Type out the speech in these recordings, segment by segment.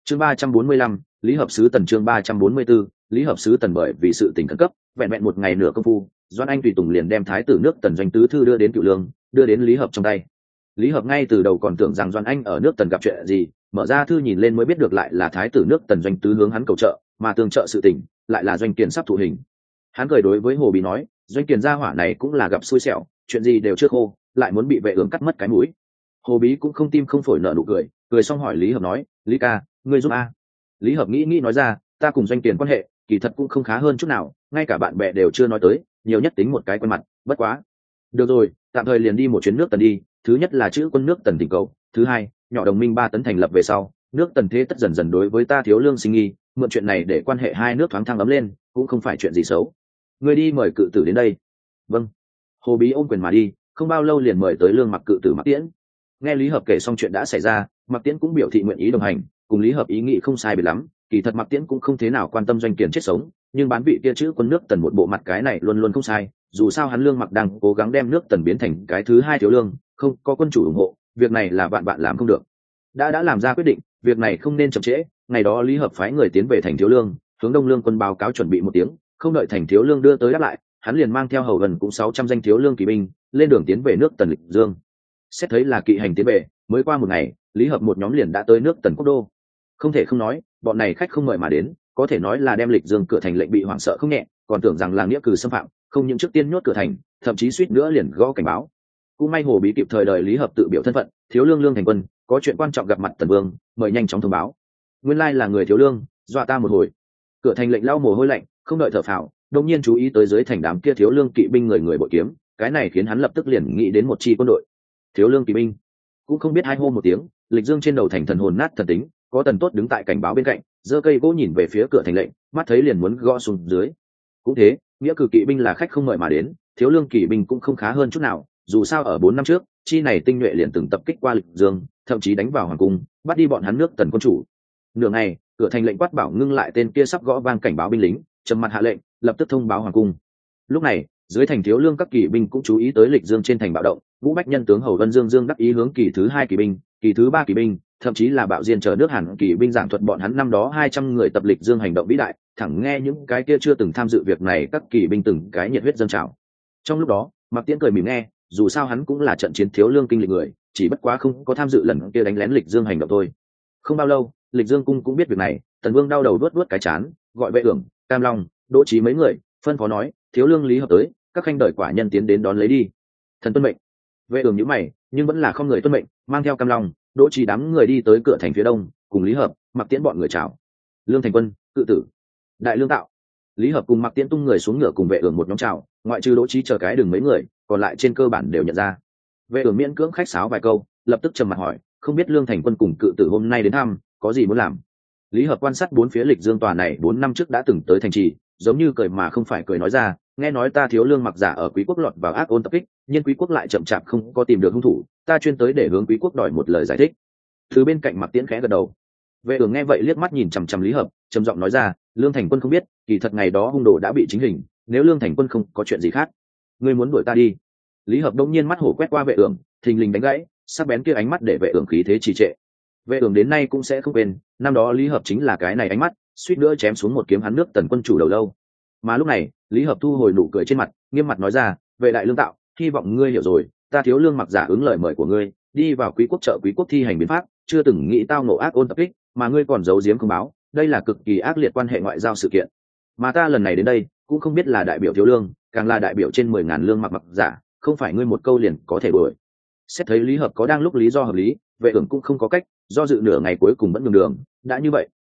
chương 345, lý hợp sứ tần. chương 344, lý hợp sứ tần. Bởi vì sự tình khẩn cấp, vẹn vẹn một ngày nửa công phu, Doan Anh tùy tùng liền đem thái tử nước Tần doanh tứ thư đưa đến Cựu Lương, đưa đến Lý Hợp trong tay. Lý Hợp ngay từ đầu còn tưởng rằng Doan Anh ở nước Tần gặp chuyện gì, mở ra thư nhìn lên mới biết được lại là thái tử nước Tần doanh tứ hướng hắn cầu trợ, mà tương trợ sự tình lại là Doanh Kiền sắp thụ hình. Hắn cười đối với Hồ Bí nói, Doanh Kiền gia hỏa này cũng là gặp xui xẻo, chuyện gì đều chưa khô, lại muốn bị vệ ưởng cắt mất cái mũi. Hồ Bí cũng không tim không phổi nở nụ cười, cười xong hỏi Lý Hợp nói, Lý ca, ngươi giúp a? Lý Hợp nghĩ nói ra, ta cùng Doanh Kiền quan hệ kỳ thật cũng không khá hơn chút nào, ngay cả bạn bè đều chưa nói tới, nhiều nhất tính một cái quen mặt, bất quá. Được rồi, tạm thời liền đi một chuyến nước Tần đi, thứ nhất là chữ quân nước Tần tình cầu, thứ hai, nhỏ đồng minh 3 tấn thành lập về sau, nước Tần thế tất dần dần đối với ta thiếu lương sinh nghi, mượn chuyện này để quan hệ hai nước thoáng thăng ấm lên, cũng không phải chuyện gì xấu. Người đi mời cự tử đến đây. Vâng. Hồ Bí ôm quyền mà đi, không bao lâu liền mời tới Lương Mặc cự tử Mặc Tiễn. Nghe Lý Hợp kể xong chuyện đã xảy ra, Mặc Tiễn cũng biểu thị nguyện ý đồng hành, cùng Lý Hợp ý nghĩ không sai biệt lắm, kỳ thật Mặc Tiễn cũng không thế nào quan tâm Doanh Kiền chết sống, nhưng bán vị kia chữ quân nước Tần một bộ mặt cái này luôn luôn không sai, dù sao hắn Lương Mặc đang cố gắng đem nước Tần biến thành cái thứ hai thiếu lương, không có quân chủ ủng hộ, việc này là vạn bạn làm không được. Đã làm ra quyết định, việc này không nên chậm trễ. Ngày đó Lý Hợp phái người tiến về thành thiếu lương, hướng Đông Lương quân báo cáo chuẩn bị một tiếng, không đợi thành thiếu lương đưa tới đáp lại, hắn liền mang theo hầu gần cũng 600 danh thiếu lương kỵ binh lên đường tiến về nước Tần Lịch Dương. Xét thấy là kỵ hành tiến về, mới qua một ngày, Lý Hợp một nhóm liền đã tới nước Tần Quốc đô. Không thể không nói, bọn này khách không mời mà đến, có thể nói là đem Lịch Dương cửa thành lệnh bị hoảng sợ không nhẹ, còn tưởng rằng là nghĩa cử xâm phạm, không những trước tiên nhốt cửa thành, thậm chí suýt nữa liền gõ cảnh báo. Cũng may Hồ Bí kịp thời đời Lý Hợp tự biểu thân phận, thiếu lương Lương Thành Quân, có chuyện quan trọng gặp mặt Tần Vương, mời nhanh chóng thông báo. Nguyên lai là người thiếu lương, dọa ta một hồi. Cửa thành lệnh lau mồ hôi lạnh, không đợi thở phào, đột nhiên chú ý tới dưới thành đám kia thiếu lương kỵ binh người bội kiếm, cái này khiến hắn lập tức liền nghĩ đến một chi quân đội. Thiếu lương kỵ binh, cũng không biết hai hô một tiếng, Lịch Dương trên đầu thành thần hồn nát thần tính, có Tần Tốt đứng tại cảnh báo bên cạnh, giơ cây gỗ nhìn về phía cửa thành lệnh, mắt thấy liền muốn gõ xuống dưới. Cũng thế, nghĩa cử kỵ binh là khách không mời mà đến, thiếu lương kỵ binh cũng không khá hơn chút nào, dù sao ở 4 năm trước, chi này tinh nhuệ liền từng tập kích qua Lịch Dương, thậm chí đánh vào hoàng cung, bắt đi bọn hắn nước Tần quân chủ. Nửa ngày, cửa thành lệnh quát bảo ngưng lại tên kia sắp gõ vang cảnh báo binh lính, trầm mặt hạ lệnh, lập tức thông báo hoàng cung. Lúc này, dưới thành thiếu lương các kỵ binh cũng chú ý tới Lịch Dương trên thành bạo động, Vũ Bách Nhân tướng Hầu Vân Dương đắc ý hướng kỳ thứ 2 kỵ binh, kỳ thứ 3 kỵ binh, thậm chí là Bạo Diên chờ nước Hàn kỵ binh giảng thuật bọn hắn năm đó 200 người tập Lịch Dương hành động vĩ đại, thẳng nghe những cái kia chưa từng tham dự việc này các kỵ binh từng cái nhiệt huyết dâng trào. Trong lúc đó, Mạc Tiễn cười mỉm nghe, dù sao hắn cũng là trận chiến thiếu lương kinh lịch người, chỉ bất quá không có tham dự lần kia đánh lén Lịch Dương hành động thôi. Không bao lâu, Lịch Dương cung cũng biết việc này, Tần Vương đau đầu vuốt cái chán, gọi Vệ Ưởng, Cam Long, Đỗ Chí mấy người, phân phó nói, thiếu lương Lý Hợp tới, các khanh đợi quả nhân tiến đến đón lấy đi. Thần tuân mệnh. Vệ Ưởng nhíu mày, nhưng vẫn là không người tuân mệnh, mang theo Cam Long, Đỗ Chí đám người đi tới cửa thành phía đông, cùng Lý Hợp, Mạc Tiễn bọn người chào. Lương Thành Quân, cự tử, đại lương tạo. Lý Hợp cùng Mạc Tiễn tung người xuống ngựa cùng Vệ Ưởng một nhóm chào, ngoại trừ Đỗ Chí chờ cái đường mấy người, còn lại trên cơ bản đều nhận ra. Vệ Ưởng miễn cưỡng khách sáo vài câu, lập tức trầm mặt hỏi, không biết Lương Thành Quân cùng cự tử hôm nay đến thăm, có gì muốn làm? Lý Hợp quan sát bốn phía Lịch Dương tòa này 4 năm trước đã từng tới thành trì, giống như cười mà không phải cười nói ra, nghe nói ta thiếu lương Mặc giả ở Quý quốc lọt vào ác ôn tập kích, nhưng Quý quốc lại chậm chạp không có tìm được hung thủ, ta chuyên tới để hướng Quý quốc đòi một lời giải thích. Từ bên cạnh Mạc Tiễn khẽ gật đầu. Vệ Ưởng nghe vậy liếc mắt nhìn chằm chằm Lý Hợp, trầm giọng nói ra, Lương Thành Quân không biết, kỳ thật ngày đó hung đồ đã bị chính hình, nếu Lương Thành Quân không có chuyện gì khác, ngươi muốn đuổi ta đi? Lý Hợp đông nhiên mắt hổ quét qua Vệ Ưởng, thình lình đánh gãy, sắc bén kia ánh mắt để Vệ Ưởng khí thế trì trệ. Vệ Ưởng đến nay cũng sẽ không quên, năm đó Lý Hợp chính là cái này ánh mắt, suýt nữa chém xuống một kiếm hắn nước Tần quân chủ đầu lâu. Mà lúc này, Lý Hợp thu hồi nụ cười trên mặt, nghiêm mặt nói ra, vệ đại lương tạo, hy vọng ngươi hiểu rồi, ta thiếu lương Mặc giả ứng lời mời của ngươi, đi vào Quý quốc trợ Quý quốc thi hành biến pháp, chưa từng nghĩ tao nộ ác ôn tập kích, mà ngươi còn giấu giếm không báo, đây là cực kỳ ác liệt quan hệ ngoại giao sự kiện. Mà ta lần này đến đây, cũng không biết là đại biểu thiếu lương, càng là đại biểu trên 10.000 lương Mặc giả, không phải ngươi một câu liền có thể đuổi. Xét thấy Lý Hợp có đang lúc lý do hợp lý, Vệ Ưởng cũng không có cách, do dự nửa ngày cuối cùng vẫn ngừng đường, đã như vậy,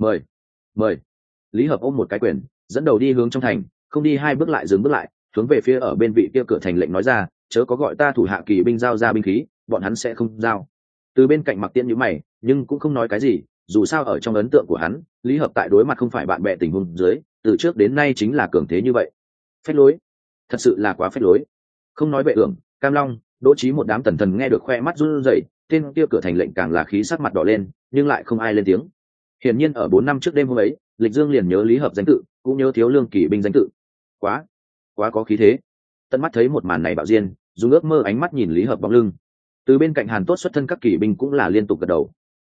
mời. Lý Hợp ôm một cái quyền, dẫn đầu đi hướng trong thành, không đi 2 bước lại dừng bước lại, hướng về phía ở bên vị kia cửa thành lệnh nói ra, chớ có gọi ta thủ hạ kỳ binh giao ra binh khí, bọn hắn sẽ không giao. Từ bên cạnh Mạc Tiễn nhíu mày, nhưng cũng không nói cái gì, dù sao ở trong ấn tượng của hắn, Lý Hợp tại đối mặt không phải bạn bè tình huống dưới, từ trước đến nay chính là cường thế như vậy. Phách lối, thật sự là quá phách lối. Không nói Vệ Ưởng, Cam Long, Đỗ Chí một đám tần thần nghe được khoe mắt run rẩy, tên kia cửa thành lệnh càng là khí sắc mặt đỏ lên, nhưng lại không ai lên tiếng. Hiển nhiên ở 4 năm trước đêm hôm ấy, Lịch Dương liền nhớ Lý Hợp danh tự, cũng nhớ thiếu lương kỵ binh danh tự. Quá có khí thế. Tận mắt thấy một màn này Bạo Diên, dùng ước mơ ánh mắt nhìn Lý Hợp bóng lưng. Từ bên cạnh Hàn Tốt xuất thân các kỵ binh cũng là liên tục gật đầu.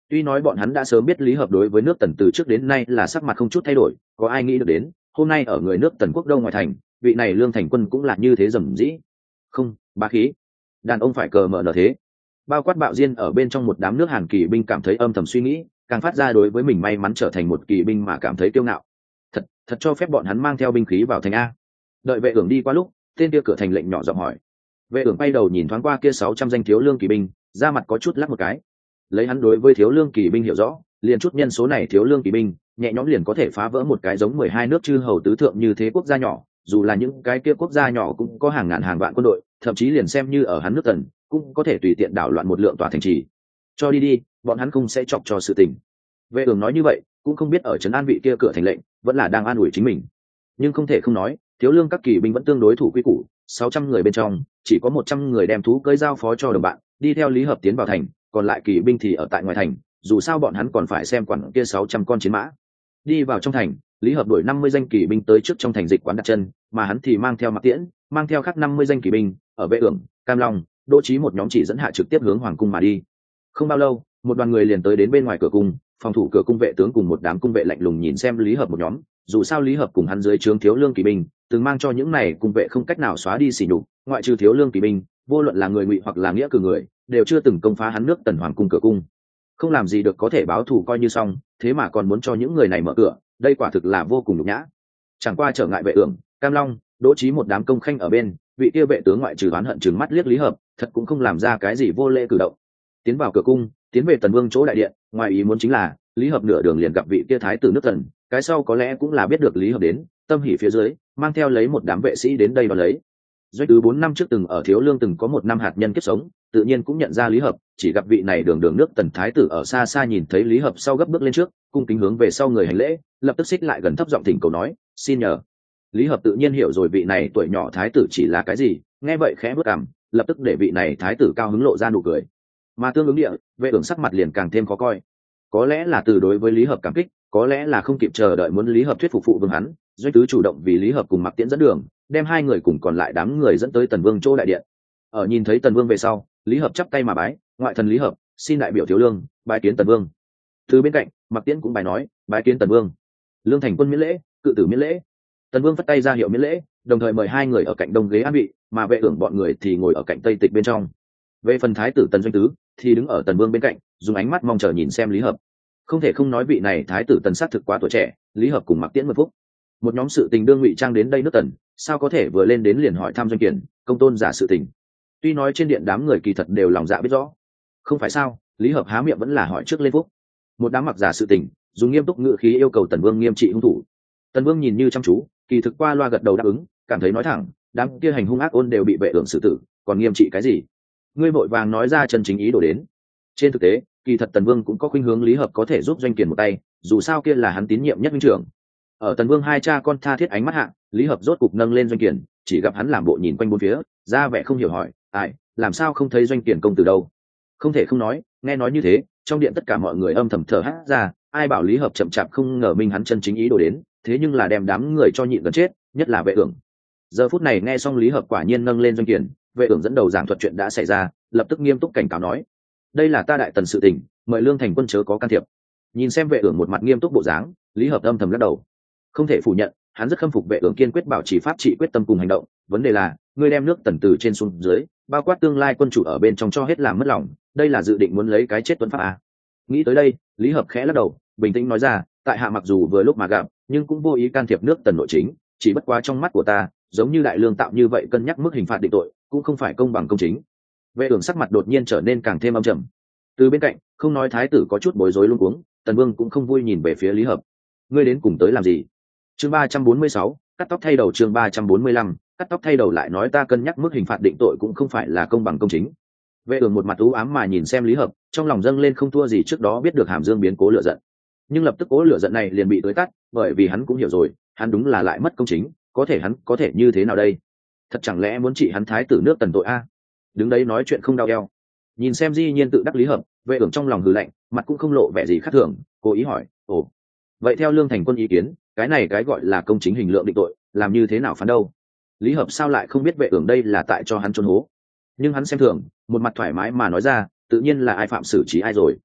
Tuy nói bọn hắn đã sớm biết Lý Hợp đối với nước Tần từ trước đến nay là sắc mặt không chút thay đổi, có ai nghĩ được đến hôm nay ở người nước Tần quốc đông ngoài thành, vị này Lương Thành Quân cũng là như thế rầm rĩ. Không, bá khí, đàn ông phải cờ mở nở thế. Bao quát Bạo Diên ở bên trong một đám nước Hàn kỳ binh cảm thấy âm thầm suy nghĩ, càng phát ra đối với mình may mắn trở thành một kỳ binh mà cảm thấy kiêu ngạo. Thật cho phép bọn hắn mang theo binh khí vào thành a. Đợi Vệ Ưởng đi qua lúc, tên kia cửa thành lệnh nhỏ giọng hỏi. Vệ Ưởng bay đầu nhìn thoáng qua kia 600 danh thiếu lương kỳ binh, da mặt có chút lắc một cái. Lấy hắn đối với thiếu lương kỳ binh hiểu rõ, liền chút nhân số này thiếu lương kỳ binh nhẹ nhõm liền có thể phá vỡ một cái giống 12 nước chư hầu tứ thượng như thế quốc gia nhỏ, dù là những cái kia quốc gia nhỏ cũng có hàng ngàn hàng vạn quân đội, thậm chí liền xem như ở hắn nước Tần cũng có thể tùy tiện đảo loạn một lượng tòa thành trì. Cho đi đi, bọn hắn không sẽ chọc cho sự tình. Vệ Ưởng nói như vậy cũng không biết ở trấn an vị kia cửa thành lệnh vẫn là đang an ủi chính mình, nhưng không thể không nói thiếu lương các kỳ binh vẫn tương đối thủ quy củ. 600 người bên trong chỉ có 100 người đem thú cưỡi giao phó cho đồng bạn đi theo Lý Hợp tiến vào thành, còn lại kỳ binh thì ở tại ngoài thành, dù sao bọn hắn còn phải xem quản kia 600 con chiến mã. Đi vào trong thành, Lý Hợp đuổi 50 danh kỳ binh tới trước trong thành dịch quán đặt chân, mà hắn thì mang theo Mạc Tiễn, mang theo khác 50 danh kỳ binh ở Vệ Ưởng, Cam Long, Đỗ Chí một nhóm chỉ dẫn hạ trực tiếp hướng hoàng cung mà đi. Không bao lâu, một đoàn người liền tới đến bên ngoài cửa cung, phòng thủ cửa cung vệ tướng cùng một đám cung vệ lạnh lùng nhìn xem Lý Hợp một nhóm, dù sao Lý Hợp cùng hắn dưới trướng thiếu lương kỳ binh từng mang cho những này cung vệ không cách nào xóa đi sỉ nhục, ngoại trừ thiếu lương kỳ binh, vô luận là người Ngụy hoặc là nghĩa cử người, đều chưa từng công phá hắn nước Tần hoàng cung cửa cung. Không làm gì được có thể báo thù coi như xong, thế mà còn muốn cho những người này mở cửa, đây quả thực là vô cùng nhục nhã. Chẳng qua trở ngại Vệ Ưởng, Cam Long, Đỗ Chí một đám công khanh ở bên, vị kia vệ tướng ngoại trừ oán hận trừng mắt liếc Lý Hợp, thật cũng không làm ra cái gì vô lễ cử động. Tiến vào cửa cung, tiến về Tần Vương chỗ đại điện, ngoài ý muốn chính là Lý Hợp nửa đường liền gặp vị kia thái tử nước Tần, cái sau có lẽ cũng là biết được Lý Hợp đến, tâm hỉ phía dưới mang theo lấy một đám vệ sĩ đến đây đón lấy. Doanh tứ 4 năm trước từng ở Thiếu Lương từng có một năm hạt nhân kiếp sống, tự nhiên cũng nhận ra Lý Hợp, chỉ gặp vị này đường đường nước Tần thái tử ở xa xa nhìn thấy Lý Hợp sau gấp bước lên trước, cung kính hướng về sau người hành lễ, lập tức xích lại gần thấp giọng thỉnh cầu nói, xin nhờ. Lý Hợp tự nhiên hiểu rồi vị này tuổi nhỏ thái tử chỉ là cái gì, nghe vậy khẽ bước cằm, lập tức để vị này thái tử cao hứng lộ ra nụ cười. Mà tương ứng địa, Vệ Ưởng sắc mặt liền càng thêm khó coi. Có lẽ là từ đối với Lý Hợp cảm kích, có lẽ là không kịp chờ đợi muốn Lý Hợp thuyết phục phụ vương hắn, Doanh tứ chủ động vì Lý Hợp cùng Mạc Tiễn dẫn đường, đem hai người cùng còn lại đám người dẫn tới Tần Vương chỗ đại điện. Ở nhìn thấy Tần Vương về sau, Lý Hợp chắp tay mà bái, ngoại thần Lý Hợp, xin đại biểu Thiếu Lương, bái kiến Tần Vương. Từ bên cạnh, Mạc Tiễn cũng bài nói, bái kiến Tần Vương. Lương Thành Quân miễn lễ, cự tử miễn lễ. Tần Vương phất tay ra hiệu miễn lễ, đồng thời mời hai người ở cạnh đông ghế an vị, mà Vệ Ưởng bọn người thì ngồi ở cạnh tây tịch bên trong. Về phần thái tử Tần Doanh tứ thì đứng ở Tần Vương bên cạnh, dùng ánh mắt mong chờ nhìn xem Lý Hợp. Không thể không nói vị này thái tử Tần sắc thực quá tuổi trẻ, Lý Hợp cùng Mạc Tiễn một phúc. Một nhóm sự tình đương ngụy trang đến đây nước Tần, sao có thể vừa lên đến liền hỏi thăm Doanh Kiển, công tôn giả sự tình. Tuy nói trên điện đám người kỳ thật đều lòng dạ biết rõ, không phải sao, Lý Hợp há miệng vẫn là hỏi trước lên phúc. Một đám mặc giả sự tình, dùng nghiêm túc ngữ khí yêu cầu Tần Vương nghiêm trị hung thủ. Tần Vương nhìn như chăm chú, kỳ thực qua loa gật đầu đáp ứng, cảm thấy nói thẳng, đám kia hành hung ác ôn đều bị Vệ Ưởng xử tử, còn nghiêm trị cái gì? Ngươi vội vàng nói ra chân chính ý đồ đến. Trên thực tế, kỳ thật Tần Vương cũng có khuynh hướng Lý Hợp có thể giúp Doanh Kiển một tay, dù sao kia là hắn tín nhiệm nhất huynh trưởng. Ở Tần Vương hai cha con tha thiết ánh mắt hạ, Lý Hợp rốt cục nâng lên Doanh Kiển, chỉ gặp hắn làm bộ nhìn quanh bốn phía, ra vẻ không hiểu hỏi, ai, làm sao không thấy Doanh Kiển công tử đâu? Không thể không nói, nghe nói như thế, trong điện tất cả mọi người âm thầm thở hắt ra, ai bảo Lý Hợp chậm chạp không ngờ minh hắn chân chính ý đồ đến, thế nhưng là đem đám người cho nhịn gần chết, nhất là Vệ Ưởng. Giờ phút này nghe xong Lý Hợp quả nhiên nâng lên Doanh Kiển, Vệ Ưởng dẫn đầu giảng thuật chuyện đã xảy ra, lập tức nghiêm túc cảnh cáo nói, đây là ta đại tần sự tình, mời Lương Thành Quân chớ có can thiệp. Nhìn xem Vệ Ưởng một mặt nghiêm túc bộ dáng, Lý Hợp âm thầm lắc đầu. Không thể phủ nhận, hắn rất khâm phục Vệ Ưởng kiên quyết bảo trì pháp trị quyết tâm cùng hành động, vấn đề là ngươi đem nước Tần từ trên xuống dưới, bao quát tương lai quân chủ ở bên trong cho hết làm mất lòng, đây là dự định muốn lấy cái chết tuấn pháp à? Nghĩ tới đây, Lý Hợp khẽ lắc đầu, bình tĩnh nói ra, tại hạ mặc dù vừa lúc mà gặp, nhưng cũng vô ý can thiệp nước Tần nội chính, chỉ bất quá trong mắt của ta, giống như đại lương tạo như vậy cân nhắc mức hình phạt định tội, cũng không phải công bằng công chính. Vệ Ưởng sắc mặt đột nhiên trở nên càng thêm âm trầm. Từ bên cạnh, không nói thái tử có chút bối rối luống cuống, Tần Vương cũng không vui nhìn về phía Lý Hợp. Ngươi đến cùng tới làm gì? Chương 346, cắt tóc thay đầu. Chương 345, cắt tóc thay đầu lại nói ta cân nhắc mức hình phạt định tội cũng không phải là công bằng công chính. Vệ Ưởng một mặt u ám mà nhìn xem Lý Hợp, trong lòng dâng lên không thua gì trước đó biết được Hàm Dương biến cố lửa giận. Nhưng lập tức cố lửa giận này liền bị tưới tắt, bởi vì hắn cũng hiểu rồi, hắn đúng là lại mất công chính, có thể hắn có thể như thế nào đây? Thật chẳng lẽ muốn trị hắn thái tử nước Tần tội a? Đứng đấy nói chuyện không đau eo. Nhìn xem Di Nhiên tự đắc Lý Hợp, Vệ Ưởng trong lòng hừ lạnh, mặt cũng không lộ vẻ gì khác thường, cố ý hỏi, ồ, vậy theo Lương Thành Quân ý kiến, cái này cái gọi là công chính hình lượng định tội, làm như thế nào phán đâu? Lý Hợp sao lại không biết Vệ Ưởng đây là tại cho hắn chôn hố? Nhưng hắn xem thường, một mặt thoải mái mà nói ra, tự nhiên là ai phạm xử trí ai rồi.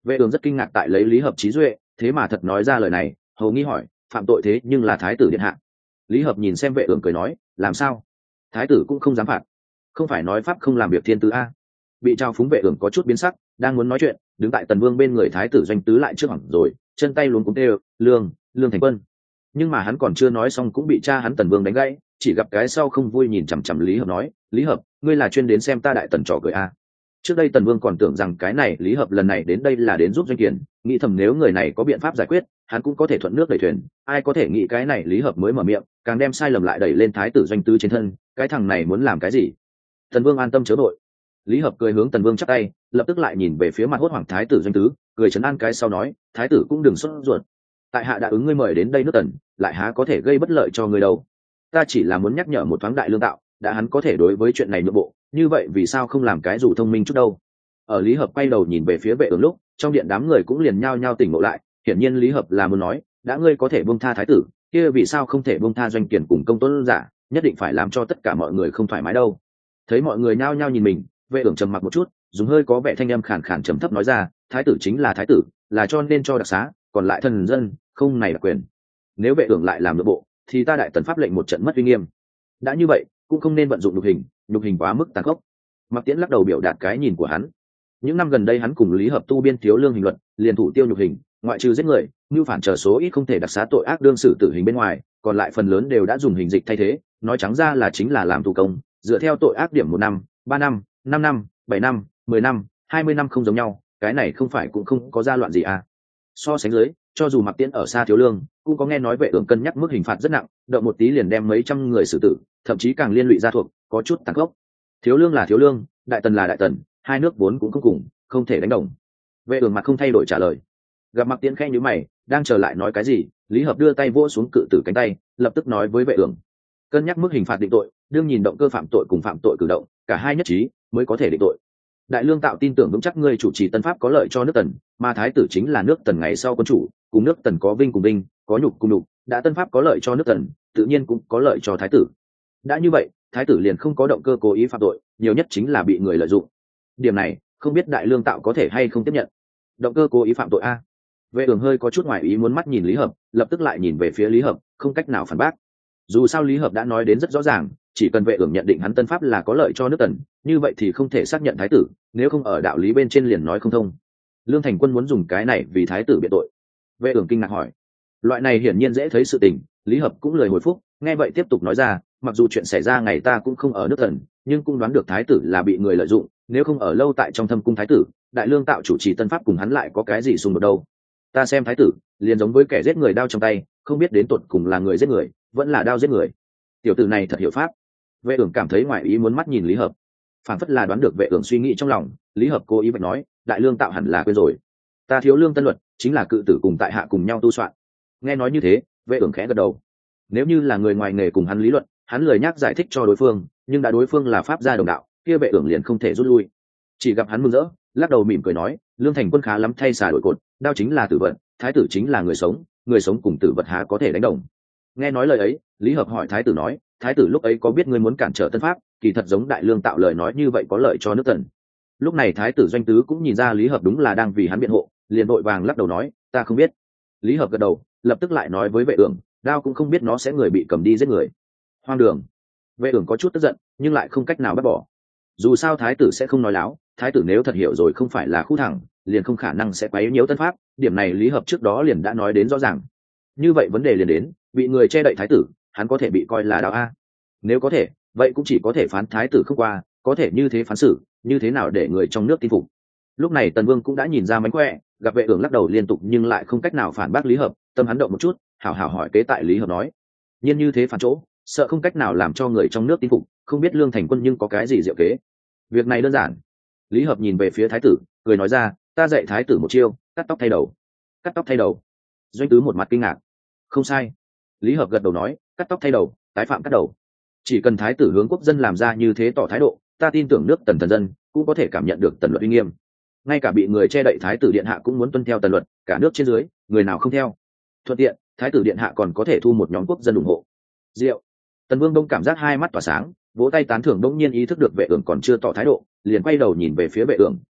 Vệ ương rất kinh ngạc tại lấy lý hợp trí duệ, thế mà thật nói ra lời này. Hầu nghi hỏi, phạm tội thế nhưng là thái tử điện hạ. Lý hợp nhìn xem vệ ương cười nói, làm sao? Thái tử cũng không dám phạt, không phải nói pháp không làm việc thiên tứ a. Bị trao phúng vệ ương có chút biến sắc, đang muốn nói chuyện, đứng tại Tần Vương bên người thái tử Doanh Tứ lại trước hẳn rồi, chân tay luống cuống kêu, lương thành quân. Nhưng mà hắn còn chưa nói xong cũng bị cha hắn Tần Vương đánh gãy, chỉ gặp cái sau không vui nhìn chằm chằm Lý hợp nói, Lý hợp, ngươi là chuyên đến xem ta đại tần trò cười a. Trước đây Tần Vương còn tưởng rằng cái này Lý hợp lần này đến đây là đến giúp Doanh Kiền, nghĩ thầm nếu người này có biện pháp giải quyết, hắn cũng có thể thuận nước đẩy thuyền. Ai có thể nghĩ cái này Lý hợp mới mở miệng, càng đem sai lầm lại đẩy lên thái tử Doanh Tứ trên thân. Cái thằng này muốn làm cái gì? Tần Vương an tâm chớ vội. Lý hợp cười hướng Tần Vương chắp tay, lập tức lại nhìn về phía mặt hốt hoảng thái tử Doanh Tứ, cười trấn an cái sau nói, thái tử cũng đừng sốt ruột. Tại hạ đã ứng ngươi mời đến đây nước Tần, lại há có thể gây bất lợi cho ngươi đâu. Ta chỉ là muốn nhắc nhở một thoáng đại lương tạo, đã hắn có thể đối với chuyện này nhượng bộ, như vậy vì sao không làm cái dù thông minh chút đâu. Ở Lý hợp quay đầu nhìn về phía vệ ương lúc, trong điện đám người cũng liền nhao nhao tỉnh ngộ lại. Hiển nhiên Lý hợp là muốn nói, đã ngươi có thể buông tha thái tử, kia vì sao không thể buông tha Doanh Kiền cùng công tôn giả, nhất định phải làm cho tất cả mọi người không thoải mái đâu. Thấy mọi người nhao nhao nhìn mình, vệ ương trầm mặc một chút, dùng hơi có vẻ thanh âm khàn khàn trầm thấp nói ra, thái tử chính là thái tử, là cho nên cho đặc xá, còn lại thần dân không này đặc quyền. Nếu vệ ương lại làm nội bộ, thì ta đại tần pháp lệnh một trận mất uy nghiêm. Đã như vậy, cũng không nên vận dụng nhục hình quá mức tàn khốc. Mạc Tiễn lắc đầu biểu đạt cái nhìn của hắn. Những năm gần đây hắn cùng Lý hợp tu biên thiếu lương hình luật, liền thủ tiêu nhục hình, ngoại trừ giết người, như phản trở số ít không thể đặc xá tội ác đương xử tử hình bên ngoài, còn lại phần lớn đều đã dùng hình dịch thay thế, nói trắng ra là chính là làm tù công, dựa theo tội ác điểm 1 năm, 3 năm, 5 năm, 7 năm, 10 năm, 20 năm không giống nhau, cái này không phải cũng không có gia loạn gì à. So sánh dưới, cho dù Mạc Tiễn ở xa thiếu lương, cũng có nghe nói vệ ương cân nhắc mức hình phạt rất nặng, động một tí liền đem mấy trăm người xử tử, thậm chí càng liên lụy gia thuộc, có chút tàn khốc. Thiếu lương là thiếu lương, đại tần là đại tần, hai nước vốn cũng không cùng, không thể đánh đồng. Vệ ương mặt không thay đổi trả lời. Gặp Mạc Tiễn khẽ nhíu mày, đang chờ lại nói cái gì, Lý hợp đưa tay vỗ xuống cự tử cánh tay, lập tức nói với vệ ương, cân nhắc mức hình phạt định tội, đương nhìn động cơ phạm tội cùng phạm tội cử động, cả hai nhất trí mới có thể định tội. Đại lương tạo tin tưởng vững chắc ngươi chủ trì tân pháp có lợi cho nước tần, mà thái tử chính là nước tần ngày sau quân chủ, cùng nước tần có vinh cùng vinh, có nhục cùng nhục, đã tân pháp có lợi cho nước tần, tự nhiên cũng có lợi cho thái tử. Đã như vậy, thái tử liền không có động cơ cố ý phạm tội, nhiều nhất chính là bị người lợi dụng. Điểm này, không biết đại lương tạo có thể hay không tiếp nhận. Động cơ cố ý phạm tội a? Vệ ương hơi có chút ngoài ý muốn mắt nhìn Lý hợp, lập tức lại nhìn về phía Lý hợp, không cách nào phản bác. Dù sao Lý hợp đã nói đến rất rõ ràng, chỉ cần vệ ương nhận định hắn tân pháp là có lợi cho nước tần, như vậy thì không thể xác nhận thái tử, nếu không ở đạo lý bên trên liền nói không thông. Lương Thành Quân muốn dùng cái này vì thái tử biện tội. Vệ ương kinh ngạc hỏi. Loại này hiển nhiên dễ thấy sự tình, Lý hợp cũng lời hồi phúc, nghe vậy tiếp tục nói ra, mặc dù chuyện xảy ra ngày ta cũng không ở nước tần, nhưng cũng đoán được thái tử là bị người lợi dụng, nếu không ở lâu tại trong thâm cung thái tử, đại lương tạo chủ trì tân pháp cùng hắn lại có cái gì xung đột đâu. Ta xem thái tử liền giống với kẻ giết người đao trong tay, không biết đến tột cùng là người giết người vẫn là đao giết người. Tiểu tử này thật hiểu pháp. Vệ ương cảm thấy ngoại ý muốn mắt nhìn Lý hợp, phản phất là đoán được vệ ương suy nghĩ trong lòng. Lý hợp cố ý vạch nói, đại lương tạo hẳn là quên rồi, ta thiếu lương tân luật chính là cự tử cùng tại hạ cùng nhau tu soạn. Nghe nói như thế, vệ ương khẽ gật đầu. Nếu như là người ngoài nghề cùng hắn lý luận, hắn lười nhắc giải thích cho đối phương, nhưng đã đối phương là pháp gia đồng đạo, kia vệ ương liền không thể rút lui. Chỉ gặp hắn mừng rỡ, lắc đầu mỉm cười nói, Lương Thành Quân khá lắm thay xà đổi cột, đao chính là tử vật, thái tử chính là người sống cùng tử vật há có thể đánh đồng. Nghe nói lời ấy, Lý hợp hỏi thái tử nói, thái tử lúc ấy có biết ngươi muốn cản trở tân pháp, kỳ thật giống đại lương tạo lời nói như vậy có lợi cho nước tần. Lúc này thái tử Doanh Tứ cũng nhìn ra Lý hợp đúng là đang vì hắn biện hộ, liền vội vàng lắc đầu nói, ta không biết. Lý hợp gật đầu, lập tức lại nói với vệ ương, đao cũng không biết nó sẽ người bị cầm đi giết người. Hoang đường. Vệ ương có chút tức giận, nhưng lại không cách nào bắt bỏ. Dù sao thái tử sẽ không nói láo, thái tử nếu thật hiểu rồi không phải là khu thẳng, liền không khả năng sẽ quấy nhiễu tân pháp, điểm này Lý hợp trước đó liền đã nói đến rõ ràng. Như vậy vấn đề liền đến, bị người che đậy thái tử, hắn có thể bị coi là đạo a? Nếu có thể, vậy cũng chỉ có thể phán thái tử không qua, có thể như thế phán xử, như thế nào để người trong nước tin phục. Lúc này Tần Vương cũng đã nhìn ra mánh khỏe, gặp vệ ương lắc đầu liên tục nhưng lại không cách nào phản bác Lý hợp, tâm hắn động một chút, hảo hảo hỏi kế tại Lý hợp nói, nhiên như thế phản chỗ, sợ không cách nào làm cho người trong nước tin phục, không biết Lương Thành Quân nhưng có cái gì diệu kế. Việc này đơn giản. Lý hợp nhìn về phía thái tử, cười nói ra, ta dạy thái tử một chiêu, cắt tóc thay đầu. Cắt tóc thay đầu. Doanh Tứ một mặt kinh ngạc. Không sai. Lý hợp gật đầu nói, cắt tóc thay đầu, tái phạm cắt đầu. Chỉ cần thái tử hướng quốc dân làm ra như thế tỏ thái độ, ta tin tưởng nước tần thần dân cũng có thể cảm nhận được tần luật uy nghiêm. Ngay cả bị người che đậy thái tử điện hạ cũng muốn tuân theo tần luật, cả nước trên dưới người nào không theo. Thuận tiện, thái tử điện hạ còn có thể thu một nhóm quốc dân ủng hộ. Diệu. Tần Vương Đông cảm giác hai mắt tỏa sáng, vỗ tay tán thưởng, bỗng nhiên ý thức được vệ ương còn chưa tỏ thái độ, liền quay đầu nhìn về phía vệ ương, hỏi,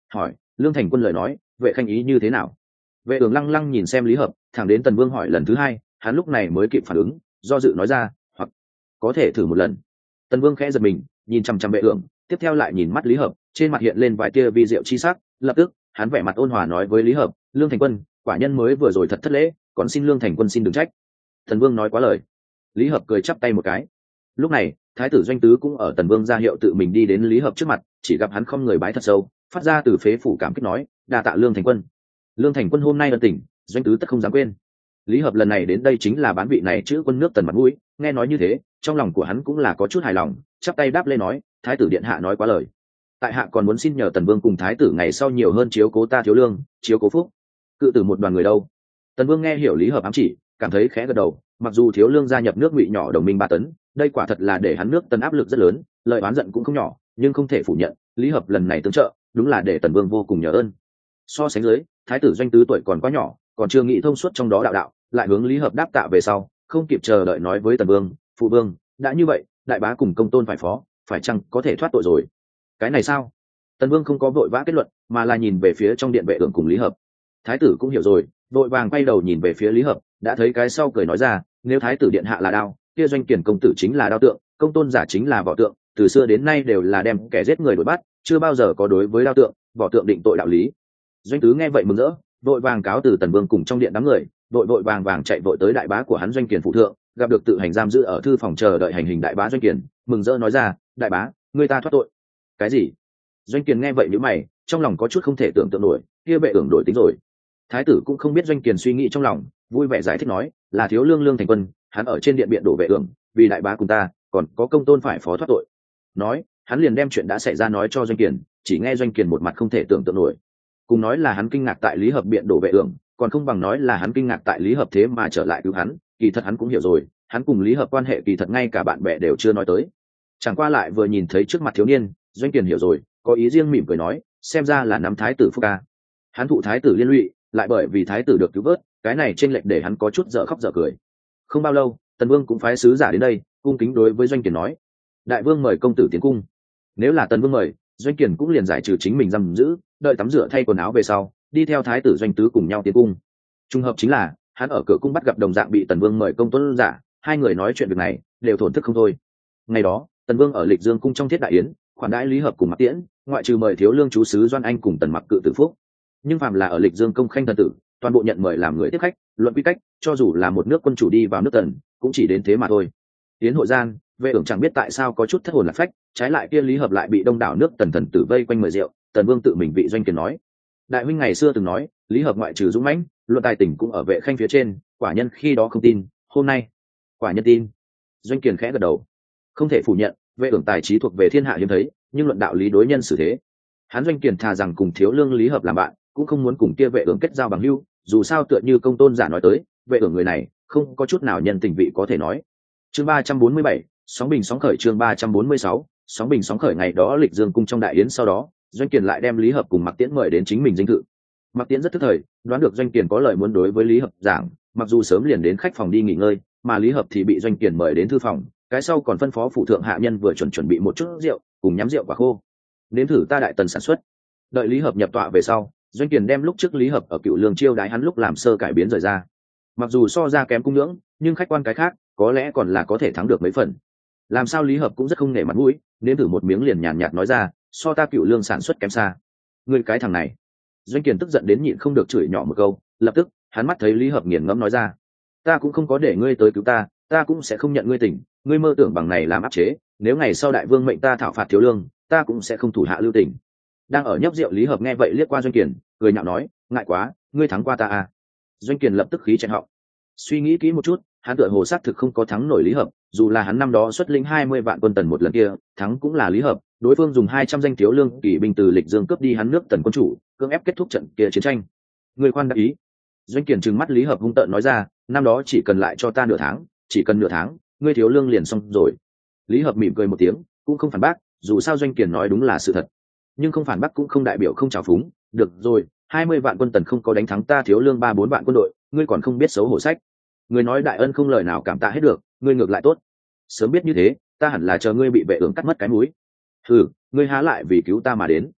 Lương Thành Quân lời nói, vệ khanh ý như thế nào? Vệ ưởng lăng lăng nhìn xem Lý Hợp, thẳng đến Tần Vương hỏi lần thứ hai, hắn lúc này mới kịp phản ứng, do dự nói ra, hoặc có thể thử một lần. Tần Vương khẽ giật mình, nhìn chăm chăm vệ ưởng, tiếp theo lại nhìn mắt Lý Hợp, trên mặt hiện lên vài tia vi diệu chi sắc, lập tức hắn vẻ mặt ôn hòa nói với Lý Hợp, Lương Thành Quân, quả nhân mới vừa rồi thật thất lễ, còn xin Lương Thành Quân xin đừng trách. Tần Vương nói quá lời. Lý Hợp cười chắp tay một cái. Lúc này thái tử Doanh Tứ cũng ở Tần Vương ra hiệu tự mình đi đến Lý Hợp trước mặt, chỉ gặp hắn không người bái thật sâu, phát ra từ phế phủ cảm kích nói, đa tạ Lương Thành Quân. Lương Thành Quân hôm nay ân tình, Doanh Tứ tất không dám quên. Lý Hợp lần này đến đây chính là bán vị này chữ quân nước Tần mặt mũi, nghe nói như thế, trong lòng của hắn cũng là có chút hài lòng, chắp tay đáp lên nói, thái tử điện hạ nói quá lời. Tại hạ còn muốn xin nhờ Tần Vương cùng thái tử ngày sau nhiều hơn chiếu cố ta Thiếu Lương, chiếu cố phúc. Cự tử một đoàn người đâu? Tần Vương nghe hiểu Lý Hợp ám chỉ, cảm thấy khẽ gật đầu, mặc dù Thiếu Lương gia nhập nước Ngụy nhỏ đồng minh 3 tấn, đây quả thật là để hắn nước Tần áp lực rất lớn, lời oán giận cũng không nhỏ, nhưng không thể phủ nhận, Lý Hợp lần này tương trợ, đúng là để Tần Vương vô cùng nhớ ơn. So sánh dưới, thái tử Doanh Tứ tuổi còn quá nhỏ, còn chưa nghĩ thông suốt trong đó đạo, lại hướng Lý Hợp đáp tạ về sau, không kịp chờ đợi nói với Tần Vương, phụ vương, đã như vậy, đại bá cùng công tôn phải phó, phải chăng có thể thoát tội rồi? Cái này sao? Tần Vương không có vội vã kết luận, mà là nhìn về phía trong điện vệ ưởng cùng Lý Hợp. Thái tử cũng hiểu rồi, vội vàng quay đầu nhìn về phía Lý Hợp, đã thấy cái sau cười nói ra, nếu thái tử điện hạ là đao, kia Doanh Kiền công tử chính là đao tượng, công tôn giả chính là võ tượng, từ xưa đến nay đều là đem kẻ giết người đuổi bắt, chưa bao giờ có đối với đao tượng, võ tượng định tội đạo lý. Doanh Tứ nghe vậy mừng rỡ, vội vàng cáo từ Tần Vương cùng trong điện đám người, vội vàng chạy vội tới đại bá của hắn Doanh Kiền phụ thượng, gặp được tự hành giam giữ ở thư phòng chờ đợi hành hình đại bá Doanh Kiền, mừng rỡ nói ra, đại bá, người ta thoát tội. Cái gì? Doanh Kiền nghe vậy nhíu mày, trong lòng có chút không thể tưởng tượng nổi, kia bệ ưởng đổi tính rồi. Thái tử cũng không biết Doanh Kiền suy nghĩ trong lòng, vui vẻ giải thích nói, là Thiếu Lương Lương Thành Quân, hắn ở trên điện biện đổ vệ ưởng, vì đại bá cùng ta, còn có công tôn phải phó thoát tội. Nói, hắn liền đem chuyện đã xảy ra nói cho Doanh Kiền, chỉ nghe Doanh Kiền một mặt không thể tưởng tượng nổi. Cùng nói là hắn kinh ngạc tại Lý Hợp biện đổ vệ ưởng, còn không bằng nói là hắn kinh ngạc tại Lý Hợp thế mà trở lại cứu hắn, kỳ thật hắn cũng hiểu rồi, hắn cùng Lý Hợp quan hệ kỳ thật ngay cả bạn bè đều chưa nói tới. Chẳng qua lại vừa nhìn thấy trước mặt thiếu niên, Doanh Kiền hiểu rồi, có ý riêng mỉm cười nói, xem ra là nắm thái tử phúc ca. Hắn thụ thái tử liên lụy, lại bởi vì thái tử được cứu vớt, cái này chênh lệch để hắn có chút dở khóc dở cười. Không bao lâu, Tần Vương cũng phái sứ giả đến đây, cung kính đối với Doanh Kiền nói, đại vương mời công tử tiến cung. Nếu là Tần Vương mời, Doanh Kiền cũng liền giải trừ chính mình giam giữ, đợi tắm rửa thay quần áo về sau, đi theo thái tử Doanh Tứ cùng nhau tiến cung. Trùng hợp chính là, hắn ở cửa cung bắt gặp đồng dạng bị Tần Vương mời công tôn giả, hai người nói chuyện việc này, đều thổn thức không thôi. Ngày đó, Tần Vương ở Lịch Dương cung trong thiết đại yến, khoản đãi Lý Hợp cùng Mạc Tiễn, ngoại trừ mời Thiếu Lương chú sứ Doan Anh cùng Tần Mặc cự tử phúc. Nhưng phàm là ở Lịch Dương công khanh thần tử, toàn bộ nhận mời làm người tiếp khách, luận quy cách, cho dù là một nước quân chủ đi vào nước Tần, cũng chỉ đến thế mà thôi. Yến hội gian, vệ ưởng chẳng biết tại sao có chút thất hồn lạc phách, trái lại kia Lý Hợp lại bị đông đảo nước Tần thần tử vây quanh mời rượu. Tần Vương tự mình vị Doanh Kiền nói, đại huynh ngày xưa từng nói, Lý Hợp ngoại trừ dũng mãnh, luận tài tình cũng ở vệ khanh phía trên, quả nhân khi đó không tin, hôm nay quả nhân tin. Doanh Kiền khẽ gật đầu, không thể phủ nhận, vệ ưởng tài trí thuộc về thiên hạ hiếm thấy, nhưng luận đạo lý đối nhân xử thế, hắn Doanh Kiền thà rằng cùng Thiếu Lương Lý Hợp làm bạn, cũng không muốn cùng kia vệ ưởng kết giao bằng hữu, dù sao tựa như công tôn giả nói tới, vệ ưởng người này không có chút nào nhân tình vị có thể nói. Chương 347, sóng bình sóng khởi. Chương 346, sóng bình sóng khởi. Ngày đó Lịch Dương cung trong đại yến sau đó, Doanh Kiền lại đem Lý Hợp cùng Mạc Tiễn mời đến chính mình dinh thự. Mạc Tiễn rất tức thời, đoán được Doanh Kiền có lời muốn đối với Lý Hợp giảng, mặc dù sớm liền đến khách phòng đi nghỉ ngơi, mà Lý Hợp thì bị Doanh Kiền mời đến thư phòng, cái sau còn phân phó phụ thượng hạ nhân vừa chuẩn bị một chút rượu, cùng nhắm rượu quả khô. Nếm thử ta đại tần sản xuất. Đợi Lý Hợp nhập tọa về sau, Doanh Kiền đem lúc trước Lý Hợp ở Cựu Lương chiêu đái hắn lúc làm sơ cải biến rời ra. Mặc dù so ra kém cung ngưỡng, nhưng khách quan cái khác, có lẽ còn là có thể thắng được mấy phần. Làm sao Lý Hợp cũng rất không nể mặt mũi, nếm thử một miếng liền nhàn nhạt nói ra, so ta Cựu Lương sản xuất kém xa. Ngươi cái thằng này. Doanh Kiền tức giận đến nhịn không được chửi nhỏ một câu, lập tức hắn mắt thấy Lý Hợp nghiền ngẫm nói ra, ta cũng không có để ngươi tới cứu ta, ta cũng sẽ không nhận ngươi tình, ngươi mơ tưởng bằng này làm áp chế, nếu ngày sau đại vương mệnh ta thảo phạt Thiếu Lương, ta cũng sẽ không thủ hạ lưu tình. Đang ở nhấp rượu Lý Hợp nghe vậy liếc qua Doanh Kiền, cười nhạo nói, ngại quá, ngươi thắng qua ta à. Doanh Kiền lập tức khí chẹn họng, suy nghĩ kỹ một chút, hắn tựa hồ xác thực không có thắng nổi Lý Hợp, dù là hắn năm đó xuất lĩnh 20 vạn quân Tần một lần kia, thắng cũng là Lý Hợp, đối phương dùng 200 danh Thiếu Lương kỵ binh từ Lịch Dương cướp đi hắn nước Tần quân chủ, cưỡng ép kết thúc trận kia chiến tranh. Người khoan đắc ý. Doanh Kiền trừng mắt Lý Hợp hung tợn nói ra, năm đó chỉ cần lại cho ta nửa tháng, chỉ cần nửa tháng, ngươi Thiếu Lương liền xong rồi. Lý Hợp mỉm cười một tiếng, cũng không phản bác, dù sao Doanh Kiền nói đúng là sự thật, nhưng không phản bác cũng không đại biểu không trào phúng. Được rồi, 20 vạn quân Tần không có đánh thắng ta Thiếu Lương 3-4 vạn quân đội, ngươi còn không biết xấu hổ sách. Ngươi nói đại ân không lời nào cảm tạ hết được, ngươi ngược lại tốt. Sớm biết như thế, ta hẳn là chờ ngươi bị vệ ưởng cắt mất cái mũi. Ngươi há lại vì cứu ta mà đến.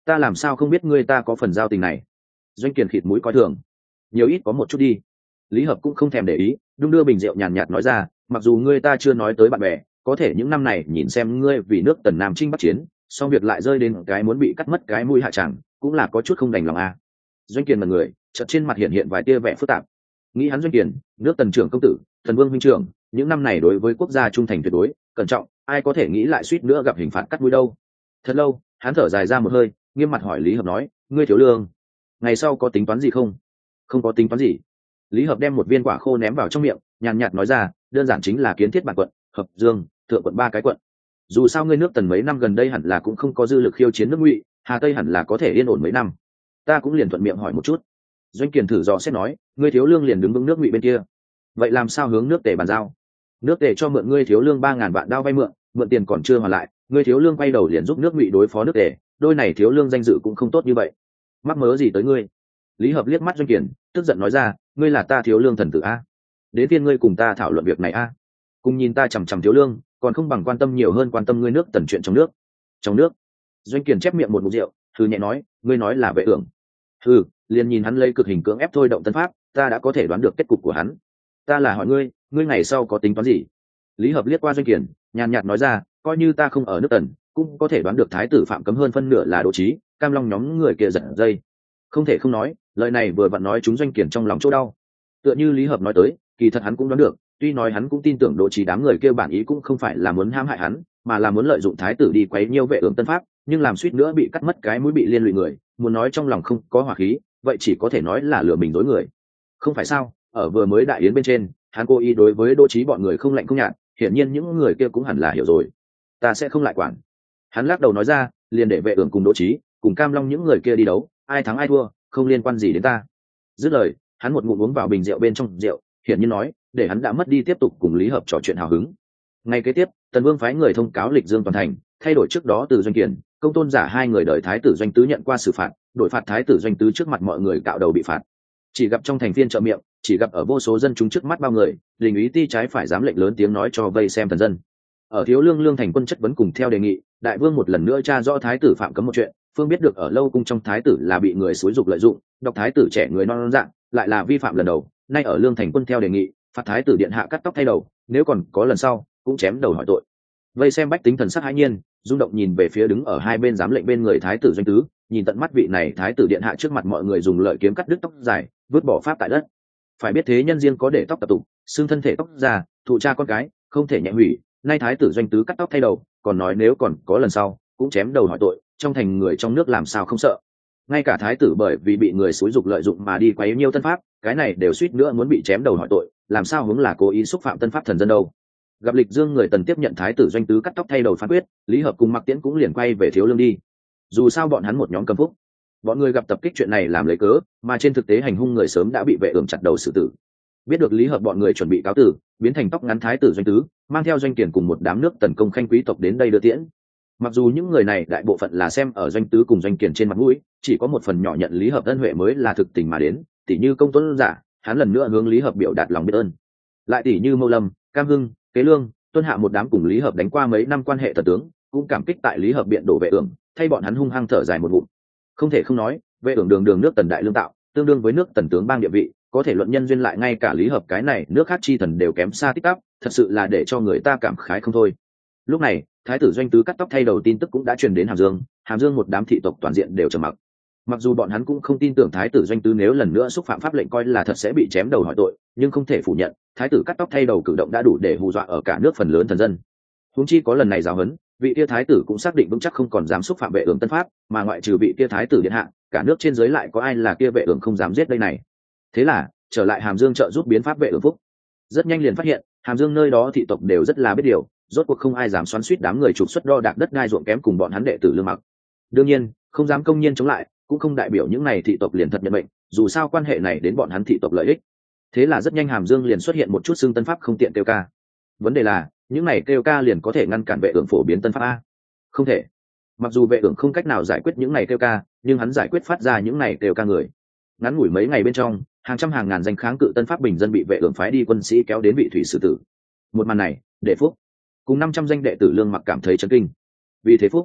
ta làm sao không biết ngươi ta có phần giao tình này. Doanh Kiền khịt mũi coi thường. Nhiều ít có một chút đi. Lý Hợp cũng không thèm để ý, đung đưa bình rượu nhàn nhạt nói ra, mặc dù ngươi ta chưa nói tới bạn bè, có thể những năm này nhìn xem ngươi vì nước Tần Nam chinh bắc chiến, xong việc lại rơi đến cái muốn bị cắt mất cái mũi hạ chẳng, cũng là có chút không đành lòng à. Doanh Kiền mặt người, chợt trên mặt hiện hiện vài tia vẻ phức tạp. Nghĩ hắn Doanh Kiền, nước Tần trưởng công tử, Thần Vương huynh trưởng, những năm này đối với quốc gia trung thành tuyệt đối, cẩn trọng, ai có thể nghĩ lại suýt nữa gặp hình phạt cắt mũi đâu. Thật lâu, hắn thở dài ra một hơi, nghiêm mặt hỏi Lý Hợp nói, ngươi thiếu lương, ngày sau có tính toán gì không? Không có tính toán gì. Lý Hợp đem một viên quả khô ném vào trong miệng, nhàn nhạt nói ra, đơn giản chính là kiến thiết bản quận, Hợp Dương, Thượng quận 3 cái quận. Dù sao ngươi nước Tần mấy năm gần đây hẳn là cũng không có dư lực khiêu chiến nước Ngụy, Hà Tây hẳn là có thể yên ổn mấy năm. Ta cũng liền thuận miệng hỏi một chút. Doanh Kiền thử dò xét nói, ngươi thiếu lương liền đứng vững nước Ngụy bên kia, vậy làm sao hướng nước Tề bàn giao? Nước Tề cho mượn ngươi thiếu lương 3.000 vạn đao vay mượn, mượn tiền còn chưa hoàn lại, ngươi thiếu lương quay đầu liền giúp nước Ngụy đối phó nước Tề, đôi này thiếu lương danh dự cũng không tốt như vậy. Mắc mớ gì tới ngươi? Lý Hợp liếc mắt Doanh Kiền, tức giận nói ra, ngươi là ta thiếu lương thần tử a, đến tiên ngươi cùng ta thảo luận việc này a, cùng nhìn ta chằm chằm thiếu lương, còn không bằng quan tâm nhiều hơn quan tâm ngươi nước Tần chuyện trong nước. Trong nước? Doanh Kiền chép miệng một ngụm rượu, hừ nhẹ nói, ngươi nói là Vệ Ưởng. Hừ, liền nhìn hắn lấy cực hình cưỡng ép thôi động tân pháp, ta đã có thể đoán được kết cục của hắn. Ta là hỏi ngươi, ngươi ngày sau có tính toán gì? Lý Hợp liếc qua Doanh Kiền, nhàn nhạt nói ra, coi như ta không ở nước Tần, cũng có thể đoán được thái tử Phạm Cấm hơn phân nửa là Đỗ Trí, Cam Long nhóm người kia giật dây. Không thể không nói, lời này vừa vặn nói chúng Doanh Kiền trong lòng chỗ đau. Tựa như Lý Hợp nói tới, kỳ thật hắn cũng đoán được, tuy nói hắn cũng tin tưởng Đỗ Trí đám người kia bản ý cũng không phải là muốn hãm hại hắn, mà là muốn lợi dụng thái tử đi quấy nhiễu Vệ Ưởng tân pháp, nhưng làm suýt nữa bị cắt mất cái mũi bị liên lụy người, muốn nói trong lòng không có hỏa khí, vậy chỉ có thể nói là lừa mình dối người. Không phải sao? Ở vừa mới đại yến bên trên, hắn cố ý đối với Đỗ Trí bọn người không lạnh không nhạt, hiển nhiên những người kia cũng hẳn là hiểu rồi. Ta sẽ không lại quản. Hắn lắc đầu nói ra, liền để Vệ Ưởng cùng Đỗ Trí, cùng Cam Long những người kia đi đấu, ai thắng ai thua, không liên quan gì đến ta. Dứt lời, hắn một ngụm uống vào bình rượu bên trong rượu, hiển nhiên nói, để hắn đã mất đi tiếp tục cùng Lý Hợp trò chuyện hào hứng. Ngày kế tiếp, Tần Vương phái người thông cáo lịch dương toàn thành, thay đổi trước đó từ Doanh Kiền, Công Tôn Giả hai người đợi thái tử Doanh Tứ nhận qua xử phạt, đổi phạt thái tử Doanh Tứ trước mặt mọi người cạo đầu bị phạt. Chỉ gặp trong thành phiên chợ miệng, chỉ gặp ở vô số dân chúng trước mắt bao người, đình úy ti trái phải dám lệnh lớn tiếng nói cho vây xem thần dân. Ở thiếu lương lương thành quân chất vấn cùng theo đề nghị, đại vương một lần nữa tra rõ thái tử Phạm Cấm một chuyện, phương biết được ở lâu cung trong thái tử là bị người xúi dục lợi dụng, độc thái tử trẻ người non dạng, lại là vi phạm lần đầu, nay ở lương thành quân theo đề nghị, phạt thái tử điện hạ cắt tóc thay đầu, nếu còn có lần sau, cũng chém đầu hỏi tội. Vây xem bách tính thần sắc hãi nhiên, rung động nhìn về phía đứng ở hai bên giám lệnh bên người thái tử Doanh Tứ, nhìn tận mắt vị này thái tử điện hạ trước mặt mọi người dùng lợi kiếm cắt đứt tóc dài, vứt bỏ pháp tại đất. Phải biết thế nhân riêng có để tóc tập tục, xương thân thể tóc già, thụ cha con cái, không thể nhẹ hủy, nay thái tử Doanh Tứ cắt tóc thay đầu, còn nói nếu còn có lần sau, cũng chém đầu hỏi tội, trong thành người trong nước làm sao không sợ. Ngay cả thái tử bởi vì bị người xúi dục lợi dụng mà đi quấy nhiêu tân pháp, cái này đều suýt nữa muốn bị chém đầu hỏi tội, làm sao hướng là cố ý xúc phạm tân pháp thần dân đâu. Gặp lịch dương người Tần tiếp nhận thái tử Doanh Tứ cắt tóc thay đầu phán quyết, Lý Hợp cùng Mạc Tiễn cũng liền quay về thiếu lương đi. Dù sao bọn hắn một nhóm cầm phúc, bọn người gặp tập kích chuyện này làm lấy cớ, mà trên thực tế hành hung người sớm đã bị Vệ Ưởng chặt đầu xử tử. Biết được Lý Hợp bọn người chuẩn bị cáo tử, biến thành tóc ngắn thái tử Doanh Tứ, mang theo Doanh Kiền cùng một đám nước Tần công khanh quý tộc đến đây đưa tiễn. Mặc dù những người này đại bộ phận là xem ở Doanh Tứ cùng Doanh Kiền trên mặt mũi, chỉ có một phần nhỏ nhận Lý Hợp ân huệ mới là thực tình mà đến, tỷ như Công Tôn Giả, hắn lần nữa hướng Lý Hợp biểu đạt lòng biết ơn. Lại tỷ như Mâu Lâm, Cam Hưng, Kế Lương, Tuân Hạ một đám cùng Lý Hợp đánh qua mấy năm quan hệ thần tướng, cũng cảm kích tại Lý Hợp biện đổ Vệ Ưởng, thay bọn hắn hung hăng thở dài một ngụm. Không thể không nói, Vệ Ưởng đường đường nước Tần đại lương tạo, tương đương với nước Tần tướng bang địa vị, có thể luận nhân duyên lại ngay cả Lý Hợp cái này nước khác chi thần đều kém xa tích tắp, thật sự là để cho người ta cảm khái không thôi. Lúc này, thái tử Doanh Tứ cắt tóc thay đầu tin tức cũng đã truyền đến Hàm Dương một đám thị tộc toàn diện đều trầm mặc. Mặc dù bọn hắn cũng không tin tưởng thái tử Doanh Tứ nếu lần nữa xúc phạm pháp lệnh coi là thật sẽ bị chém đầu hỏi tội, nhưng không thể phủ nhận, thái tử cắt tóc thay đầu cử động đã đủ để hù dọa ở cả nước phần lớn thần dân. Huống chi có lần này giáo huấn, vị kia thái tử cũng xác định vững chắc không còn dám xúc phạm Vệ Ưởng tân pháp, mà ngoại trừ vị kia thái tử điện hạ, cả nước trên dưới lại có ai là kia Vệ Ưởng không dám giết đây này. Thế là, trở lại Hàm Dương trợ giúp biến pháp Vệ Ưởng phúc. Rất nhanh liền phát hiện, Hàm Dương nơi đó thị tộc đều rất là biết điều, rốt cuộc không ai dám xoắn xuýt đám người trục xuất đo đạc đất đai ruộng kém cùng bọn hắn đệ tử lương mặc. Đương nhiên, không dám công nhiên chống lại, cũng không đại biểu những này thị tộc liền thật nhận mệnh, dù sao quan hệ này đến bọn hắn thị tộc lợi ích. Thế là rất nhanh Hàm Dương liền xuất hiện một chút xương tân pháp không tiện kêu ca. Vấn đề là, những này kêu ca liền có thể ngăn cản Vệ Ưởng phổ biến tân pháp a? Không thể. Mặc dù Vệ Ưởng không cách nào giải quyết những này kêu ca, nhưng hắn giải quyết phát ra những này kêu ca người. Ngắn ngủi mấy ngày bên trong, hàng trăm hàng ngàn danh kháng cự tân pháp bình dân bị Vệ Ưởng phái đi quân sĩ kéo đến vị thủy xử tử. Một màn này, Đệ Phúc cùng 500 danh đệ tử lương mặc cảm thấy chấn kinh. Vì thế Phúc,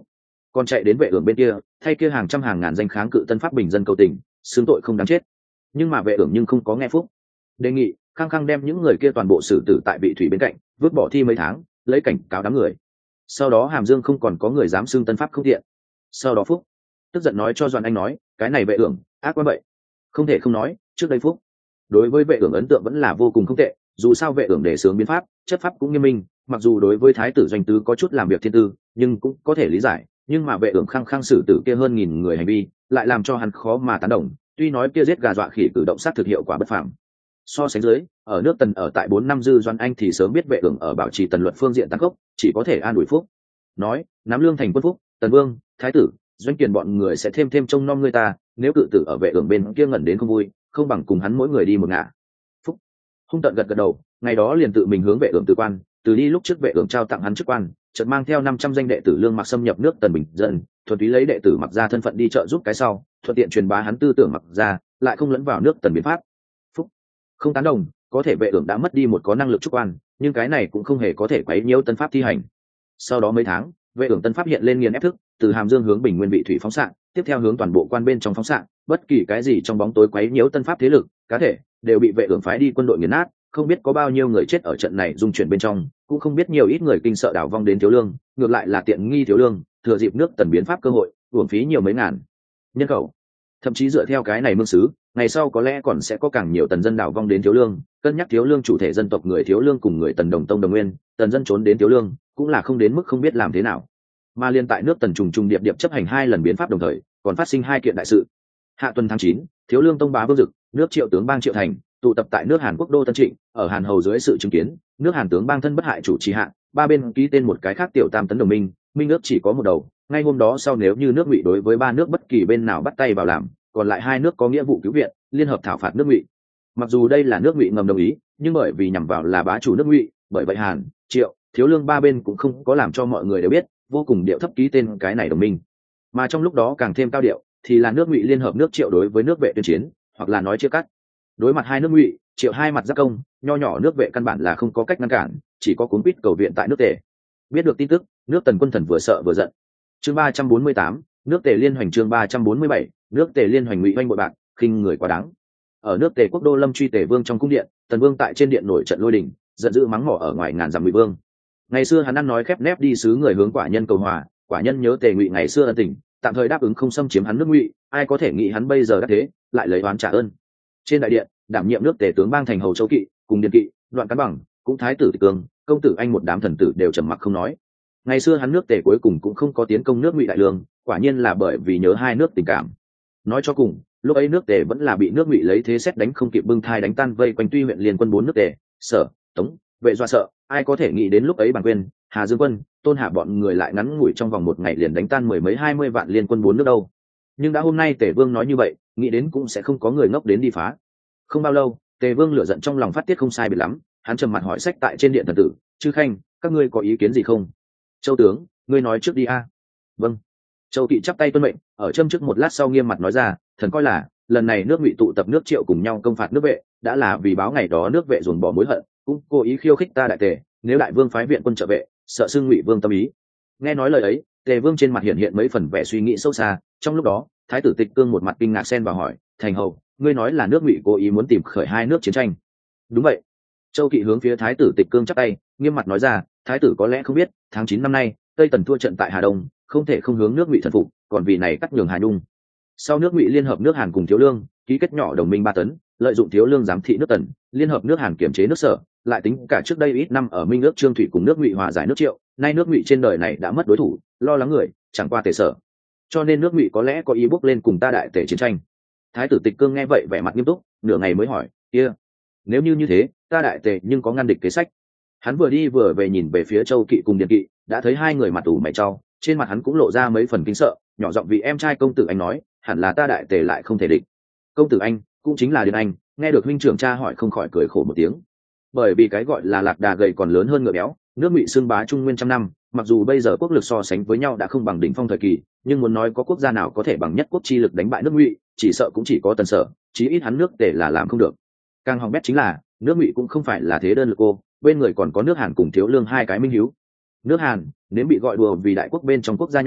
còn chạy đến vệ ưởng bên kia thay kia hàng trăm hàng ngàn danh kháng cự tân pháp bình dân cầu tình, xưng tội không đáng chết. Nhưng mà vệ ưởng nhưng không có nghe phúc, đề nghị khăng khăng đem những người kia toàn bộ xử tử tại vị thủy bên cạnh, vứt bỏ thi mấy tháng, lấy cảnh cáo đám người. Sau đó Hàm Dương không còn có người dám xưng tân pháp không thiện. Sau đó phúc tức giận nói cho Doan Anh nói, cái này vệ ưởng ác quá vậy. Không thể không nói, trước đây phúc đối với vệ ưởng ấn tượng vẫn là vô cùng không tệ, dù sao vệ ưởng đề xướng biến pháp, chất pháp cũng nghiêm minh, mặc dù đối với thái tử Doanh Tứ có chút làm việc thiên tư, nhưng cũng có thể lý giải. Nhưng mà vệ ưởng khăng khăng xử tử kia hơn nghìn người hành vi, lại làm cho hắn khó mà tán đồng. Tuy nói kia giết gà dọa khỉ cử động sát thực hiệu quả bất phàm, so sánh dưới, ở nước Tần ở tại 4 năm dư Doan Anh thì sớm biết vệ ưởng ở bảo trì tần luật phương diện tăng gốc, chỉ có thể an ủi phúc, nói nắm lương thành quân phúc, Tần Vương, thái tử, Doanh Kiền bọn người sẽ thêm trông nom người ta, nếu cự tử ở vệ ưởng bên kia ngẩn đến không vui, không bằng cùng hắn mỗi người đi một ngả. Phúc hung tận gật gật đầu, ngày đó liền tự mình hướng vệ ưởng từ quan, từ đi lúc trước vệ ưởng trao tặng hắn chức quan, chợt mang theo 500 danh đệ tử lương mặc xâm nhập nước Tần bình dân, thuần túy lấy đệ tử mặc ra thân phận đi trợ giúp cái sau, thuận tiện truyền bá hắn tư tưởng mặc ra, lại không lẫn vào nước Tần biến pháp. Phúc không tán đồng, có thể vệ ưởng đã mất đi một có năng lực chức quan, nhưng cái này cũng không hề có thể quấy nhiễu tân pháp thi hành. Sau đó mấy tháng, vệ ưởng tân pháp hiện lên nghiền ép thức, từ Hàm Dương hướng Bình Nguyên vị thủy phóng xạ, tiếp theo hướng toàn bộ quan bên trong phóng xạ, bất kỳ cái gì trong bóng tối quấy nhiễu tân pháp thế lực cá thể đều bị vệ ưởng phái đi quân đội nghiền nát, không biết có bao nhiêu người chết ở trận này dung chuyển bên trong, cũng không biết nhiều ít người kinh sợ đảo vong đến thiếu lương, ngược lại là tiện nghi thiếu lương thừa dịp nước Tần biến pháp cơ hội uổng phí nhiều mấy ngàn nhân khẩu. Thậm chí dựa theo cái này mương sứ, ngày sau có lẽ còn sẽ có càng nhiều tần dân đảo vong đến thiếu lương, cân nhắc thiếu lương chủ thể dân tộc người thiếu lương cùng người Tần đồng tông đồng nguyên, tần dân trốn đến thiếu lương cũng là không đến mức không biết làm thế nào. Mà liên tại nước Tần trùng trùng điệp điệp chấp hành 2 lần biến pháp đồng thời, còn phát sinh 2 kiện đại sự. Hạ tuần tháng 9, thiếu lương tông bá vương dực, nước Triệu tướng bang Triệu Thành tụ tập tại nước Hàn quốc đô Tân Trịnh, ở Hàn hầu dưới sự chứng kiến, nước Hàn tướng bang thân bất hại chủ trì hạ, ba bên ký tên một cái khác tiểu tam tấn đồng minh, minh ước chỉ có một đầu. Ngay hôm đó sau nếu như nước Ngụy đối với 3 nước bất kỳ bên nào bắt tay vào làm, còn lại 2 nước có nghĩa vụ cứu viện, liên hợp thảo phạt nước Ngụy. Mặc dù đây là nước Ngụy ngầm đồng ý, nhưng bởi vì nhằm vào là bá chủ nước Ngụy, bởi vậy Hàn, Triệu, thiếu lương ba bên cũng không có làm cho mọi người đều biết, vô cùng điệu thấp ký tên cái này đồng minh. Mà trong lúc đó càng thêm cao điệu thì là nước Ngụy liên hợp nước Triệu đối với nước Vệ tuyên chiến, hoặc là nói chia cắt. Đối mặt 2 nước Ngụy, Triệu hai mặt giáp công, nho nhỏ nước Vệ căn bản là không có cách ngăn cản, chỉ có cuốn quýt cầu viện tại nước Tề. Biết được tin tức, nước Tần quân thần vừa sợ vừa giận. Chương 348, nước Tề liên hoành. Chương 347, nước Tề liên hoành. Ngụy oanh bội bạc, khinh người quá đáng. Ở nước Tề quốc đô Lâm Truy Tề Vương trong cung điện, Tần Vương tại trên điện nổi trận lôi đình, giận dữ mắng mỏ ở ngoài ngàn dặm Ngụy Vương. Ngày xưa hắn ăn nói khép nép đi sứ người hướng quả nhân cầu hòa, quả nhân nhớ Tề Ngụy ngày xưa ân tình, tạm thời đáp ứng không xâm chiếm hắn nước Ngụy, ai có thể nghĩ hắn bây giờ đã thế, lại lấy oán trả ơn. Trên đại điện, đảm nhiệm nước Tề tướng bang thành hầu Châu Kỵ, cùng Điền Kỵ, Đoạn Cán Bằng, cũng thái tử Tịch Cương, công tử anh một đám thần tử đều trầm mặc không nói. Ngày xưa hắn nước Tề cuối cùng cũng không có tiến công nước Ngụy đại lương, quả nhiên là bởi vì nhớ 2 nước tình cảm. Nói cho cùng, lúc ấy nước Tề vẫn là bị nước Ngụy lấy thế xét đánh không kịp bưng thai đánh tan vây quanh Tuy huyện liên quân 4 nước Tề, Sở, Tống, Vệ dọa sợ, ai có thể nghĩ đến lúc ấy Bàng Quyên, Hà Dương quân, Tôn Hạ bọn người lại ngắn ngủi trong vòng 1 ngày liền đánh tan 10 mấy 20 vạn liên quân 4 nước đâu. Nhưng đã hôm nay Tề Vương nói như vậy, nghĩ đến cũng sẽ không có người ngốc đến đi phá. Không bao lâu, Tề Vương lửa giận trong lòng phát tiết không sai biệt lắm, hắn trầm mặt hỏi sách tại trên điện thần tử, "Chư khanh, các ngươi có ý kiến gì không?" "Châu tướng, ngươi nói trước đi a." "Vâng." Châu Kỵ chắp tay tuân mệnh, ở châm trước một lát sau nghiêm mặt nói ra, "Thần coi là lần này nước Ngụy tụ tập nước Triệu cùng nhau công phạt nước Vệ, đã là vì báo ngày đó nước Vệ dồn bỏ mối hận, cũng cố ý khiêu khích ta đại Tề, nếu đại vương phái viện quân trợ vệ, sợ xưng Ngụy vương tâm ý." Nghe nói lời ấy, Tề Vương trên mặt hiện hiện mấy phần vẻ suy nghĩ sâu xa. Trong lúc đó, thái tử Tịch Cương một mặt kinh ngạc xen vào hỏi, "Thành hầu, ngươi nói là nước Ngụy cố ý muốn tìm khởi 2 nước chiến tranh?" "Đúng vậy." Châu Kỵ hướng phía thái tử Tịch Cương chắp tay, nghiêm mặt nói ra, "Thái tử có lẽ không biết, tháng 9 năm nay, Tây Tần thua trận tại Hà Đông, không thể không hướng nước Ngụy thần phục, còn vì này cắt nhường Hà Nhung. Sau nước Ngụy liên hợp nước Hàn cùng Thiếu Lương, ký kết nhỏ đồng minh 3 tấn, lợi dụng Thiếu Lương giám thị nước Tần, liên hợp nước Hàn kiểm chế nước Sở, lại tính cả trước đây ít năm ở minh ước Trương Thủy cùng nước Ngụy hòa giải nước Triệu, nay nước Ngụy trên đời này đã mất đối thủ, lo lắng người, chẳng qua Tề Sở. Cho nên nước Ngụy có lẽ có ý bước lên cùng ta đại Tề chiến tranh." Thái tử Tịch Cương nghe vậy vẻ mặt nghiêm túc, nửa ngày mới hỏi, "Kia, nếu như thế, ta đại Tề nhưng có ngăn địch kế sách?" Hắn vừa đi vừa về nhìn về phía Châu Kỵ cùng Điền Kỵ, đã thấy 2 người mặt ủ mày trao, trên mặt hắn cũng lộ ra mấy phần kinh sợ, nhỏ giọng vị em trai công tử anh nói, "Hẳn là ta đại Tề lại không thể địch." Công tử anh cũng chính là Điền Anh, nghe được huynh trưởng cha hỏi không khỏi cười khổ một tiếng. Bởi vì cái gọi là lạc đà gầy còn lớn hơn ngựa béo, nước Ngụy xưng bá Trung Nguyên trăm năm, mặc dù bây giờ quốc lực so sánh với nhau đã không bằng đỉnh phong thời kỳ, nhưng muốn nói có quốc gia nào có thể bằng nhất quốc chi lực đánh bại nước Ngụy, chỉ sợ cũng chỉ có Tần Sở, chí ít hắn nước Tề là làm không được. Càng hỏng bét chính là, nước Ngụy cũng không phải là thế đơn lực cô, bên người còn có nước Hàn cùng Thiếu Lương 2 cái minh hiếu. Nước Hàn nếm bị gọi đùa vì đại quốc bên trong quốc gia nhỏ,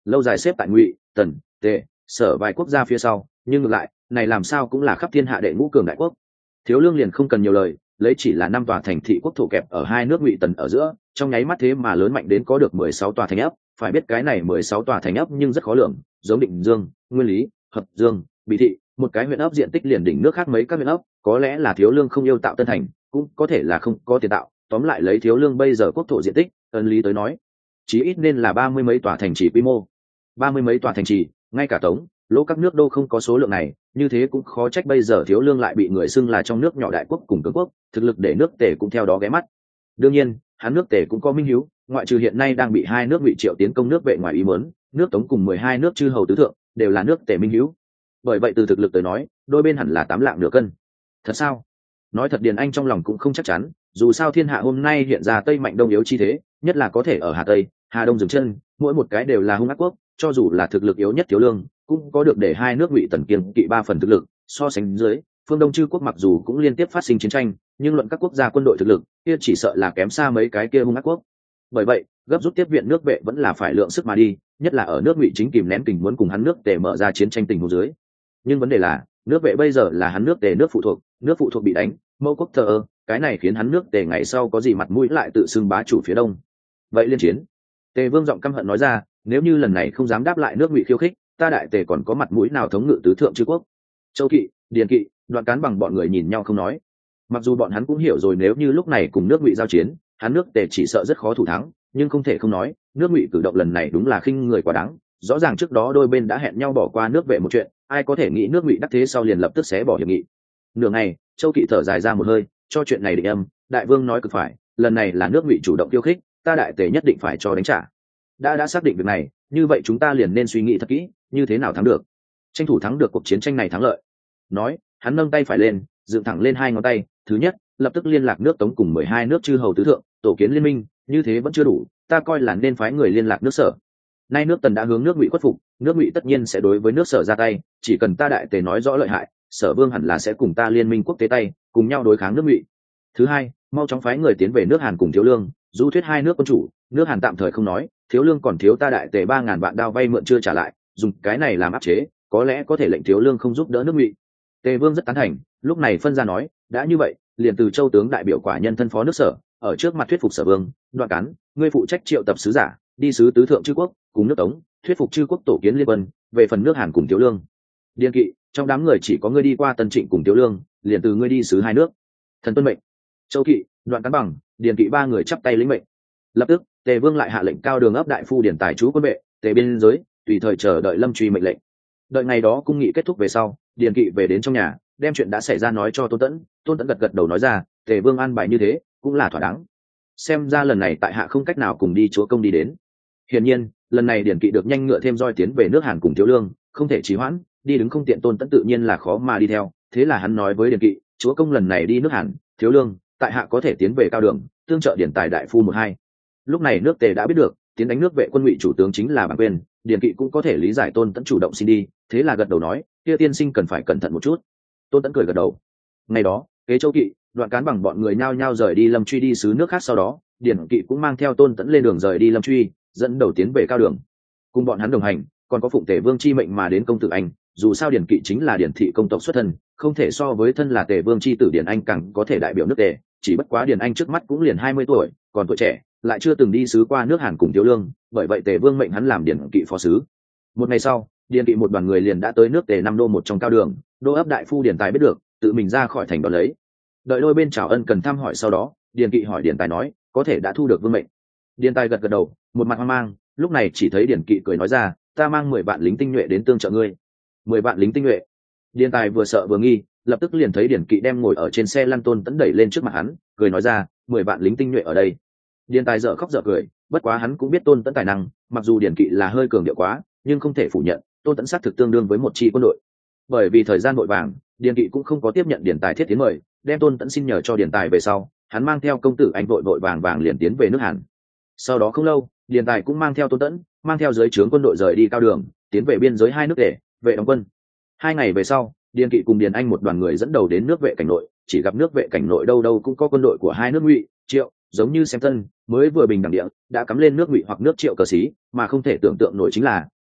lâu dài xếp tại Ngụy, Tần, Tề, Sở vài quốc gia phía sau, nhưng ngược lại, này làm sao cũng là khắp thiên hạ đệ ngũ cường đại quốc. Thiếu Lương liền không cần nhiều lời, lấy chỉ là 5 tòa thành thị quốc thổ kẹp ở hai nước Ngụy Tần ở giữa, trong nháy mắt thế mà lớn mạnh đến có được 16 tòa thành ấp, phải biết cái này 16 tòa thành ấp nhưng rất khó lường, giống Định Dương, Nguyên Lý, Hợp Dương, Bị Thị, một cái huyện ấp diện tích liền đỉnh nước khác mấy các huyện ấp, có lẽ là Thiếu Lương không yêu tạo tân thành, cũng có thể là không có tiền tạo, tóm lại lấy Thiếu Lương bây giờ quốc thổ diện tích, ấn lý tới nói, chí ít nên là 30 mấy tòa thành trì quy mô. 30 mấy tòa thành trì, ngay cả Tống, Lỗ các nước đô không có số lượng này, như thế cũng khó trách bây giờ Thiếu Lương lại bị người xưng là trong nước nhỏ đại quốc cùng cường quốc, thực lực để nước Tề cũng theo đó ghé mắt. Đương nhiên, hắn nước Tề cũng có minh hiếu, ngoại trừ hiện nay đang bị hai nước Ngụy Triệu tiến công nước Vệ ngoài ý muốn, nước Tống cùng 12 nước chư hầu tứ thượng đều là nước Tề minh hiếu. Bởi vậy từ thực lực tới nói, đôi bên hẳn là 8 lạng nửa cân. Thật sao? Nói thật Điền Anh trong lòng cũng không chắc chắn, dù sao thiên hạ hôm nay hiện ra Tây mạnh Đông yếu chi thế, nhất là có thể ở Hà Tây, Hà Đông dừng chân, mỗi một cái đều là hung ác quốc, cho dù là thực lực yếu nhất Thiếu Lương, cũng có được để hai nước Ngụy Tần kiêng kỵ 3 phần thực lực, so sánh dưới, phương Đông chư quốc mặc dù cũng liên tiếp phát sinh chiến tranh, nhưng luận các quốc gia quân đội thực lực, kia chỉ sợ là kém xa mấy cái kia hung ác quốc. Bởi vậy, gấp rút tiếp viện nước Vệ vẫn là phải lượng sức mà đi, nhất là ở nước Ngụy chính kìm nén kình muốn cùng hắn nước Tề mở ra chiến tranh tình huống dưới. Nhưng vấn đề là, nước Vệ bây giờ là hắn nước Tề nước phụ thuộc bị đánh, mâu quốc thờ ơ, cái này khiến hắn nước Tề ngày sau có gì mặt mũi lại tự xưng bá chủ phía đông. Vậy liên chiến. Tề Vương giọng căm hận nói ra, nếu như lần này không dám đáp lại nước Ngụy khiêu khích, ta đại Tề còn có mặt mũi nào thống ngự tứ thượng chư quốc. Châu Kỵ, Điền Kỵ, Đoạn Cán bằng bọn người nhìn nhau không nói. Mặc dù bọn hắn cũng hiểu rồi nếu như lúc này cùng nước Ngụy giao chiến, hắn nước Tề chỉ sợ rất khó thủ thắng, nhưng không thể không nói, nước Ngụy cử động lần này đúng là khinh người quá đáng. Rõ ràng trước đó đôi bên đã hẹn nhau bỏ qua nước Vệ một chuyện, ai có thể nghĩ nước Ngụy đắc thế sau liền lập tức xé bỏ hiệp nghị. Nửa ngày, Châu Kỵ thở dài ra một hơi, cho chuyện này định âm, đại vương nói cực phải, lần này là nước Ngụy chủ động khiêu khích, ta đại Tề nhất định phải cho đánh trả. Đã xác định việc này, như vậy chúng ta liền nên suy nghĩ thật kỹ, như thế nào thắng được, tranh thủ thắng được cuộc chiến tranh này thắng lợi. Nói, hắn nâng tay phải lên, dựng thẳng lên hai ngón tay, thứ nhất, lập tức liên lạc nước Tống cùng 12 nước chư hầu tứ thượng, tổ kiến liên minh, như thế vẫn chưa đủ, ta coi là nên phái người liên lạc nước Sở. Nay nước Tần đã hướng nước Ngụy khuất phục, nước Ngụy tất nhiên sẽ đối với nước Sở ra tay, chỉ cần ta đại Tề nói rõ lợi hại, Sở Vương hẳn là sẽ cùng ta liên minh quốc tế tay, cùng nhau đối kháng nước Ngụy. Thứ hai, mau chóng phái người tiến về nước Hàn cùng Thiếu Lương, du thuyết hai nước quân chủ, nước Hàn tạm thời không nói, Thiếu Lương còn thiếu ta đại Tề 3000 vạn đao vay mượn chưa trả lại, dùng cái này làm áp chế, có lẽ có thể lệnh Thiếu Lương không giúp đỡ nước Ngụy. Tề Vương rất tán thành, lúc này phân ra nói, đã như vậy, liền từ Châu tướng đại biểu quả nhân thân phó nước Sở, ở trước mặt thuyết phục Sở Vương, Đoạn Cán, ngươi phụ trách triệu tập sứ giả, đi sứ tứ thượng chư quốc, cùng nước Tống, thuyết phục chư quốc tổ kiến liên quân, về phần nước Hàn cùng Thiếu Lương. Điền Kỵ, trong đám người chỉ có ngươi đi qua Tân Trịnh cùng Thiếu Lương, liền từ ngươi đi sứ hai nước. Thần tuân mệnh. Châu Kỵ, Đoạn Cán bằng, Điền Kỵ ba người chắp tay lĩnh mệnh. Lập tức, Tề Vương lại hạ lệnh cao đường ấp đại phu điển tài chú quân vệ, Tề biên giới, tùy thời chờ đợi Lâm truy mệnh lệnh. Đợi ngày đó cung nghị kết thúc về sau, Điền Kỵ về đến trong nhà, đem chuyện đã xảy ra nói cho Tôn Tẫn gật gật đầu nói ra, Tề Vương an bài như thế, cũng là thỏa đáng. Xem ra lần này tại hạ không cách nào cùng đi chúa công đi đến. Hiển nhiên, lần này Điền Kỵ được nhanh ngựa thêm roi tiến về nước Hàn cùng Thiếu Lương, không thể trì hoãn, đi đứng không tiện Tôn Tẫn tự nhiên là khó mà đi theo, thế là hắn nói với Điền Kỵ, chúa công lần này đi nước Hàn, Thiếu Lương, tại hạ có thể tiến về cao đường, tương trợ điển tài đại phu 12. Lúc này nước Tề đã biết được, tiến đánh nước Vệ quân Ngụy chủ tướng chính là Bàng Quyền, Điền Kỵ cũng có thể lý giải Tôn Tẫn chủ động xin đi, thế là gật đầu nói, kia tiên sinh cần phải cẩn thận một chút. Tôn Tẫn cười gật đầu. Ngày đó, kế Châu Kỵ, Đoạn Cán bằng bọn người nhao nhao rời đi Lâm truy đi sứ nước khác, sau đó Điền Kỵ cũng mang theo Tôn Tẫn lên đường rời đi Lâm truy, dẫn đầu tiến về cao đường. Cùng bọn hắn đồng hành, còn có Phụng Tề Vương chi mệnh mà đến công tử Anh, dù sao Điền Kỵ chính là Điền thị công tộc xuất thân, không thể so với thân là Tề Vương chi tử Điền Anh càng có thể đại biểu nước Tề, chỉ bất quá Điền Anh trước mắt cũng liền 20 tuổi, còn tuổi trẻ, lại chưa từng đi sứ qua nước Hàn cùng Thiếu Lương, bởi vậy Tề Vương mệnh hắn làm Điền Kỵ phó sứ. Một ngày sau, Điền Kỵ một đoàn người liền đã tới nước Tề năm đô một trong cao đường, đô ấp đại phu Điền Tài biết được, tự mình ra khỏi thành đón lấy. Đợi đôi bên chào ân cần thăm hỏi sau đó, Điền Kỵ hỏi Điền Tài nói, có thể đã thu được vương mệnh. Điền Tài gật gật đầu, một mặt hoang mang, lúc này chỉ thấy Điền Kỵ cười nói ra, ta mang 10 vạn lính tinh nhuệ đến tương trợ ngươi. 10 vạn lính tinh nhuệ. Điền Tài vừa sợ vừa nghi, lập tức liền thấy Điền Kỵ đem ngồi ở trên xe lăn Tôn Tẫn đẩy lên trước mặt hắn, cười nói ra, 10 vạn lính tinh nhuệ ở đây. Điền Tài dở khóc dở cười, bất quá hắn cũng biết Tôn Tẫn tài năng, mặc dù Điền Kỵ là hơi cường điệu quá, nhưng không thể phủ nhận, Tôn Tẫn xác thực tương đương với một chi quân đội. Bởi vì thời gian vội vàng, Điền Kỵ cũng không có tiếp nhận Điền Tài thiết tiến mời, đem Tôn Tẫn xin nhờ cho Điền Tài về sau, hắn mang theo công tử Anh vội vàng liền tiến về nước Hàn. Sau đó không lâu, Điền Tài cũng mang theo Tôn Tẫn, mang theo dưới trướng quân đội rời đi cao đường, tiến về biên giới hai nước để vệ đóng quân. 2 ngày về sau, Điền Kỵ cùng Điền Anh một đoàn người dẫn đầu đến nước Vệ cảnh nội, chỉ gặp nước Vệ cảnh nội đâu đâu cũng có quân đội của hai nước Ngụy, Triệu, giống như xem tân mới vừa bình đẳng địa đã cắm lên nước Ngụy hoặc nước Triệu cờ xí, mà không thể tưởng tượng nổi chính là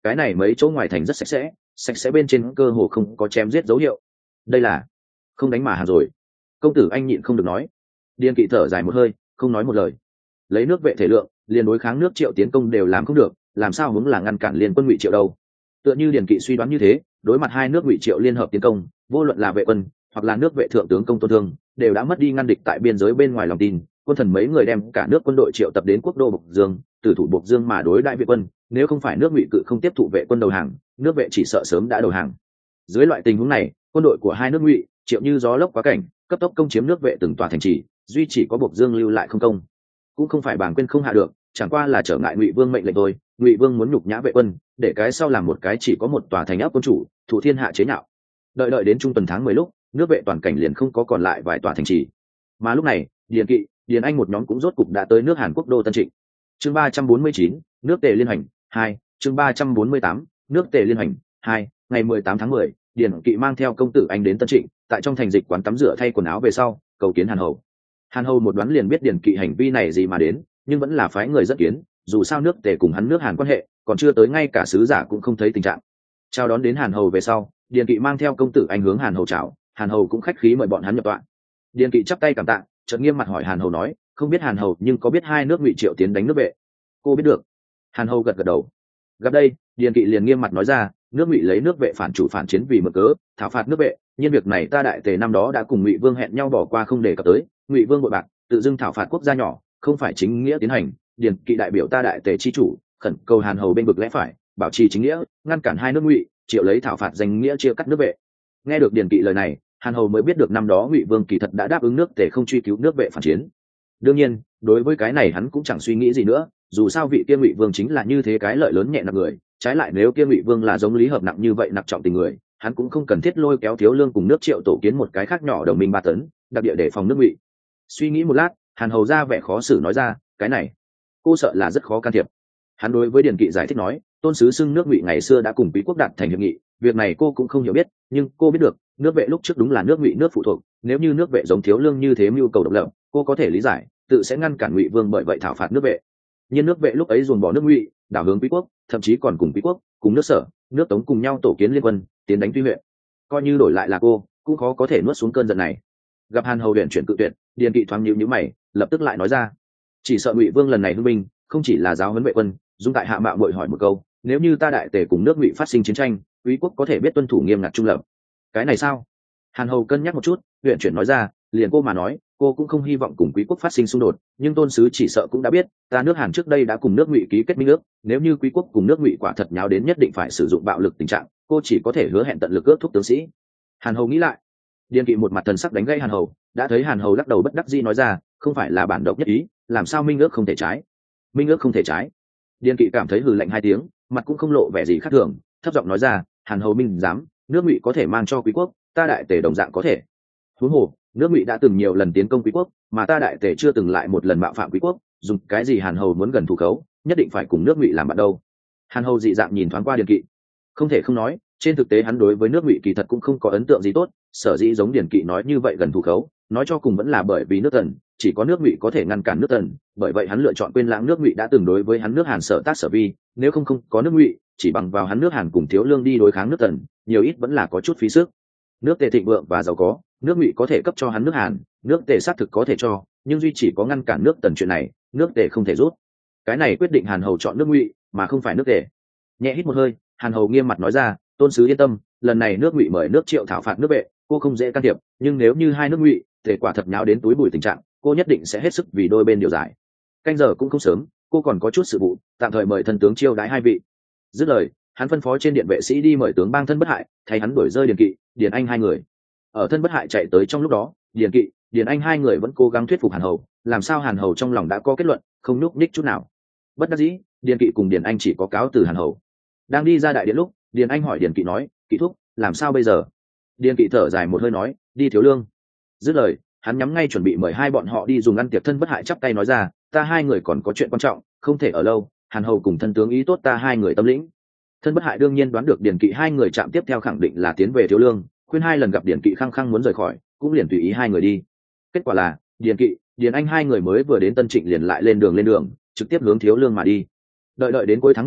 cái này mấy chỗ ngoài thành rất sạch sẽ bên trên cơ hồ không có chém giết dấu hiệu. Đây là không đánh mà hàng rồi. Công tử anh nhịn không được nói. Điền Kỵ thở dài một hơi, không nói một lời. Lấy nước vệ thể lượng, liền đối kháng nước Triệu tiến công đều làm không được, làm sao hướng là ngăn cản liên quân Ngụy Triệu đâu? Tựa như Điền Kỵ suy đoán như thế, đối mặt hai nước Ngụy Triệu liên hợp tiến công, vô luận là vệ quân hoặc là nước vệ thượng tướng công Tôn Thương, đều đã mất đi ngăn địch tại biên giới bên ngoài lòng tin. Quân thần mấy người đem cả nước quân đội triệu tập đến quốc đô Bộc Dương, từ thủ Bộc Dương mà đối đại vệ quân, nếu không phải nước Ngụy cự không tiếp thụ vệ quân đầu hàng, nước vệ chỉ sợ sớm đã đầu hàng. Dưới loại tình huống này, quân đội của hai nước Ngụy Triệu như gió lốc quá cảnh, cấp tốc công chiếm nước vệ từng tòa thành trì, duy chỉ có Bộc Dương lưu lại không công. Cũng không phải bàng quên không hạ được, chẳng qua là trở ngại Ngụy Vương mệnh lệnh thôi. Ngụy Vương muốn nhục nhã vệ quân, để cái sau làm một cái chỉ có một tòa thành áp quân chủ, thủ thiên hạ chế nhạo. Đợi đến trung tuần tháng 10 lúc, nước vệ toàn cảnh liền không có còn lại vài tòa thành trì. Mà lúc này, Điền Kỵ, Điền Anh một nhóm cũng rốt cục đã tới nước Hàn Quốc đô Tân Trịnh. Chương 349, nước Tề liên hành 2, chương 348, nước Tề liên hành 2, ngày 18 tháng 10, Điền Kỵ mang theo công tử anh đến Tân Trịnh, tại trong thành dịch quán tắm rửa thay quần áo về sau, cầu kiến Hàn Hầu. Hàn Hầu một đoán liền biết Điền Kỵ hành vi này gì mà đến, nhưng vẫn là phái người dẫn kiến, dù sao nước Tề cùng hắn nước Hàn quan hệ, còn chưa tới ngay cả sứ giả cũng không thấy tình trạng. Chào đón đến Hàn Hầu về sau, Điền Kỵ mang theo công tử anh hướng Hàn Hầu chào, Hàn Hầu cũng khách khí mời bọn hắn nhập tọa. Điền Kỵ chắp tay cảm tạ, chợt nghiêm mặt hỏi Hàn Hầu nói, không biết Hàn Hầu nhưng có biết hai nước Ngụy Triệu tiến đánh nước vệ? Cô biết được. Hàn Hầu gật gật đầu. Gặp đây, Điền Kỵ liền nghiêm mặt nói ra, nước Ngụy lấy nước vệ phản chủ phản chiến vì mực cớ, thảo phạt nước vệ, nhưng việc này ta đại tề năm đó đã cùng Ngụy Vương hẹn nhau bỏ qua không đề cập tới, Ngụy Vương bội bạc, tự dưng thảo phạt quốc gia nhỏ, không phải chính nghĩa tiến hành. Điền Kỵ đại biểu ta đại tề chi chủ, khẩn cầu Hàn Hầu bên vực lẽ phải, bảo trì chính nghĩa, ngăn cản hai nước Ngụy Triệu lấy thảo phạt danh nghĩa chia cắt nước vệ. Nghe được Điền Kỵ lời này, Hàn Hầu mới biết được năm đó Ngụy Vương kỳ thật đã đáp ứng nước Tề không truy cứu nước vệ phản chiến. Đương nhiên, đối với cái này hắn cũng chẳng suy nghĩ gì nữa, dù sao vị kia Ngụy Vương chính là như thế cái lợi lớn nhẹ nặng người, trái lại nếu kia Ngụy Vương là giống Lý Hợp nặng như vậy nặng trọng tình người, hắn cũng không cần thiết lôi kéo Thiếu Lương cùng nước Triệu tổ kiến một cái khác nhỏ đồng minh 3 tấn, đặc địa để phòng nước Ngụy. Suy nghĩ một lát, Hàn Hầu ra vẻ khó xử nói ra, cái này, cô sợ là rất khó can thiệp. Hắn đối với Điền Kỵ giải thích nói, tôn sứ xưng nước Ngụy ngày xưa đã cùng Quý quốc đạt thành hiệp nghị, việc này cô cũng không hiểu biết, nhưng cô biết được, nước vệ lúc trước đúng là nước Ngụy nước phụ thuộc, nếu như nước vệ giống Thiếu Lương như thế mưu cầu độc lập, cô có thể lý giải, tự sẽ ngăn cản Ngụy Vương bởi vậy thảo phạt nước vệ. Nhưng nước vệ lúc ấy dồn bỏ nước Ngụy, đảo hướng Quý quốc, thậm chí còn cùng Quý quốc, cùng nước Sở, nước Tống cùng nhau tổ kiến liên quân, tiến đánh Tuy huyện. Coi như đổi lại là cô, cũng khó có thể nuốt xuống cơn giận này. Gặp Hàn Hầu huyền chuyển cự tuyệt, Điền Kỵ thoáng nhíu mày, lập tức lại nói ra, chỉ sợ Ngụy Vương lần này hưng binh, không chỉ là giáo huấn vệ quân, dung tại hạ mạo muội hỏi một câu, nếu như ta đại tề cùng nước Ngụy phát sinh chiến tranh, Quý quốc có thể biết tuân thủ nghiêm ngặt trung lập. Cái này sao? Hàn Hầu cân nhắc một chút, huyền chuyển nói ra, liền cô mà nói, cô cũng không hy vọng cùng Quý quốc phát sinh xung đột, nhưng tôn sứ chỉ sợ cũng đã biết, ta nước Hàn trước đây đã cùng nước Ngụy ký kết minh ước, nếu như Quý quốc cùng nước Ngụy quả thật nháo đến nhất định phải sử dụng bạo lực tình trạng, cô chỉ có thể hứa hẹn tận lực ước thúc tướng sĩ. Hàn Hầu nghĩ lại, Điền Kỵ một mặt thần sắc đánh gây Hàn Hầu, đã thấy Hàn Hầu lắc đầu bất đắc dĩ nói ra, không phải là bản độc nhất ý, làm sao minh ước không thể trái? Minh ước không thể trái? Điền Kỵ cảm thấy hừ lạnh 2 tiếng, mặt cũng không lộ vẻ gì khác thường, thấp giọng nói ra, Hàn Hầu minh dám, nước Ngụy có thể mang cho Quý quốc, ta đại tề đồng dạng có thể. Huống hồ, nước Ngụy đã từng nhiều lần tiến công Quý quốc, mà ta đại tề chưa từng lại một lần mạo phạm Quý quốc, dùng cái gì Hàn Hầu muốn gần thủ khấu, nhất định phải cùng nước Ngụy làm bạn đâu? Hàn Hầu dị dạng nhìn thoáng qua Điền Kỵ, không thể không nói, trên thực tế hắn đối với nước Ngụy kỳ thật cũng không có ấn tượng gì tốt, sở dĩ giống Điền Kỵ nói như vậy gần thủ khấu, nói cho cùng vẫn là bởi vì nước Tần, chỉ có nước Ngụy có thể ngăn cản nước Tần, bởi vậy hắn lựa chọn quên lãng nước Ngụy đã từng đối với hắn nước Hàn sở tác sở vi, nếu không có nước Ngụy, chỉ bằng vào hắn nước Hàn cùng Thiếu Lương đi đối kháng nước Tần, nhiều ít vẫn là có chút phí sức. Nước Tề thịnh vượng và giàu có, nước Ngụy có thể cấp cho hắn nước Hàn, nước Tề xác thực có thể cho, nhưng duy chỉ có ngăn cản nước Tần chuyện này, nước Tề không thể rút. Cái này quyết định Hàn Hầu chọn nước Ngụy, mà không phải nước Tề. Nhẹ hít một hơi, Hàn Hầu nghiêm mặt nói ra, tôn sứ yên tâm, lần này nước Ngụy mời nước Triệu thảo phạt nước vệ, cô không dễ can thiệp, nhưng nếu như hai nước Ngụy Tề quả thật nháo đến túi bụi tình trạng, cô nhất định sẽ hết sức vì đôi bên điều giải. Canh giờ cũng không sớm, cô còn có chút sự vụ, tạm thời mời thần tướng chiêu đãi hai vị. Dứt lời, hắn phân phó trên điện vệ sĩ đi mời tướng Bang Thân Bất Hại, thay hắn đuổi rơi Điền Kỵ, Điền Anh 2 người. Ở Thân Bất Hại chạy tới trong lúc đó, Điền Kỵ, Điền Anh 2 người vẫn cố gắng thuyết phục Hàn Hầu, làm sao Hàn Hầu trong lòng đã có kết luận, không nhúc nhích chút nào. Bất đắc dĩ, Điền Kỵ cùng Điền Anh chỉ có cáo từ Hàn Hầu. Đang đi ra đại điện lúc, Điền Anh hỏi Điền Kỵ nói, Kỵ thúc, làm sao bây giờ? Điền Kỵ thở dài một hơi nói, đi Thiếu Lương. Dứt lời, hắn nhắm ngay chuẩn bị mời hai bọn họ đi dùng ăn tiệc. Thân Bất Hại chắp tay nói ra, ta 2 người còn có chuyện quan trọng, không thể ở lâu, Hàn Hầu cùng thân tướng ý tốt ta 2 người tâm lĩnh. Thân Bất Hại đương nhiên đoán được Điền Kỵ 2 người chạm tiếp theo khẳng định là tiến về Thiếu Lương, khuyên 2 lần gặp Điền Kỵ khăng khăng muốn rời khỏi, cũng liền tùy ý 2 người đi. Kết quả là, Điền Kỵ, Điền Anh 2 người mới vừa đến Tân Trịnh liền lại lên đường, trực tiếp hướng Thiếu Lương mà đi. Đợi đến cuối tháng 10,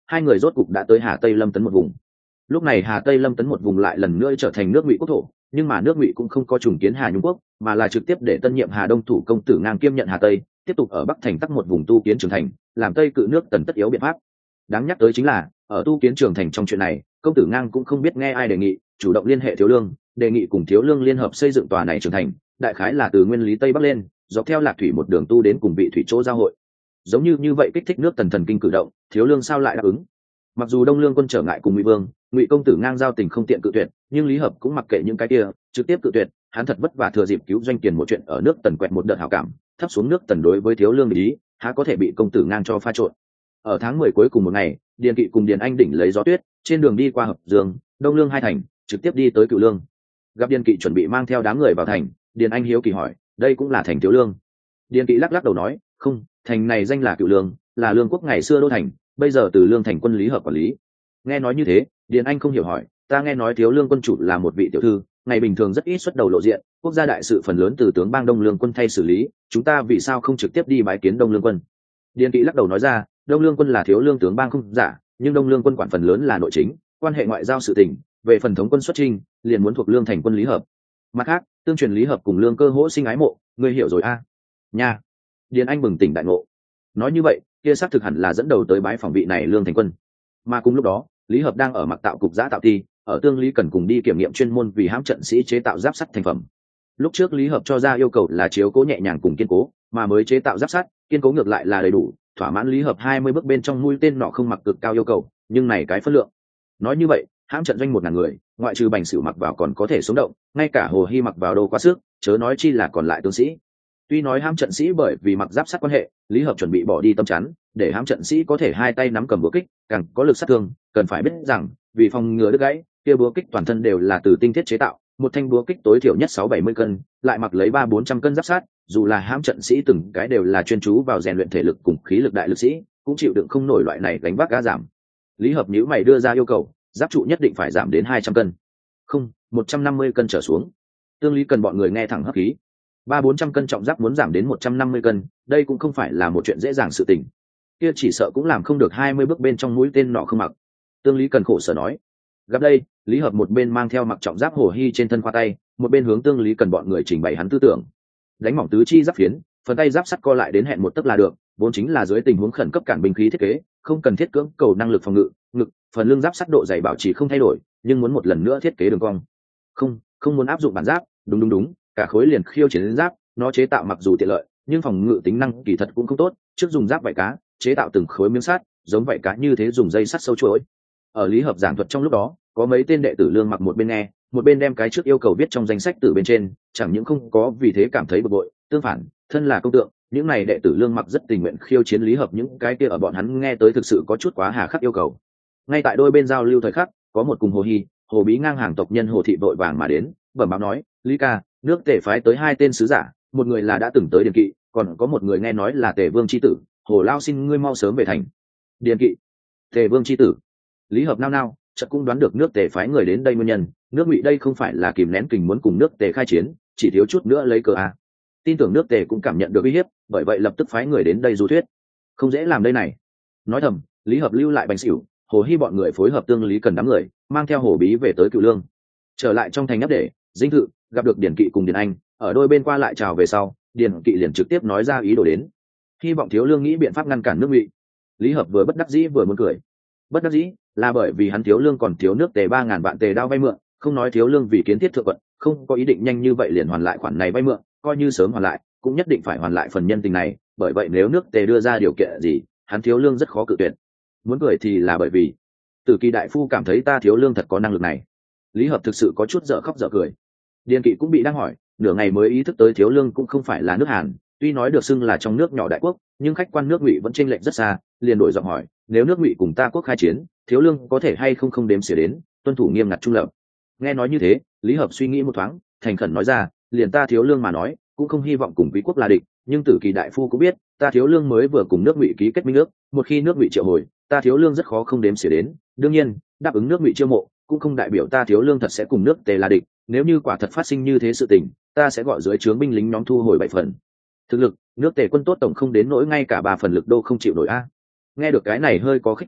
hai người rốt cục đã tới Hà Tây Lâm Tấn một vùng. Lúc này Hà Tây Lâm Tấn một vùng lại lần nữa trở thành nước Ngụy quốc thổ, nhưng mà nước Ngụy cũng không có trùng kiến Hà Nhung quốc, mà là trực tiếp để tân nhiệm Hà Đông thủ công tử Ngang kiêm nhận Hà Tây, tiếp tục ở Bắc thành tắc một vùng tu kiến Trường Thành, làm Tây cự nước Tần tất yếu biện pháp. Đáng nhắc tới chính là, ở tu kiến Trường Thành trong chuyện này, công tử Ngang cũng không biết nghe ai đề nghị, chủ động liên hệ Thiếu Lương, đề nghị cùng Thiếu Lương liên hợp xây dựng tòa này Trường Thành, đại khái là từ nguyên lý Tây Bắc lên, dọc theo Lạc Thủy một đường tu đến cùng vị thủy chỗ giao hội. Giống như vậy kích thích nước Tần thần kinh cử động, Thiếu Lương sao lại đáp ứng? Mặc dù Đông Lương quân trở ngại cùng Ngụy Vương, Ngụy công tử Ngang giao tình không tiện cự tuyệt, nhưng Lý Hợp cũng mặc kệ những cái kia, trực tiếp cự tuyệt, hắn thật vất vả thừa dịp cứu doanh tiền một chuyện ở nước Tần quẹt một đợt hảo cảm, thấp xuống nước Tần đối với Thiếu Lương ý, há có thể bị công tử Ngang cho pha trộn. Ở tháng 10 cuối cùng một ngày, Điền Kỵ cùng Điền Anh đỉnh lấy gió tuyết, trên đường đi qua Hợp Dương, Đông Lương hai thành, trực tiếp đi tới Cửu Lương. Gặp Điền Kỵ chuẩn bị mang theo đám người vào thành, Điền Anh hiếu kỳ hỏi, đây cũng là thành Thiếu Lương? Điền Kỵ lắc đầu nói, không, thành này danh là Cửu Lương, là lương quốc ngày xưa đô thành, bây giờ từ Lương thành quân Lý Hợp quản lý. Nghe nói như thế, Điền Anh không hiểu hỏi, ta nghe nói Thiếu Lương quân chủ là một vị tiểu thư, ngày bình thường rất ít xuất đầu lộ diện, quốc gia đại sự phần lớn từ tướng bang Đông Lương quân thay xử lý, chúng ta vì sao không trực tiếp đi bái kiến Đông Lương quân? Điền Kỵ lắc đầu nói ra, Đông Lương quân là Thiếu Lương tướng bang không giả, nhưng Đông Lương quân quản phần lớn là nội chính, quan hệ ngoại giao sự tình, về phần thống quân xuất chinh, liền muốn thuộc Lương thành quân Lý Hợp. Mặt khác, tương truyền Lý Hợp cùng Lương Cơ hỗ sinh ái mộ, ngươi hiểu rồi a? Nha. Điền Anh bừng tỉnh đại ngộ. Nói như vậy, kia xác thực hẳn là dẫn đầu tới bái phỏng vị này Lương thành quân. Mà cùng lúc đó, Lý Hợp đang ở mặc tạo cục giã tạo thi, ở Tương Lý cần cùng đi kiểm nghiệm chuyên môn vì hãm trận sĩ chế tạo giáp sắt thành phẩm. Lúc trước Lý Hợp cho ra yêu cầu là chiếu cố nhẹ nhàng cùng kiên cố, mà mới chế tạo giáp sắt, kiên cố ngược lại là đầy đủ, thỏa mãn Lý Hợp 20 bước bên trong mũi tên nọ không mặc cực cao yêu cầu, nhưng này cái phân lượng. Nói như vậy, hãm trận doanh 1000 người, ngoại trừ Bành Sửu mặc vào còn có thể sống động, ngay cả Hồ Hy mặc vào đâu quá sức, chớ nói chi là còn lại tướng sĩ. Tuy nói hãm trận sĩ bởi vì mặc giáp sắt quan hệ, Lý Hợp chuẩn bị bỏ đi tâm chắn, để hãm trận sĩ có thể hai tay nắm cầm búa kích, càng có lực sát thương, cần phải biết rằng, vì phòng ngừa đứt gãy, kia búa kích toàn thân đều là từ tinh thiết chế tạo, một thanh búa kích tối thiểu nhất 670 cân, lại mặc lấy 300-400 cân giáp sắt, dù là hãm trận sĩ từng cái đều là chuyên chú vào rèn luyện thể lực cùng khí lực đại lực sĩ, cũng chịu đựng không nổi loại này gánh vác gã giảm. Lý Hợp nhíu mày đưa ra yêu cầu, giáp trụ nhất định phải giảm đến 200 cân. Không, 150 cân trở xuống. Tương Lý cần bọn người nghe thẳng hấp khí. 300-400 cân trọng giáp muốn giảm đến 150 cân, đây cũng không phải là một chuyện dễ dàng sự tình. Kia chỉ sợ cũng làm không được 20 bước bên trong mũi tên nọ không mặc. Tương Lý cần khổ sở nói. Gặp đây, Lý Hợp một bên mang theo mặc trọng giáp Hồ Hy trên thân khoa tay, một bên hướng Tương Lý cần bọn người trình bày hắn tư tưởng. Đánh mỏng tứ chi giáp phiến, phần tay giáp sắt co lại đến hẹn một tấc là được, vốn chính là dưới tình huống khẩn cấp cản binh khí thiết kế, không cần thiết cưỡng cầu năng lực phòng ngự, phần lưng giáp sắt độ dày bảo trì không thay đổi, nhưng muốn một lần nữa thiết kế đường cong. Không muốn áp dụng bản giáp, đúng, cả khối liền khiêu chiến giáp, nó chế tạo mặc dù tiện lợi, nhưng phòng ngự tính năng kỳ thật cũng không tốt, trước dùng giáp vảy cá, chế tạo từng khối miếng sắt, giống vảy cá như thế dùng dây sắt sâu chuỗi. Ở Lý Hợp giảng thuật trong lúc đó, có mấy tên đệ tử Lương mặc một bên nghe, một bên đem cái trước yêu cầu viết trong danh sách từ bên trên, chẳng những không có vì thế cảm thấy bực bội, tương phản, thân là công tượng, những này đệ tử Lương mặc rất tình nguyện khiêu chiến Lý Hợp, những cái kia ở bọn hắn nghe tới thực sự có chút quá hà khắc yêu cầu. Ngay tại đôi bên giao lưu thời khắc, có một cùng Hồ Hy, Hồ Bí ngang hàng tộc nhân Hồ thị vội vàng mà đến, bẩm báo nói, Lý ca, nước Tề phái tới 2 tên sứ giả, một người là đã từng tới Điền Kỵ, còn có một người nghe nói là Tề Vương chi tử, Hồ lao xin ngươi mau sớm về thành. Điền Kỵ, Tề Vương chi tử. Lý Hợp nao, chợt cũng đoán được nước Tề phái người đến đây nguyên nhân, nước Ngụy đây không phải là kìm nén kình muốn cùng nước Tề khai chiến, chỉ thiếu chút nữa lấy cớ a. Tin tưởng nước Tề cũng cảm nhận được uy hiếp, bởi vậy lập tức phái người đến đây du thuyết. Không dễ làm đây này. Nói thầm, Lý Hợp lưu lại Bành Sửu, Hồ Hy bọn người phối hợp Tương Lý cần đám người, mang theo Hồ Bí về tới Cửu Lương. Trở lại trong thành Ấp Để, dinh thự, gặp được Điền Kỵ cùng Điền Anh, ở đôi bên qua lại chào về sau, Điền Kỵ liền trực tiếp nói ra ý đồ đến, hy vọng Thiếu Lương nghĩ biện pháp ngăn cản nước Ngụy. Lý Hợp vừa bất đắc dĩ vừa muốn cười. Bất đắc dĩ là bởi vì hắn Thiếu Lương còn thiếu nước Tề 3000 vạn tề đao vay mượn, không nói Thiếu Lương vì kiến thiết thượng quận, không có ý định nhanh như vậy liền hoàn lại khoản này vay mượn, coi như sớm hoàn lại, cũng nhất định phải hoàn lại phần nhân tình này, bởi vậy nếu nước Tề đưa ra điều kiện gì, hắn Thiếu Lương rất khó cự tuyệt. Muốn cười thì là bởi vì Tử Kỳ đại phu cảm thấy ta Thiếu Lương thật có năng lực này. Lý Hợp thực sự có chút dở khóc dở cười. Điền Kỵ cũng bị đang hỏi, nửa ngày mới ý thức tới Thiếu Lương cũng không phải là nước Hàn, tuy nói được xưng là trong nước nhỏ đại quốc, nhưng khách quan nước Ngụy vẫn chênh lệch rất xa, liền đổi giọng hỏi, nếu nước Ngụy cùng ta quốc khai chiến, Thiếu Lương có thể hay không đếm xỉa đến, tuân thủ nghiêm ngặt trung lập. Nghe nói như thế, Lý Hợp suy nghĩ một thoáng, thành khẩn nói ra, liền ta Thiếu Lương mà nói, cũng không hy vọng cùng quý quốc là địch, nhưng Tử Kỳ đại phu cũng biết, ta Thiếu Lương mới vừa cùng nước Ngụy ký kết minh ước, một khi nước Ngụy triệu hồi, ta Thiếu Lương rất khó không đếm xỉa đến, đương nhiên, đáp ứng nước Ngụy chiêu mộ, cũng không đại biểu ta Thiếu Lương thật sẽ cùng nước Tề là địch, nếu như quả thật phát sinh như thế sự tình, ta sẽ gọi dưới trướng binh lính nhóm thu hồi 7 phần thực lực, nước Tề quân tốt tổng không đến nỗi ngay cả 3 phần lực đô không chịu nổi a. Nghe được cái này hơi có khích tướng,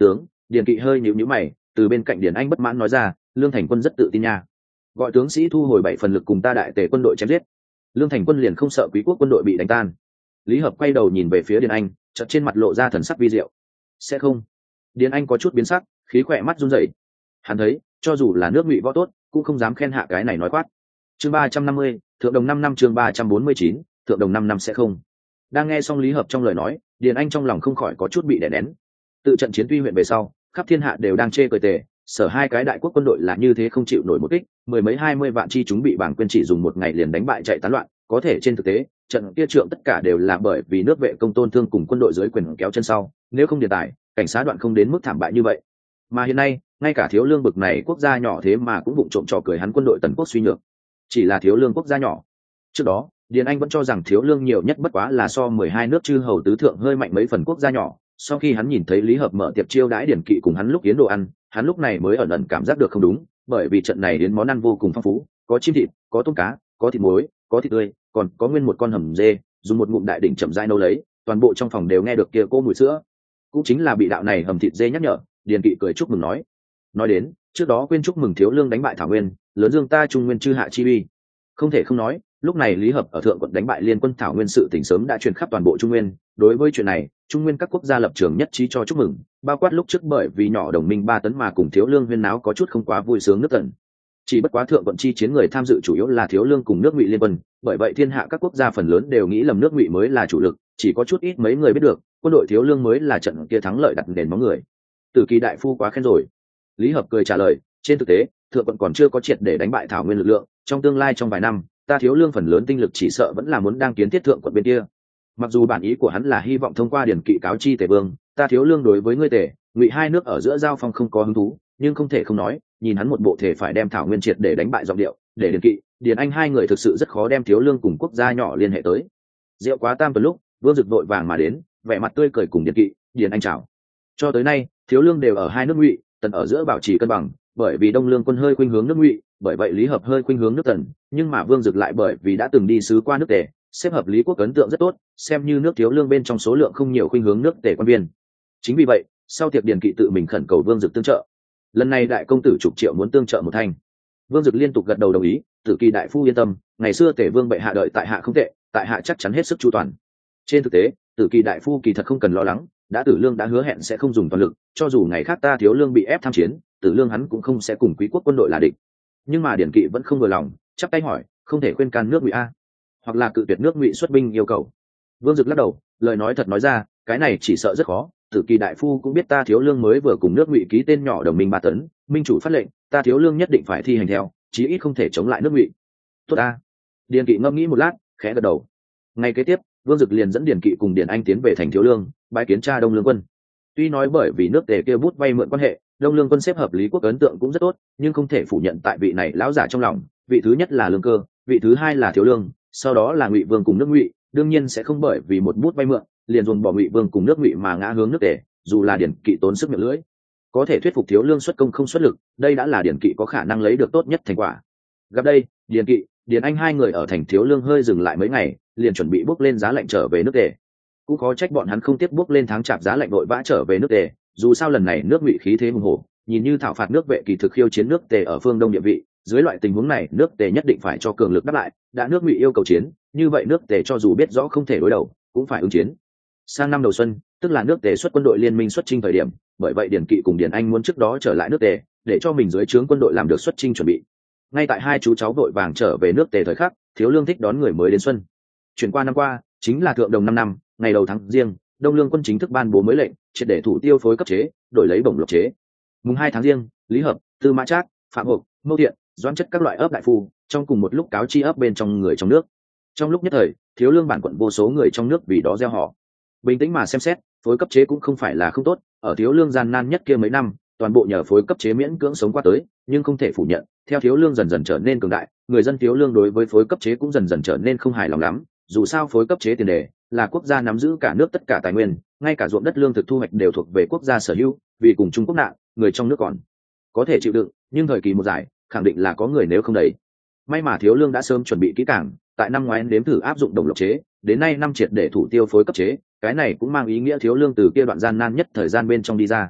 Điền Kỵ hơi nhíu nhíu mày, từ bên cạnh Điền Anh bất mãn nói ra, Lương Thành Quân rất tự tin nha, gọi tướng sĩ thu hồi 7 phần lực cùng ta đại tề quân đội chém giết. Lương Thành Quân liền không sợ Quý quốc quân đội bị đánh tan. Lý Hợp quay đầu nhìn về phía Điền Anh, chợt trên mặt lộ ra thần sắc vi diệu. Sẽ không. Điền Anh có chút biến sắc, khí khỏe mắt run rẩy. Hắn thấy, cho dù là nước Ngụy võ tốt, cũng không dám khen hạ cái này nói quát. Chương 350, thượng đồng 5 năm chương 349, thượng đồng 5 năm sẽ không. Đang nghe xong Lý Hợp trong lời nói, Điền Anh trong lòng không khỏi có chút bị đè nén. Tự trận chiến Tuy huyện về sau, khắp thiên hạ đều đang chê cười tề, sở hai cái đại quốc quân đội là như thế không chịu nổi một kích, mười mấy 20 vạn chi chúng bị bảng quên chỉ dùng một ngày liền đánh bại chạy tán loạn, có thể trên thực tế, trận kia trượng tất cả đều là bởi vì nước vệ công tôn thương cùng quân đội dưới quyền kéo chân sau, nếu không điền tài, cảnh sát đoạn không đến mức thảm bại như vậy. Mà hiện nay, ngay cả thiếu lương bực này quốc gia nhỏ thế mà cũng vụng trộm trò cười hắn quân đội tần quốc suy nhược. Chỉ là thiếu lương quốc gia nhỏ. Trước đó, Điền Anh vẫn cho rằng thiếu lương nhiều nhất bất quá là so 12 nước chư hầu tứ thượng hơi mạnh mấy phần quốc gia nhỏ. Sau khi hắn nhìn thấy Lý Hợp mở tiệc chiêu đãi Điền Kỵ cùng hắn lúc yến đồ ăn, hắn lúc này mới ẩn ẩn cảm giác được không đúng, bởi vì trận này đến món ăn vô cùng phong phú, có chim thịt, có tôm cá, có thịt muối, có thịt tươi, còn có nguyên một con hầm dê, dùng một ngụm đại đỉnh chậm rãi nấu lấy, toàn bộ trong phòng đều nghe được kia cô mùi sữa. Cũng chính là bị đạo này hầm thịt dê nhắc nhở, Điền Kỵ cười chúc mừng nói đến, trước đó quên chúc mừng thiếu lương đánh bại Thảo Nguyên, lớn dương ta trung nguyên chư hạ chi uy. Không thể không nói, lúc này Lý Hợp ở thượng quận đánh bại liên quân Thảo Nguyên sự tình sớm đã truyền khắp toàn bộ Trung Nguyên. Đối với chuyện này, Trung Nguyên các quốc gia lập trường nhất trí cho chúc mừng, bao quát lúc trước bởi vì nhỏ đồng minh 3 tấn mà cùng thiếu lương huyên náo có chút không quá vui sướng nước tận. Chỉ bất quá thượng quận chi chiến người tham dự chủ yếu là thiếu lương cùng nước Ngụy liên quân, bởi vậy thiên hạ các quốc gia phần lớn đều nghĩ lầm nước Ngụy mới là chủ lực, chỉ có chút ít mấy người biết được, quân đội thiếu lương mới là trận kia thắng lợi đặt nền móng người. Tử Kỳ đại phu quá khen rồi. Lý Hợp cười trả lời, trên thực tế, thượng quận còn chưa có triệt để đánh bại Thảo Nguyên lực lượng, trong tương lai trong vài năm, ta thiếu lương phần lớn tinh lực chỉ sợ vẫn là muốn đang kiến thiết thượng quận bên kia. Mặc dù bản ý của hắn là hy vọng thông qua Điền Kỵ cáo chi Tề Vương, ta thiếu lương đối với ngươi Tề, Ngụy hai nước ở giữa giao phong không có hứng thú, nhưng không thể không nói, nhìn hắn một bộ thể phải đem Thảo Nguyên triệt để đánh bại giọng điệu, để Điền Kỵ, Điền Anh hai người thực sự rất khó đem thiếu lương cùng quốc gia nhỏ liên hệ tới. Rượu quá tam tuần lúc, Vương Dực vội vàng mà đến, vẻ mặt tươi cười cùng Điền Kỵ, Điền Anh chào. Cho tới nay, thiếu lương đều ở hai nước Ngụy, Tần ở giữa bảo trì cân bằng, bởi vì Đông Lương quân hơi khuynh hướng nước Ngụy, bởi vậy Lý Hợp hơi khuynh hướng nước Tần, nhưng mà Vương Dực lại bởi vì đã từng đi sứ qua nước Tề, xếp hợp Lý quốc ấn tượng rất tốt, xem như nước thiếu lương bên trong số lượng không nhiều khuynh hướng nước Tề quan viên. Chính vì vậy, sau tiệc Điền Kỵ tự mình khẩn cầu Vương Dực tương trợ. Lần này đại công tử chục triệu muốn tương trợ một thành. Vương Dực liên tục gật đầu đồng ý, Tử Kỳ đại phu yên tâm, ngày xưa Tề Vương bệ hạ đợi tại hạ không tệ, tại hạ chắc chắn hết sức chu toàn. Trên thực tế, Tử Kỳ đại phu kỳ thật không cần lo lắng, đã Tử Lương đã hứa hẹn sẽ không dùng toàn lực, cho dù ngày khác ta thiếu lương bị ép tham chiến, Tử Lương hắn cũng không sẽ cùng Quý quốc quân đội là địch. Nhưng mà Điền Kỵ vẫn không vừa lòng, chắp tay hỏi, không thể khuyên can nước Ngụy a, hoặc là cự tuyệt nước Ngụy xuất binh yêu cầu. Vương Dực lắc đầu, lời nói thật nói ra, cái này chỉ sợ rất khó. Tử Kỳ đại phu cũng biết ta thiếu lương mới vừa cùng nước Ngụy ký tên nhỏ đồng minh 3 tấn, minh chủ phát lệnh, ta thiếu lương nhất định phải thi hành theo, chí ít không thể chống lại nước Ngụy. Tốt a. Điền Kỵ ngẫm nghĩ một lát, khẽ gật đầu. Ngay kế tiếp, Vương Dực liền dẫn Điền Kỵ cùng Điền Anh tiến về thành thiếu lương, bái kiến cha Đông Lương quân. Tuy nói bởi vì nước Tề kia bút vay mượn quan hệ, Đông Lương quân xếp hợp Lý quốc ấn tượng cũng rất tốt, nhưng không thể phủ nhận tại vị này lão giả trong lòng, vị thứ nhất là Lương Cơ, vị thứ hai là Thiếu Lương, sau đó là Ngụy Vương cùng nước Ngụy, đương nhiên sẽ không bởi vì một bút vay mượn, liền dồn bỏ Ngụy Vương cùng nước Ngụy mà ngã hướng nước Tề, dù là Điền Kỵ tốn sức miệng lưỡi, có thể thuyết phục Thiếu Lương xuất công không xuất lực, đây đã là Điền Kỵ có khả năng lấy được tốt nhất thành quả. Gặp đây, Điền Kỵ, Điền Anh hai người ở thành Thiếu Lương hơi dừng lại mấy ngày, liền chuẩn bị bước lên giá lạnh trở về nước Tề. Cũng khó trách bọn hắn không tiếp bước lên tháng chạp giá lạnh vội vã trở về nước Tề, dù sao lần này nước Ngụy khí thế hùng hổ, nhìn như thảo phạt nước Vệ kỳ thực khiêu chiến nước Tề ở phương Đông địa vị, dưới loại tình huống này, nước Tề nhất định phải cho cường lực đáp lại, đã nước Ngụy yêu cầu chiến, như vậy nước Tề cho dù biết rõ không thể đối đầu, cũng phải ứng chiến. Sang năm đầu xuân, tức là nước Tề xuất quân đội liên minh xuất chinh thời điểm, bởi vậy Điền Kỵ cùng Điền Anh muốn trước đó trở lại nước Tề, để cho mình dưới trướng quân đội làm được xuất chinh chuẩn bị. Ngay tại hai chú cháu vội vàng trở về nước Tề thời khắc, Thiếu Lương thích đón người mới đến xuân. Chuyển qua năm qua, chính là thượng đồng 5 năm, ngày đầu tháng Giêng, Đông Lương quân chính thức ban bố mới lệnh, triệt để thủ tiêu phối cấp chế, đổi lấy bổng lộc chế. Mùng 2 tháng Giêng, Lý Hợp, Tư Mã Trác, Phạm Hộp, Mâu Thiện, Doãn Chất các loại ấp đại phu, trong cùng một lúc cáo chi ấp bên trong người trong nước. Trong lúc nhất thời, Thiếu Lương bản quận vô số người trong nước vì đó gieo họ. Bình tĩnh mà xem xét, phối cấp chế cũng không phải là không tốt, ở Thiếu Lương gian nan nhất kia mấy năm, toàn bộ nhờ phối cấp chế miễn cưỡng sống qua tới, nhưng không thể phủ nhận, theo Thiếu Lương dần dần trở nên cường đại, người dân Thiếu Lương đối với phối cấp chế cũng dần dần trở nên không hài lòng lắm, dù sao phối cấp chế tiền đề là quốc gia nắm giữ cả nước tất cả tài nguyên, ngay cả ruộng đất lương thực thu hoạch đều thuộc về quốc gia sở hữu, vì cùng Trung Quốc nạn, người trong nước còn có thể chịu đựng, nhưng thời kỳ một giải, khẳng định là có người nếu không đấy. May mà Thiếu Lương đã sớm chuẩn bị kỹ càng, tại năm ngoái đếm thử áp dụng đồng lộc chế, đến nay năm triệt để thủ tiêu phối cấp chế, cái này cũng mang ý nghĩa Thiếu Lương từ kia đoạn gian nan nhất thời gian bên trong đi ra.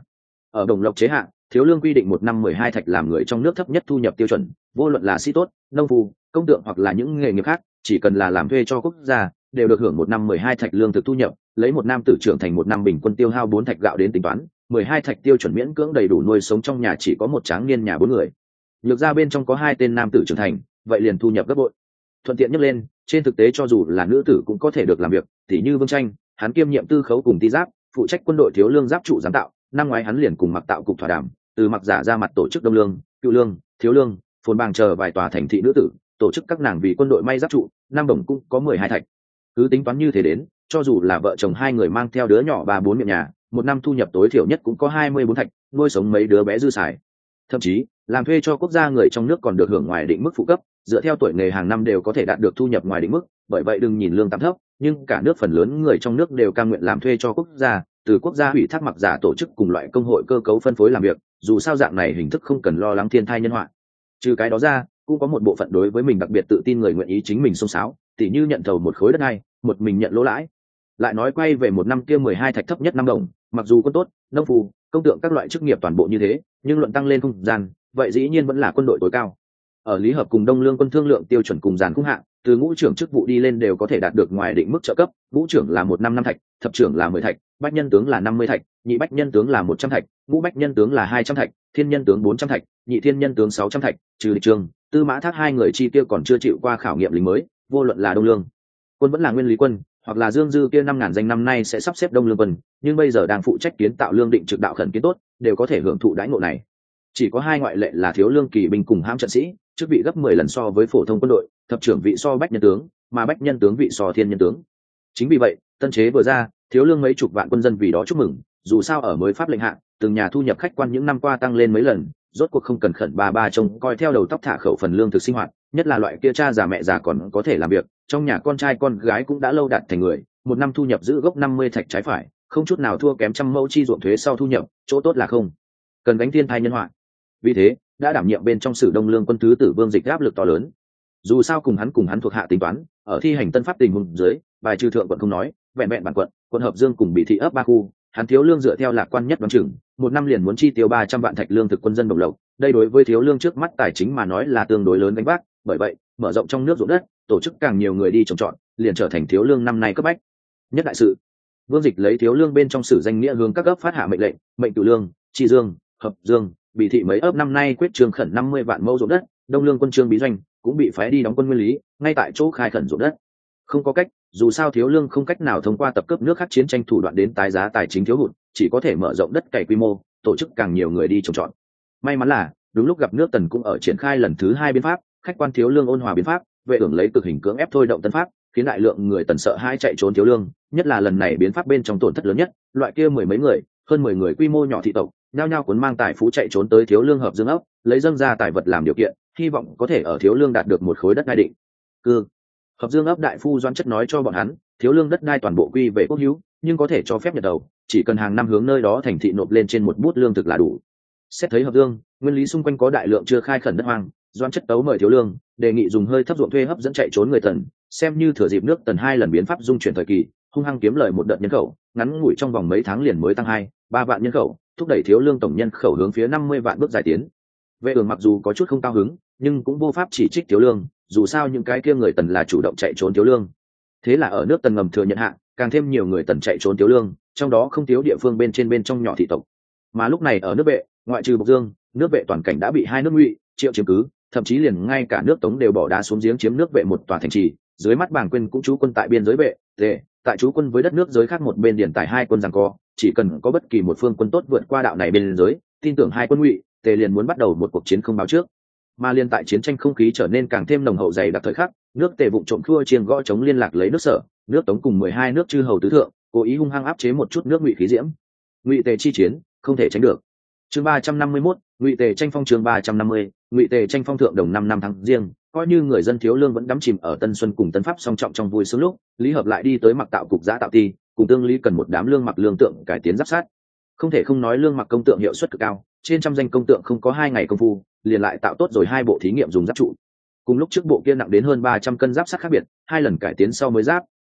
Ở đồng lộc chế hạn, thiếu lương quy định một năm 12 thạch làm người trong nước thấp nhất thu nhập tiêu chuẩn, vô luận là sĩ tốt, nông phu, công tượng hoặc là những nghề nghiệp khác, chỉ cần là làm thuê cho quốc gia đều được hưởng một năm 12 thạch lương thực thu nhập, lấy một nam tử trưởng thành một năm bình quân tiêu hao 4 thạch gạo đến tính toán, 12 thạch tiêu chuẩn miễn cưỡng đầy đủ nuôi sống trong nhà chỉ có một tráng niên nhà 4 người. Nhược ra bên trong có 2 tên nam tử trưởng thành, vậy liền thu nhập gấp bội. Thuận tiện nhắc lên, trên thực tế cho dù là nữ tử cũng có thể được làm việc, tỉ như Vương Tranh, hắn kiêm nhiệm tư khấu cùng ti giáp, phụ trách quân đội thiếu lương giáp trụ giám tạo, năm ngoái hắn liền cùng mặc tạo cục thỏa đàm, từ mặc giả ra mặt tổ chức đông lương, cựu lương, thiếu lương, phồn bàng chờ vài tòa thành thị nữ tử, tổ chức các nàng vì quân đội may giáp trụ, năm đồng cũng có 12 thạch. Cứ tính toán như thế đến, cho dù là vợ chồng hai người mang theo đứa nhỏ 3-4 miệng nhà, một năm thu nhập tối thiểu nhất cũng có 24 thạch, nuôi sống mấy đứa bé dư xài. Thậm chí, làm thuê cho quốc gia người trong nước còn được hưởng ngoài định mức phụ cấp, dựa theo tuổi nghề hàng năm đều có thể đạt được thu nhập ngoài định mức, bởi vậy đừng nhìn lương tạm thấp, nhưng cả nước phần lớn người trong nước đều cam nguyện làm thuê cho quốc gia, từ quốc gia ủy thác mặc giả tổ chức cùng loại công hội cơ cấu phân phối làm việc, dù sao dạng này hình thức không cần lo lắng thiên tai nhân họa. Trừ cái đó ra, cũng có một bộ phận đối với mình đặc biệt tự tin người nguyện ý chính mình xông xáo, tỉ như nhận thầu một khối đất này, một mình nhận lỗ lãi. Lại nói quay về một năm kia 12 thạch thấp nhất 5 đồng, mặc dù quân tốt, nông phu, công tượng các loại chức nghiệp toàn bộ như thế, nhưng luận tăng lên không gian, vậy dĩ nhiên vẫn là quân đội tối cao. Ở Lý Hợp cùng Đông Lương quân thương lượng tiêu chuẩn cùng dàn khung hạng, từ ngũ trưởng chức vụ đi lên đều có thể đạt được ngoài định mức trợ cấp, ngũ trưởng là 1 năm 5 thạch, thập trưởng là 10 thạch, bách nhân tướng là 50 thạch, nhị bách nhân tướng là 100 thạch, ngũ bách nhân tướng là 200 thạch, thiên nhân tướng 400 thạch, nhị thiên nhân tướng 600 thạch, trừ địch trường, Tư Mã Thác hai người chi tiêu còn chưa chịu qua khảo nghiệm lính mới, vô luận là Đông Lương quân vẫn là Nguyên Lý quân, hoặc là Dương Dư kia 5.000 danh năm nay sẽ sắp xếp Đông Lương quân, nhưng bây giờ đang phụ trách kiến tạo lương định trực đạo khẩn kiến tốt, đều có thể hưởng thụ đãi ngộ này. Chỉ có 2 ngoại lệ là thiếu lương kỳ binh cùng hãm trận sĩ, chức vị gấp 10 lần so với phổ thông quân đội, thập trưởng vị so bách nhân tướng, mà bách nhân tướng vị so thiên nhân tướng. Chính vì vậy, tân chế vừa ra, thiếu lương mấy chục vạn quân dân vì đó chúc mừng, dù sao ở mới pháp lệnh hạ, từng nhà thu nhập khách quan những năm qua tăng lên mấy lần, rốt cuộc không cần khẩn ba trông coi theo đầu tóc thả khẩu phần lương thực sinh hoạt, nhất là loại kia cha già mẹ già còn có thể làm việc, trong nhà con trai con gái cũng đã lâu đạt thành người, một năm thu nhập giữ gốc 50 thạch trái phải, không chút nào thua kém trăm mẫu chi ruộng thuế sau thu nhập, chỗ tốt là không cần gánh thiên tai nhân họa. Vì thế, đã đảm nhiệm bên trong sử Đông Lương quân thứ tử Vương Dịch áp lực to lớn. Dù sao cùng hắn thuộc hạ tính toán, ở thi hành tân pháp tình huống dưới, bài trừ thượng quận không nói, vẹn vẹn bản quận, quận Hợp Dương cùng bị thị ấp 3 khu, hắn thiếu lương dựa theo lạc quan nhất đoán chừng, một năm liền muốn chi tiêu 300 vạn thạch lương thực quân dân đồng lộc, đây đối với thiếu lương trước mắt tài chính mà nói là tương đối lớn gánh vác, bởi vậy, mở rộng trong nước ruộng đất, tổ chức càng nhiều người đi trồng trọt, liền trở thành thiếu lương năm nay cấp bách nhất đại sự. Vương Dịch lấy thiếu lương bên trong sử danh nghĩa hướng các cấp phát hạ mệnh lệnh, mệnh cửu lương, Tri Dương, Hợp Dương, bị thị mấy ấp năm nay quyết trương khẩn 50 vạn mẫu ruộng đất, Đông Lương quân trương bí doanh cũng bị phái đi đóng quân Nguyên Lý, ngay tại chỗ khai khẩn ruộng đất. Không có cách, dù sao thiếu lương không cách nào thông qua tập cấp nước khác chiến tranh thủ đoạn đến tái giá tài chính thiếu hụt, chỉ có thể mở rộng đất cày quy mô, tổ chức càng nhiều người đi trồng trọt. May mắn là đúng lúc gặp nước Tần cũng ở triển khai lần thứ 2 biến pháp, khách quan thiếu lương ôn hòa biến pháp, vệ ưởng lấy cực hình cưỡng ép thôi động tân pháp, khiến đại lượng người Tần sợ hai chạy trốn thiếu lương, nhất là lần này biến pháp bên trong tổn thất lớn nhất, loại kia mười mấy người, hơn 10 người quy mô nhỏ thị tộc, nhao nhao cuốn mang tài phú chạy trốn tới thiếu lương Hợp Dương ấp, lấy dâng ra tài vật làm điều kiện, hy vọng có thể ở thiếu lương đạt được một khối đất đai định cư. Hợp Dương ấp đại phu Doãn Chất nói cho bọn hắn, thiếu lương đất đai toàn bộ quy về quốc hữu, nhưng có thể cho phép nhận đầu, chỉ cần hàng năm hướng nơi đó thành thị nộp lên trên một bút lương thực là đủ. Xét thấy Hợp Dương, Nguyên Lý xung quanh có đại lượng chưa khai khẩn đất hoang, Doãn Chất tấu mời thiếu lương, đề nghị dùng hơi thấp ruộng thuê hấp dẫn chạy trốn người Tần, xem như thừa dịp nước Tần 2 lần biến pháp dung chuyển thời kỳ, hung hăng kiếm lời một đợt nhân khẩu, ngắn ngủi trong vòng mấy tháng liền mới tăng 2-3 vạn nhân khẩu, thúc đẩy thiếu lương tổng nhân khẩu hướng phía 50 vạn bước dài tiến. Vệ Ưởng mặc dù có chút không cao hứng, nhưng cũng vô pháp chỉ trích thiếu lương, dù sao những cái kia người Tần là chủ động chạy trốn thiếu lương. Thế là ở nước Tần ngầm thừa nhận hạ, càng thêm nhiều người Tần chạy trốn thiếu lương, trong đó không thiếu địa phương bên trong nhỏ thị tộc. Mà lúc này ở nước Vệ, ngoại trừ Bộc Dương, nước Vệ toàn cảnh đã bị 2 nước Ngụy, Triệu chiếm cứ, thậm chí liền ngay cả nước Tống đều bỏ đá xuống giếng chiếm nước Vệ một tòa thành trì, dưới mắt Bàng Quyên cũng trú quân tại biên giới Vệ, tại trú quân với đất nước giới khác một bên điển tài 2 quân giằng co, chỉ cần có bất kỳ một phương quân tốt vượt qua đạo này biên giới, tin tưởng 2 quân Ngụy, Tề liền muốn bắt đầu một cuộc chiến không báo trước. Mà liên tại chiến tranh không khí trở nên càng thêm nồng hậu dày đặc thời khắc, nước Tề vụng trộm khua chiêng gõ chống liên lạc lấy nước Sở, nước Tống cùng 12 nước chư hầu tứ thượng, cố ý hung hăng áp chế một chút nước Ngụy khí diễm. Ngụy Tề chi chiến, không thể tránh được. Chương 351, Ngụy Tề tranh phong. Chương 350, Ngụy Tề tranh phong. Thượng đồng 5 năm tháng riêng, coi như người dân thiếu lương vẫn đắm chìm ở Tân Xuân cùng Tân Pháp song trọng trong vui sướng lúc, Lý Hợp lại đi tới mặc tạo cục giã tạo ti, cùng Tương Lý cần một đám lương mặc lương tượng cải tiến giáp sát. Không thể không nói lương mặc công tượng hiệu suất cực cao, trên trăm danh công tượng không có 2 ngày công phu, liền lại tạo tốt rồi 2 bộ thí nghiệm dùng giáp trụ. Cùng lúc trước bộ kia nặng đến hơn 300 cân giáp sắt khác biệt, 2 lần cải tiến sau mới giáp,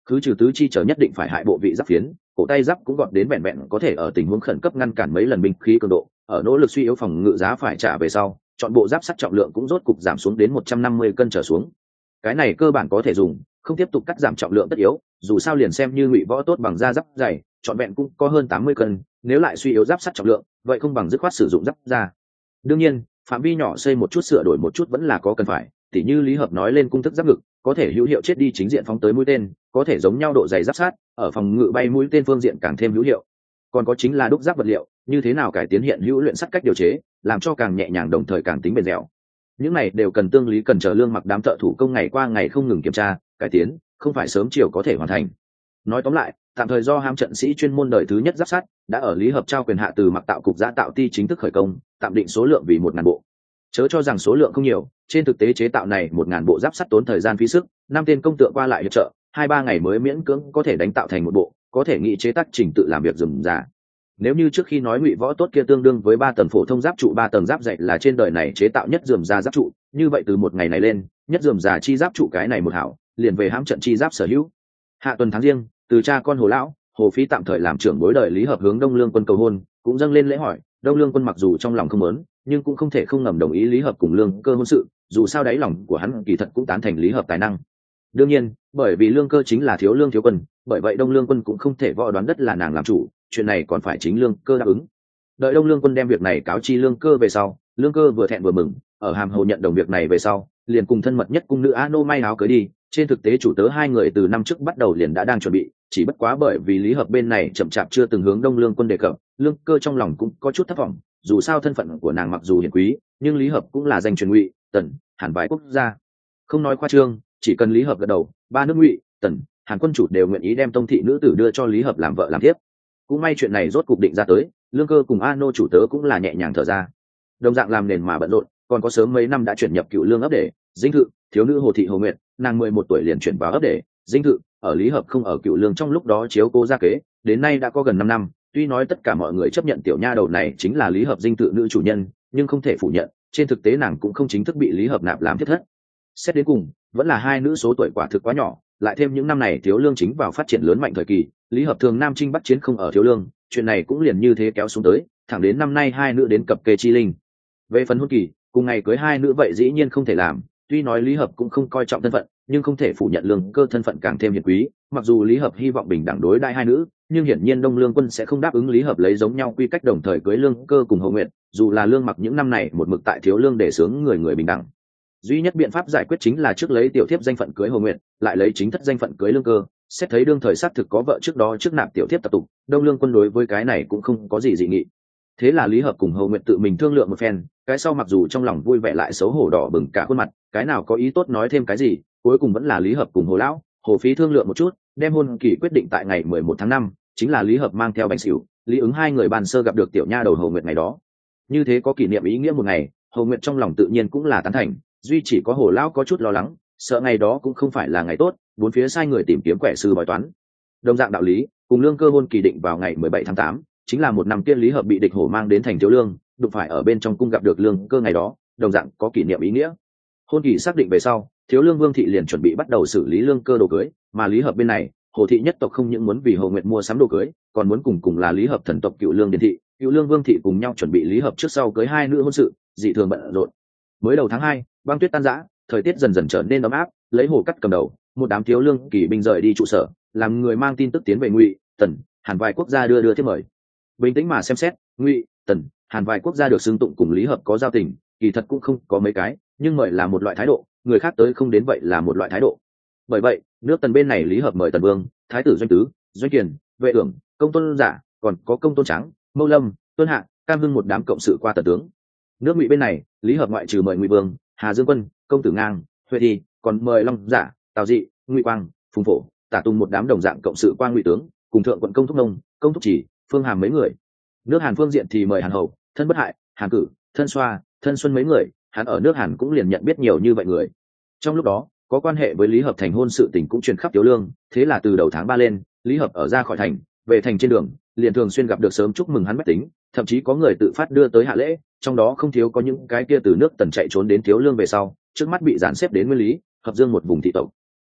Cứ trừ tứ chi trở nhất định phải hại bộ vị giáp phiến, cổ tay giáp cũng gọt đến vẹn vẹn có thể ở tình huống khẩn cấp ngăn cản mấy lần binh khí cường độ, ở nỗ lực suy yếu phòng ngự giá phải trả về sau, chọn bộ giáp sắt trọng lượng cũng rốt cục giảm xuống đến 150 cân trở xuống. Cái này cơ bản có thể dùng, không tiếp tục cắt giảm trọng lượng tất yếu, dù sao liền xem như Ngụy Võ tốt bằng da giáp dày, chọn vẹn cũng có hơn 80 cân, nếu lại suy yếu giáp sắt trọng lượng, vậy không bằng dứt khoát sử dụng giáp da. Đương nhiên, phạm vi nhỏ xây một chút sửa đổi một chút vẫn là có cần phải, tỉ như Lý Hợp nói lên cung thức giáp ngực, có thể hữu hiệu chết đi chính diện phóng tới mũi tên, có thể giống nhau độ dày giáp sát, ở phòng ngự bay mũi tên phương diện càng thêm hữu hiệu. Còn có chính là đúc giáp vật liệu, như thế nào cải tiến hiện hữu luyện sắt cách điều chế, làm cho càng nhẹ nhàng đồng thời càng tính bền dẻo. Những này đều cần tương lý cần chờ lương mặc đám thợ thủ công ngày qua ngày không ngừng kiểm tra, cải tiến, không phải sớm chiều có thể hoàn thành. Nói tóm lại, tạm thời do ham trận sĩ chuyên môn đời thứ nhất giáp sắt đã ở Lý Hợp trao quyền hạ từ mặc tạo cục giã tạo ty chính thức khởi công, tạm định số lượng vì 1000 bộ. Chớ cho rằng số lượng không nhiều, trên thực tế chế tạo này 1000 bộ giáp sắt tốn thời gian phí sức, 5 tên công tượng qua lại hiệp trợ, 2-3 ngày mới miễn cưỡng có thể đánh tạo thành một bộ, có thể nghĩ chế tác trình tự làm việc rườm rà. Nếu như trước khi nói Ngụy Võ tốt kia tương đương với 3 tầng phổ thông giáp trụ 3 tầng giáp dày là trên đời này chế tạo nhất rườm rà giáp trụ, như vậy từ một ngày này lên, nhất rườm rà chi giáp trụ cái này một hảo, liền về hãm trận chi giáp sở hữu. Hạ tuần tháng riêng, từ cha con Hồ lão, Hồ Phí tạm thời làm trưởng bối đời Lý Hợp hướng Đông Lương Quân cầu hôn, cũng dâng lên lễ hỏi. Đông Lương Quân mặc dù trong lòng không muốn, nhưng cũng không thể không ngầm đồng ý Lý Hợp cùng Lương Cơ hôn sự, dù sao đáy lòng của hắn kỳ thật cũng tán thành Lý Hợp tài năng. Đương nhiên, bởi vì Lương Cơ chính là thiếu lương thiếu quân, bởi vậy Đông Lương Quân cũng không thể võ đoán đất là nàng làm chủ, chuyện này còn phải chính Lương Cơ đáp ứng. Đợi Đông Lương Quân đem việc này cáo chi Lương Cơ về sau, Lương Cơ vừa thẹn vừa mừng, ở hàm hồ nhận đồng việc này về sau, liền cùng thân mật nhất cung nữ A Nô may áo cưới đi. Trên thực tế chủ tớ hai người từ năm trước bắt đầu liền đã đang chuẩn bị, chỉ bất quá bởi vì Lý Hợp bên này chậm chạp chưa từng hướng Đông Lương Quân đề cập, Lương Cơ trong lòng cũng có chút thất vọng. Dù sao thân phận của nàng mặc dù hiển quý, nhưng Lý Hợp cũng là danh truyền Ngụy, Tần, Hàn vài quốc gia. Không nói khoa trương, chỉ cần Lý Hợp gật đầu, ba nước Ngụy, Tần, Hàn quân chủ đều nguyện ý đem tông thị nữ tử đưa cho Lý Hợp làm vợ làm thiếp. Cũng may chuyện này rốt cục định ra tới, Lương Cơ cùng A Nô chủ tớ cũng là nhẹ nhàng thở ra. Đồng dạng làm nền mà bận rộn, còn có sớm mấy năm đã chuyển nhập Cựu Lương ấp để, dinh thự, thiếu nữ Hồ thị Hồ Nguyệt, nàng 11 tuổi liền chuyển vào ấp để, dinh thự, ở Lý Hợp không ở Cựu Lương trong lúc đó chiếu cố gia kế, đến nay đã có gần 5 năm. Tuy nói tất cả mọi người chấp nhận tiểu nha đầu này chính là Lý Hợp dinh thự nữ chủ nhân, nhưng không thể phủ nhận, trên thực tế nàng cũng không chính thức bị Lý Hợp nạp làm thiết thất. Xét đến cùng, vẫn là hai nữ số tuổi quả thực quá nhỏ, lại thêm những năm này Thiếu Lương chính vào phát triển lớn mạnh thời kỳ, Lý Hợp thường Nam Chinh Bắc chiến không ở Thiếu Lương, chuyện này cũng liền như thế kéo xuống tới, thẳng đến năm nay hai nữ đến cập kê chi linh. Về phần hôn kỳ, cùng ngày cưới hai nữ vậy dĩ nhiên không thể làm, tuy nói Lý Hợp cũng không coi trọng thân phận, nhưng không thể phủ nhận Lương Cơ thân phận càng thêm hiền quý, mặc dù Lý Hợp hy vọng bình đẳng đối đãi hai nữ, nhưng hiển nhiên Đông Lương Quân sẽ không đáp ứng Lý Hợp lấy giống nhau quy cách đồng thời cưới Lương Cơ cùng Hậu Nguyện, dù là Lương Mặc những năm này một mực tại Thiếu Lương để sướng người người bình đẳng. Duy nhất biện pháp giải quyết chính là trước lấy tiểu thiếp danh phận cưới Hậu Nguyện, lại lấy chính thất danh phận cưới Lương Cơ, xét thấy đương thời xác thực có vợ trước đó trước nạp tiểu thiếp tập tục, Đông Lương Quân đối với cái này cũng không có gì dị nghị. Thế là Lý Hợp cùng Hậu Nguyện tự mình thương lượng một phen, cái sau mặc dù trong lòng vui vẻ lại xấu hổ đỏ bừng cả khuôn mặt, cái nào có ý tốt nói thêm cái gì, cuối cùng vẫn là Lý Hợp cùng Hồ lão, Hồ Phí thương lượng một chút, đem hôn kỳ quyết định tại ngày 11 tháng 5, chính là Lý Hợp mang theo bánh xỉu, Lý Ứng hai người bàn sơ gặp được tiểu nha đầu Hậu Nguyện ngày đó. Như thế có kỷ niệm ý nghĩa một ngày, Hậu Nguyện trong lòng tự nhiên cũng là tán thành, duy chỉ có Hồ lão có chút lo lắng, sợ ngày đó cũng không phải là ngày tốt, bốn phía sai người tìm kiếm quẻ sư bói toán. Đồng dạng đạo lý, cùng Lương Cơ hôn kỳ định vào ngày 17 tháng 8, chính là một năm kia Lý Hợp bị địch hổ mang đến thành Thiếu Lương, đụng phải ở bên trong cung gặp được Lương Cơ ngày đó, đồng dạng có kỷ niệm ý nghĩa. Hôn kỳ xác định về sau, Thiếu Lương Vương thị liền chuẩn bị bắt đầu xử lý Lương Cơ đồ cưới, mà Lý Hợp bên này, Hồ thị nhất tộc không những muốn vì Hồ Nguyệt mua sắm đồ cưới, còn muốn cùng là Lý Hợp thần tộc Cựu Lương Điền thị, Cựu Lương Vương thị cùng nhau chuẩn bị Lý Hợp trước sau cưới hai nữ hôn sự, dị thường bận rộn. Mới đầu tháng 2, băng tuyết tan rã, thời tiết dần dần trở nên ấm áp, lấy Hồ Cắt cầm đầu, một đám Thiếu Lương kỳ binh rời đi trụ sở, làm người mang tin tức tiến về Ngụy, Tần, Hàn vài quốc gia đưa thiếp mời. Bình tĩnh mà xem xét, Ngụy, Tần, Hàn vài quốc gia được xưng tụng cùng Lý Hợp có giao tình, kỳ thật cũng không có mấy cái, nhưng mời là một loại thái độ, người khác tới không đến vậy là một loại thái độ. Bởi vậy, nước Tần bên này Lý Hợp mời Tần Vương, Thái tử Doanh Tứ, Doanh Kiền, Vệ Ưởng, Công Tôn Giả, còn có Công Tôn Trắng, Mâu Lâm, Tuân Hạ, Cam Hưng một đám cộng sự qua Tần tướng. Nước Ngụy bên này, Lý Hợp ngoại trừ mời Ngụy Vương, Hà Dương Quân, Công Tử Ngang, Huệ Thi, còn mời Long Giả, Tào Dị, Ngụy Quang, Phùng Phổ, Tả Tung một đám đồng dạng cộng sự qua Ngụy tướng, cùng thượng quận Công Thúc Nông, Công Thúc Chỉ, Phương Hàm mấy người. Nước Hàn phương diện thì mời Hàn Hầu, Thân Bất Hại, Hàn Cử, Thân Xoa, Thân Xuân mấy người, hắn ở nước Hàn cũng liền nhận biết nhiều như vậy người. Trong lúc đó, có quan hệ với Lý Hợp thành hôn sự tình cũng truyền khắp Thiếu Lương, thế là từ đầu tháng 3 lên, Lý Hợp ở ra khỏi thành, về thành trên đường, liền thường xuyên gặp được sớm chúc mừng hắn bách tính, thậm chí có người tự phát đưa tới hạ lễ, trong đó không thiếu có những cái kia từ nước Tần chạy trốn đến Thiếu Lương về sau, trước mắt bị dàn xếp đến Nguyên Lý, Hợp Dương một vùng thị tộc.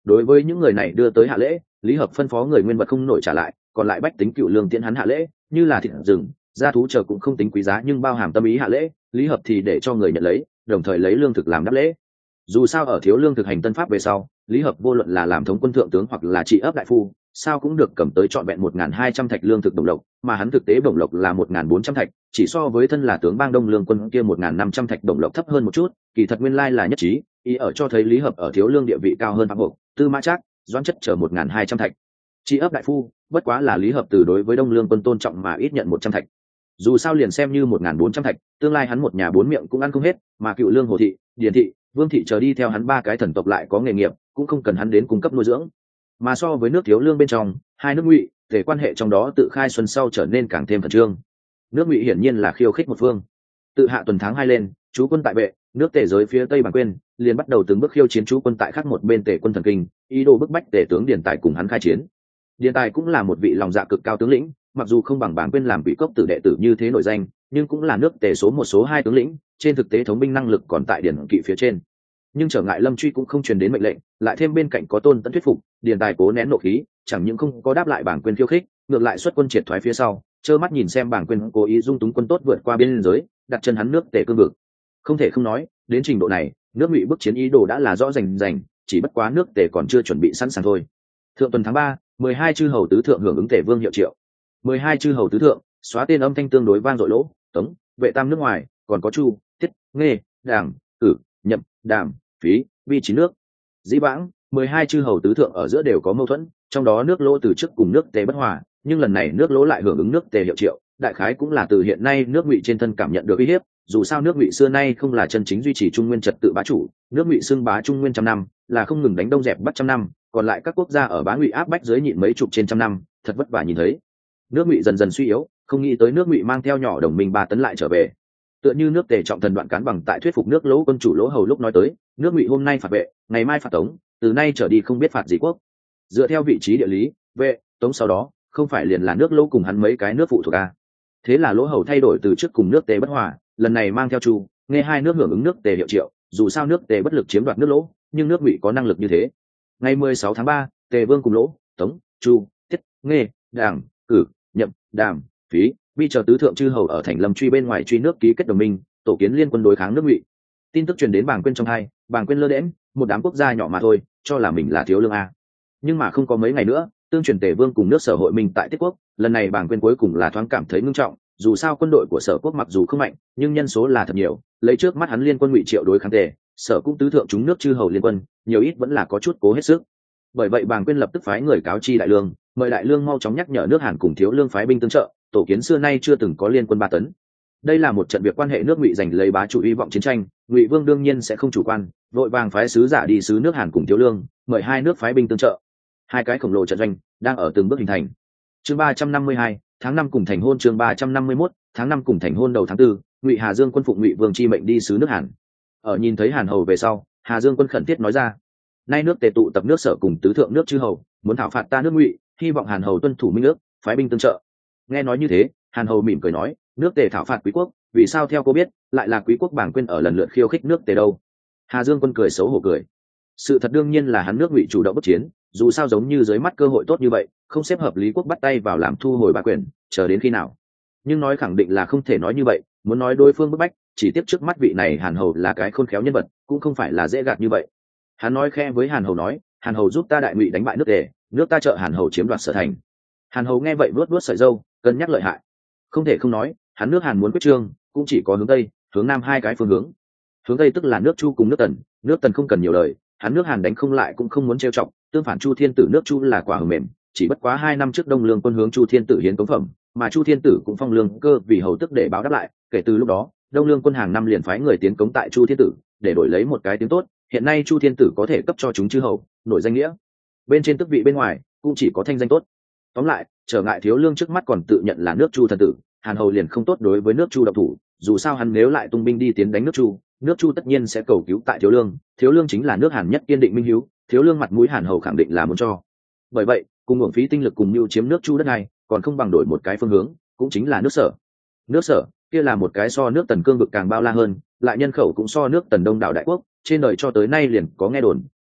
Đối với những người này đưa tới hạ lễ, Lý Hợp phân phó người nguyên vật không nổi trả lại, còn lại bách tính cựu lương tiễn hắn hạ lễ, như là thịt rừng, gia thú chờ cũng không tính quý giá nhưng bao hàm tâm ý hạ lễ, Lý Hợp thì để cho người nhận lấy, đồng thời lấy lương thực làm đáp lễ. Dù sao ở thiếu lương thực hành tân pháp về sau, Lý Hợp vô luận là làm thống quân thượng tướng hoặc là trị ấp đại phu, sao cũng được cầm tới trọn vẹn 1.200 thạch lương thực đồng lộc, mà hắn thực tế đồng lộc là 1.400 thạch, chỉ so với thân là tướng bang Đông Lương quân kia 1.500 thạch đồng lộc thấp hơn một chút, kỳ thật nguyên lai là nhất trí, ý ở cho thấy Lý Hợp ở thiếu lương địa vị cao hơn Phạm Hộp, Tư Mã Trác, Doãn Chất chờ 1.200 thạch. Trị ấp đại phu, bất quá là Lý Hợp từ đối với Đông Lương quân tôn trọng mà ít nhận 100 thạch. Dù sao liền xem như 1.400 thạch, tương lai hắn một nhà bốn miệng cũng ăn không hết, mà cựu lương Hồ thị, Điền thị, Vương thị chờ đi theo hắn ba cái thần tộc lại có nghề nghiệp, cũng không cần hắn đến cung cấp nuôi dưỡng. Mà so với nước thiếu lương bên trong, hai nước Ngụy, Tề quan hệ trong đó tự khai xuân sau trở nên càng thêm khẩn trương. Nước Ngụy hiển nhiên là khiêu khích một phương. Tự hạ tuần tháng 2 lên, chú quân tại vệ, nước Tề giới phía tây Bản Quyên, liền bắt đầu từng bước khiêu chiến chú quân tại khác một bên Tề quân thần kinh, ý đồ bức bách Tề tướng Điền Tài cùng hắn khai chiến. Điền Tài cũng là một vị lòng dạ cực cao tướng lĩnh, mặc dù không bằng Bản Quyên làm vị cốc tử đệ tử như thế nổi danh, nhưng cũng là nước Tề số một số hai tướng lĩnh, trên thực tế thống binh năng lực còn tại Điền Kỵ phía trên. Nhưng trở ngại Lâm Truy cũng không truyền đến mệnh lệnh, lại thêm bên cạnh có Tôn Tẫn thuyết phục, Điền Tài cố nén nộ khí, chẳng những không có đáp lại Bản Quyên khiêu khích, ngược lại xuất quân triệt thoái phía sau, trơ mắt nhìn xem Bản Quyên cố ý dung túng quân tốt vượt qua biên giới, đặt chân hắn nước Tề cương vực. Không thể không nói, đến trình độ này, nước Ngụy bức chiến ý đồ đã là rõ rành, chỉ bất quá nước Tề còn chưa chuẩn bị sẵn sàng thôi. Thượng tuần tháng 3, 12 chư hầu tứ thượng hưởng ứng Tề vương hiệu triệu. 12 chư hầu tứ thượng, xóa tên âm thanh tương đối vang dội lỗ, Tống, Vệ tam nước ngoài, còn có Chu, Tiết, Nghê, Đảng, Cử, Nhậm, Đàm, Phí, Vi chín nước. Dĩ vãng, 12 chư hầu tứ thượng ở giữa đều có mâu thuẫn, trong đó nước Lỗ từ trước cùng nước Tề bất hòa, nhưng lần này nước Lỗ lại hưởng ứng nước Tề hiệu triệu, đại khái cũng là từ hiện nay nước Ngụy trên thân cảm nhận được uy hiếp, dù sao nước Ngụy xưa nay không là chân chính duy trì trung nguyên trật tự bá chủ, nước Ngụy xưng bá trung nguyên trăm năm, là không ngừng đánh đông dẹp bắt trăm năm, còn lại các quốc gia ở bá Ngụy áp bách dưới nhịn mấy chục trên trăm năm, thật vất vả nhìn thấy. Nước Ngụy dần dần suy yếu, không nghĩ tới nước Ngụy mang theo nhỏ đồng minh 3 tấn lại trở về. Tựa như nước Tề trọng thần Đoạn Cán Bằng tại thuyết phục nước Lỗ quân chủ Lỗ Hầu lúc nói tới, nước Ngụy hôm nay phạt vệ, ngày mai phạt Tống, từ nay trở đi không biết phạt gì quốc. Dựa theo vị trí địa lý, vệ, Tống sau đó, không phải liền là nước Lỗ cùng hắn mấy cái nước phụ thuộc a. Thế là Lỗ Hầu thay đổi từ trước cùng nước Tề bất hòa, lần này mang theo Chu, nghe hai nước hưởng ứng nước Tề hiệu triệu, dù sao nước Tề bất lực chiếm đoạt nước Lỗ, nhưng nước Ngụy có năng lực như thế. Ngày 16 tháng 3, Tề Vương cùng Lỗ, Tống, Chu, Tiết, Nghê, Đảng, Cử, Nhậm, Đàm, Phí, Vi chờ tứ thượng chư hầu ở thành Lâm Truy bên ngoài truy nước ký kết đồng minh, tổ kiến liên quân đối kháng nước Ngụy. Tin tức truyền đến Bàng Quyên trong hai, Bàng Quyên lơ đễnh, một đám quốc gia nhỏ mà thôi, cho là mình là thiếu lương a. Nhưng mà không có mấy ngày nữa, tương truyền Tề Vương cùng nước Sở hội minh tại Tiết Quốc, lần này Bàng Quyên cuối cùng là thoáng cảm thấy ngưng trọng, dù sao quân đội của Sở quốc mặc dù không mạnh, nhưng nhân số là thật nhiều, lấy trước mắt hắn liên quân Ngụy triệu đối kháng Tề, Sở cũng tứ thượng chúng nước chư hầu liên quân, nhiều ít vẫn là có chút cố hết sức. Bởi vậy Bàng Quyên lập tức phái người cáo chi đại lương, mời đại lương mau chóng nhắc nhở nước Hàn cùng thiếu lương phái binh tương trợ, tổ kiến xưa nay chưa từng có liên quân 3 tấn. Đây là một trận việc quan hệ nước Ngụy giành lấy bá chủ hy vọng chiến tranh, Ngụy Vương đương nhiên sẽ không chủ quan, vội vàng phái sứ giả đi sứ nước Hàn cùng thiếu lương, mời hai nước phái binh tương trợ. Hai cái khổng lồ trận doanh đang ở từng bước hình thành. Chương 352, tháng 5 cùng thành hôn. Chương 351, tháng 5 cùng thành hôn. Đầu tháng 4, Ngụy Hà Dương quân phụng Ngụy Vương chi mệnh đi sứ nước Hàn. Ở nhìn thấy Hàn hầu về sau, Hà Dương quân khẩn thiết nói ra: nay nước Tề tụ tập nước Sở cùng tứ thượng nước chư hầu, muốn thảo phạt ta nước Ngụy, hy vọng Hàn hầu tuân thủ minh ước, phái binh tương trợ. Nghe nói như thế, Hàn hầu mỉm cười nói: nước Tề thảo phạt quý quốc, vì sao theo cô biết lại là quý quốc Bàng Quyên ở lần lượt khiêu khích nước Tề đâu? Hà Dương quân cười xấu hổ cười. Sự thật đương nhiên là hắn nước Ngụy chủ động bất chiến, dù sao giống như dưới mắt cơ hội tốt như vậy, không xếp hợp lý quốc bắt tay vào làm thu hồi bá quyền, chờ đến khi nào? Nhưng nói khẳng định là không thể nói như vậy, muốn nói đối phương bức bách, chỉ tiếp trước mắt vị này Hàn hầu là cái khôn khéo nhân vật, cũng không phải là dễ gạt như vậy. Hắn nói khẽ với Hàn hầu nói: Hàn hầu giúp ta đại Ngụy đánh bại nước Tề, nước ta trợ Hàn hầu chiếm đoạt Sở thành. Hàn hầu nghe vậy vuốt vuốt sợi râu, cân nhắc lợi hại. Không thể không nói, hắn nước Hàn muốn quyết trương, cũng chỉ có hướng tây, hướng nam hai cái phương hướng. Hướng tây tức là nước Chu cùng nước Tần không cần nhiều lời, hắn nước Hàn đánh không lại cũng không muốn trêu chọc, tương phản Chu Thiên Tử nước Chu là quả hờ mềm, chỉ bất quá 2 năm trước Đông Lương quân hướng Chu Thiên Tử hiến cống phẩm, mà Chu Thiên Tử cũng phong lương cơ vì hầu tức để báo đáp lại, kể từ lúc đó, Đông Lương quân hàng năm liền phái người tiến cống tại Chu Thiên Tử, để đổi lấy một cái tiếng tốt, hiện nay Chu Thiên Tử có thể cấp cho chúng chư hầu, nổi danh nghĩa. Bên trên tước vị bên ngoài, cũng chỉ có thanh danh tốt. Tóm lại, trở ngại thiếu lương trước mắt còn tự nhận là nước Chu thần tử, Hàn hầu liền không tốt đối với nước Chu độc thủ, dù sao hắn nếu lại tung binh đi tiến đánh nước Chu tất nhiên sẽ cầu cứu tại thiếu lương chính là nước Hàn nhất kiên định minh hiếu, thiếu lương mặt mũi Hàn hầu khẳng định là muốn cho. Bởi vậy, cùng uổng phí tinh lực cùng mưu chiếm nước Chu đất này, còn không bằng đổi một cái phương hướng, cũng chính là nước Sở kia là một cái so nước Tần cương vực càng bao la hơn, lại nhân khẩu cũng so nước Tần đông đảo đại quốc, trên đời cho tới nay liền có nghe đồn,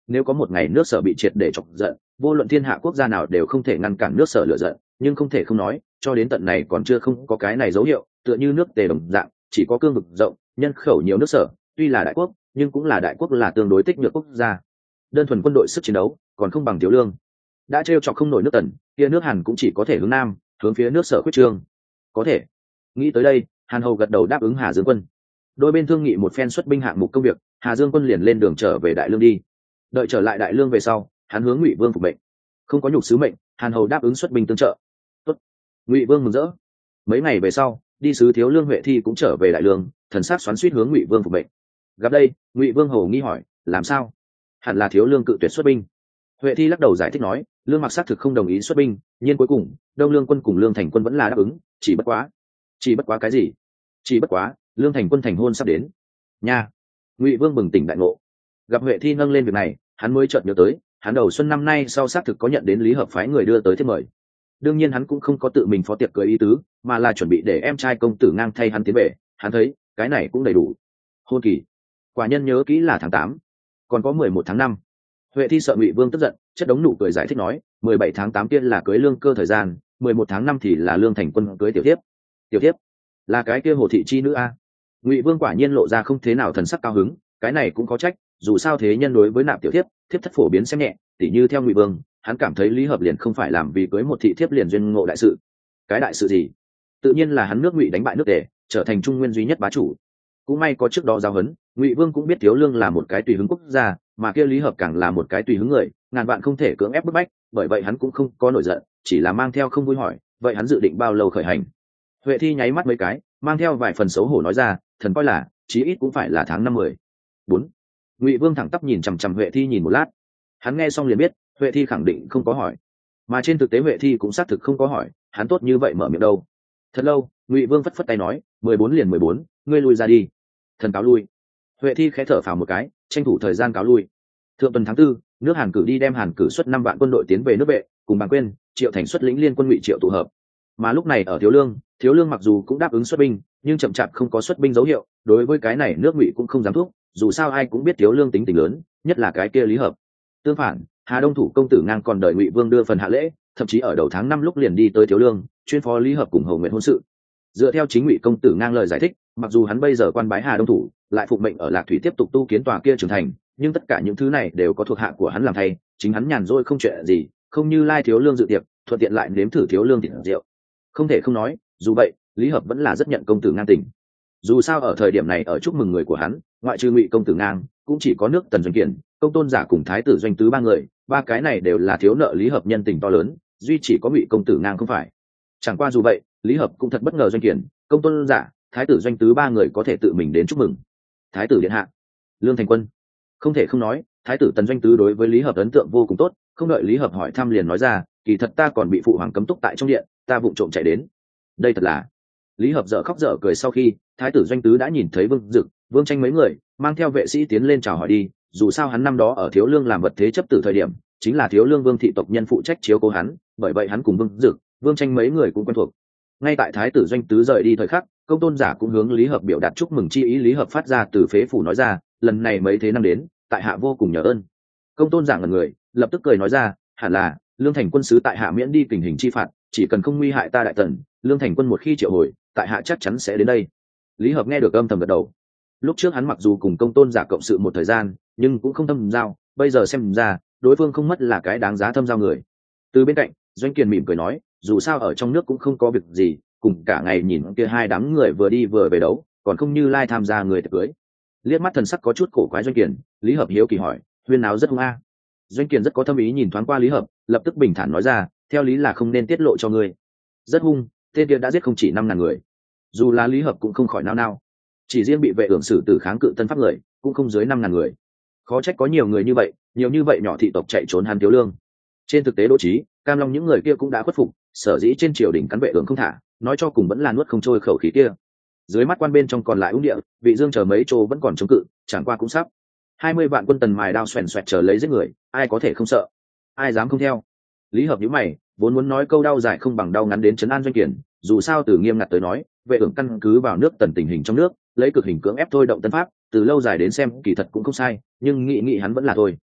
nếu có một ngày nước sở bị triệt để chọc giận, vô luận thiên hạ quốc gia nào đều không thể ngăn cản nước sở lựa giận. Nhưng không thể không nói, cho đến tận này còn chưa không có cái này dấu hiệu, tựa như nước Tề đồng dạng, chỉ có cương vực rộng, nhân khẩu nhiều nước sở, tuy là đại quốc nhưng cũng là đại quốc là tương đối tích nhược quốc gia. Đơn thuần quân đội sức chiến đấu còn không bằng Thiếu Lương. Đã trêu chọc không nổi nước Tần, kia nước Hàn cũng chỉ có thể hướng nam, hướng phía nước sở khuyết trương. Có thể. Nghĩ tới đây, Hàn Hầu gật đầu đáp ứng Hà Dương quân. Đôi bên thương nghị một phen xuất binh hạng mục công việc, Hà Dương quân liền lên đường trở về Đại Lương đi. Đợi trở lại Đại Lương về sau, hắn hướng Ngụy Vương phục mệnh. Không có nhục sứ mệnh, Hàn Hầu đáp ứng xuất binh tương trợ. Tốt. Ngụy Vương mừng rỡ. Mấy ngày về sau, đi sứ Thiếu Lương Huệ Thi cũng trở về Đại Lương, thần sắc xoắn xuýt hướng Ngụy Vương phục mệnh. Gặp đây, Ngụy Vương hầu nghi hỏi, làm sao? Hẳn là Thiếu Lương cự tuyệt xuất binh. Huệ Thi lắc đầu giải thích nói, Lương Mặc xác thực không đồng ý xuất binh, nhưng cuối cùng Đông Lương quân cùng Lương Thành quân vẫn là đáp ứng, chỉ bất quá cái gì? Chỉ bất quá Lương Thành quân thành hôn sắp đến nha. Ngụy Vương bừng tỉnh đại ngộ. Gặp Huệ Thi nâng lên việc này, hắn mới chợt nhớ tới, hắn đầu xuân năm nay sau xác thực có nhận đến Lý Hợp phái người đưa tới thiệp mời. Đương nhiên hắn cũng không có tự mình phó tiệc cưới ý tứ, mà là chuẩn bị để em trai công tử Ngang thay hắn tiến về. Hắn thấy cái này cũng đầy đủ. Hôn kỳ quả nhân nhớ kỹ là tháng 8, còn có 11 tháng 5. Huệ Thi sợ Ngụy Vương tức giận, chất đống nụ cười giải thích nói, 17 tháng 8 kia là cưới Lương Cơ thời gian, 11 tháng 5 thì là Lương Thành quân cưới tiểu thiếp. Tiểu thiếp là cái kia Hồ thị chi nữ a? Ngụy Vương quả nhiên lộ ra không thế nào thần sắc cao hứng, cái này cũng có trách, dù sao thế nhân đối với nạp tiểu thiếp, thiếp thất phổ biến xem nhẹ, tỉ như theo Ngụy Vương, hắn cảm thấy Lý Hợp liền không phải làm vì cưới một thị thiếp liền duyên ngộ đại sự. Cái đại sự gì? Tự nhiên là hắn nước Ngụy đánh bại nước Tề, trở thành trung nguyên duy nhất bá chủ. Cũng may có trước đó giao hấn, Ngụy Vương cũng biết Thiếu Lương là một cái tùy hứng quốc gia, mà kia Lý Hợp càng là một cái tùy hứng người, ngàn vạn không thể cưỡng ép bức bách, bởi vậy hắn cũng không có nổi giận, chỉ là mang theo không vui hỏi, vậy hắn dự định bao lâu khởi hành? Huệ Thi nháy mắt mấy cái, mang theo vài phần xấu hổ nói ra, thần coi là chí ít cũng phải là tháng 5 10. 4. Ngụy Vương thẳng tắp nhìn chằm chằm Huệ Thi nhìn một lát, hắn nghe xong liền biết Huệ Thi khẳng định không có hỏi, mà trên thực tế Huệ Thi cũng xác thực không có hỏi, hắn tốt như vậy mở miệng đâu. Thật lâu, Ngụy Vương phất phất tay nói, 14 liền 14, ngươi lui ra đi. Thần cáo lui. Huệ Thi khẽ thở phào một cái, tranh thủ thời gian cáo lui. Thượng tuần tháng 4, nước Hàn cử đi đem Hàn cử xuất 5 vạn quân đội tiến về nước Vệ, cùng Bàng Quyên, Triệu Thành xuất lĩnh liên quân Ngụy Triệu tụ hợp. Mà lúc này ở Thiếu Lương mặc dù cũng đáp ứng xuất binh, nhưng chậm chạp không có xuất binh dấu hiệu, đối với cái này nước Ngụy cũng không dám thúc, dù sao ai cũng biết Thiếu Lương tính tình lớn, nhất là cái kia Lý Hợp. Tương phản, Hà Đông thủ công tử Ngang còn đợi Ngụy Vương đưa phần hạ lễ, thậm chí ở đầu tháng 5 lúc liền đi tới Thiếu Lương, chuyên phó Lý Hợp cùng Hầu Nguyện hôn sự. Dựa theo chính Ngụy công tử Ngang lời giải thích, mặc dù hắn bây giờ quan bái Hà Đông thủ, lại phục mệnh ở Lạc Thủy tiếp tục tu kiến tòa kia trưởng thành, nhưng tất cả những thứ này đều có thuộc hạ của hắn làm thay, chính hắn nhàn rỗi không chuyện gì, không như lai Thiếu Lương dự tiệc, thuận tiện lại nếm thử Thiếu Lương thịt rượu. Không thể không nói, dù vậy, Lý Hợp vẫn là rất nhận công tử Ngang tình. Dù sao ở thời điểm này ở chúc mừng người của hắn, ngoại trừ Ngụy công tử Ngang, cũng chỉ có nước Tần Doanh Kiển, Công Tôn Giả cùng Thái tử Doanh Tứ ba người, ba cái này đều là thiếu nợ Lý Hợp nhân tình to lớn, duy chỉ có Ngụy công tử Ngang không phải. Chẳng qua dù vậy, Lý Hợp cũng thật bất ngờ Doanh Kiển, Công Tôn Giả, Thái tử Doanh Tứ ba người có thể tự mình đến chúc mừng. Thái tử điện hạ, Lương Thành quân. Không thể không nói, Thái tử Tần Doanh Tứ đối với Lý Hợp ấn tượng vô cùng tốt, không đợi Lý Hợp hỏi thăm liền nói ra, kỳ thật ta còn bị phụ hoàng cấm túc tại trong điện, ta vụng trộm chạy đến. Đây thật là. Lý Hợp dở khóc dở cười sau khi Thái tử Doanh Tứ đã nhìn thấy Vương Dực, Vương Tranh mấy người mang theo vệ sĩ tiến lên chào hỏi đi, dù sao hắn năm đó ở Thiếu Lương làm vật thế chấp tử thời điểm, chính là Thiếu Lương Vương thị tộc nhân phụ trách chiếu cố hắn, bởi vậy hắn cùng Vương Dực, Vương Tranh mấy người cũng quen thuộc. Ngay tại Thái tử Doanh Tứ rời đi thời khắc, Công Tôn Giả cũng hướng Lý Hợp biểu đạt chúc mừng chi ý. Lý Hợp phát ra từ phế phủ nói ra, lần này mấy thế năm đến, tại hạ vô cùng nhờ ơn. Công Tôn Giả ngẩn người, lập tức cười nói ra, hẳn là Lương Thành quân sứ tại hạ miễn đi kình hình chi phạt, chỉ cần không nguy hại ta Đại Tần, Lương Thành quân một khi triệu hồi, tại hạ chắc chắn sẽ đến đây. Lý Hợp nghe được âm thầm gật đầu. Lúc trước hắn mặc dù cùng Công Tôn Giả cộng sự một thời gian, nhưng cũng không thâm giao, bây giờ xem ra đối phương không mất là cái đáng giá thâm giao người. Từ bên cạnh, Doanh Kiền mỉm cười nói, dù sao ở trong nước cũng không có việc gì, cùng cả ngày nhìn kia hai đám người vừa đi vừa về đấu, còn không như lai tham gia người tiệc cưới. Liếc mắt thần sắc có chút cổ quái Doanh Kiền, Lý Hợp hiếu kỳ hỏi, huyên náo rất hung a? Doanh Kiền rất có thâm ý nhìn thoáng qua Lý Hợp, lập tức bình thản nói ra, theo lý là không nên tiết lộ cho ngươi. Rất hung, tên kia đã giết không chỉ 5.000 người. Dù là Lý Hợp cũng không khỏi nao nao, chỉ riêng bị vệ ưởng xử tử kháng cự tân pháp người cũng không dưới 5.000 người. Khó trách có nhiều người như vậy, nhiều như vậy nhỏ thị tộc chạy trốn hắn Thiếu Lương. Trên thực tế Đỗ Trí, Cam Long những người kia cũng đã khuất phục, sở dĩ trên triều đình cắn vệ ưởng không thả, nói cho cùng vẫn là nuốt không trôi khẩu khí kia. Dưới mắt quan bên trong còn lại ung địa, Vị Dương chờ mấy chỗ vẫn còn chống cự, chẳng qua cũng sắp 20 vạn quân Tần mài đao xoèn xoẹt chờ lấy giết người, ai có thể không sợ, ai dám không theo. Lý Hợp nhíu mày, vốn muốn nói câu đau dài không bằng đau ngắn đến trấn an Doanh Kiển, dù sao từ nghiêm ngặt tới nói, vệ ưởng căn cứ vào nước Tần tình hình trong nước, lấy cực hình cưỡng ép thôi động tân pháp, từ lâu dài đến xem kỳ thật cũng không sai, nhưng nghĩ hắn vẫn là thôi.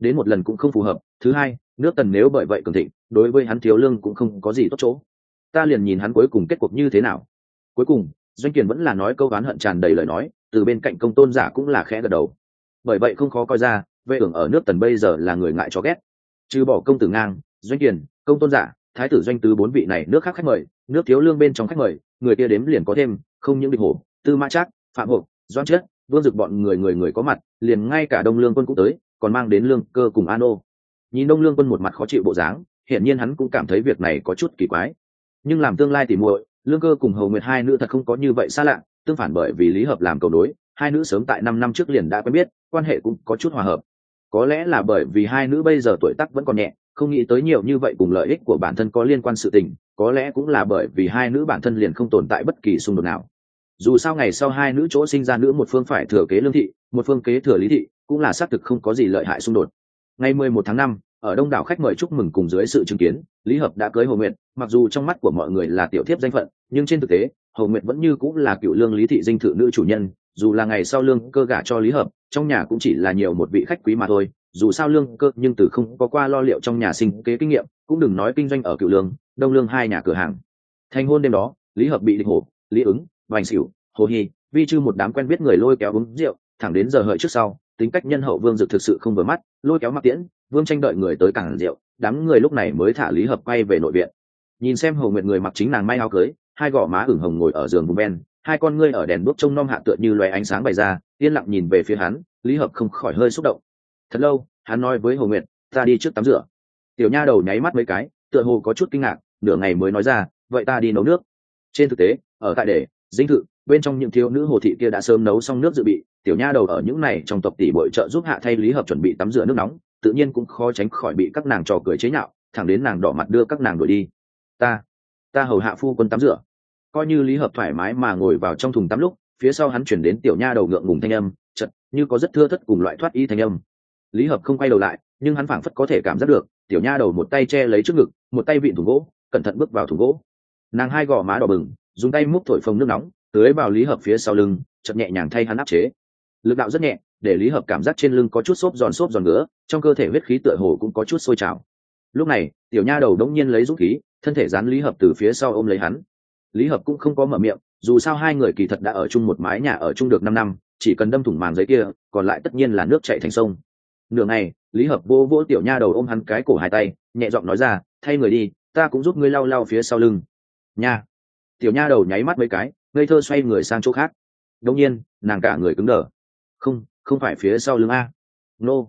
đến một lần cũng không phù hợp, thứ hai nước Tần nếu bởi vậy cường thịnh, đối với hắn thiếu lương cũng không có gì tốt chỗ. Ta liền nhìn hắn cuối cùng kết cuộc như thế nào. Cuối cùng Doanh Kiền vẫn là nói câu oán hận tràn đầy lời nói, từ bên cạnh Công Tôn Giả cũng là khẽ gật đầu. Bởi vậy không khó coi ra, Vệ Ưởng ở nước Tần bây giờ là người ngại cho ghét. Trừ bỏ Công Tử Ngang, Doanh Kiền, Công Tôn Giả, Thái tử Doanh Tứ bốn vị này nước khác khách mời, nước thiếu lương bên trong khách mời, người kia đếm liền có thêm, không những Địch Hổ, Tư Mã Trác, Phạm Hộp, Doãn Chết, Vương Dực bọn người có mặt, liền ngay cả Đông Lương Quân cũng tới, còn mang đến Lương Cơ cùng An Ô. Nhìn Đông Lương Quân một mặt khó chịu bộ dáng, hiển nhiên hắn cũng cảm thấy việc này có chút kỳ quái. Nhưng làm tương lai tỉ muội, Lương Cơ cùng Hầu Nguyệt hai nữ thật không có như vậy xa lạ, tương phản bởi vì Lý Hợp làm cầu nối, hai nữ sớm tại 5 năm trước liền đã quen biết, quan hệ cũng có chút hòa hợp. Có lẽ là bởi vì hai nữ bây giờ tuổi tác vẫn còn nhẹ, không nghĩ tới nhiều như vậy cùng lợi ích của bản thân có liên quan sự tình, có lẽ cũng là bởi vì hai nữ bản thân liền không tồn tại bất kỳ xung đột nào. Dù sao ngày sau hai nữ chỗ sinh ra nữ một phương phải thừa kế Lương thị, một phương kế thừa Lý thị, cũng là xác thực không có gì lợi hại xung đột. Ngày 11 tháng 5, ở đông đảo khách mời chúc mừng cùng dưới sự chứng kiến, Lý Hợp đã cưới Hồ Nguyệt, mặc dù trong mắt của mọi người là tiểu thiếp danh phận, nhưng trên thực tế, Hồ Nguyệt vẫn như cũng là cựu lương Lý thị dinh thự nữ chủ nhân, dù là ngày sau Lương Cơ gả cho Lý Hợp, trong nhà cũng chỉ là nhiều một vị khách quý mà thôi. Dù sao Lương Cơ nhưng từ không có qua lo liệu trong nhà sinh kế kinh nghiệm, cũng đừng nói kinh doanh ở cựu lương, đông lương hai nhà cửa hàng. Thành hôn đêm đó, Lý Hợp bị Địch Hổ, Lý Ứng, Vành Xỉu, Hồ Hi, Vi Chư một đám quen biết người lôi kéo uống rượu, thẳng đến giờ hợi trước sau, tính cách nhân hậu Vương Dực thực sự không vừa mắt, lôi kéo Mạc Tiễn, Vương Tranh đợi người tới cảng rượu, đám người lúc này mới thả Lý Hợp quay về nội viện. Nhìn xem Hồ Nguyệt người mặc chính nàng may áo cưới, hai gò má ửng hồng ngồi ở giường vùng ven, hai con ngươi ở đèn đuốc trông nom hạ tựa như loé ánh sáng bày ra, yên lặng nhìn về phía hắn. Lý Hợp không khỏi hơi xúc động. Thật lâu, hắn nói với Hồ Nguyệt, ta đi trước tắm rửa. Tiểu nha đầu nháy mắt mấy cái, tựa hồ có chút kinh ngạc, nửa ngày mới nói ra, vậy ta đi nấu nước. Trên thực tế, ở tại để dinh thự bên trong những thiếu nữ hồ thị kia đã sớm nấu xong nước dự bị, tiểu nha đầu ở những này trong tộc tỷ bội trợ giúp hạ thay Lý Hợp chuẩn bị tắm rửa nước nóng, tự nhiên cũng khó tránh khỏi bị các nàng trò cười chế nhạo, thẳng đến nàng đỏ mặt đưa các nàng đuổi đi. Ta hầu hạ phu quân tắm rửa. Coi như Lý Hợp thoải mái mà ngồi vào trong thùng tắm lúc, phía sau hắn chuyển đến tiểu nha đầu ngượng ngùng thanh âm, chợt như có rất thưa thất cùng loại thoát y thanh âm. Lý Hợp không quay đầu lại, nhưng hắn phảng phất có thể cảm giác được, tiểu nha đầu một tay che lấy trước ngực, một tay vịn thùng gỗ, cẩn thận bước vào thùng gỗ. Nàng hai gò má đỏ bừng, dùng tay múc thổi phồng nước nóng, tưới vào Lý Hợp phía sau lưng, chợt nhẹ nhàng thay hắn áp chế. Lực đạo rất nhẹ, để Lý Hợp cảm giác trên lưng có chút xốp giòn ngứa, trong cơ thể huyết khí tựa hồ cũng có chút sôi trào. Lúc này, tiểu nha đầu đống nhiên lấy dũng khí, thân thể dán Lý Hợp từ phía sau ôm lấy hắn. Lý Hợp cũng không có mở miệng, dù sao hai người kỳ thật đã ở chung một mái nhà ở chung được 5 năm, chỉ cần đâm thủng màng giấy kia, còn lại tất nhiên là nước chảy thành sông. Nửa ngày, Lý Hợp vô vỗ tiểu nha đầu ôm hắn cái cổ hai tay, nhẹ giọng nói ra, thay người đi, ta cũng giúp ngươi lau lau phía sau lưng. Nha. Tiểu nha đầu nháy mắt mấy cái, ngây thơ xoay người sang chỗ khác. Đột nhiên, nàng cả người cứng đờ. Không phải phía sau lưng a. Nô.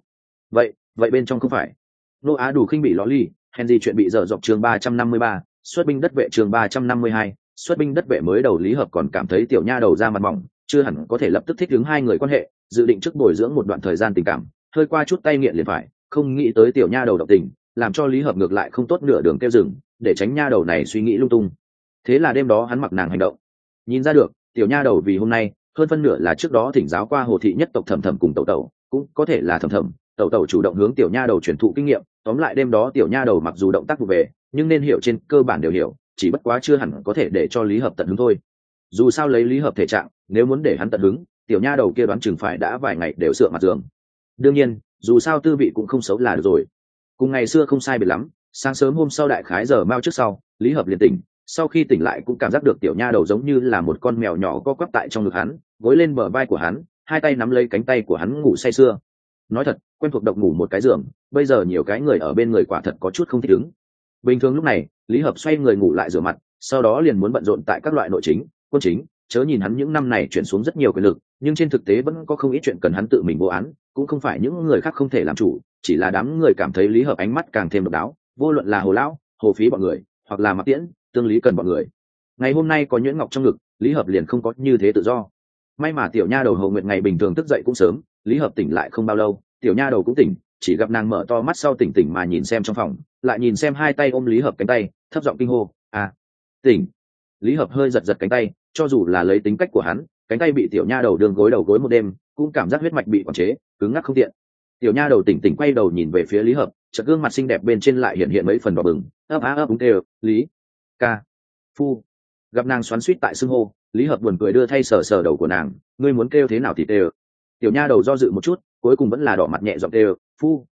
Vậy bên trong không phải. Nô Á đủ khinh bị ló ly, Henry chuyện bị dở dọc chương 353, xuất binh đất vệ chương 352, xuất binh đất vệ mới đầu Lý Hợp còn cảm thấy tiểu nha đầu ra mặt mỏng, chưa hẳn có thể lập tức thích ứng hai người quan hệ, dự định trước bồi dưỡng một đoạn thời gian tình cảm, hơi qua chút tay nghiện liền phải, không nghĩ tới tiểu nha đầu động tình, làm cho Lý Hợp ngược lại không tốt nửa đường kêu dừng, để tránh nha đầu này suy nghĩ lung tung. Thế là đêm đó hắn mặc nàng hành động. Nhìn ra được, tiểu nha đầu vì hôm nay, hơn phân nửa là trước đó thỉnh giáo qua Hồ thị nhất tộc Thẩm Thẩm cùng Tẩu Tẩu, cũng có thể là Thẩm Thẩm, Tẩu Tẩu chủ động hướng tiểu nha đầu truyền thụ kinh nghiệm, tóm lại đêm đó tiểu nha đầu mặc dù động tác vụ về, nhưng nên hiểu trên cơ bản đều hiểu, chỉ bất quá chưa hẳn có thể để cho Lý Hợp tận hứng thôi. Dù sao lấy Lý Hợp thể trạng, nếu muốn để hắn tận hứng, tiểu nha đầu kia đoán chừng phải đã vài ngày đều sượng mặt giường. Đương nhiên, dù sao tư vị cũng không xấu là được rồi. Cùng ngày xưa không sai biệt lắm, sáng sớm hôm sau đại khái giờ mao trước sau, Lý Hợp liền tỉnh, sau khi tỉnh lại cũng cảm giác được tiểu nha đầu giống như là một con mèo nhỏ co quắp tại trong ngực hắn, gối lên bờ vai của hắn, hai tay nắm lấy cánh tay của hắn ngủ say sưa. Nói thật, quen thuộc độc ngủ một cái giường, bây giờ nhiều cái người ở bên người quả thật có chút không thích ứng. Bình thường lúc này, Lý Hợp xoay người ngủ lại rửa mặt, sau đó liền muốn bận rộn tại các loại nội chính, quân chính, chớ nhìn hắn những năm này chuyển xuống rất nhiều quyền lực, nhưng trên thực tế vẫn có không ít chuyện cần hắn tự mình vô án, cũng không phải những người khác không thể làm chủ, chỉ là đám người cảm thấy Lý Hợp ánh mắt càng thêm độc đáo, vô luận là Hồ lão, Hồ phí bọn người, hoặc là Mạc Tiễn, Tương Lý cần bọn người. Ngày hôm nay có Nhuyễn Ngọc trong ngực, Lý Hợp liền không có như thế tự do. May mà tiểu nha đầu Hồ Nguyệt ngày bình thường thức dậy cũng sớm, Lý Hợp tỉnh lại không bao lâu, tiểu nha đầu cũng tỉnh, chỉ gặp nàng mở to mắt sau tỉnh tỉnh mà nhìn xem trong phòng, lại nhìn xem hai tay ôm Lý Hợp cánh tay, thấp giọng kinh hô, tỉnh. Lý Hợp hơi giật giật cánh tay, cho dù là lấy tính cách của hắn, cánh tay bị tiểu nha đầu đường gối đầu gối một đêm, cũng cảm giác huyết mạch bị quản chế, cứng ngắc không tiện. Tiểu nha đầu tỉnh tỉnh quay đầu nhìn về phía Lý Hợp, chợt gương mặt xinh đẹp bên trên lại hiện hiện mấy phần đỏ bừng, ấp úng kêu, Lý ca phu. Gặp nàng xoắn xuýt tại xưng hô, Lý Hợp buồn cười đưa thay sờ sờ đầu của nàng, ngươi muốn kêu thế nào thì kêu. Tiểu nha đầu do dự một chút, cuối cùng vẫn là đỏ mặt nhẹ giọng kêu, phu,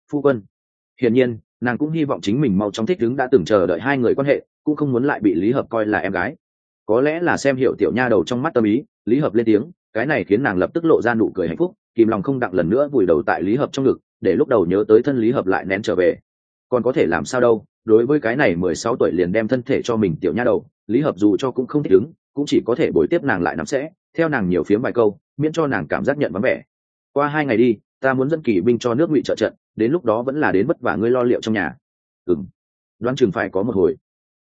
phu quân. Hiển nhiên nàng cũng hy vọng chính mình mau chóng thích ứng đã từng chờ đợi hai người quan hệ, cũng không muốn lại bị Lý Hợp coi là em gái. Có lẽ là xem hiểu tiểu nha đầu trong mắt tâm ý, Lý Hợp lên tiếng, cái này khiến nàng lập tức lộ ra nụ cười hạnh phúc, kìm lòng không đặng lần nữa vùi đầu tại Lý Hợp trong ngực, để lúc đầu nhớ tới thân Lý Hợp lại nén trở về. Còn có thể làm sao đâu, đối với cái này 16 tuổi liền đem thân thể cho mình tiểu nha đầu, Lý Hợp dù cho cũng không thích ứng, cũng chỉ có thể bồi tiếp nàng lại nắm sẽ theo nàng nhiều phiếm vài câu, miễn cho nàng cảm giác nhận vắng vẻ. Qua 2 ngày đi, ta muốn dẫn kỵ binh cho nước Ngụy trợ trận, đến lúc đó vẫn là đến vất vả ngươi lo liệu trong nhà. Đoán chừng phải có một hồi.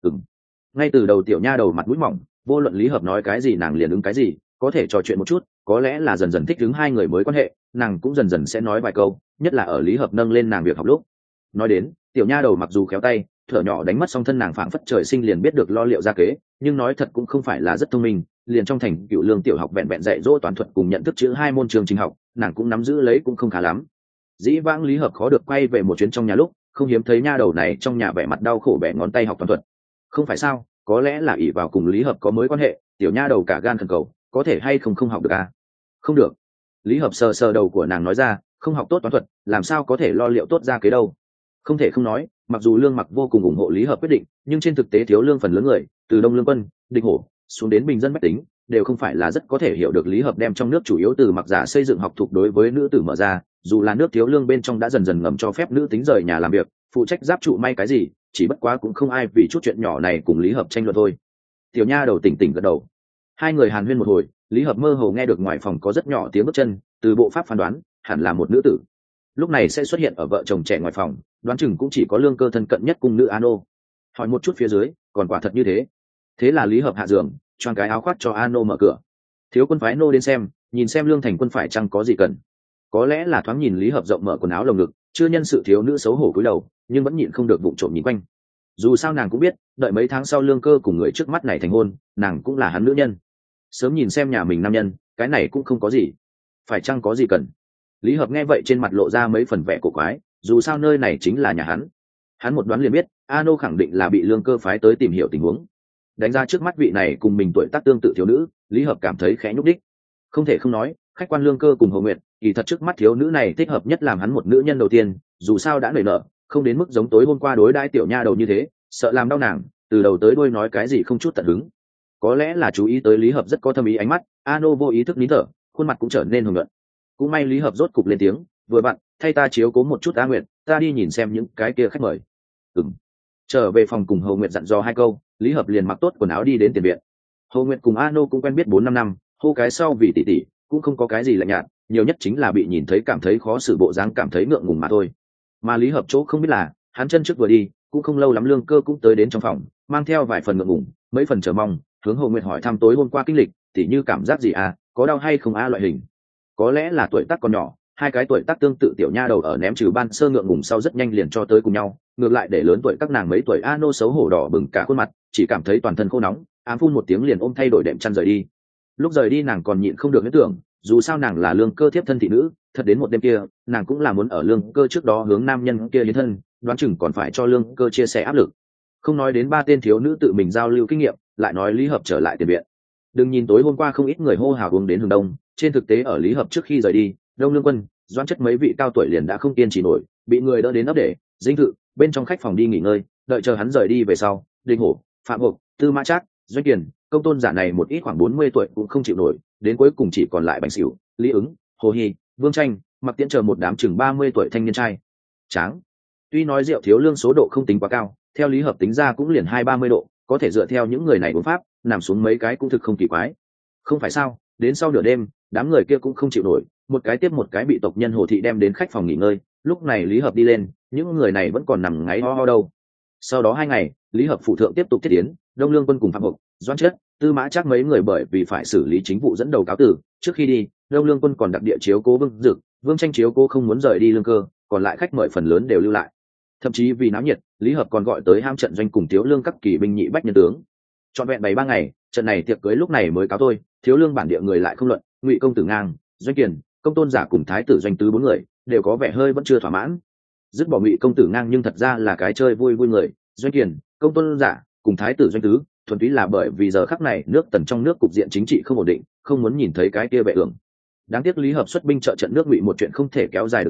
Ngay từ đầu tiểu nha đầu mặt mũi mỏng, vô luận Lý Hợp nói cái gì nàng liền ứng cái gì, có thể trò chuyện một chút, có lẽ là dần dần thích ứng hai người mới quan hệ, nàng cũng dần dần sẽ nói vài câu, nhất là ở Lý Hợp nâng lên nàng việc học lúc. Nói đến tiểu nha đầu mặc dù khéo tay, thở nhỏ đánh mất song thân nàng phảng phất trời sinh liền biết được lo liệu ra kế, nhưng nói thật cũng không phải là rất thông minh, liền trong thành Cựu Lương tiểu học vẹn vẹn dạy dỗ toán thuật cùng nhận thức chữ 2 môn trường trình học, nàng cũng nắm giữ lấy cũng không khá lắm. Dĩ vãng Lý Hợp khó được quay về một chuyến trong nhà lúc, không hiếm thấy nha đầu này trong nhà vẻ mặt đau khổ bẻ ngón tay học toán thuật. Không phải sao, có lẽ là ỷ vào cùng Lý Hợp có mối quan hệ, tiểu nha đầu cả gan khẩn cầu, có thể hay không học được à? Không được. Lý Hợp sờ sờ đầu của nàng nói ra, không học tốt toán thuật, làm sao có thể lo liệu tốt ra kế đâu. Không thể không nói, mặc dù Lương Mặc vô cùng ủng hộ Lý Hợp quyết định, nhưng trên thực tế Thiếu Lương phần lớn người, từ Đông Lương Quân, Địch Hổ xuống đến bình dân bách tính, đều không phải là rất có thể hiểu được Lý Hợp đem trong nước chủ yếu từ mặc giả xây dựng học thuộc đối với nữ tử mở ra, dù là nước Thiếu Lương bên trong đã dần dần ngầm cho phép nữ tính rời nhà làm việc, phụ trách giáp trụ may cái gì, chỉ bất quá cũng không ai vì chút chuyện nhỏ này cùng Lý Hợp tranh luận thôi. Tiểu nha đầu tỉnh tỉnh gật đầu. Hai người hàn huyên một hồi, Lý Hợp mơ hồ nghe được ngoài phòng có rất nhỏ tiếng bước chân, từ bộ pháp phán đoán hẳn là một nữ tử lúc này sẽ xuất hiện ở vợ chồng trẻ ngoài phòng, đoán chừng cũng chỉ có Lương Cơ thân cận nhất cung nữ Ano. Hỏi một chút phía dưới, còn quả thật như thế. Thế là Lý Hợp hạ giường, choàng cái áo khoác cho Ano mở cửa. Thiếu quân phái nô đến xem, nhìn xem Lương Thành Quân phải chăng có gì cần. Có lẽ là thoáng nhìn Lý Hợp rộng mở quần áo lồng ngực, chưa nhân sự thiếu nữ xấu hổ cúi đầu, nhưng vẫn nhịn không được vụng trộm nhìn quanh. Dù sao nàng cũng biết, đợi mấy tháng sau Lương Cơ cùng người trước mắt này thành hôn, nàng cũng là hắn nữ nhân. Sớm nhìn xem nhà mình nam nhân, cái này cũng không có gì. Phải chăng có gì cần? Lý Hợp nghe vậy trên mặt lộ ra mấy phần vẻ cổ quái, dù sao nơi này chính là nhà hắn. Hắn một đoán liền biết, Ano khẳng định là bị Lương Cơ phái tới tìm hiểu tình huống. Đánh ra trước mắt vị này cùng mình tuổi tác tương tự thiếu nữ, Lý Hợp cảm thấy khẽ nhúc đích. Không thể không nói, khách quan Lương Cơ cùng Hồ Nguyệt, kỳ thật trước mắt thiếu nữ này thích hợp nhất làm hắn một nữ nhân đầu tiên, dù sao đã nảy nở, không đến mức giống tối hôm qua đối đãi tiểu nha đầu như thế, sợ làm đau nàng, từ đầu tới đuôi nói cái gì không chút tận hứng. Có lẽ là chú ý tới Lý Hợp rất có thâm ý ánh mắt, Ano vô ý thức nín thở, khuôn mặt cũng trở nên hồng nhuận. Cũng may Lý Hợp rốt cục lên tiếng, vừa vặn thay ta chiếu cố một chút A Nguyệt, ta đi nhìn xem những cái kia khách mời. Trở về phòng cùng Hồ Nguyệt dặn dò 2 câu, Lý Hợp liền mặc tốt quần áo đi đến tiền viện. Hồ Nguyệt cùng Ano cũng quen biết 4-5 năm, hô cái sau vì tỷ tỷ, cũng không có cái gì lạnh nhạt, nhiều nhất chính là bị nhìn thấy cảm thấy khó xử bộ dáng cảm thấy ngượng ngùng mà thôi. Mà Lý Hợp chỗ không biết là, hắn chân trước vừa đi, cũng không lâu lắm Lương Cơ cũng tới đến trong phòng, mang theo vài phần ngượng ngùng, mấy phần chờ mong, hướng Hồ Nguyệt hỏi thăm tối hôm qua kinh lịch, tỷ như cảm giác gì à, có đau hay không loại hình. Có lẽ là tuổi tác còn nhỏ, 2 cái tuổi tác tương tự tiểu nha đầu ở ném trừ ban sơ ngượng ngùng sau rất nhanh liền cho tới cùng nhau, ngược lại để lớn tuổi các nàng mấy tuổi Ano xấu hổ đỏ bừng cả khuôn mặt, chỉ cảm thấy toàn thân khô nóng, ám phun một tiếng liền ôm thay đổi đệm chăn rời đi. Lúc rời đi nàng còn nhịn không được huyễn tưởng, dù sao nàng là Lương Cơ thiếp thân thị nữ, thật đến một đêm kia, nàng cũng là muốn ở Lương Cơ trước đó hướng nam nhân kia hiến thân, đoán chừng còn phải cho Lương Cơ chia sẻ áp lực. Không nói đến 3 tên thiếu nữ tự mình giao lưu kinh nghiệm, lại nói Lý Hợp trở lại tiền viện. Đừng nhìn tối hôm qua không ít người hô hào uống đến hướng đông, trên thực tế ở Lý Hợp trước khi rời đi, Đông Lương Quân, Doãn Chất mấy vị cao tuổi liền đã không kiên trì nổi, bị người đỡ đến ấp để dinh thự bên trong khách phòng đi nghỉ ngơi, đợi chờ hắn rời đi về sau, Đinh Hổ, Phạm Hộc, Tư Mã Trác, Doanh Kiền, Công Tôn Giả này một ít khoảng 40 tuổi cũng không chịu nổi, đến cuối cùng chỉ còn lại Bành Sửu, Lý Ứng, Hồ Hi, Vương Tranh, Mặc Tiễn chờ một đám chừng 30 tuổi thanh niên trai tráng. Tuy nói rượu thiếu lương số độ không tính quá cao, theo Lý Hợp tính ra cũng liền 20-30 độ, có thể dựa theo những người này uống pháp, nằm xuống mấy cái cũng thực không kỳ quái. Không phải sao, đến sau nửa đêm, đám người kia cũng không chịu nổi, một cái tiếp một cái bị tộc nhân Hồ thị đem đến khách phòng nghỉ ngơi, lúc này Lý Hợp đi lên, những người này vẫn còn nằm ngáy ho ho đâu. Sau đó 2 ngày, Lý Hợp phụ thượng tiếp tục thiết tiến, Đông Lương Quân cùng Phạm Hộc, Doãn Chất, Tư Mã Trác mấy người bởi vì phải xử lý chính vụ dẫn đầu cáo từ, trước khi đi, Đông Lương Quân còn đặc địa chiếu cố Vương Dực, Vương Tranh chiếu cố không muốn rời đi Lương Cơ, còn lại khách mời phần lớn đều lưu lại. Thậm chí vì náo nhiệt, Lý Hợp còn gọi tới ham trận doanh cùng Thiếu Lương các kỳ binh nhị bách nhân tướng. Trọn vẹn 3 ngày, trận này tiệc cưới lúc này mới cáo thôi, Thiếu Lương bản địa người lại không luận, Ngụy công tử Ngang, Doanh Kiền, Công Tôn Giả cùng Thái tử Doanh Tứ 4 người đều có vẻ hơi vẫn chưa thỏa mãn. Dứt bỏ Ngụy công tử Ngang nhưng thật ra là cái chơi vui vui người, Doanh Kiền, Công Tôn Giả cùng Thái tử Doanh Tứ thuần túy là bởi vì giờ khắc này nước Tần trong nước cục diện chính trị không ổn định, không muốn nhìn thấy cái kia bệ ưởng. Đáng tiếc Lý Hợp xuất binh trợ trận nước Ngụy một chuyện không thể kéo dài được nữa,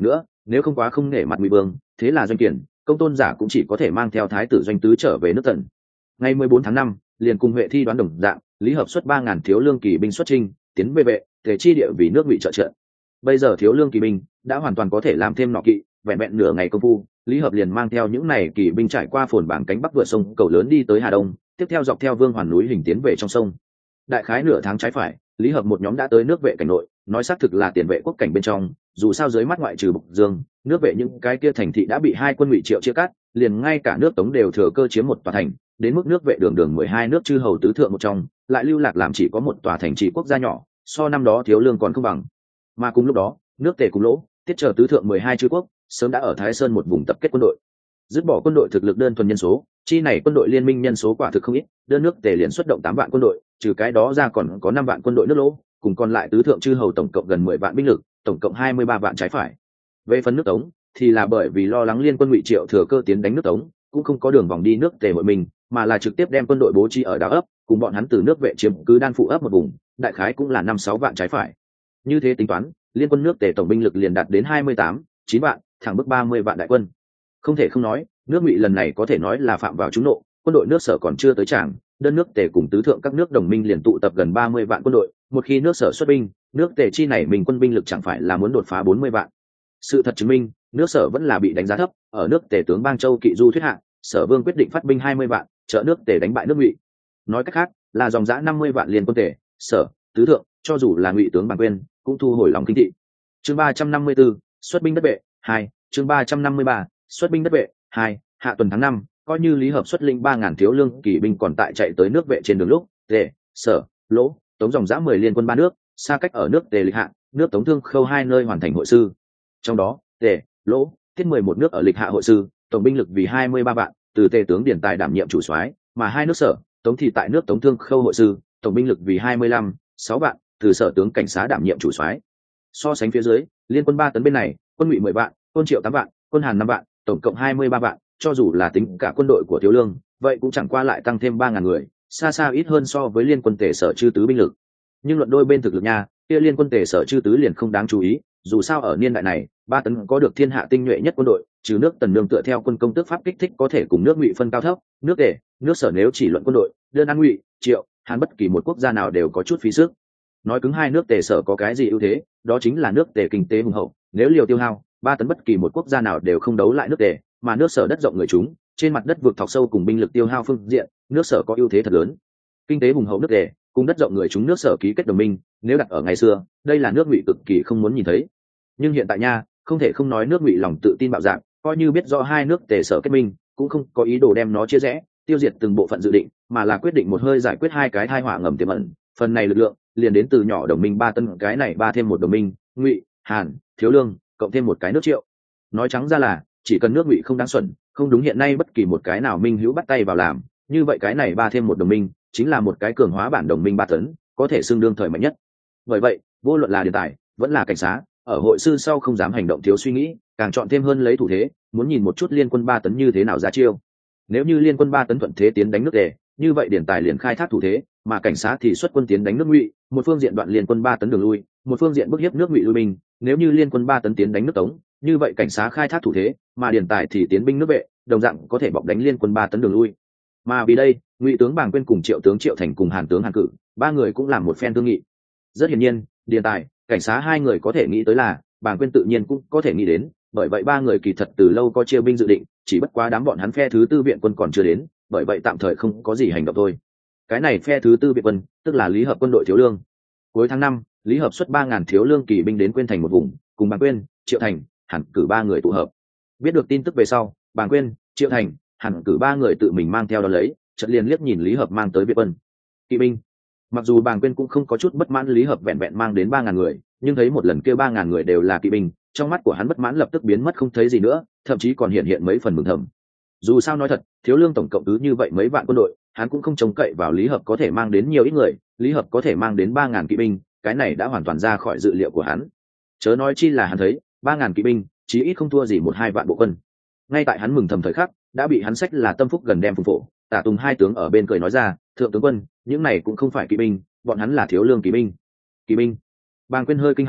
nếu không quá không nể mặt Ngụy Vương, thế là Doanh Kiển, Công Tôn Giả cũng chỉ có thể mang theo thái tử Doanh Tứ trở về nước Tần. Ngày 14 tháng 5, liền cùng Huệ Thi đoán đồng dạng, Lý Hợp xuất 3.000 thiếu lương kỳ binh xuất chinh, tiến về vệ, thể chi địa vì nước Ngụy trợ trận. Bây giờ thiếu lương kỳ binh đã hoàn toàn có thể làm thêm nọ kỵ, vẹn vẹn nửa ngày công phu, Lý Hợp liền mang theo những này kỳ binh trải qua phồn bảng cánh bắc vượt sông cầu lớn đi tới Hà Đông, tiếp theo dọc theo Vương Hoàn núi hình tiến về trong sông. Đại khái nửa tháng trái phải, Lý Hợp một nhóm đã tới nước vệ cảnh nội, nói xác thực là tiền vệ quốc cảnh bên trong, dù sao dưới mắt ngoại trừ Bộc Dương, nước vệ những cái kia thành thị đã bị hai quân Ngụy Triệu chia cắt, liền ngay cả nước Tống đều thừa cơ chiếm một tòa thành, đến mức nước vệ đường đường 12 nước chư hầu tứ thượng một trong, lại lưu lạc làm chỉ có một tòa thành trì quốc gia nhỏ, so năm đó thiếu lương còn không bằng. Mà cùng lúc đó, nước Tề cùng Lỗ, tiết chờ tứ thượng 12 chư quốc, sớm đã ở Thái Sơn một vùng tập kết quân đội. Dứt bỏ quân đội thực lực đơn thuần nhân số, chi này quân đội liên minh nhân số quả thực không ít, đơn nước Tề liền xuất động 8 vạn quân đội, trừ cái đó ra còn có 5 vạn quân đội nước Lỗ, cùng còn lại tứ thượng chư hầu tổng cộng gần 10 vạn binh lực, tổng cộng 23 vạn trái phải. Về phần nước Tống, thì là bởi vì lo lắng liên quân Ngụy Triệu thừa cơ tiến đánh nước Tống, cũng không có đường vòng đi nước Tề hội mình, mà là trực tiếp đem quân đội bố trí ở đảo ấp, cùng bọn hắn từ nước vệ chiếm cứ đan phụ ấp một vùng, đại khái cũng là 5-6 vạn trái phải. Như thế tính toán, liên quân nước Tề tổng binh lực liền đạt đến 28-9 vạn, thẳng bức 30 vạn đại quân. Không thể không nói, nước Ngụy lần này có thể nói là phạm vào trúng nộ, quân đội nước Sở còn chưa tới tràng, đơn nước Tề cùng tứ thượng các nước đồng minh liền tụ tập gần 30 vạn quân đội, một khi nước Sở xuất binh, nước Tề chi này mình quân binh lực chẳng phải là muốn đột phá 40 vạn. Sự thật chứng minh, nước Sở vẫn là bị đánh giá thấp, ở nước Tề tướng Bang Châu Kỵ Du thuyết hạ, Sở Vương quyết định phát binh 20 vạn, trợ nước Tề đánh bại nước Ngụy. Nói cách khác, là dòng dã 50 vạn liên quân Tề, Sở, tứ thượng, cho dù là Ngụy tướng Bàng Quyên, cũng thu hồi lòng kinh thị. Chương 354, xuất binh đất vệ 2, chương 353, xuất binh đất vệ 2, hạ tuần tháng 5, coi như Lý Hợp xuất lĩnh 3.000 thiếu lương kỳ binh còn tại chạy tới nước vệ trên đường lúc, Tề, Sở, Lỗ, Tống dòng dã 10 liên quân ba nước, xa cách ở nước Tề lịch hạ, nước Tống Thương Khâu hai nơi hoàn thành hội sư. Trong đó, Tề, Lỗ, tiết 11 nước ở lịch hạ hội sư, tổng binh lực vì 23 vạn, từ Tề tướng Điển Tài đảm nhiệm chủ soái, mà hai nước Sở, Tống thì tại nước Tống Thương Khâu hội sư, tổng binh lực vì 25-6 vạn, từ Sở tướng Cảnh Xá đảm nhiệm chủ soái. So sánh phía dưới, liên quân 3 tấn bên này, quân Ngụy 10 vạn, quân Triệu 8 vạn, quân Hàn 5 vạn, tổng cộng 23 vạn, cho dù là tính cả quân đội của Thiếu Lương, vậy cũng chẳng qua lại tăng thêm 3.000 người, xa xa ít hơn so với liên quân Tề Sở chư tứ binh lực. Nhưng luận đôi bên thực lực nha, kia liên quân Tề Sở chư tứ liền không đáng chú ý, dù sao ở niên đại này, 3 tấn có được thiên hạ tinh nhuệ nhất quân đội, trừ nước Tần nương tựa theo quân công tước pháp kích thích có thể cùng nước Ngụy phân cao thấp, nước Tề, nước Sở nếu chỉ luận quân đội, đơn ăn Ngụy, Triệu, Hàn bất kỳ một quốc gia nào đều có chút phí sức. Nói cứng hai nước Tề Sở có cái gì ưu thế, đó chính là nước Tề kinh tế hùng hậu, nếu liều tiêu hao, 3 tấn bất kỳ một quốc gia nào đều không đấu lại nước Tề, mà nước Sở đất rộng người chúng, trên mặt đất vượt thọc sâu cùng binh lực tiêu hao phương diện, nước Sở có ưu thế thật lớn. Kinh tế hùng hậu nước Tề, cùng đất rộng người chúng nước Sở ký kết đồng minh, nếu đặt ở ngày xưa, đây là nước Ngụy cực kỳ không muốn nhìn thấy. Nhưng hiện tại nha, không thể không nói nước Ngụy lòng tự tin bạo dạn, coi như biết rõ hai nước Tề Sở kết minh, cũng không có ý đồ đem nó chia rẽ, tiêu diệt từng bộ phận dự định, mà là quyết định một hơi giải quyết hai cái tai họa ngầm tiềm ẩn. Phần này lực lượng liền đến từ nhỏ đồng minh 3 tấn, cái này 3 thêm một đồng minh, Ngụy, Hàn, Thiếu Lương, cộng thêm một cái nước Triệu. Nói trắng ra là, chỉ cần nước Ngụy không đáng xuẩn, không đúng hiện nay bất kỳ một cái nào minh hữu bắt tay vào làm, như vậy cái này 3 thêm một đồng minh, chính là một cái cường hóa bản đồng minh 3 tấn, có thể xưng đương thời mạnh nhất. Bởi vậy, vô luận là Điền Tài, vẫn là Cảnh Xá, ở hội sư sau không dám hành động thiếu suy nghĩ, càng chọn thêm hơn lấy thủ thế, muốn nhìn một chút liên quân 3 tấn như thế nào ra chiêu. Nếu như liên quân 3 tấn thuận thế tiến đánh nước Tề, như vậy Điền Tài liền khai thác thủ thế, mà Cảnh Xá thì xuất quân tiến đánh nước Ngụy, một phương diện đoạn liên quân 3 tấn đường lui, một phương diện bức hiếp nước Ngụy lui binh. Nếu như liên quân 3 tấn tiến đánh nước Tống, như vậy Cảnh Xá khai thác thủ thế, mà Điền Tài thì tiến binh nước vệ, đồng dạng có thể bọc đánh liên quân 3 tấn đường lui. Mà vì đây, Ngụy tướng Bàng Quyên cùng Triệu tướng Triệu Thành cùng Hàn tướng Hàn Cử, ba người cũng làm một phen thương nghị. Rất hiển nhiên, Điền Tài, Cảnh Xá hai người có thể nghĩ tới là, Bàng Quyên tự nhiên cũng có thể nghĩ đến, bởi vậy ba người kỳ thật từ lâu có chia binh dự định, chỉ bất quá đám bọn hắn phe thứ tư viện quân còn chưa đến, bởi vậy tạm thời không có gì hành động thôi. Cái này phe thứ tư viện quân, tức là Lý Hợp quân đội Thiếu Lương. Cuối tháng 5, Lý Hợp xuất 3.000 thiếu lương kỳ binh đến Quyên thành một vùng, cùng Bàng Quyên, Triệu Thành, Hàn Cử ba người tụ hợp. Biết được tin tức về sau, Bàng Quyên, Triệu Thành, Hàn Cử ba người tự mình mang theo đó lấy, chợt liền liếc nhìn Lý Hợp mang tới viện quân. Kỵ binh. Mặc dù Bàng Quyên cũng không có chút bất mãn Lý Hợp vẹn vẹn mang đến 3.000 người, nhưng thấy một lần kia 3.000 người đều là kỵ binh, trong mắt của hắn bất mãn lập tức biến mất không thấy gì nữa, thậm chí còn hiện hiện mấy phần mừng thầm. Dù sao nói thật, Thiếu Lương tổng cộng cứ như vậy mấy vạn quân đội, hắn cũng không trông cậy vào Lý Hợp có thể mang đến nhiều ít người, Lý Hợp có thể mang đến 3.000 kỵ binh, cái này đã hoàn toàn ra khỏi dự liệu của hắn. Chớ nói chi là hắn thấy 3.000 kỵ binh chí ít không thua gì 1-2 vạn bộ quân. Ngay tại hắn mừng thầm thời khắc, đã bị hắn sách là tâm phúc gần đem phùng phổ, Tả Tùng hai tướng ở bên cười nói ra, thượng tướng quân, những này cũng không phải kỵ binh, bọn hắn là Thiếu Lương kỵ binh. Kỵ binh? Bàng Quyên hơi kinh hãi,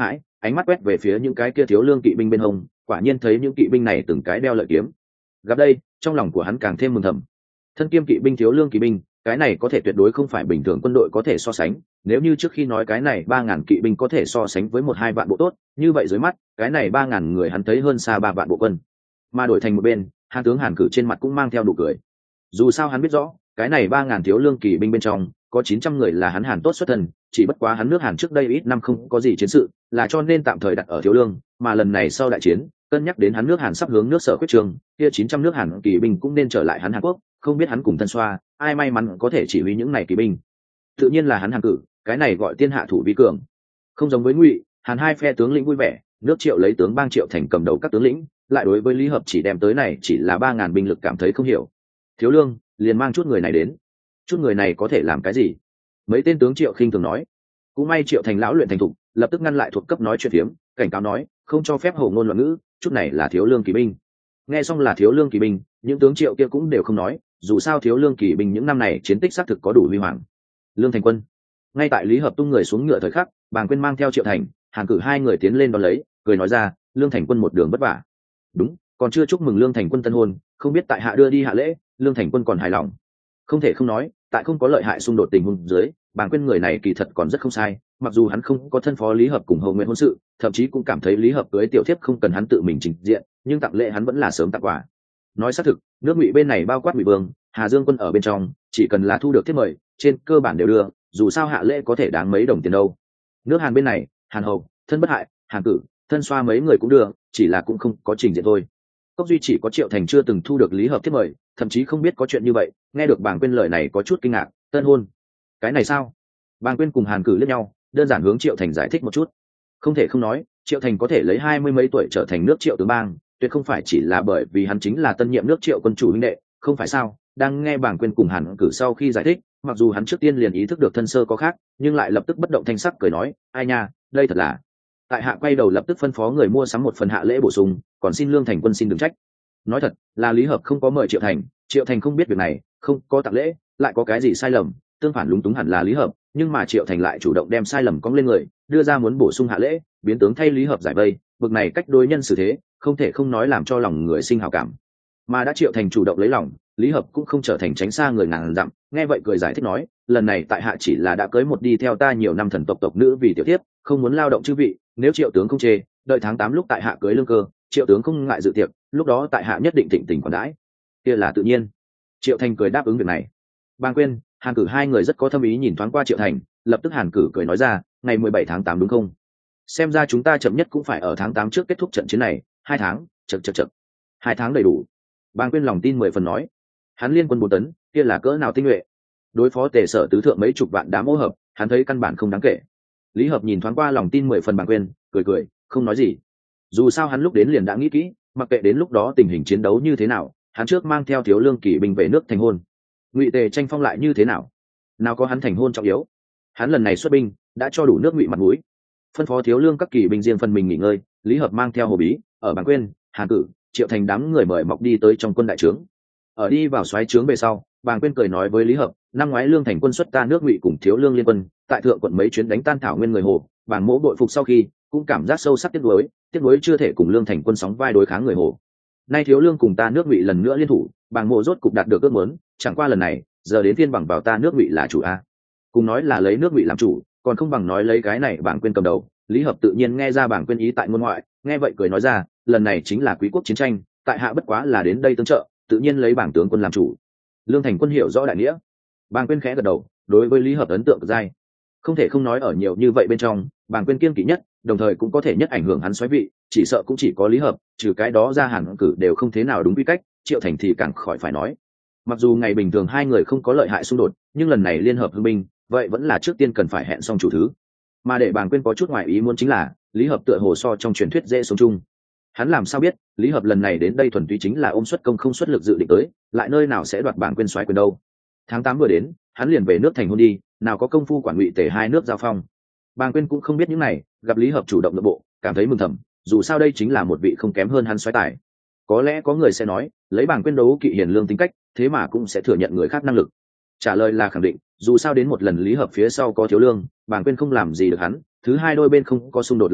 ánh mắt quét về phía những cái kia thiếu lương kỵ binh bên hông, quả nhiên thấy những kỵ binh này từng cái đeo lợi kiếm. Gặp đây, trong lòng của hắn càng thêm mừng thầm. Thân kiêm kỵ binh thiếu lương kỵ binh, cái này có thể tuyệt đối không phải bình thường quân đội có thể so sánh. Nếu như trước khi nói cái này 3.000 kỵ binh có thể so sánh với 1-2 vạn bộ tốt, như vậy dưới mắt cái này 3.000 người hắn thấy hơn xa 3 vạn bộ quân. Mà đổi thành một bên, Hàn tướng Hàn Cử trên mặt cũng mang theo nụ cười. Dù sao hắn biết rõ, cái này 3.000 thiếu lương kỵ binh bên trong có 900 người là hắn Hàn tốt xuất thân, chỉ bất quá hắn nước Hàn trước đây ít năm không có gì chiến sự, là cho nên tạm thời đặt ở thiếu lương, mà lần này sau đại chiến, cân nhắc đến hắn nước Hàn sắp hướng nước Sở quyết trường, kia 900 nước Hàn kỵ binh cũng nên trở lại hắn Hàn Quốc, không biết hắn cùng thân xoa, ai may mắn có thể chỉ huy những này kỵ binh. Tự nhiên là hắn Hàn Cử, cái này gọi tiên hạ thủ vi cường. Không giống với Ngụy, Hàn hai phe tướng lĩnh vui vẻ, nước Triệu lấy tướng Bang Triệu Thành cầm đầu các tướng lĩnh, lại đối với Lý Hợp chỉ đem tới này chỉ là 3.000 binh lực cảm thấy không hiểu. Thiếu lương, liền mang chút người này đến. Chút người này có thể làm cái gì? Mấy tên tướng Triệu khinh thường nói. Cũng may Triệu Thành lão luyện thành thục, lập tức ngăn lại thuộc cấp nói chuyện phiếm, cảnh cáo nói, không cho phép hổ ngôn loạn ngữ, chút này là thiếu lương kỳ binh. Nghe xong là thiếu lương kỳ binh, những tướng Triệu kia cũng đều không nói, dù sao thiếu lương kỳ binh những năm này chiến tích xác thực có đủ huy hoàng. Lương Thành Quân. Ngay tại Lý Hợp tung người xuống ngựa thời khắc, Bàng Quyên mang theo Triệu Thành, Hàn Cử hai người tiến lên đón lấy, cười nói ra, Lương Thành Quân một đường vất vả. Đúng, còn chưa chúc mừng Lương Thành Quân tân hôn, không biết tại hạ đưa đi hạ lễ, Lương Thành Quân còn hài lòng. Không thể không nói, tại không có lợi hại xung đột tình huống dưới, Bàng Quyên người này kỳ thật còn rất không sai, mặc dù hắn không có thân phó Lý Hợp cùng hầu nguyện hôn sự, thậm chí cũng cảm thấy Lý Hợp cưới tiểu thiếp không cần hắn tự mình trình diện, nhưng tặng lễ hắn vẫn là sớm tặng quà. Nói xác thực, nước Ngụy bên này bao quát Ngụy Vương, Hà Dương quân ở bên trong, chỉ cần là thu được thiếp mời, trên cơ bản đều đưa, dù sao hạ lễ có thể đáng mấy đồng tiền đâu. Nước Hàn bên này, Hàn Hầu, Thân Bất Hại, Hàn Cử, Thân Xoa mấy người cũng đưa, chỉ là cũng không có trình diện thôi. Cốc duy chỉ có Triệu Thành chưa từng thu được Lý Hợp thiếp mời, thậm chí không biết có chuyện như vậy, nghe được Bàng Quyên lời này có chút kinh ngạc, tân hôn. Cái này sao? Bàng Quyên cùng Hàn Cử liếc nhau, đơn giản hướng Triệu Thành giải thích một chút. Không thể không nói, Triệu Thành có thể lấy 20 mấy tuổi trở thành nước Triệu tướng bang, tuyệt không phải chỉ là bởi vì hắn chính là tân nhiệm nước Triệu quân chủ huynh đệ, không phải sao? Đang nghe Bàng Quyên cùng Hàn Cử sau khi giải thích, mặc dù hắn trước tiên liền ý thức được thân sơ có khác, nhưng lại lập tức bất động thanh sắc cười nói, ai nha, đây thật là. Tại hạ quay đầu lập tức phân phó người mua sắm một phần hạ lễ bổ sung, còn xin Lương Thành Quân xin đừng trách. Nói thật, là Lý Hợp không có mời Triệu Thành, Triệu Thành không biết việc này, không có tặng lễ, lại có cái gì sai lầm, tương phản lúng túng hẳn là Lý Hợp, nhưng mà Triệu Thành lại chủ động đem sai lầm cong lên người, đưa ra muốn bổ sung hạ lễ, biến tướng thay Lý Hợp giải vây, bực này cách đối nhân xử thế, không thể không nói làm cho lòng người sinh hảo cảm. Mà đã Triệu Thành chủ động lấy lòng, Lý Hợp cũng không trở thành tránh xa người ngàn dặm, nghe vậy cười giải thích nói, lần này tại hạ chỉ là đã cưới một đi theo ta nhiều năm thần tộc nữ vì tiểu thiếp, không muốn lao động chư vị, nếu Triệu tướng không chê, đợi tháng 8 lúc tại hạ cưới lương cơ, Triệu tướng không ngại dự tiệc, lúc đó tại hạ nhất định thịnh tình còn đãi. Kia là tự nhiên. Triệu Thành cười đáp ứng việc này. Bàng Quyên, Hàn Cử hai người rất có thâm ý nhìn thoáng qua Triệu Thành, lập tức Hàn Cử cười nói ra, ngày 17 tháng 8 đúng không? Xem ra chúng ta chậm nhất cũng phải ở tháng 8 trước kết thúc trận chiến này, 2 tháng, chậc. 2 tháng đầy đủ. Bàng Quyên lòng tin 10 phần nói. Hắn liên quân 4 tấn, kia là cỡ nào tinh nhuệ. Đối phó Tề Sở tứ thượng mấy chục vạn đám ô hợp, hắn thấy căn bản không đáng kể. Lý Hợp nhìn thoáng qua lòng tin 10 phần Bàng Quyên, cười, không nói gì. Dù sao hắn lúc đến liền đã nghĩ kỹ, mặc kệ đến lúc đó tình hình chiến đấu như thế nào, hắn trước mang theo thiếu lương kỵ binh về nước thành hôn. Ngụy Tề tranh phong lại như thế nào? Nào có hắn thành hôn trọng yếu. Hắn lần này xuất binh, đã cho đủ nước Ngụy mặt mũi. Phân phó thiếu lương các kỵ binh riêng phần mình nghỉ ngơi, Lý Hợp mang theo Hồ Bí, ở Bàng Quyên, Hàn Cử, Triệu Thành đám người mời mọc đi tới trong quân đại trướng. Ở đi vào xoáy trướng về sau, Bàng Quyên cười nói với Lý Hợp, năm ngoái Lương Thành Quân xuất ta nước Ngụy cùng thiếu lương liên quân, tại thượng quận mấy chuyến đánh tan thảo nguyên người Hồ, Bàng Mỗ bội phục sau khi, cũng cảm giác sâu sắc tiếc nuối chưa thể cùng Lương Thành Quân sóng vai đối kháng người Hồ. Nay thiếu lương cùng ta nước Ngụy lần nữa liên thủ, Bàng Mỗ rốt cục đạt được ước muốn, chẳng qua lần này, giờ đến phiên bằng vào ta nước Ngụy là chủ a. Cùng nói là lấy nước Ngụy làm chủ, còn không bằng nói lấy cái này Bàng Quyên cầm đầu. Lý Hợp tự nhiên nghe ra Bàng Quyên ý tại ngôn ngoại, nghe vậy cười nói ra, lần này chính là quý quốc chiến tranh, tại hạ bất quá là đến đây tương trợ, tự nhiên lấy Bàng tướng quân làm chủ. Lương Thành Quân hiểu rõ đại nghĩa. Bàng Quyên khẽ gật đầu, đối với Lý Hợp ấn tượng dai. Không thể không nói ở nhiều như vậy bên trong, Bàng Quyên kiêng kỵ nhất, đồng thời cũng có thể nhất ảnh hưởng hắn xoáy vị, chỉ sợ cũng chỉ có Lý Hợp, trừ cái đó ra Hàn Cử đều không thế nào đúng quy cách, Triệu Thành thì càng khỏi phải nói. Mặc dù ngày bình thường hai người không có lợi hại xung đột, nhưng lần này liên hợp hưng binh, vậy vẫn là trước tiên cần phải hẹn xong chủ thứ. Mà để Bàng Quyên có chút ngoại ý muốn chính là, Lý Hợp tựa hồ so trong truyền thuyết dễ sống chung. Hắn làm sao biết, Lý Hợp lần này đến đây thuần túy chính là ôm suất công không xuất lực dự định tới, lại nơi nào sẽ đoạt Bàng Quyên soái quyền đâu. Tháng 8 vừa đến, hắn liền về nước thành hôn đi, nào có công phu quản Ngụy Tề hai nước giao phong. Bàng Quyên cũng không biết những này, gặp Lý Hợp chủ động nội bộ, cảm thấy mừng thầm, dù sao đây chính là một vị không kém hơn hắn soái tài. Có lẽ có người sẽ nói, lấy Bàng Quyên đấu kỵ hiền lương tính cách, thế mà cũng sẽ thừa nhận người khác năng lực. Trả lời là khẳng định, dù sao đến một lần Lý Hợp phía sau có thiếu lương, Bàng Quyên không làm gì được hắn, thứ hai đôi bên không có xung đột lợi ích,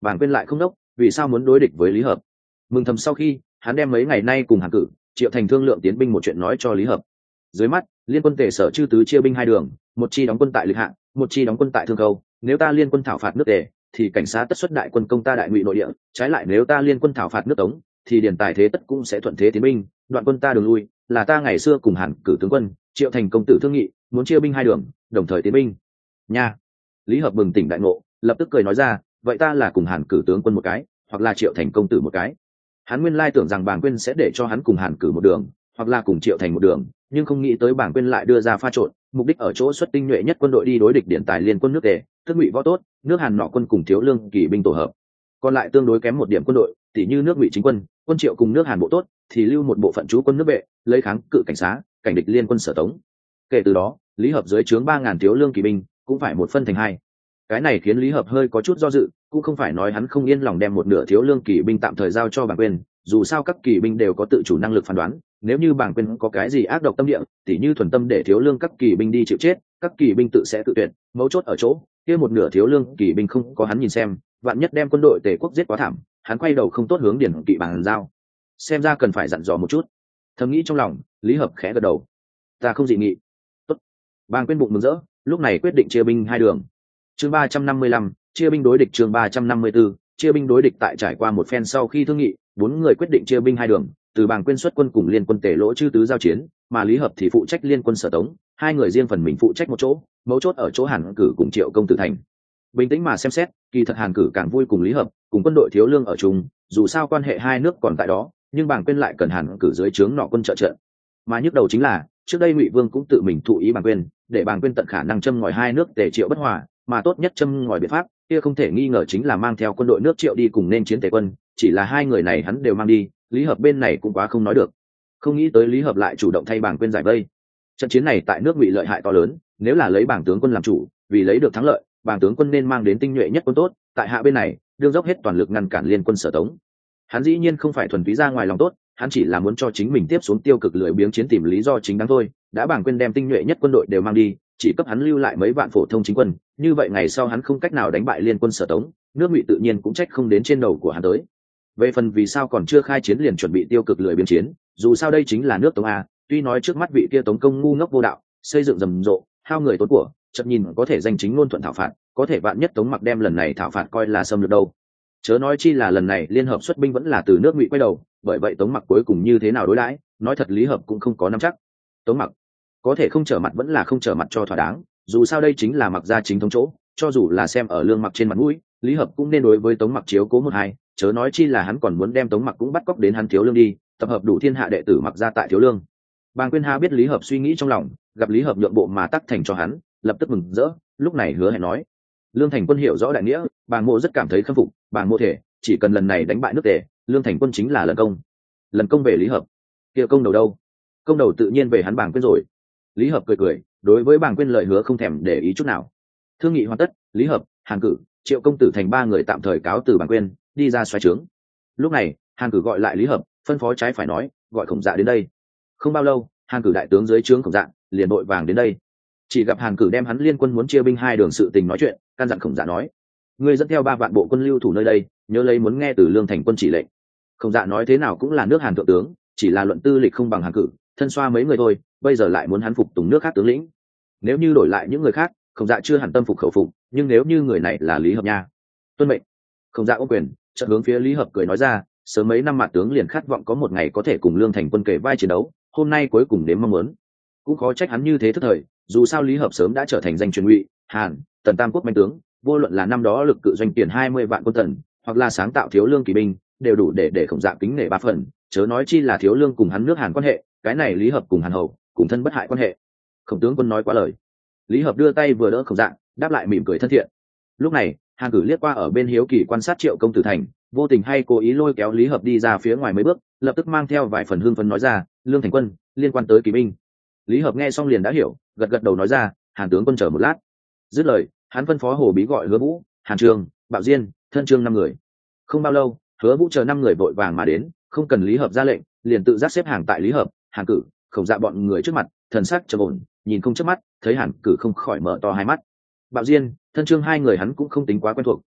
Bàng Quyên lại không đốc, vì sao muốn đối địch với Lý Hợp? Mừng thầm sau khi hắn đem mấy ngày nay cùng Hàn Cử, Triệu Thành thương lượng tiến binh một chuyện nói cho Lý Hợp. Dưới mắt liên quân Tề Sở chư tứ chia binh hai đường, một chi đóng quân tại Lịch Hạng, một chi đóng quân tại Thương Khâu. Nếu ta liên quân thảo phạt nước Tề, thì cảnh sát tất xuất đại quân công ta đại ngụy nội địa, trái lại nếu ta liên quân thảo phạt nước Tống, thì điền tài thế tất cũng sẽ thuận thế tiến binh, đoạn quân ta đường lui. Là ta ngày xưa cùng Hàn Cử tướng quân, Triệu Thành công tử thương nghị, muốn chia binh hai đường, đồng thời tiến binh. Nha. Lý Hợp bừng tỉnh đại ngộ, lập tức cười nói ra, vậy ta là cùng Hàn Cử tướng quân một cái, hoặc là Triệu Thành công tử một cái. Hắn nguyên lai tưởng rằng Bàng Quyên sẽ để cho hắn cùng Hàn Cử một đường, hoặc là cùng Triệu Thành một đường, nhưng không nghĩ tới Bàng Quyên lại đưa ra pha trộn, mục đích ở chỗ xuất tinh nhuệ nhất quân đội đi đối địch điển tài liên quân nước Tề, thức ngụy võ tốt, nước Hàn nọ quân cùng thiếu lương kỳ binh tổ hợp. Còn lại tương đối kém một điểm quân đội, tỷ như nước ngụy chính quân, quân Triệu cùng nước Hàn bộ tốt, thì lưu một bộ phận trú quân nước vệ, lấy kháng cự cảnh xá, cảnh địch liên quân Sở Tống. Kể từ đó, Lý Hợp dưới trướng 3.000 thiếu lương kỳ binh, cũng phải một phân thành hai. Cái này khiến Lý Hợp hơi có chút do dự, cũng không phải nói hắn không yên lòng đem một nửa thiếu lương kỳ binh tạm thời giao cho Bàng Quyên, dù sao các kỳ binh đều có tự chủ năng lực phán đoán, nếu như Bàng Quyên có cái gì ác độc tâm địa, tỉ như thuần tâm để thiếu lương các kỳ binh đi chịu chết, các kỳ binh tự sẽ tự tuyệt, mấu chốt ở chỗ, kia một nửa thiếu lương kỳ binh không có hắn nhìn xem, vạn nhất đem quân đội Tề quốc giết quá thảm, hắn quay đầu không tốt hướng điển kỵ bàn giao. Xem ra cần phải dặn dò một chút. Thầm nghĩ trong lòng, Lý Hợp khẽ gật đầu. Ta không dị nghị. Tốt. Bàng Quyên bụng mừng rỡ, lúc này quyết định chia binh hai đường. Chương 355, chia binh đối địch. Chương 354, chia binh đối địch. Tại trải qua một phen sau khi thương nghị, bốn người quyết định chia binh hai đường, từ Bàng Quyên xuất quân cùng liên quân Tề Lỗ chư tứ giao chiến, mà Lý Hợp thì phụ trách liên quân Sở Tống, hai người riêng phần mình phụ trách một chỗ, mấu chốt ở chỗ Hàn Cử cùng Triệu công tử thành. Bình tĩnh mà xem xét, kỳ thật Hàn Cử càng vui cùng Lý Hợp, cùng quân đội thiếu lương ở chung, dù sao quan hệ hai nước còn tại đó, nhưng Bàng Quyên lại cần Hàn Cử dưới trướng nọ quân trợ trận. Mà nhức đầu chính là, trước đây Ngụy Vương cũng tự mình thụ ý Bàng Quyên, để Bàng Quyên tận khả năng châm ngòi hai nước Tề Triệu bất hòa, mà tốt nhất châm ngòi biện pháp kia không thể nghi ngờ chính là mang theo quân đội nước Triệu đi cùng nên chiến Tề quân, chỉ là hai người này hắn đều mang đi, Lý Hợp bên này cũng quá không nói được. Không nghĩ tới Lý Hợp lại chủ động thay Bàng Quyên giải vây. Trận chiến này tại nước Ngụy lợi hại to lớn, nếu là lấy Bàng tướng quân làm chủ, vì lấy được thắng lợi, Bàng tướng quân nên mang đến tinh nhuệ nhất quân tốt, tại hạ bên này đương dốc hết toàn lực ngăn cản liên quân Sở Tống. Hắn dĩ nhiên không phải thuần túy ra ngoài lòng tốt, hắn chỉ là muốn cho chính mình tiếp xuống tiêu cực lười biếng chiến tìm lý do chính đáng thôi. Đã Bàng Quyên đem tinh nhuệ nhất quân đội đều mang đi, chỉ cấp hắn lưu lại mấy vạn phổ thông chính quân, như vậy ngày sau hắn không cách nào đánh bại liên quân Sở Tống, nước Ngụy tự nhiên cũng trách không đến trên đầu của hắn tới. Về phần vì sao còn chưa khai chiến liền chuẩn bị tiêu cực lười biếng chiến, dù sao đây chính là nước Tống a, tuy nói trước mắt vị kia Tống công ngu ngốc vô đạo, xây dựng rầm rộ, hao người tốn của, chợt nhìn có thể danh chính ngôn thuận thảo phạt, có thể vạn nhất Tống Mặc đem lần này thảo phạt coi là xâm lược đâu. Chớ nói chi là lần này liên hợp xuất binh vẫn là từ nước Ngụy quay đầu, bởi vậy Tống Mặc cuối cùng như thế nào đối đãi, nói thật Lý Hợp cũng không có nắm chắc. Tống Mặc có thể không trở mặt vẫn là không trở mặt cho thỏa đáng, dù sao đây chính là Mặc gia chính thống chỗ, cho dù là xem ở lương Mặc trên mặt mũi, Lý Hợp cũng nên đối với Tống Mặc chiếu cố một hai, chớ nói chi là hắn còn muốn đem Tống Mặc cũng bắt cóc đến hắn thiếu lương đi, tập hợp đủ thiên hạ đệ tử Mặc gia tại thiếu lương. Bàng Quyên Ha biết Lý Hợp suy nghĩ trong lòng, gặp Lý Hợp nhượng bộ mà tắc thành cho hắn, lập tức mừng rỡ, lúc này hứa hẹn nói: Lương Thành Quân hiểu rõ đại nghĩa, Bàng Mộ rất cảm thấy khâm phục, Bàng Mộ thể chỉ cần lần này đánh bại nước Tề, Lương Thành Quân chính là lần công về Lý Hợp. Kia công đầu đâu? Công đầu tự nhiên về hắn Bàng Quyên rồi. Lý Hợp cười cười, đối với Bàng Quyên lời hứa không thèm để ý chút nào. Thương nghị hoàn tất, Lý Hợp, Hàn Cử, Triệu công tử thành ba người tạm thời cáo từ Bàng Quyên, đi ra xoáy trướng. Lúc này, Hàn Cử gọi lại Lý Hợp, phân phó trái phải nói, gọi Khổng Dạ đến đây. Không bao lâu, Hàn Cử đại tướng dưới trướng Khổng Dạ liền đội vàng đến đây. Chỉ gặp Hàn Cử đem hắn liên quân muốn chia binh hai đường sự tình nói chuyện, căn dặn Khổng Dạ nói: ngươi dẫn theo 3 vạn bộ quân lưu thủ nơi đây, nhớ lấy muốn nghe từ Lương Thành Quân chỉ lệnh. Khổng Dạ nói thế nào cũng là nước Hàn thượng tướng, chỉ là luận tư lịch không bằng Hàn Cử, thân xoa mấy người thôi, bây giờ lại muốn hắn phục tùng nước khác tướng lĩnh. Nếu như đổi lại những người khác, Khổng Dạ chưa hẳn tâm phục khẩu phục, nhưng nếu như người này là Lý Hợp nha. Tuân mệnh. Khổng Dạ ôm quyền, chợt hướng phía Lý Hợp cười nói ra, sớm mấy năm mặt tướng liền khát vọng có một ngày có thể cùng Lương Thành Quân kể vai chiến đấu, hôm nay cuối cùng đến mong muốn. Cũng khó trách hắn như thế thức thời, dù sao Lý Hợp sớm đã trở thành danh truyền Ngụy, Hàn, Tần tam quốc mạnh tướng, vô luận là năm đó lực cự doanh tiền 20 vạn quân tần, hoặc là sáng tạo thiếu lương kỳ binh, đều đủ để Khổng Dạ kính nể 3 phần, chớ nói chi là thiếu lương cùng hắn nước Hàn quan hệ, cái này Lý Hợp cùng Hàn hầu, cùng thân bất hại quan hệ. Khổng tướng quân nói quá lời. Lý Hợp đưa tay vừa đỡ Khổng Dạ, đáp lại mỉm cười thân thiện. Lúc này, Hàn Cử liếc qua ở bên hiếu kỳ quan sát Triệu công tử thành, vô tình hay cố ý lôi kéo Lý Hợp đi ra phía ngoài mấy bước, lập tức mang theo vài phần hương phấn nói ra, Lương Thành Quân liên quan tới kỳ binh. Lý Hợp nghe xong liền đã hiểu, gật gật đầu nói ra, Hàn tướng quân chờ một lát. Dứt lời, hắn phân phó Hồ Bí gọi Hứa Vũ, Hàn Trường, Bạo Diên, Thân Trương 5 người. Không bao lâu, Hứa Vũ chờ 5 người vội vàng mà đến, không cần Lý Hợp ra lệnh, liền tự giác xếp hàng tại Lý Hợp, Hàn Cử, Khổng Dạ bọn người trước mặt, thần sắc trầm ổn, nhìn không chớp mắt, thấy Hàn Cử không khỏi mở to hai mắt. Bạo Diên, Thân Trương 2 người hắn cũng không tính quá quen thuộc,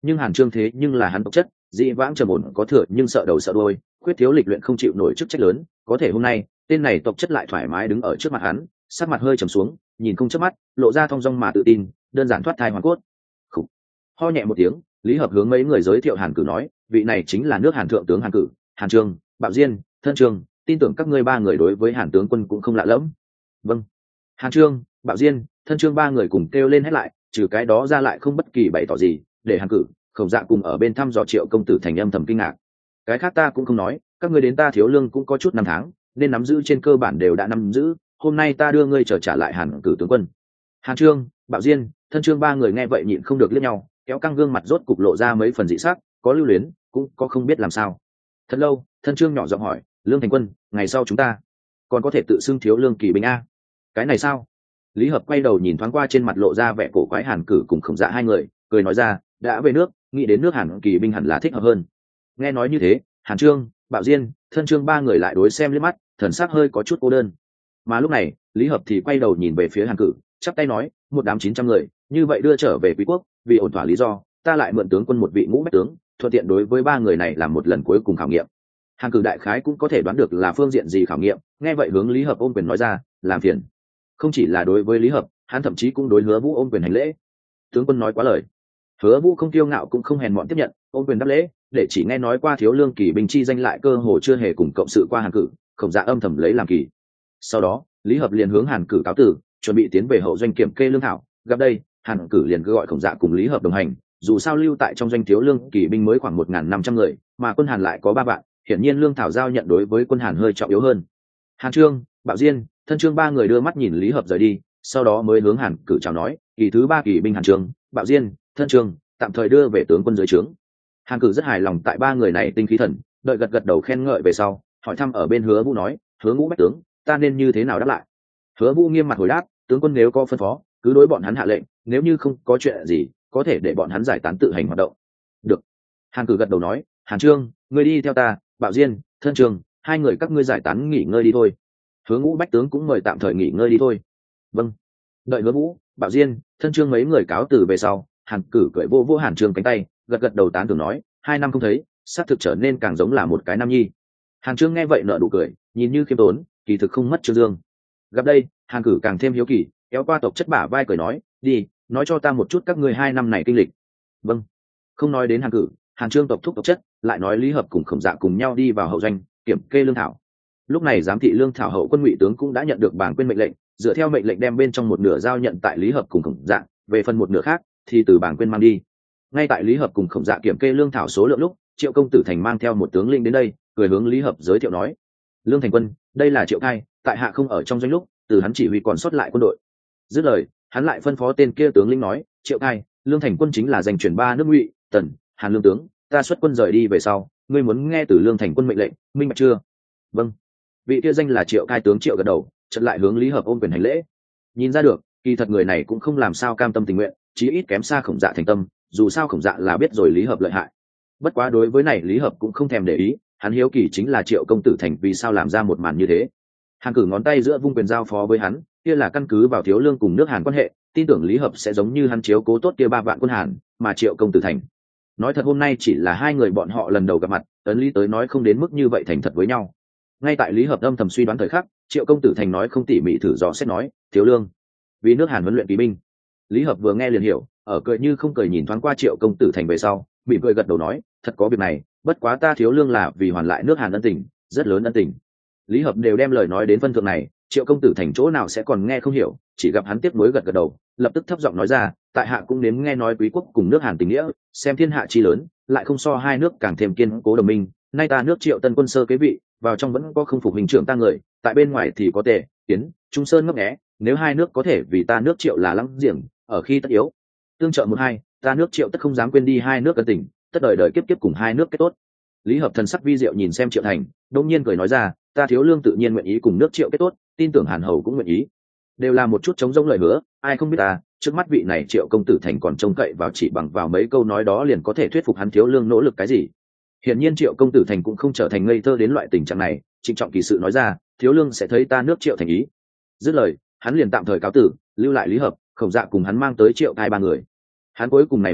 nhưng Hàn Trương thế nhưng là hắn tộc chất, dĩ vãng trầm ổn có thừa nhưng sợ đầu sợ đuôi, khuyết thiếu lịch luyện không chịu nổi chức trách lớn, có thể hôm nay tên này tộc chất lại thoải mái đứng ở trước mặt hắn, sắc mặt hơi trầm xuống, nhìn không chớp mắt, lộ ra thong dong mà tự tin, đơn giản thoát thai hoàn cốt. Khủ. Ho nhẹ một tiếng, Lý Hợp hướng mấy người giới thiệu Hàn Cử nói, vị này chính là nước Hàn thượng tướng Hàn Cử, Hàn Trương, Bạo Diên, Thân Trương, tin tưởng các ngươi ba người đối với Hàn tướng quân cũng không lạ lẫm. Vâng. Hàn Trương, Bạo Diên, Thân Trương ba người cùng kêu lên hết lại, trừ cái đó ra lại không bất kỳ bày tỏ gì, để Hàn Cử, Khổng Dạ cùng ở bên thăm dò Triệu công tử thành âm thầm kinh ngạc. Cái khác ta cũng không nói, các ngươi đến ta thiếu lương cũng có chút năm tháng, nên nắm giữ trên cơ bản đều đã nắm giữ, hôm nay ta đưa ngươi trở trả lại Hàn Cử tướng quân. Hàn Trương, Bạo Diên, Thân Trương ba người nghe vậy nhịn không được liếc nhau, kéo căng gương mặt rốt cục lộ ra mấy phần dị sắc, có lưu luyến, cũng có không biết làm sao. Thật lâu, Thân Trương nhỏ giọng hỏi, Lương Thành Quân, ngày sau chúng ta còn có thể tự xưng thiếu lương kỳ binh a? Cái này sao? Lý Hợp quay đầu nhìn thoáng qua trên mặt lộ ra vẻ cổ quái Hàn Cử cùng Khổng Dạ hai người, cười nói ra, đã về nước, nghĩ đến nước Hàn kỳ binh hẳn là thích hợp hơn. Nghe nói như thế, Hàn Trương, Bạo Diên, Thân Trương ba người lại đối xem liếc mắt, thần sắc hơi có chút cô đơn. Mà lúc này, Lý Hợp thì quay đầu nhìn về phía Hàn Cử, chắp tay nói, một đám 900 người, như vậy đưa trở về quý quốc, vì ổn thỏa lý do, ta lại mượn tướng quân một vị ngũ bách tướng, thuận tiện đối với ba người này làm một lần cuối cùng khảo nghiệm. Hàn Cử đại khái cũng có thể đoán được là phương diện gì khảo nghiệm, nghe vậy hướng Lý Hợp ôm quyền nói ra, làm phiền. Không chỉ là đối với Lý Hợp, hắn thậm chí cũng đối Hứa Vũ ôm quyền hành lễ. Tướng quân nói quá lời. Hứa Vũ không kiêu ngạo cũng không hèn mọn tiếp nhận, ôm quyền đáp lễ, để chỉ nghe nói qua thiếu lương kỳ binh chi danh lại cơ hồ chưa hề cùng cộng sự qua Hàn Cử, Khổng Dạ âm thầm lấy làm kỳ. Sau đó, Lý Hợp liền hướng Hàn Cử cáo từ, chuẩn bị tiến về hậu doanh kiểm kê lương thảo. Gặp đây, Hàn Cử liền gọi Khổng Dạ cùng Lý Hợp đồng hành, dù sao lưu tại trong doanh thiếu lương kỳ binh mới khoảng 1.500 người, mà quân Hàn lại có 3 vạn, hiển nhiên lương thảo giao nhận đối với quân Hàn hơi trọng yếu hơn. Hàn Trương, Bạo Diên, Thân Trương ba người đưa mắt nhìn Lý Hợp rời đi, sau đó mới hướng Hàn Cử chào nói, kỳ thứ 3 kỳ binh Hàn Trương, Bạo Diên, Thân Trương, tạm thời đưa về tướng quân dưới trướng. Hàn Cử rất hài lòng tại ba người này tinh khí thần, đợi gật gật đầu khen ngợi về sau, hỏi thăm ở bên Hứa Vũ nói, Hứa Ngũ bách tướng, ta nên như thế nào đáp lại? Hứa Vũ nghiêm mặt hồi đáp, tướng quân nếu có phân phó, cứ đối bọn hắn hạ lệnh, nếu như không có chuyện gì, có thể để bọn hắn giải tán tự hành hoạt động. Được. Hàn Cử gật đầu nói, Hàn Trương, ngươi đi theo ta, Bạo Diên, Thân Trương, hai người các ngươi giải tán nghỉ ngơi đi thôi. Hứa Ngũ bách tướng cũng mời tạm thời nghỉ ngơi đi thôi. Vâng. Đợi Hứa Vũ, Bạo Diên, Thân Trương mấy người cáo từ về sau, Hàn Cử cười vô vô Hàn Trương cánh tay, gật gật đầu tán thưởng nói, 2 năm không thấy, xác thực trở nên càng giống là một cái nam nhi. Hàn Trương nghe vậy nở nụ cười, nhìn như khiêm tốn, kỳ thực không mất trương dương. Gặp đây, Hàn Cử càng thêm hiếu kỳ, kéo qua tộc chất bả vai cười nói, đi, nói cho ta một chút các ngươi 2 năm này kinh lịch. Vâng. Không nói đến Hàn Cử, Hàn Trương tộc thúc tộc chất, lại nói Lý Hợp cùng Khổng Dạ cùng nhau đi vào hậu doanh, kiểm kê lương thảo. Lúc này giám thị lương thảo hậu quân ngụy tướng cũng đã nhận được bảng quên mệnh lệnh, dựa theo mệnh lệnh đem bên trong một nửa giao nhận tại Lý Hợp cùng Khổng Dạ, về phần một nửa khác thì từ bảng quên mang đi. Ngay tại Lý Hợp cùng Khổng Dạ kiểm kê lương thảo số lượng lúc, Triệu công tử thành mang theo một tướng lĩnh đến đây, cười hướng Lý Hợp giới thiệu nói, Lương Thành Quân, đây là Triệu Cai, tại hạ không ở trong doanh lúc, từ hắn chỉ huy còn sót lại quân đội. Dứt lời, hắn lại phân phó tên kia tướng lĩnh nói, Triệu Cai, Lương Thành Quân chính là giành chuyển 3 nước Ngụy, Tần, Hàn lương tướng, ta xuất quân rời đi về sau, ngươi muốn nghe từ Lương Thành Quân mệnh lệnh, minh bạch chưa? Vâng. Vị kia danh là Triệu Cai tướng Triệu gật đầu, chợt lại hướng Lý Hợp ôm quyền hành lễ. Nhìn ra được, kỳ thật người này cũng không làm sao cam tâm tình nguyện, chí ít kém xa Khổng Dạ thành tâm, dù sao Khổng Dạ là biết rồi Lý Hợp lợi hại. Bất quá đối với này Lý Hợp cũng không thèm để ý, hắn hiếu kỳ chính là Triệu công tử thành vì sao làm ra một màn như thế. Hàn Cử ngón tay giữa vung quyền giao phó với hắn, kia là căn cứ vào thiếu lương cùng nước Hàn quan hệ, tin tưởng Lý Hợp sẽ giống như hắn chiếu cố tốt kia 3 vạn quân Hàn, mà Triệu công tử thành. Nói thật hôm nay chỉ là hai người bọn họ lần đầu gặp mặt, ấn lý tới nói không đến mức như vậy thành thật với nhau. Ngay tại Lý Hợp âm thầm suy đoán thời khắc, Triệu công tử thành nói không tỉ mỉ thử dò xét nói, thiếu lương, vì nước Hàn huấn luyện kỵ binh. Lý Hợp vừa nghe liền hiểu, ở cười như không cười nhìn thoáng qua Triệu công tử thành về sau, mỉm cười gật đầu nói, thật có việc này, bất quá ta thiếu lương là vì hoàn lại nước Hàn ân tình, rất lớn ân tình. Lý Hợp đều đem lời nói đến phân thượng này, Triệu công tử thành chỗ nào sẽ còn nghe không hiểu, chỉ gặp hắn tiếp nối gật gật đầu, lập tức thấp giọng nói ra, tại hạ cũng nếm nghe nói quý quốc cùng nước Hàn tình nghĩa, xem thiên hạ chi lớn, lại không so hai nước càng thêm kiên cố đồng minh, nay ta nước Triệu tân quân sơ kế vị, vào trong vẫn có không phục hình trưởng ta người, tại bên ngoài thì có Tề, Tiến, Trung Sơn ngấp nghé, nếu hai nước có thể vì ta nước Triệu là lăng giềng, ở khi tất yếu, tương trợ một hai, ta nước Triệu tất không dám quên đi hai nước ân tình, tất đời đời kiếp kiếp cùng hai nước kết tốt. Lý Hợp thần sắc vi diệu nhìn xem Triệu Thành, đông nhiên cười nói ra, ta thiếu lương tự nhiên nguyện ý cùng nước Triệu kết tốt, tin tưởng Hàn Hầu cũng nguyện ý, đều là một chút chống rông lời hứa, ai không biết ta, trước mắt vị này Triệu công tử thành còn trông cậy vào chỉ bằng vào mấy câu nói đó liền có thể thuyết phục hắn thiếu lương nỗ lực cái gì. Hiển nhiên Triệu công tử thành cũng không trở thành ngây thơ đến loại tình trạng này, trịnh trọng kỳ sự nói ra, thiếu lương sẽ thấy ta nước Triệu thành ý. Dứt lời, hắn liền tạm thời cáo tử, lưu lại Lý Hợp, Khổng Dạ cùng hắn mang tới Triệu Cai 3 người. Hắn cuối cùng này một câu,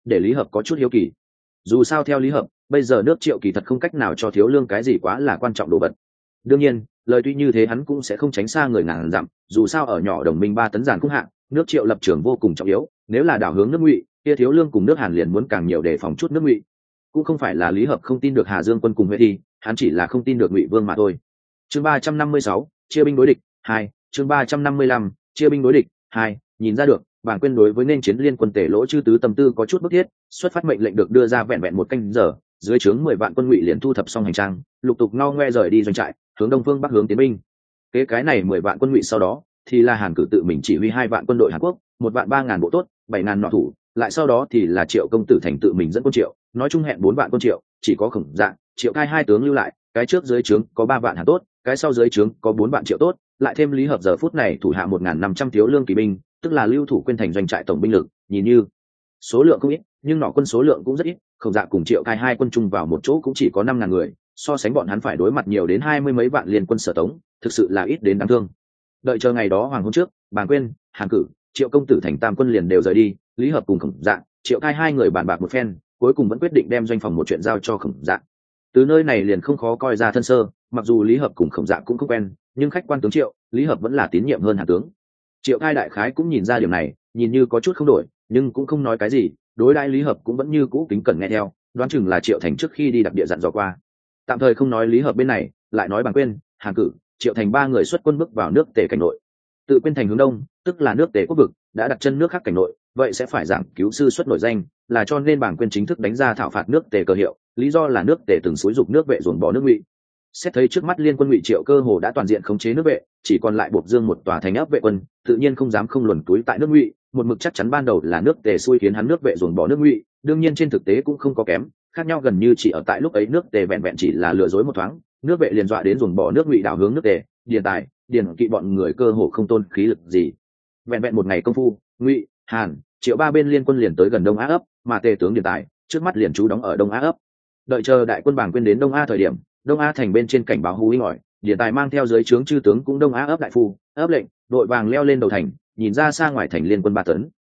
để Lý Hợp có chút hiếu kỳ. Dù sao theo Lý Hợp, bây giờ nước Triệu kỳ thật không cách nào cho Thiếu Lương cái gì quá là quan trọng đồ vật. Đương nhiên, lời tuy như thế hắn cũng sẽ không tránh xa người ngàn dặm, dù sao ở nhỏ đồng minh 3 tấn giàn cũng hạng, nước Triệu lập trường vô cùng trọng yếu, nếu là đảo hướng nước Ngụy, kia Thiếu Lương cùng nước Hàn liền muốn càng nhiều để phòng chút nước Ngụy. Cũng không phải là Lý Hợp không tin được Hà Dương quân cùng Huệ Thi, hắn chỉ là không tin được Ngụy Vương mà thôi. Chương 356, chia binh đối địch 2, chương 355, chia binh đối địch 2, nhìn ra được, Bàng Quyên đối với nên chiến liên quân Tề Lỗ chư tứ tâm tư có chút bức thiết, xuất phát mệnh lệnh được đưa ra vẹn vẹn một canh giờ, dưới trướng 10 vạn quân Ngụy liền thu thập xong hành trang, lục tục ngao ngoe rời đi doanh trại, hướng đông phương bắc hướng tiến binh. Kế cái này 10 vạn quân Ngụy sau đó, thì là Hàn Cử tự mình chỉ huy 2 vạn quân đội Hàn Quốc, 1 vạn 3000 bộ tốt, 7000 nọ thủ, lại sau đó thì là Triệu công tử thành tự mình dẫn quân Triệu, nói chung hẹn 4 vạn quân Triệu, chỉ có Khổng Dạng, Triệu Cai hai tướng lưu lại, cái trước dưới trướng có 3 vạn Hàn tốt, cái sau dưới trướng có 4 vạn Triệu tốt, lại thêm Lý Hợp giờ phút này thủ hạ 1500 thiếu lương kỳ binh, tức là lưu thủ quên thành doanh trại tổng binh lực, nhìn như số lượng không ít, nhưng nọ quân số lượng cũng rất ít, Khổng Dạng cùng Triệu Cai hai quân chung vào một chỗ cũng chỉ có 5000 người, so sánh bọn hắn phải đối mặt nhiều đến 20 mấy vạn liên quân Sở Tống, thực sự là ít đến đáng thương. Đợi chờ ngày đó hoàng hôn trước, Bàng Quyên, Hàn Cử, Triệu công tử thành tam quân liền đều rời đi, Lý Hợp cùng Khổng Dạng, Triệu Cai hai người bàn bạc một phen, cuối cùng vẫn quyết định đem doanh phòng một chuyện giao cho Khổng Dạng. Từ nơi này liền không khó coi ra thân sơ, mặc dù Lý Hợp cùng Khổng Dạng cũng không quen, nhưng khách quan tướng Triệu, Lý Hợp vẫn là tín nhiệm hơn Hàn tướng. Triệu Cai đại khái cũng nhìn ra điều này, nhìn như có chút không đổi, nhưng cũng không nói cái gì, đối đãi Lý Hợp cũng vẫn như cũ kính cẩn nghe theo, đoán chừng là Triệu Thành trước khi đi đặc địa dặn dò qua. Tạm thời không nói Lý Hợp bên này, lại nói Bàng Quyên, Hàn Cử, Triệu Thành ba người xuất quân bước vào nước Tề cảnh nội. Tự Quyên thành hướng đông, tức là nước Tề quốc vực, đã đặt chân nước khác cảnh nội, vậy sẽ phải giảng cứu sư xuất nổi danh, là cho nên Bàng Quyên chính thức đánh ra thảo phạt nước Tề cờ hiệu, lý do là nước Tề từng xúi dục nước Vệ dồn bỏ nước Ngụy. Xét thấy trước mắt liên quân Ngụy Triệu cơ hồ đã toàn diện khống chế nước Vệ, chỉ còn lại Bộc Dương một tòa thành áp vệ quân, tự nhiên không dám không luồn túi tại nước Ngụy, một mực chắc chắn ban đầu là nước Tề xui khiến hắn nước Vệ dồn bỏ nước Ngụy, đương nhiên trên thực tế cũng không có kém, khác nhau gần như chỉ ở tại lúc ấy nước Tề vẹn vẹn chỉ là lừa dối một thoáng, nước Vệ liền dọa đến dồn bỏ nước Ngụy đảo hướng nước Tề, điền kỵ bọn người cơ hồ không tôn khí lực gì. Vẹn vẹn một ngày công phu, Ngụy, Hàn, Triệu ba bên liên quân liền tới gần Đông Á ấp, mà Tề tướng Điền Tài trước mắt liền trú đóng ở Đông Á ấp. Đợi chờ đại quân Bàng Quyên đến Đông Á thời điểm, Đông Á thành bên trên cảnh báo hú inh ỏi, Điền Tài mang theo dưới trướng chư tướng cũng Đông Á ấp đại phu, ấp lệnh, đội vàng leo lên đầu thành, nhìn ra xa ngoài thành liên quân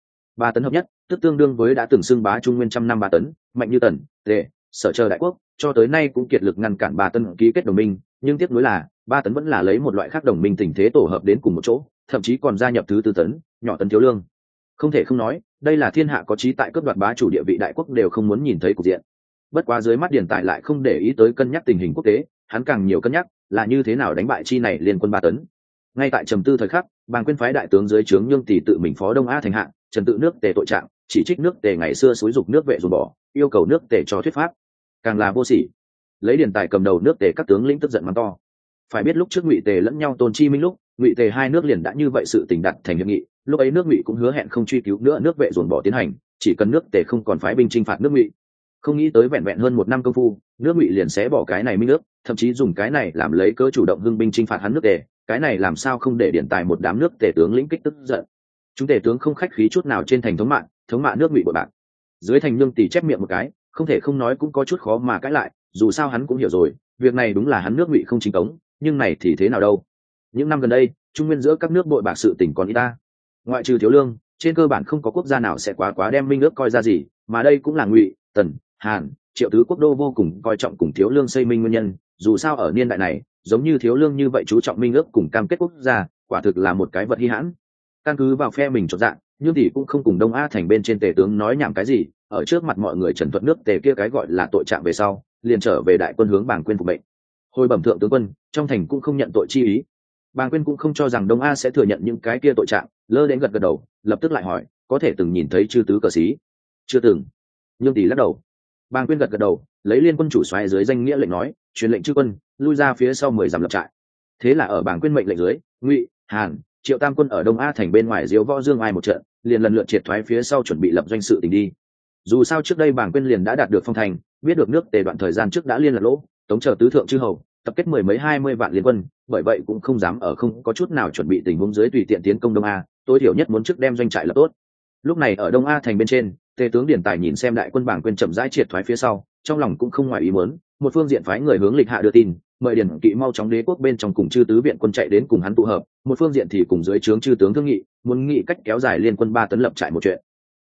3 tấn hợp nhất, tức tương đương với đã từng xưng bá Trung Nguyên trăm năm 3 tấn, mạnh như Tần, Tề, Sở chờ đại quốc, cho tới nay cũng kiệt lực ngăn cản 3 tấn ký kết đồng minh, nhưng tiếc nuối là 3 tấn vẫn là lấy một loại khác đồng minh tình thế tổ hợp đến cùng một chỗ, thậm chí còn gia nhập thứ 4 tấn, nhỏ Tấn Thiếu Lương. Không thể không nói, đây là thiên hạ có chí tại cướp đoạt bá chủ địa vị đại quốc đều không muốn nhìn thấy cục diện. Bất quá dưới mắt Điền Tài lại không để ý tới cân nhắc tình hình quốc tế, hắn càng nhiều cân nhắc là như thế nào đánh bại chi này liên quân 3 tấn. Ngay tại trầm tư thời khắc, Bàng Quyên phái đại tướng dưới trướng Nhương Tỷ tự mình phó Đông Á thành hạ, trần tự nước Tề tội trạng, chỉ trích nước Tề ngày xưa xúi dục nước Vệ dồn bỏ, yêu cầu nước Tề cho thuyết pháp, càng là vô sỉ. Lấy Điền Tài cầm đầu nước Tề các tướng lĩnh tức giận mắng to. Phải biết lúc trước Ngụy Tề lẫn nhau tôn chi minh lúc, Ngụy Tề hai nước liền đã như vậy sự tình đặt thành hiệp nghị, lúc ấy nước Ngụy cũng hứa hẹn không truy cứu nữa nước Vệ dồn bỏ tiến hành, chỉ cần nước Tề không còn phái binh chinh phạt nước Ngụy. Không nghĩ tới vẹn vẹn hơn 1 năm công phu, nước Ngụy liền xé bỏ cái này minh ước, thậm chí dùng cái này làm lấy cớ chủ động hưng binh chinh phạt hắn nước Tề, cái này làm sao không để Điền Tài một đám nước Tề tướng lĩnh kích tức giận. Chúng Tề tướng không khách khí chút nào trên thành thống mạ nước Ngụy bội bạc. Dưới thành Nhương Tỷ chép miệng một cái, không thể không nói cũng có chút khó mà cãi lại, dù sao hắn cũng hiểu rồi, việc này đúng là hắn nước Ngụy không chính cống, nhưng này thì thế nào đâu. Những năm gần đây, Trung Nguyên giữa các nước bội bạc sự tình còn ít ta. Ngoại trừ Thiếu Lương, trên cơ bản không có quốc gia nào sẽ quá đem minh ước coi ra gì, mà đây cũng là Ngụy, Tần, Hàn, Triệu tứ quốc đô vô cùng coi trọng cùng Thiếu Lương xây minh nguyên nhân, dù sao ở niên đại này, giống như Thiếu Lương như vậy chú trọng minh ước cùng cam kết quốc gia, quả thực là một cái vật hi hãn. Căn cứ vào phe mình chột dạng, nhưng thì cũng không cùng Đông Á thành bên trên Tề tướng nói nhảm cái gì, ở trước mặt mọi người trần thuật nước Tề kia cái gọi là tội trạng về sau, liền trở về đại quân hướng Bàng Quyên phục mệnh. Hồi bẩm thượng tướng quân, trong thành cũng không nhận tội chi ý. Bàng Quyên cũng không cho rằng Đông A sẽ thừa nhận những cái kia tội trạng, lơ đến gật đầu, lập tức lại hỏi, có thể từng nhìn thấy chư tứ cờ sĩ? Chưa từng. Nhưng tỷ lắc đầu. Bàng Quyên gật đầu, lấy liên quân chủ soái dưới danh nghĩa lệnh nói, truyền lệnh chư quân lui ra phía sau 10 dặm lập trại. Thế là ở Bàng Quyên mệnh lệnh dưới, Ngụy, Hàn, Triệu tam quân ở Đông A thành bên ngoài diếu võ dương ai một trận, liền lần lượt triệt thoái phía sau chuẩn bị lập doanh sự tình đi. Dù sao trước đây Bàng Quyên liền đã đạt được phong thành, biết được nước Tề đoạn thời gian trước đã liên lạc lỗ, tống chờ tứ thượng chư hầu, tập kết 10 mấy 20 vạn liên quân, bởi vậy cũng không dám ở không có chút nào chuẩn bị tình huống dưới tùy tiện tiến công Đông A, tối thiểu nhất muốn trước đem doanh trại lập tốt. Lúc này ở Đông A thành bên trên, Tề tướng Điền Tài nhìn xem đại quân Bàng Quyên chậm rãi triệt thoái phía sau, trong lòng cũng không ngoài ý muốn, một phương diện phái người hướng lịch hạ đưa tin, mời Điền Kỵ mau chóng đế quốc bên trong cùng chư tứ viện quân chạy đến cùng hắn tụ hợp, một phương diện thì cùng dưới trướng chư tướng thương nghị, muốn nghị cách kéo dài liên quân 3 tấn lập trại một chuyện.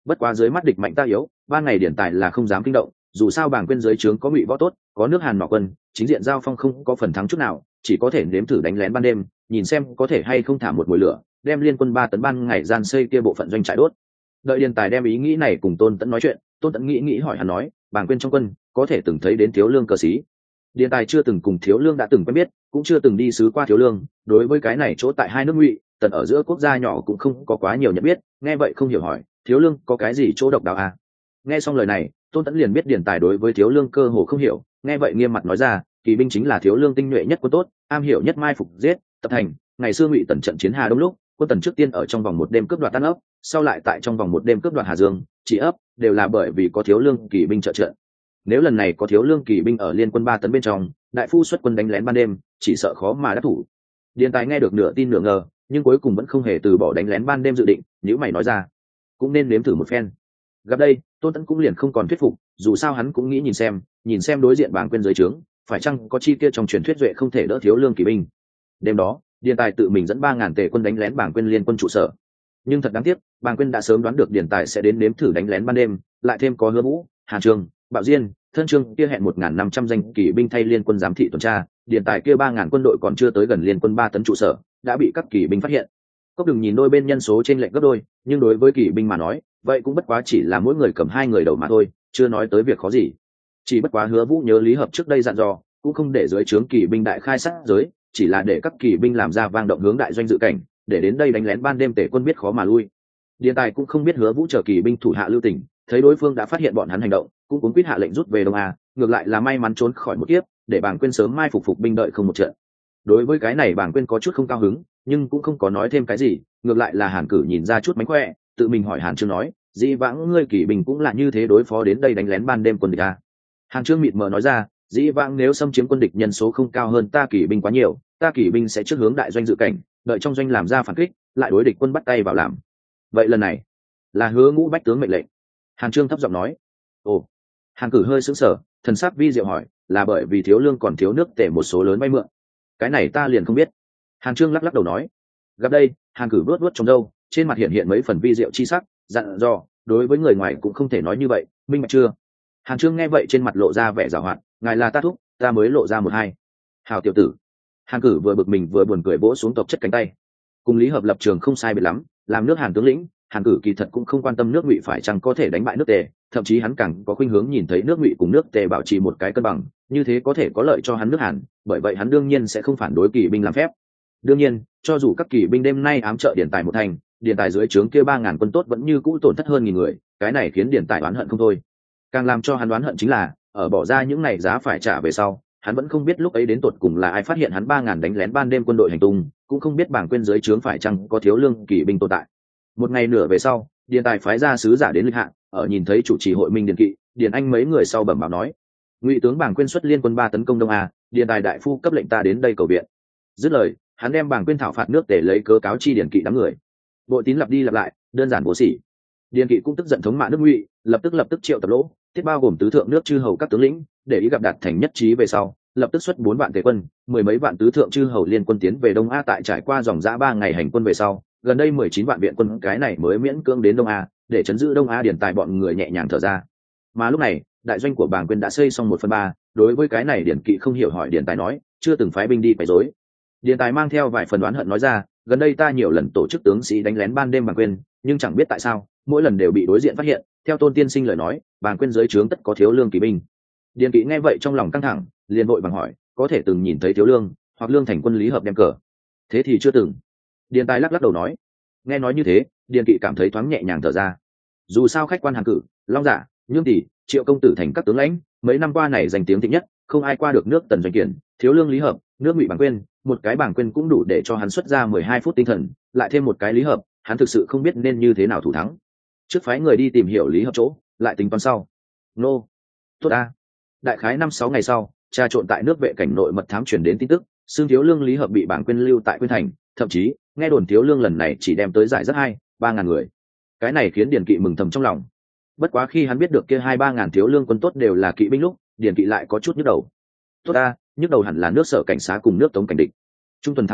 bất quá dưới mắt địch mạnh ta yếu, ban ngày điển tài là không dám kinh động, dù sao bảng quên dưới trướng có ngụy võ tốt, có nước Hàn nọ quân, chính diện giao phong không có phần thắng chút nào, chỉ có thể nếm thử đánh lén ban đêm, nhìn xem có thể hay không thả một mùi lửa, đem liên quân 3 tấn ban ngày gian xây kia bộ phận doanh trại đốt. Đợi điền tài đem ý nghĩ này cùng Tôn Tẫn nói chuyện, Tôn Tẫn nghĩ hỏi hắn nói, bảng quên trong quân có thể từng thấy đến Thiếu Lương cờ sĩ. Điền tài chưa từng cùng Thiếu Lương đã từng quen biết, cũng chưa từng đi sứ qua Thiếu Lương, đối với cái này chỗ tại hai nước Ngụy Tần ở giữa quốc gia nhỏ cũng không có quá nhiều nhận biết, nghe vậy không hiểu hỏi, Thiếu Lương có cái gì chỗ độc đáo à? Nghe xong lời này, Tôn Tẫn liền biết điền tài đối với Thiếu Lương cơ hồ không hiểu, nghe vậy nghiêm mặt nói ra, kỳ binh chính là Thiếu Lương tinh nhuệ nhất quân tốt, am hiểu nhất mai phục giết tập thành. Ngày xưa Ngụy Tần trận chiến Hà Đông lúc, quân Tần trước tiên ở trong vòng một đêm cướp đoạt Tan ấp, sau lại tại trong vòng một đêm cướp đoạt Hà Dương, Chỉ ấp, đều là bởi vì có Thiếu Lương kỳ binh trợ trận. Nếu lần này có Thiếu Lương kỳ binh ở liên quân 3 tấn bên trong, đại phu xuất quân đánh lén ban đêm, chỉ sợ khó mà đắc thủ. Điền tài nghe được nửa tin nửa ngờ, nhưng cuối cùng vẫn không hề từ bỏ đánh lén ban đêm dự định, nếu mày nói ra, cũng nên nếm thử một phen. Gặp đây, Tôn Tẫn cũng liền không còn thuyết phục, dù sao hắn cũng nghĩ nhìn xem đối diện bảng quên dưới trướng, phải chăng có chi kia trong truyền thuyết duệ không thể đỡ Thiếu Lương kỳ binh. Đêm đó, điền tài tự mình dẫn 3.000 tề quân đánh lén bảng quên liên quân trụ sở. Nhưng thật đáng tiếc, bảng quên đã sớm đoán được điền tài sẽ đến nếm thử đánh lén ban đêm, lại thêm có Hứa Vũ, Hàn Trường, Bạo Diên, Thân Trương kia hẹn 1.500 danh kỳ binh thay liên quân giám thị tuần tra, điền tài kia 3.000 quân đội còn chưa tới gần liên quân 3 tấn trụ sở, đã bị các kỳ binh phát hiện. Cốc đừng nhìn đôi bên nhân số trên lệch gấp đôi, nhưng đối với kỳ binh mà nói, vậy cũng bất quá chỉ là mỗi người cầm 2 người đầu mà thôi, chưa nói tới việc khó gì. Chỉ bất quá Hứa Vũ nhớ Lý Hợp trước đây dặn dò, cũng không để dưới trướng kỳ binh đại khai sát giới, chỉ là để các kỳ binh làm ra vang động hướng đại doanh dự cảnh, để đến đây đánh lén ban đêm tể quân biết khó mà lui. Điền tài cũng không biết Hứa Vũ chờ kỳ binh thủ hạ lưu tình, thấy đối phương đã phát hiện bọn hắn hành động, cũng cuống quýt hạ lệnh rút về Đông A, ngược lại là may mắn trốn khỏi một kiếp, để Bàng Quyên sớm mai phục binh đợi không một trận. Đối với cái này Bàng Quyên có chút không cao hứng, nhưng cũng không có nói thêm cái gì, ngược lại là Hàn Cử nhìn ra chút mánh khỏe, tự mình hỏi Hàn Trương nói, dĩ vãng ngươi kỳ binh cũng là như thế đối phó đến đây đánh lén ban đêm quân địch a. Hàn Trương mịt mờ nói ra, dĩ vãng nếu xâm chiếm quân địch nhân số không cao hơn ta kỳ binh quá nhiều, ta kỳ binh sẽ trước hướng đại doanh dự cảnh, đợi trong doanh làm ra phản kích, lại đối địch quân bắt tay vào làm. Vậy lần này là Hứa Ngũ bách tướng mệnh lệnh. Hàn Trương thấp giọng nói. Ồ. Hàn Cử hơi sững sờ, thần sắc vi diệu hỏi, là bởi vì thiếu lương còn thiếu nước tể một số lớn vay mượn? Cái này ta liền không biết. Hàn Trương lắc lắc đầu nói. Gặp đây, Hàn Cử vuốt vuốt trong râu, trên mặt hiện mấy phần vi diệu chi sắc, dặn dò, đối với người ngoài cũng không thể nói như vậy, minh bạch chưa? Hàn Trương nghe vậy trên mặt lộ ra vẻ giảo hoạt, ngài là ta thúc, ta mới lộ ra một hai. Hào tiểu tử. Hàn Cử vừa bực mình vừa buồn cười vỗ xuống tộc chất cánh tay. Cùng Lý Hợp lập trường không sai biệt lắm, làm nước Hàn tướng lĩnh, Hàn Cử kỳ thật cũng không quan tâm nước Ngụy phải chăng có thể đánh bại nước Tề, thậm chí hắn càng có khuynh hướng nhìn thấy nước Ngụy cùng nước Tề bảo trì một cái cân bằng, như thế có thể có lợi cho hắn nước Hàn, bởi vậy hắn đương nhiên sẽ không phản đối kỳ binh làm phép. Đương nhiên, cho dù các kỳ binh đêm nay ám trợ điển tài một thành, điển tài dưới trướng kia 3.000 quân tốt vẫn như cũ tổn thất hơn 1.000 người, cái này khiến điển tài oán hận không thôi. Càng làm cho hắn oán hận chính là, ở bỏ ra những ngày giá phải trả về sau, hắn vẫn không biết lúc ấy đến tột cùng là ai phát hiện hắn 3.000 đánh lén ban đêm quân đội hành tung, cũng không biết bảng quên dưới trướng phải chăng có thiếu lương kỳ binh tồn tại. Một ngày nửa về sau, điền tài phái ra sứ giả đến lịch hạ, ở nhìn thấy chủ trì hội minh điền kỵ, điền anh mấy người sau bẩm báo nói, Ngụy tướng bảng quên xuất liên quân 3 tấn công Đông A, điền tài đại phu cấp lệnh ta đến đây cầu viện. Dứt lời, hắn đem bảng quên thảo phạt nước Tề lấy cớ cáo chi điền kỵ đám người. Bội tín lặp đi lặp lại, đơn giản vô sỉ. Điền kỵ cũng tức giận thống mạ nước Ngụy, lập tức triệu tập lỗ, thiết bao gồm tứ thượng nước chư hầu các tướng lĩnh, để ý gặp đạt thành nhất trí về sau, lập tức xuất 4 vạn Tề quân, 10 mấy vạn tứ thượng chư hầu liên quân tiến về Đông A. Tại trải qua dòng dã 3 ngày hành quân về sau, gần đây 19 vạn viện quân cái này mới miễn cưỡng đến Đông A, để chấn giữ Đông A điển tài bọn người nhẹ nhàng thở ra. Mà lúc này, đại doanh của Bàng Quyên đã xây xong 1/3, đối với cái này điển kỵ không hiểu hỏi điển tài nói, chưa từng phái binh đi quấy rối. Điển tài mang theo vài phần oán hận nói ra, gần đây ta nhiều lần tổ chức tướng sĩ đánh lén ban đêm Bàng Quyên, nhưng chẳng biết tại sao, mỗi lần đều bị đối diện phát hiện, theo Tôn tiên sinh lời nói, Bàng Quyên dưới trướng tất có thiếu lương kỳ binh. Điển kỵ nghe vậy trong lòng căng thẳng, liền vội vàng hỏi, có thể từng nhìn thấy thiếu lương hoặc lương thành quân Lý Hợp đem cờ? Thế thì chưa từng. Điền tài lắc đầu nói. Nghe nói như thế, điền kỵ cảm thấy thoáng nhẹ nhàng thở ra. Dù sao khách quan Hàn Cử, Long Dạ, Nhương Tỷ, Triệu công tử thành các tướng lãnh, mấy năm qua này danh tiếng thịnh nhất, không ai qua được nước Tần Doanh Kiển, thiếu lương Lý Hợp, nước Ngụy Bàng Quyên, một cái Bàng Quyên cũng đủ để cho hắn xuất ra 12 phút tinh thần, lại thêm một cái Lý Hợp, hắn thực sự không biết nên như thế nào thủ thắng. Trước phái người đi tìm hiểu Lý Hợp chỗ, lại tính toán sau. Nô, tốt a. Đại khái 5-6 ngày sau, trà trộn tại nước vệ cảnh nội mật thám truyền đến tin tức, xương thiếu lương Lý Hợp bị Bàng Quyên lưu tại Quyên thành, thậm chí nghe đồn thiếu lương lần này chỉ đem tới giải rất 2-3 ngàn người. Cái này khiến điền kỵ mừng thầm trong lòng. Bất quá khi hắn biết được kia 2-3 ngàn thiếu lương quân tốt đều là kỵ binh lúc, điền kỵ lại có chút nhức đầu. Tốt a, nhức đầu hẳn là nước Sở cảnh xá cùng nước Tống cảnh địch. Trung tuần tháng 6,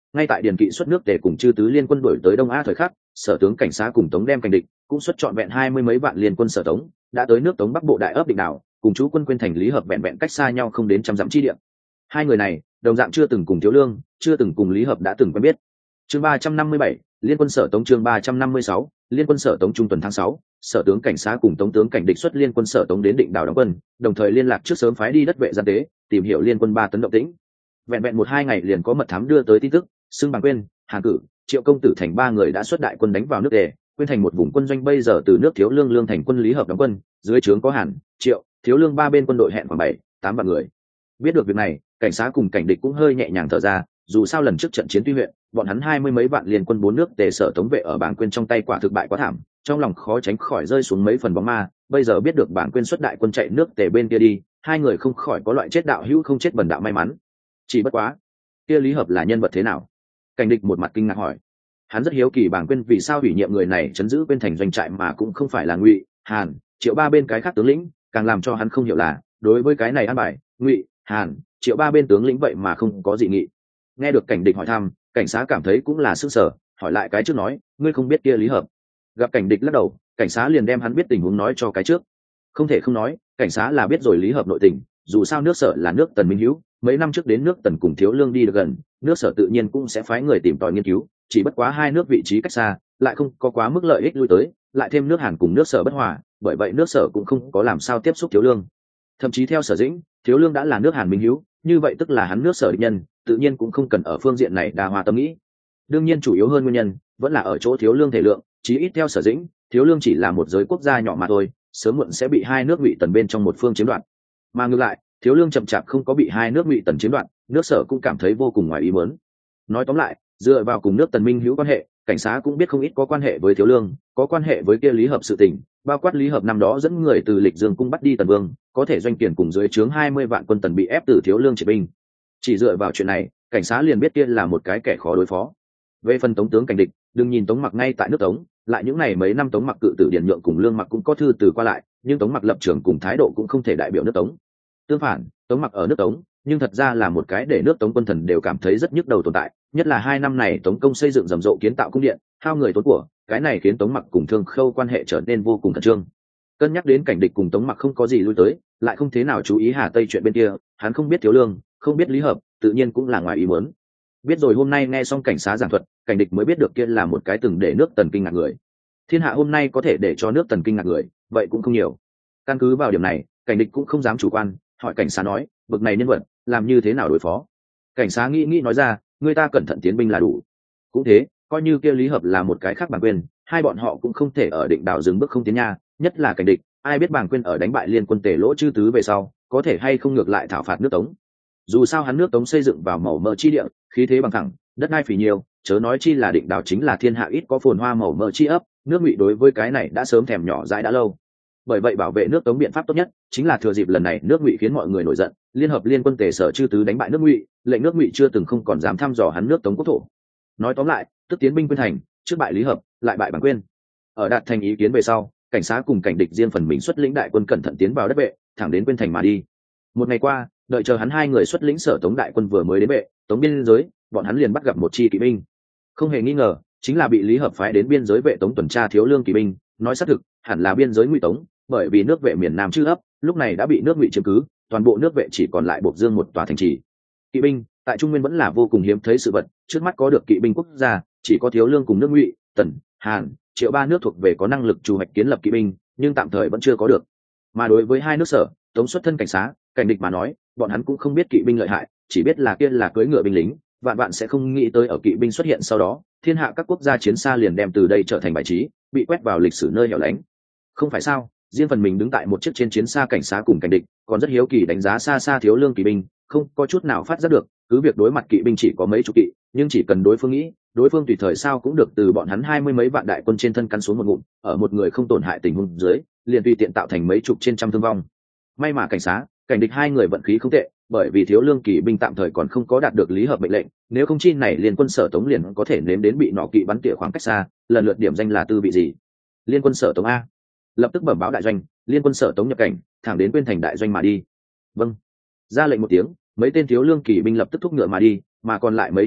ngay tại điền kỵ xuất nước tề cùng chư tứ liên quân đổi tới đông a thời khắc, sở tướng cảnh xá cùng tống đem cảnh địch cũng xuất trọn vẹn 20 mấy vạn liên quân sở tống đã tới nước tống bắc bộ đại ấp định đảo, cùng chú quân quên thành lý hợp vẹn vẹn cách xa nhau không đến trăm dặm chi địa. Hai người này đồng dạng chưa từng cùng Thiếu Lương, chưa từng cùng Lý Hợp đã từng quen biết. Chương 357, liên quân sở tống. Chương 356, liên quân sở tống. Trung tuần tháng 6, sở tướng cảnh xá cùng tống tướng cảnh địch xuất liên quân sở tống đến định đảo đóng quân, đồng thời liên lạc trước sớm phái đi đất vệ gian tế, tìm hiểu liên quân 3 tấn động tĩnh. Vẹn vẹn 1-2 ngày liền có mật thám đưa tới tin tức, xưng Bằng Quyên, Hàn Cử, Triệu Công Tử thành 3 người đã xuất đại quân đánh vào nước Tề, Quyên thành một vùng quân doanh bây giờ từ nước Thiếu Lương lương thành quân Lý Hợp đóng quân, dưới trướng có Hàn, Triệu, Thiếu Lương 3 bên quân đội hẹn khoảng 7-8 vạn người. Biết được việc này, cảnh xá cùng cảnh địch cũng hơi nhẹ nhàng thở ra, dù sao lần trước trận chiến Tuy huyện, bọn hắn 20 mấy vạn liên quân 4 nước Tề sở tống vệ ở Bảng Quyên trong tay quả thực bại quá thảm, trong lòng khó tránh khỏi rơi xuống mấy phần bóng ma. Bây giờ biết được Bảng Quyên xuất đại quân chạy nước Tề bên kia đi, hai người không khỏi có loại chết đạo hữu không chết bần đạo may mắn. Chỉ bất quá, kia Lý Hợp là nhân vật thế nào? Cảnh địch một mặt kinh ngạc hỏi. Hắn rất hiếu kỳ Bảng Quyên vì sao ủy nhiệm người này trấn giữ bên thành doanh trại mà cũng không phải là Ngụy, Hàn, Triệu 3 bên cái khác tướng lĩnh, càng làm cho hắn không hiểu là đối với cái này an bài, Ngụy, Hàn, Triệu 3 bên tướng lĩnh vậy mà không có dị nghị. Nghe được cảnh địch hỏi thăm, cảnh xá cảm thấy cũng là sững sờ, hỏi lại cái trước nói, ngươi không biết kia Lý Hợp? Gặp cảnh địch lắc đầu, cảnh xá liền đem hắn biết tình huống nói cho cái trước. Không thể không nói, cảnh xá là biết rồi Lý Hợp nội tình, dù sao nước Sở là nước Tần minh hữu, mấy năm trước đến nước Tần cùng Thiếu Lương đi được gần, nước Sở tự nhiên cũng sẽ phái người tìm tòi nghiên cứu, chỉ bất quá hai nước vị trí cách xa, lại không có quá mức lợi ích lui tới, lại thêm nước Hàn cùng nước Sở bất hòa, bởi vậy nước Sở cũng không có làm sao tiếp xúc Thiếu Lương. Thậm chí theo Sở Dĩnh, Thiếu Lương đã là nước Hàn minh hữu, như vậy tức là hắn nước Sở địch nhân, tự nhiên cũng không cần ở phương diện này đa hoa tâm nghĩ. Đương nhiên chủ yếu hơn nguyên nhân vẫn là ở chỗ Thiếu Lương thể lượng, chí ít theo Sở Dĩnh, Thiếu Lương chỉ là một giới quốc gia nhỏ mà thôi, sớm muộn sẽ bị hai nước Ngụy Tần bên trong một phương chiếm đoạt. Mà ngược lại, Thiếu Lương chậm chạp không có bị hai nước Ngụy Tần chiếm đoạt, nước Sở cũng cảm thấy vô cùng ngoài ý muốn. Nói tóm lại, dựa vào cùng nước Tần minh hữu quan hệ, cảnh xá cũng biết không ít có quan hệ với Thiếu Lương, có quan hệ với kia Lý Hợp sự tình, bao quát Lý Hợp năm đó dẫn người từ Lịch Dương cung bắt đi Tần Vương, có thể doanh tiền cùng dưới trướng 20 vạn quân Tần bị ép từ Thiếu Lương triệt binh. Chỉ dựa vào chuyện này, cảnh xá liền biết kia là một cái kẻ khó đối phó. Về phần Tống tướng cảnh địch, đừng nhìn Tống Mặc ngay tại nước Tống, lại những ngày mấy năm Tống Mặc cự tử Điền Nhượng cùng Lương Mặc cũng có thư từ qua lại, nhưng Tống Mặc lập trường cùng thái độ cũng không thể đại biểu nước Tống. Tương phản, Tống Mặc ở nước Tống, nhưng thật ra là một cái để nước Tống quân thần đều cảm thấy rất nhức đầu tồn tại, nhất là 2 năm này Tống công xây dựng rầm rộ kiến tạo cung điện, hao người tốn của, cái này khiến Tống Mặc cùng Thương Khâu quan hệ trở nên vô cùng khẩn trương. Cân nhắc đến cảnh địch cùng Tống Mặc không có gì lui tới, lại không thế nào chú ý Hà Tây chuyện bên kia, hắn không biết Thiếu Lương, không biết Lý Hợp, tự nhiên cũng là ngoài ý muốn. Biết rồi hôm nay nghe xong cảnh xá giảng thuật, cảnh địch mới biết được kia là một cái từng để nước Tần kinh ngạc người. Thiên hạ hôm nay có thể để cho nước Tần kinh ngạc người, vậy cũng không nhiều. Căn cứ vào điểm này, cảnh địch cũng không dám chủ quan, hỏi cảnh xá nói, bực này nhân vật, làm như thế nào đối phó? Cảnh xá nghĩ nói ra, người ta cẩn thận tiến binh là đủ. Cũng thế, coi như kia Lý Hợp là một cái khác Bàng Quyên, hai bọn họ cũng không thể ở định đảo dừng bước không tiến nha, nhất là cảnh địch, ai biết Bàng Quyên ở đánh bại liên quân Tề Lỗ chư tứ về sau, có thể hay không ngược lại thảo phạt nước Tống. Dù sao hắn nước Tống xây dựng vào màu mỡ chi địa, khí thế bằng thẳng, đất đai phì nhiều, chớ nói chi là định đảo chính là thiên hạ ít có phồn hoa màu mỡ chi ấp, nước Ngụy đối với cái này đã sớm thèm nhỏ dãi đã lâu. Bởi vậy bảo vệ nước Tống biện pháp tốt nhất chính là thừa dịp lần này nước Ngụy khiến mọi người nổi giận, liên hợp liên quân Tề Sở chư tứ đánh bại nước Ngụy, lệnh nước Ngụy chưa từng không còn dám thăm dò hắn nước Tống quốc thổ. Nói tóm lại, tức tiến binh Quyên thành, trước bại Lý Hợp, lại bại Bàng Quyên. Ở đạt thành ý kiến về sau, cảnh xá cùng cảnh địch riêng phần mình xuất lĩnh đại quân cẩn thận tiến vào đất vệ, thẳng đến Quyên thành mà đi. Một ngày qua, đợi chờ hắn hai người xuất lĩnh sở Tống đại quân vừa mới đến vệ, Tống biên giới, bọn hắn liền bắt gặp một chi kỵ binh. Không hề nghi ngờ, chính là bị Lý Hợp phái đến biên giới vệ Tống tuần tra Thiếu Lương kỵ binh, nói xác thực, hẳn là biên giới Ngụy Tống, bởi vì nước vệ miền Nam chư ấp, lúc này đã bị nước Ngụy chiếm cứ, toàn bộ nước vệ chỉ còn lại Bộc Dương một tòa thành trì. Kỵ binh, tại Trung Nguyên vẫn là vô cùng hiếm thấy sự vật, trước mắt có được kỵ binh quốc gia, chỉ có Thiếu Lương cùng nước Ngụy, Tần, Hàn, Triệu 3 nước thuộc về có năng lực chủ hoạch kiến lập kỵ binh, nhưng tạm thời vẫn chưa có được. Mà đối với hai nước Sở, Tống xuất thân cảnh xá, cảnh địch mà nói, bọn hắn cũng không biết kỵ binh lợi hại, chỉ biết là kia là cưỡi ngựa binh lính, vạn vạn sẽ không nghĩ tới ở kỵ binh xuất hiện sau đó, thiên hạ các quốc gia chiến xa liền đem từ đây trở thành bài trí, bị quét vào lịch sử nơi hẻo lánh. Không phải sao? Riêng phần mình đứng tại một chiếc trên chiến xa cảnh xá cùng cảnh địch, còn rất hiếu kỳ đánh giá xa xa Thiếu Lương kỵ binh, không có chút nào phát giác được, cứ việc đối mặt kỵ binh chỉ có mấy chục kỵ, nhưng chỉ cần đối phương nghĩ, đối phương tùy thời sao cũng được từ bọn hắn 20 mấy vạn đại quân trên thân cắn xuống một ngụm, ở một người không tổn hại tình huống dưới, liền tùy tiện tạo thành mấy chục trên trăm thương vong. May mà cảnh xá, cảnh địch hai người vận khí không tệ, bởi vì Thiếu Lương kỵ binh tạm thời còn không có đạt được Lý Hợp mệnh lệnh, nếu không chi này liên quân sở Tống liền có thể nếm đến bị nỏ kỵ bắn tỉa khoảng cách xa, lần lượt điểm danh là tư vị gì. Liên quân sở Tống a, lập tức bẩm báo đại doanh, liên quân sở Tống nhập cảnh, thẳng đến Quyên thành đại doanh mà đi. Vâng. Ra lệnh một tiếng, mấy tên Thiếu Lương kỵ binh lập tức thúc ngựa mà đi, mà còn lại mấy chục kỵ,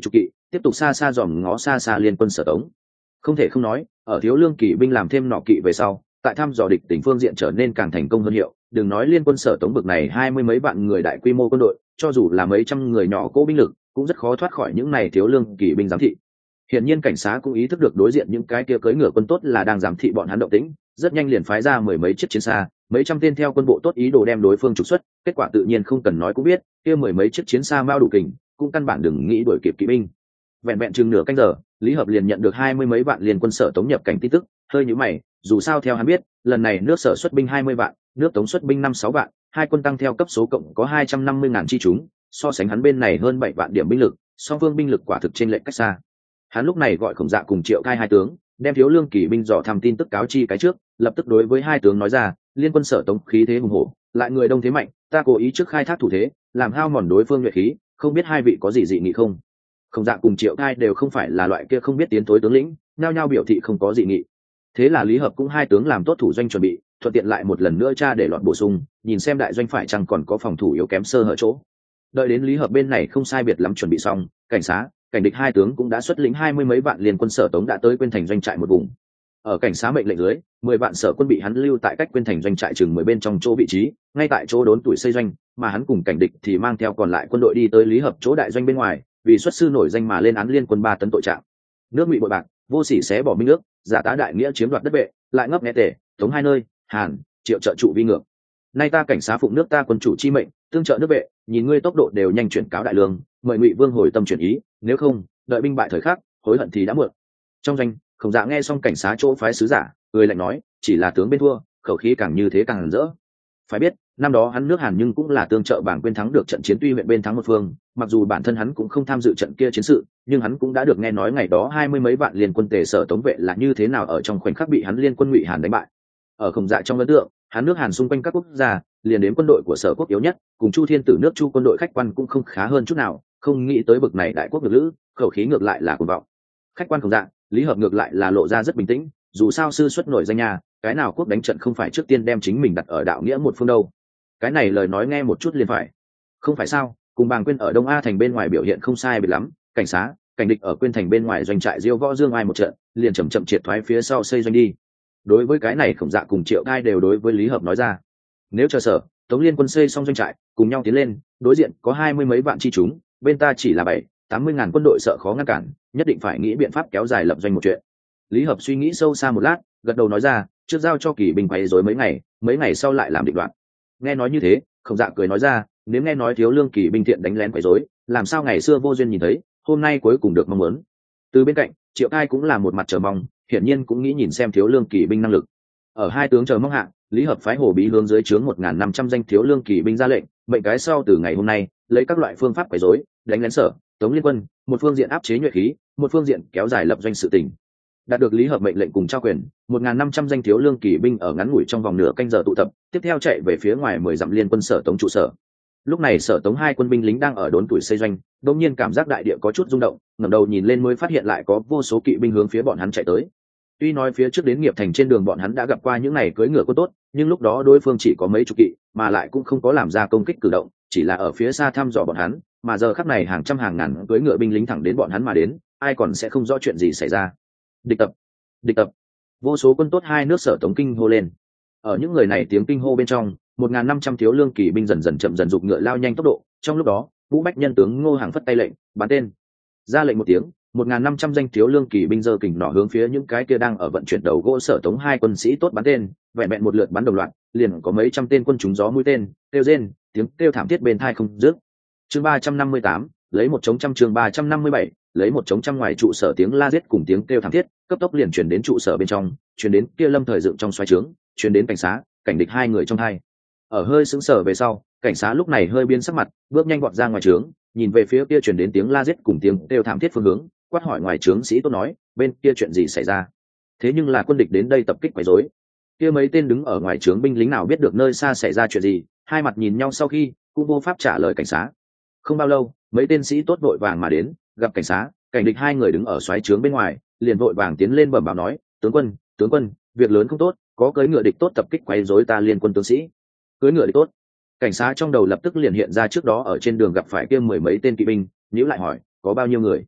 tiếp tục xa xa dòm ngó xa xa liên quân Sở Tống. Không thể không nói, ở thiếu lương kỵ binh làm thêm nọ kỵ về sau, tại thăm dò địch tỉnh phương diện trở nên càng thành công hơn hiệu. Đừng nói liên quân Sở Tống bực này 20 mấy vạn người đại quy mô quân đội, cho dù là mấy trăm người nhỏ cỗ binh lực, cũng rất khó thoát khỏi những này thiếu lương kỵ binh giám thị. Hiển nhiên cảnh sát cũng ý thức được đối diện những cái kia cưỡi ngựa quân tốt là đang giám thị bọn hắn động tĩnh, rất nhanh liền phái ra mười mấy chiếc chiến xa, mấy trăm tên theo quân bộ tốt ý đồ đem đối phương trục xuất. Kết quả tự nhiên không cần nói cũng biết, kia mười mấy chiếc chiến xa mao đủ kình, cũng căn bản đừng nghĩ đuổi kịp kỵ binh. Vẹn vẹn chừng nửa canh giờ, Lý Hợp liền nhận được 20 mấy vạn liên quân Sở Tống nhập cảnh tin tức, hơi nhíu mày, dù sao theo hắn biết, lần này nước Sở xuất binh 20 vạn, nước Tống xuất binh 5-6 vạn, hai quân tăng theo cấp số cộng có 250.000 chi chúng, so sánh hắn bên này hơn 7 vạn điểm binh lực, song phương binh lực quả thực trên lệch cách xa. Hắn lúc này gọi Khổng Dạ cùng Triệu Khai hai tướng, đem thiếu lương kỵ binh dò thăm tin tức cáo chi cái trước, lập tức đối với hai tướng nói ra, liên quân Sở Tống khí thế hùng hổ, lại người đông thế mạnh, ta cố ý trước khai thác thủ thế, làm hao mòn đối phương nhuệ khí, không biết hai vị có gì dị nghị không? Khổng Dạ cùng Triệu Khai đều không phải là loại kia không biết tiến tối tướng lĩnh, nhao nhao biểu thị không có dị nghị. Thế là Lý Hợp cũng hai tướng làm tốt thủ doanh chuẩn bị, thuận tiện lại một lần nữa tra để loạn bổ sung, nhìn xem đại doanh phải chăng còn có phòng thủ yếu kém sơ hở chỗ. Đợi đến Lý Hợp bên này không sai biệt lắm chuẩn bị xong, cảnh sát, cảnh địch hai tướng cũng đã xuất lĩnh 20 mấy vạn liên quân Sở Tống đã tới quên thành doanh trại một vùng. Ở cảnh sát mệnh lệnh dưới, 10 vạn sở quân bị hắn lưu tại cách quên thành doanh trại chừng 10 bên trong chỗ vị trí, ngay tại chỗ đốn tuổi xây doanh, mà hắn cùng cảnh địch thì mang theo còn lại quân đội đi tới Lý Hợp chỗ đại doanh bên ngoài, vì xuất sư nổi danh mà lên án liên quân 3 tấn tội trạng. Nước Ngụy bội bạc, vô sỉ xé bỏ minh nước, giả tá đại nghĩa chiếm đoạt đất vệ, lại ngấp nghé tể, Tống hai nơi, Hàn, Triệu trợ trụ vi ngược. Nay ta cảnh sát phụng nước ta quân chủ chi mệnh, tương trợ nước vệ, nhìn ngươi tốc độ đều nhanh chuyển cáo đại lương, mời Ngụy Vương hồi tâm chuyển ý, nếu không, đợi binh bại thời khắc, hối hận thì đã muộn. Trong doanh, Khổng Dạ nghe xong cảnh sát chỗ phái sứ giả, người lạnh nói, chỉ là tướng bên thua, khẩu khí càng như thế càng rỡ. Phải biết, năm đó hắn nước Hàn nhưng cũng là tương trợ bảng quên thắng được trận chiến, tuy huyện bên thắng một phương, mặc dù bản thân hắn cũng không tham dự trận kia chiến sự, nhưng hắn cũng đã được nghe nói ngày đó 20 mấy vạn liên quân Tề Sở Tống vệ là như thế nào ở trong khoảnh khắc bị hắn liên quân Ngụy Hàn đánh bại. Ở Khổng Dạ trong ấn tượng, hắn nước Hàn xung quanh các quốc gia, liền đến quân đội của Sở quốc yếu nhất, cùng Chu Thiên Tử nước Chu quân đội khách quan cũng không khá hơn chút nào, không nghĩ tới bực này đại quốc ngược lữ, khẩu khí ngược lại là cuồng vọng. Khách quan Khổng Dạ, Lý Hợp ngược lại là lộ ra rất bình tĩnh, dù sao sư xuất nổi danh nhà, cái nào quốc đánh trận không phải trước tiên đem chính mình đặt ở đạo nghĩa một phương đâu. Cái này lời nói nghe một chút liền phải. Không phải sao, cùng Bàng Quyên ở Đông A thành bên ngoài biểu hiện không sai biệt lắm, cảnh sát, cảnh địch ở Quyên thành bên ngoài doanh trại Diêu Võ Dương ai một trận, liền chậm chậm triệt thoái phía sau xây doanh đi. Đối với cái này Khổng Dạ cùng Triệu Cai đều đối với Lý Hợp nói ra, nếu chờ Sở Tống liên quân xây xong doanh trại, cùng nhau tiến lên, đối diện có 20 mấy vạn chi chúng, bên ta chỉ là 7-80 ngàn quân đội, sợ khó ngăn cản, nhất định phải nghĩ biện pháp kéo dài lập doanh một chuyện. Lý Hợp suy nghĩ sâu xa một lát, gật đầu nói ra, trước giao cho kỳ binh quấy rối mấy ngày sau lại làm định đoạn. Nghe nói như thế, Khổng Dạ cười nói ra, nếu nghe nói thiếu lương kỳ binh thiện đánh lén quấy rối, làm sao ngày xưa vô duyên nhìn thấy, hôm nay cuối cùng được mong muốn. Từ bên cạnh, Triệu Cai cũng là một mặt chờ mong, hiển nhiên cũng nghĩ nhìn xem thiếu lương kỳ binh năng lực. Ở hai tướng chờ mong hạ, Lý Hợp phái Hồ Bí hướng dưới trướng 1.500 danh thiếu lương kỳ binh ra lệnh, mệnh cái sau từ ngày hôm nay, lấy các loại phương pháp quấy rối, đánh lén Sở Tống liên quân, một phương diện áp chế nhuệ khí, một phương diện kéo dài lập doanh sự tình. Đạt được Lý Hợp mệnh lệnh cùng trao quyền, 1.500 danh thiếu lương kỳ binh ở ngắn ngủi trong vòng nửa canh giờ tụ tập, tiếp theo chạy về phía ngoài 10 dặm liên quân Sở Tống trụ sở. Lúc này Sở Tống hai quân binh lính đang ở đốn tuổi xây doanh, đột nhiên cảm giác đại địa có chút rung động, ngẩng đầu nhìn lên mới phát hiện lại có vô số kỵ binh hướng phía bọn hắn chạy tới. Tuy nói phía trước đến Nghiệp Thành trên đường bọn hắn đã gặp qua những này cưỡi ngựa quân tốt, nhưng lúc đó đối phương chỉ có mấy chục kỵ, mà lại cũng không có làm ra công kích cử động, chỉ là ở phía xa thăm dò bọn hắn, mà giờ khắc này hàng trăm hàng ngàn cưỡi ngựa binh lính thẳng đến bọn hắn mà đến, ai còn sẽ không rõ chuyện gì xảy ra. Địch tập, địch tập. Vô số quân tốt hai nước Sở Tống kinh hô lên. Ở những người này tiếng kinh hô bên trong, 1.500 thiếu lương kỳ binh dần dần chậm dần giục ngựa lao nhanh tốc độ. Trong lúc đó, Vũ Bách Nhân tướng Ngô Hàng phất tay lệnh, bắn tên. Ra lệnh một tiếng, 1.500 danh thiếu lương kỳ binh giơ kình nỏ hướng phía những cái kia đang ở vận chuyển đầu gỗ Sở Tống hai quân sĩ tốt bắn tên, vẹn vẹn một lượt bắn đồng loạt, liền có mấy trăm tên quân trúng gió mũi tên, kêu rên, tiếng kêu thảm thiết bên tai không dứt. Chương 358, lấy một chống trăm, chương 357, lấy một chống trăm, ngoài trụ sở tiếng la giết cùng tiếng kêu thảm thiết, cấp tốc liền truyền đến trụ sở bên trong, truyền đến kia Lâm Thời dựng trong xoáy trướng, truyền đến cảnh sát, cảnh địch hai người trong hai. Ở hơi sững sờ về sau, cảnh sát lúc này hơi biến sắc mặt, bước nhanh vọt ra ngoài trướng, nhìn về phía kia truyền đến tiếng la giết cùng tiếng kêu thảm thiết phương hướng, quát hỏi ngoài trướng sĩ tốt nói, bên kia chuyện gì xảy ra? Thế nhưng là quân địch đến đây tập kích quấy rối. Kia mấy tên đứng ở ngoài trướng binh lính nào biết được nơi xa xảy ra chuyện gì, hai mặt nhìn nhau sau khi cũng vô pháp trả lời cảnh sát. Không bao lâu, mấy tên sĩ tốt vội vàng mà đến, gặp cảnh sát, cảnh địch hai người đứng ở xoáy trướng bên ngoài, liền vội vàng tiến lên bẩm báo nói, tướng quân, việc lớn không tốt, có cưỡi ngựa địch tốt tập kích quấy rối ta liên quân tướng sĩ. Cưỡi ngựa địch tốt? Cảnh sát trong đầu lập tức liền hiện ra trước đó ở trên đường gặp phải kia mười mấy tên kỵ binh, nhíu lại hỏi, có bao nhiêu người?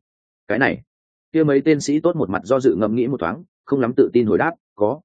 Cái này, kia mấy tên sĩ tốt một mặt do dự ngẫm nghĩ một thoáng, không lắm tự tin hồi đáp,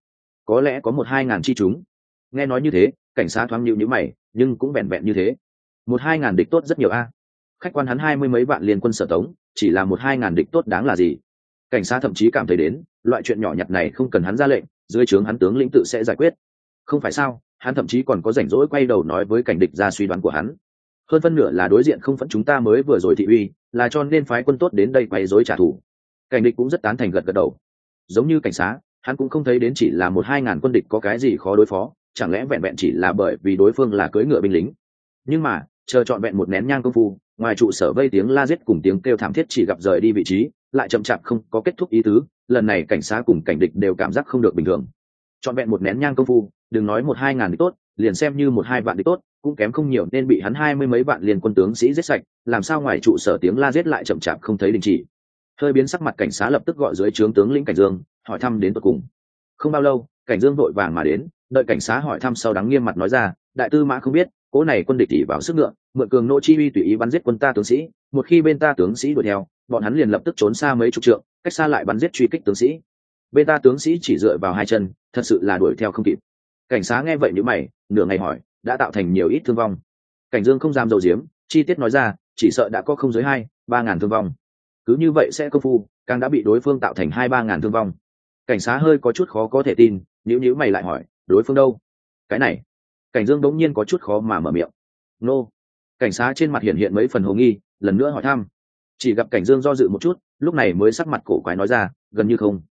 có lẽ có 1-2 ngàn chi chúng. Nghe nói như thế, cảnh sát thoáng nhíu mày, nhưng cũng vẹn vẹn như thế. 1-2 ngàn địch tốt rất nhiều a. Khách quan hắn 20 mấy vạn liên quân Sở Tống, chỉ là 1-2 ngàn địch tốt đáng là gì? Cảnh sát thậm chí cảm thấy đến, loại chuyện nhỏ nhặt này không cần hắn ra lệnh, dưới trướng hắn tướng lĩnh tự sẽ giải quyết. Không phải sao? Hắn thậm chí còn có rảnh rỗi quay đầu nói với cảnh địch ra suy đoán của hắn. Hơn phân nửa là đối diện không phận chúng ta mới vừa rồi thị uy, là cho nên phái quân tốt đến đây quay rối trả thù. Cảnh địch cũng rất tán thành gật gật đầu. Giống như cảnh sát, hắn cũng không thấy đến chỉ là 1-2 ngàn quân địch có cái gì khó đối phó, chẳng lẽ vẹn vẹn chỉ là bởi vì đối phương là cưỡi ngựa binh lính. Nhưng mà chờ trọn vẹn một nén nhang công phu, ngoài trụ sở vây tiếng la giết cùng tiếng kêu thảm thiết chỉ gặp rời đi vị trí, lại chậm chạp không có kết thúc ý tứ. Lần này cảnh sát cùng cảnh địch đều cảm giác không được bình thường. Trọn vẹn một nén nhang công phu, đừng nói 1-2 ngàn địch tốt, liền xem như 1-2 vạn địch tốt cũng kém không nhiều, nên bị hắn 20 mấy vạn liên quân tướng sĩ giết sạch. Làm sao ngoài trụ sở tiếng la giết lại chậm chạp không thấy đình chỉ? Hơi biến sắc mặt cảnh sát lập tức gọi dưới trướng tướng lĩnh Cảnh Dương hỏi thăm đến tận cùng. Không bao lâu, Cảnh Dương vội vàng mà đến, đợi cảnh sát hỏi thăm sau đắng nghiêm mặt nói ra, đại tư mã không biết, cố này quân địch ỷ vào sức ngựa, mượn cường nô chi uy tùy ý bắn giết quân ta tướng sĩ, một khi bên ta tướng sĩ đuổi theo, bọn hắn liền lập tức trốn xa mấy chục trượng, cách xa lại bắn giết truy kích tướng sĩ. Bên ta tướng sĩ chỉ dựa vào hai chân, thật sự là đuổi theo không kịp. Cảnh sát nghe vậy nhíu mày, nửa ngày hỏi, đã tạo thành nhiều ít thương vong? Cảnh Dương không dám dầu diếm, chi tiết nói ra, chỉ sợ đã có không dưới 2-3 ngàn thương vong. Cứ như vậy sẽ công phu, càng đã bị đối phương tạo thành 2-3 ngàn thương vong. Cảnh sát hơi có chút khó có thể tin, nhíu mày lại hỏi, đối phương đâu? Cái này, Cảnh Dương đống nhiên có chút khó mà mở miệng. Nô. Cảnh sát trên mặt hiện mấy phần hồ nghi, lần nữa hỏi thăm. Chỉ gặp Cảnh Dương do dự một chút, lúc này mới sắc mặt cổ quái nói ra, gần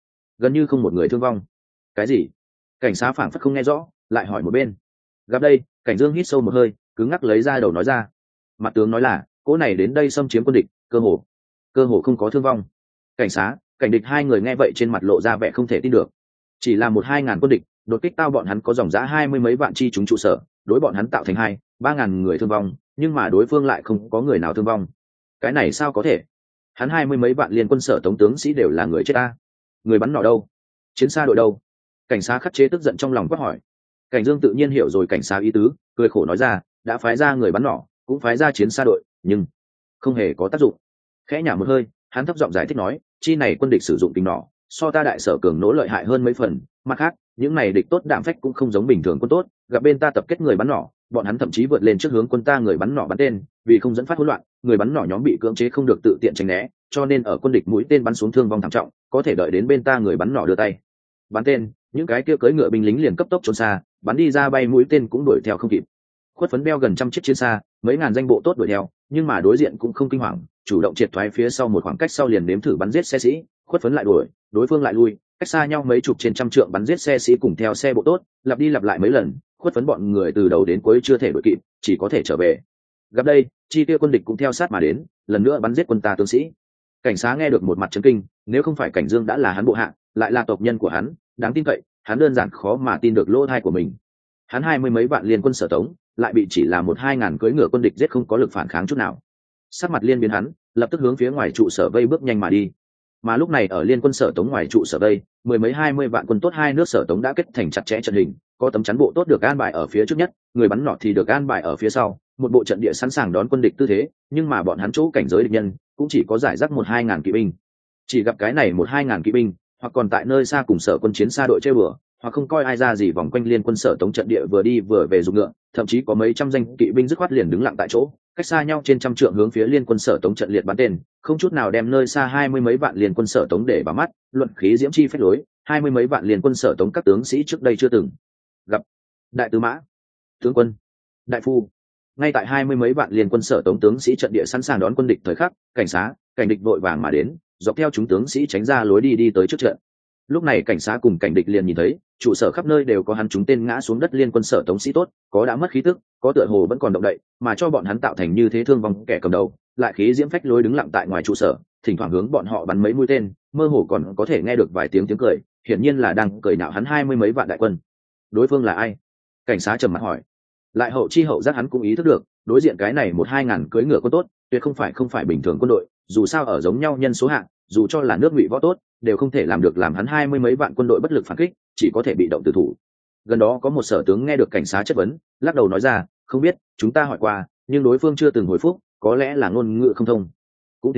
như không một người thương vong. Cái gì? Cảnh sát phảng phất không nghe rõ, lại hỏi một bên. Gặp đây, Cảnh Dương hít sâu một hơi, cứng ngắc lấy ra đầu nói ra. Mặt tướng nói là, cỗ này đến đây xâm chiếm quân địch, cơ hồ không có thương vong. Cảnh sát, cảnh địch hai người nghe vậy trên mặt lộ ra vẻ không thể tin được. Chỉ là 1-2 ngàn quân địch, đột kích tao bọn hắn có dòng dã 20 mấy vạn chi chúng trụ sở, đối bọn hắn tạo thành 2-3 ngàn người thương vong, nhưng mà đối phương lại không có người nào thương vong. Cái này sao có thể? Hắn 20 mấy vạn liên quân Sở Tống tướng sĩ đều là người chết ta. Người bắn nỏ đâu? Chiến xa đội đâu? Cảnh sát khắc chế tức giận trong lòng quát hỏi. Cảnh Dương tự nhiên hiểu rồi cảnh sát ý tứ, cười khổ nói ra, đã phái ra người bắn nỏ, cũng phái ra chiến xa đội, nhưng không hề có tác dụng. Khẽ nhả một hơi, hắn thấp giọng giải thích nói, chi này quân địch sử dụng kính nỏ, so ta đại sở cường nỗ lợi hại hơn mấy phần. Mặt khác, những này địch tốt đạm phách cũng không giống bình thường quân tốt, gặp bên ta tập kết người bắn nỏ, bọn hắn thậm chí vượt lên trước hướng quân ta người bắn nỏ bắn tên, vì không dẫn phát hỗn loạn, người bắn nỏ nhóm bị cưỡng chế không được tự tiện tránh né, cho nên ở quân địch mũi tên bắn xuống thương vong thảm trọng, có thể đợi đến bên ta người bắn nỏ đưa tay bắn tên, những cái kia cưỡi ngựa binh lính liền cấp tốc trốn xa, bắn đi ra bay mũi tên cũng đuổi theo không kịp. Khuất Phấn beo gần 100 chiếc chiến xa, mấy ngàn danh bộ tốt đuổi theo, nhưng mà đối diện cũng không kinh hoàng, chủ động triệt thoái phía sau một khoảng cách sau liền nếm thử bắn giết xe sĩ. Khuất Phấn lại đuổi, đối phương lại lui, cách xa nhau mấy chục trên trăm trượng bắn giết xe sĩ cùng theo xe bộ tốt, lặp đi lặp lại mấy lần. Khuất Phấn bọn người từ đầu đến cuối chưa thể đuổi kịp, chỉ có thể trở về. Gặp đây, chi tiêu quân địch cũng theo sát mà đến, lần nữa bắn giết quân ta tướng sĩ. Cảnh sát nghe được một mặt chấn kinh, nếu không phải Cảnh Dương đã là hắn bộ hạ, lại là tộc nhân của hắn, đáng tin cậy, hắn đơn giản khó mà tin được lỗ thai của mình. Hắn 20 mấy vạn liên quân Sở Tống, lại bị chỉ là 1-2 ngàn cưỡi ngựa quân địch giết không có lực phản kháng chút nào. Sắc mặt liên biến hắn, lập tức hướng phía ngoài trụ sở vây bước nhanh mà đi. Mà lúc này ở liên quân Sở Tống ngoài trụ sở vây, mười mấy 20 vạn quân tốt hai nước Sở Tống đã kết thành chặt chẽ trận hình, có tấm chắn bộ tốt được an bài ở phía trước nhất, người bắn nỏ thì được an bài ở phía sau, một bộ trận địa sẵn sàng đón quân địch tư thế, nhưng mà bọn hắn chỗ cảnh giới địch nhân cũng chỉ có giải rác 1-2 ngàn kỵ binh. Chỉ gặp cái này 1-2 ngàn kỵ binh, hoặc còn tại nơi xa cùng Sở quân chiến xa đội chơi bừa, hoặc không coi ai ra gì vòng quanh liên quân Sở Tống trận địa vừa đi vừa về dùng ngựa, thậm chí có mấy trăm danh kỵ binh dứt khoát liền đứng lặng tại chỗ, cách xa nhau trên trăm trượng hướng phía liên quân Sở Tống trận liệt bắn tên, không chút nào đem nơi xa 20 mấy vạn liên quân Sở Tống để vào mắt. Luận khí diễm chi phách lối, 20 mấy vạn liên quân Sở Tống các tướng sĩ trước đây chưa từng gặp. Đại tư mã, tướng quân, đại phu. Ngay tại 20 mấy vạn liên quân Sở Tống tướng sĩ trận địa sẵn sàng đón quân địch thời khắc, cảnh sát, cảnh địch vội vàng mà đến, dọc theo chúng tướng sĩ tránh ra lối đi tới trước trận. Lúc này cảnh sát cùng cảnh địch liền nhìn thấy, trụ sở khắp nơi đều có hắn chúng tên ngã xuống đất liên quân Sở Tống sĩ tốt, có đã mất khí tức, có tựa hồ vẫn còn động đậy, mà cho bọn hắn tạo thành như thế thương vong kẻ cầm đầu, lại khí diễm phách lối đứng lặng tại ngoài trụ sở, thỉnh thoảng hướng bọn họ bắn mấy mũi tên, mơ hồ còn có thể nghe được vài tiếng cười, hiển nhiên là đang cười nhạo hắn 20 mấy vạn đại quân. Đối phương là ai? Cảnh sát trầm mặt hỏi. Lại hậu chi hậu giác hắn cũng ý thức được, đối diện cái này 1-2 ngàn cưỡi ngựa quân tốt, tuyệt không phải bình thường quân đội, dù sao ở giống nhau nhân số hạng, dù cho là nước Ngụy võ tốt, đều không thể làm được làm hắn 20 mấy vạn quân đội bất lực phản kích, chỉ có thể bị động tử thủ. Gần đó có một sở tướng nghe được cảnh sát chất vấn, lắc đầu nói ra, không biết, chúng ta hỏi qua, nhưng đối phương chưa từng hồi phục, có lẽ là ngôn ngữ không thông. Cũng thế,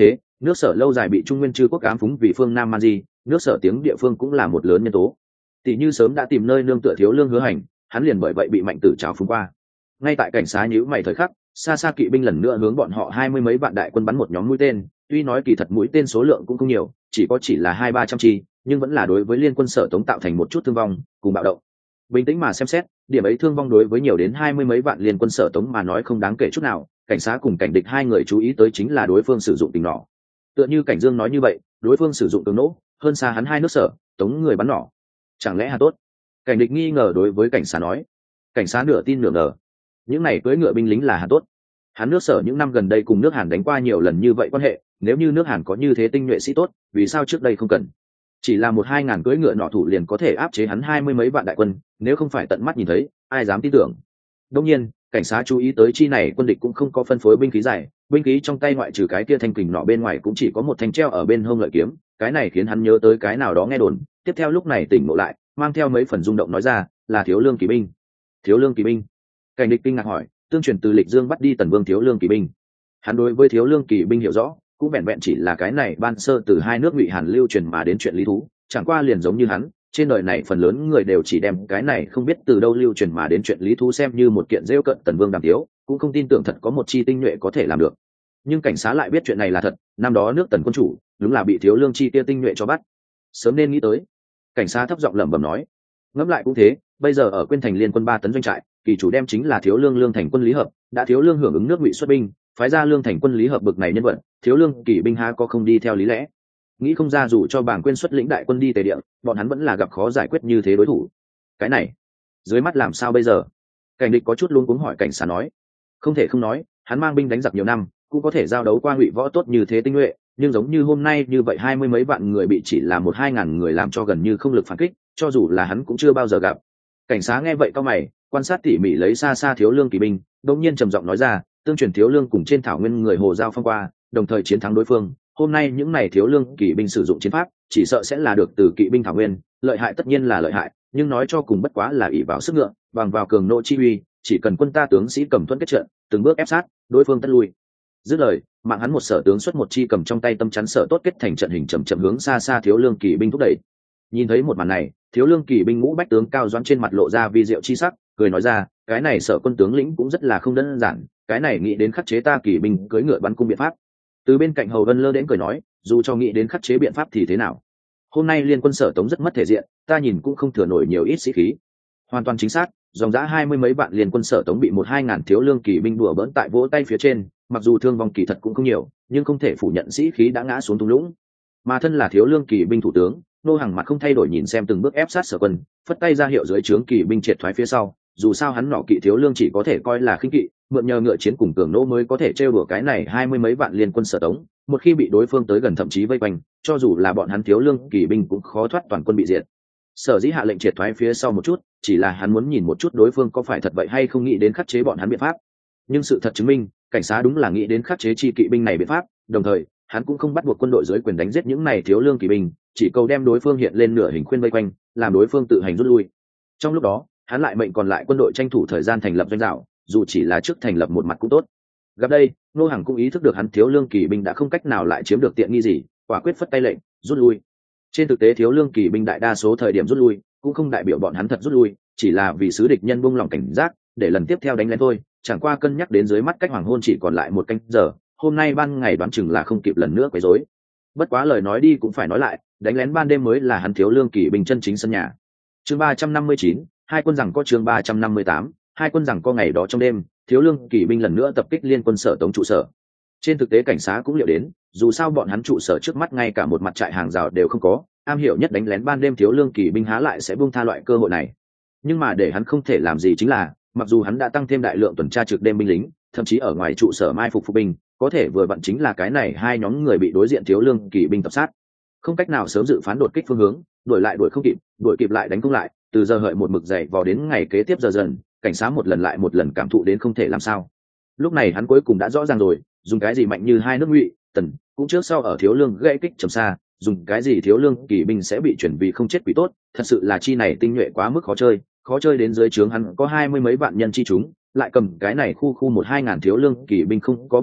Nước Sở lâu dài bị Trung Nguyên Trư quốc ám phúng vì phương Nam Man Di, nước Sở tiếng địa phương cũng là một lớn nhân tố. Tỷ Như sớm đã tìm nơi nương tựa Thiếu Lương Hứa Hành, hắn liền bởi vậy bị Mạnh Tử trào phúng qua. Ngay tại cảnh xá nhíu mày thời khắc, xa xa kỵ binh lần nữa hướng bọn họ 20 mấy vạn đại quân bắn một nhóm mũi tên, tuy nói kỳ thật mũi tên số lượng cũng không nhiều, chỉ là 200-300 chi, nhưng vẫn là đối với liên quân Sở Tống tạo thành một chút thương vong cùng bạo động. Bình tĩnh mà xem xét, điểm ấy thương vong đối với nhiều đến 20 mấy vạn liên quân Sở Tống mà nói không đáng kể chút nào, cảnh xá cùng cảnh địch hai người chú ý tới chính là đối phương sử dụng tình nỏ. Tựa như cảnh Dương nói như vậy, đối phương sử dụng tường nỗ, hơn xa hắn hai nước Sở Tống người bắn nỏ. Chẳng lẽ Hàn tốt? Cảnh địch nghi ngờ đối với cảnh xá nói. Cảnh xá nửa tin nửa ngờ. Những này cưỡi ngựa binh lính là Hàn tốt. Hắn nước Sở những năm gần đây cùng nước Hàn đánh qua nhiều lần như vậy quan hệ, nếu như nước Hàn có như thế tinh nhuệ sĩ tốt, vì sao trước đây không cần? Chỉ là 1-2 ngàn cưỡi ngựa nỏ thủ liền có thể áp chế hắn 20 mấy vạn đại quân, nếu không phải tận mắt nhìn thấy, ai dám tin tưởng? Đương nhiên, cảnh sát chú ý tới chi này quân địch cũng không có phân phối binh khí dài, binh khí trong tay ngoại trừ cái kia thanh kình nỏ bên ngoài cũng chỉ có một thanh treo ở bên hông lợi kiếm, cái này khiến hắn nhớ tới cái nào đó nghe đồn, tiếp theo lúc này tỉnh ngộ lại, mang theo mấy phần rung động nói ra, là Thiếu Lương kỵ binh. Thiếu Lương kỵ binh? Cảnh địch kinh ngạc hỏi, tương truyền từ Lịch Dương bắt đi Tần Vương Thiếu Lương kỵ binh. Hắn đối với Thiếu Lương kỵ binh hiểu rõ, cũng vẹn vẹn chỉ là cái này ban sơ từ hai nước Ngụy Hàn lưu truyền mà đến chuyện lý thú, chẳng qua liền giống như hắn, trên đời này phần lớn người đều chỉ đem cái này không biết từ đâu lưu truyền mà đến chuyện lý thú xem như một kiện rêu cận Tần Vương Đàm Tiếu, cũng không tin tưởng thật có một chi tinh nhuệ có thể làm được. Nhưng cảnh sát lại biết chuyện này là thật, năm đó nước Tần quân chủ đúng là bị Thiếu Lương chi kia tinh nhuệ cho bắt, sớm nên nghĩ tới. Cảnh sát thấp giọng lẩm bẩm nói, ngẫm lại cũng thế, bây giờ ở Quyên Thành liên quân 3 tấn doanh trại, kỳ chủ đem chính là Thiếu Lương Lương Thành quân Lý Hợp, đã Thiếu Lương hưởng ứng nước Ngụy xuất binh, phái ra Lương Thành quân Lý Hợp bực này nhân vật, Thiếu Lương kỵ binh há có không đi theo lý lẽ. Nghĩ không ra dù cho Bàng Quyên xuất lĩnh đại quân đi Tề Địa, bọn hắn vẫn là gặp khó giải quyết như thế đối thủ. Cái này, dưới mắt làm sao bây giờ? Cảnh địch có chút luống cuống hỏi cảnh sát nói. Không thể không nói, hắn mang binh đánh giặc nhiều năm, cũng có thể giao đấu qua Ngụy võ tốt như thế tinh nhuệ, nhưng giống như hôm nay như vậy 20 mấy vạn người bị chỉ là 1-2 ngàn người làm cho gần như không lực phản kích, cho dù là hắn cũng chưa bao giờ gặp. Cảnh sát nghe vậy cao mày, quan sát tỉ mỉ lấy xa xa Thiếu Lương kỵ binh, đột nhiên trầm giọng nói ra, tương truyền Thiếu Lương cùng trên thảo nguyên người Hồ giao phong qua, đồng thời chiến thắng đối phương. Hôm nay những này Thiếu Lương kỵ binh sử dụng chiến pháp, chỉ sợ sẽ là được từ kỵ binh thảo nguyên, lợi hại tất nhiên là lợi hại, nhưng nói cho cùng bất quá là ỷ vào sức ngựa, bằng vào cường nộ chi uy, chỉ cần quân ta tướng sĩ cầm thuẫn kết trận, từng bước ép sát, đối phương tất lui. Dứt lời, mạng hắn một sở tướng xuất một chi cầm trong tay tâm chắn sở tốt kết thành trận hình chậm chậm hướng xa xa Thiếu Lương kỵ binh thúc đẩy. Nhìn thấy một màn này, Thiếu Lương kỵ binh ngũ bách tướng cao doãn trên mặt lộ ra vi diệu chi sắc, cười nói ra, cái này sở quân tướng lĩnh cũng rất là không đơn giản, cái này nghĩ đến khắc chế ta kỵ binh cưỡi ngựa bắn cung biện pháp. Từ bên cạnh Hầu Vân lơ đễnh cười nói, dù cho nghĩ đến khắc chế biện pháp thì thế nào, hôm nay liên quân Sở Tống rất mất thể diện, ta nhìn cũng không thừa nổi nhiều ít sĩ khí. Hoàn toàn chính xác, dòng dã 20 mấy vạn liên quân Sở Tống bị 1-2 ngàn Thiếu Lương kỵ binh đùa bỡn tại vỗ tay phía trên, mặc dù thương vong kỳ thật cũng không nhiều, nhưng không thể phủ nhận sĩ khí đã ngã xuống thung lũng. Mà thân là Thiếu Lương kỵ binh thủ tướng, nô hàng mặt không thay đổi nhìn xem từng bước ép sát Sở quân, phất tay ra hiệu dưới trướng kỵ binh triệt thoái phía sau, dù sao hắn nọ kỵ Thiếu Lương chỉ có thể coi là khinh kỵ, mượn nhờ ngựa chiến cùng cường nô mới có thể trêu đùa cái này 20 mấy vạn liên quân Sở Tống, một khi bị đối phương tới gần thậm chí vây quanh, cho dù là bọn hắn Thiếu Lương kỵ binh cũng khó thoát toàn quân bị diệt. Sở Dĩ hạ lệnh triệt thoái phía sau một chút, chỉ là hắn muốn nhìn một chút đối phương có phải thật vậy hay không nghĩ đến khắc chế bọn hắn biện pháp. Nhưng sự thật chứng minh, cảnh sát đúng là nghĩ đến khắc chế chi kỵ binh này biện pháp, đồng thời, hắn cũng không bắt buộc quân đội dưới quyền đánh giết những này Thiếu Lương kỵ binh, chỉ cầu đem đối phương hiện lên nửa hình khuyên vây quanh, làm đối phương tự hành rút lui. Trong lúc đó, hắn lại mệnh còn lại quân đội tranh thủ thời gian thành lập doanh trại, dù chỉ là trước thành lập một mặt cũng tốt. Gặp đây, Ngô Hằng cũng ý thức được hắn Thiếu Lương kỵ binh đã không cách nào lại chiếm được tiện nghi gì, quả quyết phất tay lệnh rút lui. Trên thực tế Thiếu Lương kỵ binh đại đa số thời điểm rút lui cũng không đại biểu bọn hắn thật rút lui, chỉ là vì sứ địch nhân buông lỏng cảnh giác, để lần tiếp theo đánh lén thôi, chẳng qua cân nhắc đến dưới mắt cách hoàng hôn chỉ còn lại một canh giờ, hôm nay ban ngày đoán chừng là không kịp lần nữa quấy rối. Bất quá lời nói đi cũng phải nói lại, đánh lén ban đêm mới là hắn Thiếu Lương kỵ binh chân chính sân nhà. Chương 359, hai quân rằng có chương 358, hai quân rằng có ngày đó trong đêm, Thiếu Lương kỵ binh lần nữa tập kích liên quân Sở Tống trụ sở. Trên thực tế cảnh sát cũng liệu đến, dù sao bọn hắn trụ sở trước mắt ngay cả một mặt trại hàng rào đều không có, am hiểu nhất đánh lén ban đêm Thiếu Lương kỵ binh há lại sẽ buông tha loại cơ hội này. Nhưng mà để hắn không thể làm gì chính là, mặc dù hắn đã tăng thêm đại lượng tuần tra trực đêm binh lính, thậm chí ở ngoài trụ sở mai phục binh, có thể vừa vặn chính là cái này hai nhóm người bị đối diện Thiếu Lương kỵ binh tập sát, không cách nào sớm dự phán đột kích phương hướng, đuổi lại đuổi không kịp, đuổi kịp lại đánh không lại, từ giờ hợi một mực dậy vào đến ngày kế tiếp giờ dần, cảnh sát một lần lại một lần cảm thụ đến không thể làm sao. Lúc này hắn cuối cùng đã rõ ràng rồi, dùng cái gì mạnh như hai nước Ngụy, Tần, cũng trước sau ở Thiếu Lương gãy kích trầm xa, dùng cái gì Thiếu Lương kỵ binh sẽ bị chuyển vì không chết quỷ tốt, thật sự là chi này tinh nhuệ quá mức khó chơi đến dưới trướng hắn có 20 mấy vạn nhân chi chúng, lại cầm cái này khu 1-2 ngàn Thiếu Lương kỵ binh không có biện pháp,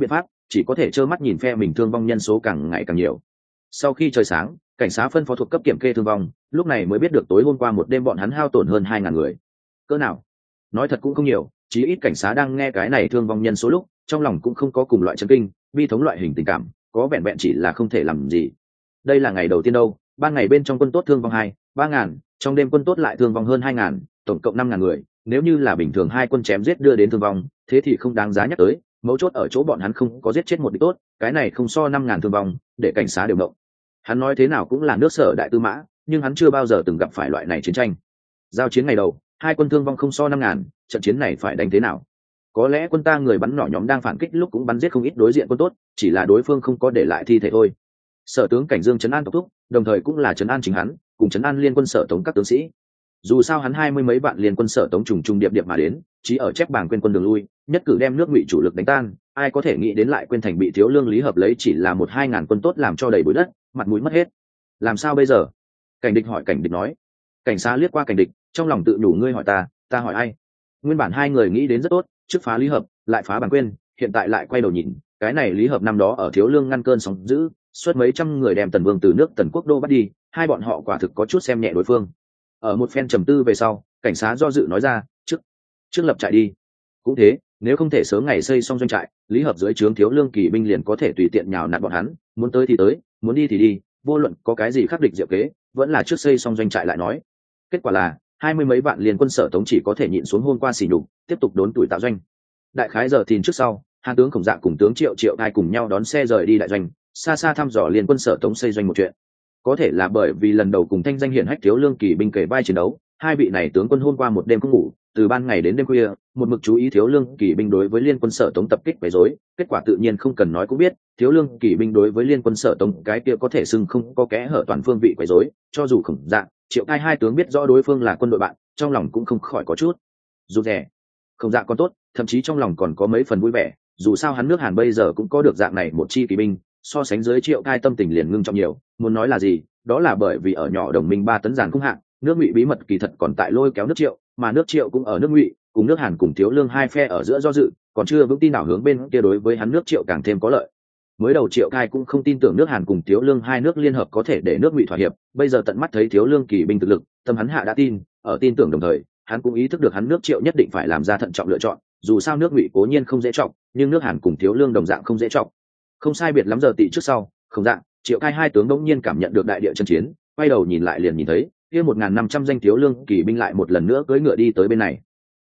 chỉ có thể trơ mắt nhìn phe mình thương vong nhân số càng ngày càng nhiều. Sau khi trời sáng, cảnh sát phân phó thuộc cấp kiểm kê thương vong, lúc này mới biết được tối hôm qua một đêm bọn hắn hao tổn hơn 2.000 người. Cỡ nào? Nói thật cũng không nhiều, chí ít cảnh sát đang nghe cái này thương vong nhân số lúc, trong lòng cũng không có cùng loại chấn kinh, bi thống loại hình tình cảm, có vẹn vẹn chỉ là không thể làm gì. Đây là ngày đầu tiên đâu, ban ngày bên trong quân tốt thương vong 2-3 ngàn, trong đêm quân tốt lại thương vong hơn 2.000, tổng cộng 5.000 người. Nếu như là bình thường hai quân chém giết đưa đến thương vong, thế thì không đáng giá nhắc tới, mấu chốt ở chỗ bọn hắn không có giết chết một địch tốt, cái này không so 5.000 thương vong, để cảnh sát đều động. Hắn nói thế nào cũng là nước Sở đại tư mã, nhưng hắn chưa bao giờ từng gặp phải loại này chiến tranh. Giao chiến ngày đầu, hai quân thương vong không so 5.000, trận chiến này phải đánh thế nào? Có lẽ quân ta người bắn nỏ nhóm đang phản kích lúc cũng bắn giết không ít đối diện quân tốt, chỉ là đối phương không có để lại thi thể thôi. Sở tướng Cảnh Dương trấn an tộc thúc, đồng thời cũng là trấn an chính hắn, cùng trấn an liên quân Sở Tống các tướng sĩ. Dù sao hắn 20 mấy vạn liên quân Sở Tống trùng trùng điệp điệp mà đến, chỉ ở chép bảng quên quân đường lui, nhất cử đem nước Ngụy chủ lực đánh tan, ai có thể nghĩ đến lại quên thành bị thiếu lương Lý Hợp lấy chỉ là 1-2 ngàn quân tốt làm cho đầy bụi đất, mặt mũi mất hết. Làm sao bây giờ? Cảnh Địch hỏi. Cảnh Địch nói. Cảnh Xá liếc qua Cảnh Địch, trong lòng tự nhủ ngươi hỏi ta hỏi ai? Nguyên bản hai người nghĩ đến rất tốt, trước phá Lý Hợp, lại phá Bản Quyên, hiện tại lại quay đầu nhìn, cái này Lý Hợp năm đó ở thiếu lương ngăn cơn sóng dữ, suốt mấy trăm người đem Tần Vương từ nước Tần Quốc đô bắt đi, hai bọn họ quả thực có chút xem nhẹ đối phương. Ở một phen trầm tư về sau, Cảnh Xá do dự nói ra, trước lập trại đi. Cũng thế, nếu không thể sớm ngày xây xong doanh trại, Lý Hợp dưới trướng thiếu lương kỳ binh liền có thể tùy tiện nhào nặn bọn hắn, muốn tới thì tới, muốn đi thì đi, vô luận có cái gì khắc địch diệu kế, vẫn là trước xây xong doanh trại lại nói. Kết quả là 20 mấy vạn liên quân Sở Tống chỉ có thể nhịn xuống hôm qua xỉ nhục, tiếp tục đốn tuổi tạo doanh. Đại khái giờ thìn trước sau, Hàn tướng Khổng Dạ cùng tướng Triệu Đai cùng nhau đón xe rời đi đại doanh, xa xa thăm dò liên quân Sở Tống xây doanh một chuyện. Có thể là bởi vì lần đầu cùng thanh danh hiển hách thiếu lương kỳ binh kể vai chiến đấu, hai vị này tướng quân hôm qua một đêm không ngủ, từ ban ngày đến đêm khuya, một mực chú ý thiếu lương kỳ binh đối với liên quân Sở Tống tập kích quấy rối, kết quả tự nhiên không cần nói cũng biết, thiếu lương kỳ binh đối với liên quân Sở Tống cái kia có thể xưng không có kẽ hở toàn phương vị quấy rối, cho dù Khổng Dạ, Triệu Đai hai tướng biết rõ đối phương là quân đội bạn, trong lòng cũng không khỏi có chút rụt rè. Khổng Dạ còn tốt, thậm chí trong lòng còn có mấy phần vui vẻ, dù sao hắn nước Hàn bây giờ cũng có được dạng này một chi kỳ binh, so sánh dưới Triệu Đai tâm tình liền ngưng trọng nhiều. Muốn nói là gì, đó là bởi vì ở nhỏ đồng minh 3 tấn giàn cung hạng, nước Ngụy bí mật kỳ thật còn tại lôi kéo nước Triệu, mà nước Triệu cũng ở nước Ngụy, cùng nước Hàn cùng thiếu lương hai phe ở giữa do dự, còn chưa vững tin nào hướng bên kia đối với hắn nước Triệu càng thêm có lợi. Mới đầu Triệu Đai cũng không tin tưởng nước Hàn cùng thiếu lương hai nước liên hợp có thể để nước Ngụy thỏa hiệp, bây giờ tận mắt thấy thiếu lương kỳ binh thực lực, tâm hắn hạ đã tin, ở tin tưởng đồng thời, hắn cũng ý thức được hắn nước Triệu nhất định phải làm ra thận trọng lựa chọn, dù sao nước Ngụy cố nhiên không dễ trọng, nhưng nước Hàn cùng thiếu lương đồng dạng không dễ trọng. Không sai biệt lắm giờ tị trước sau, Khổng Dạ, Triệu Đai hai tướng đống nhiên cảm nhận được đại địa chân chiến, quay đầu nhìn lại liền nhìn thấy kia 1.500 danh thiếu lương kỳ binh lại một lần nữa cưỡi ngựa đi tới bên này.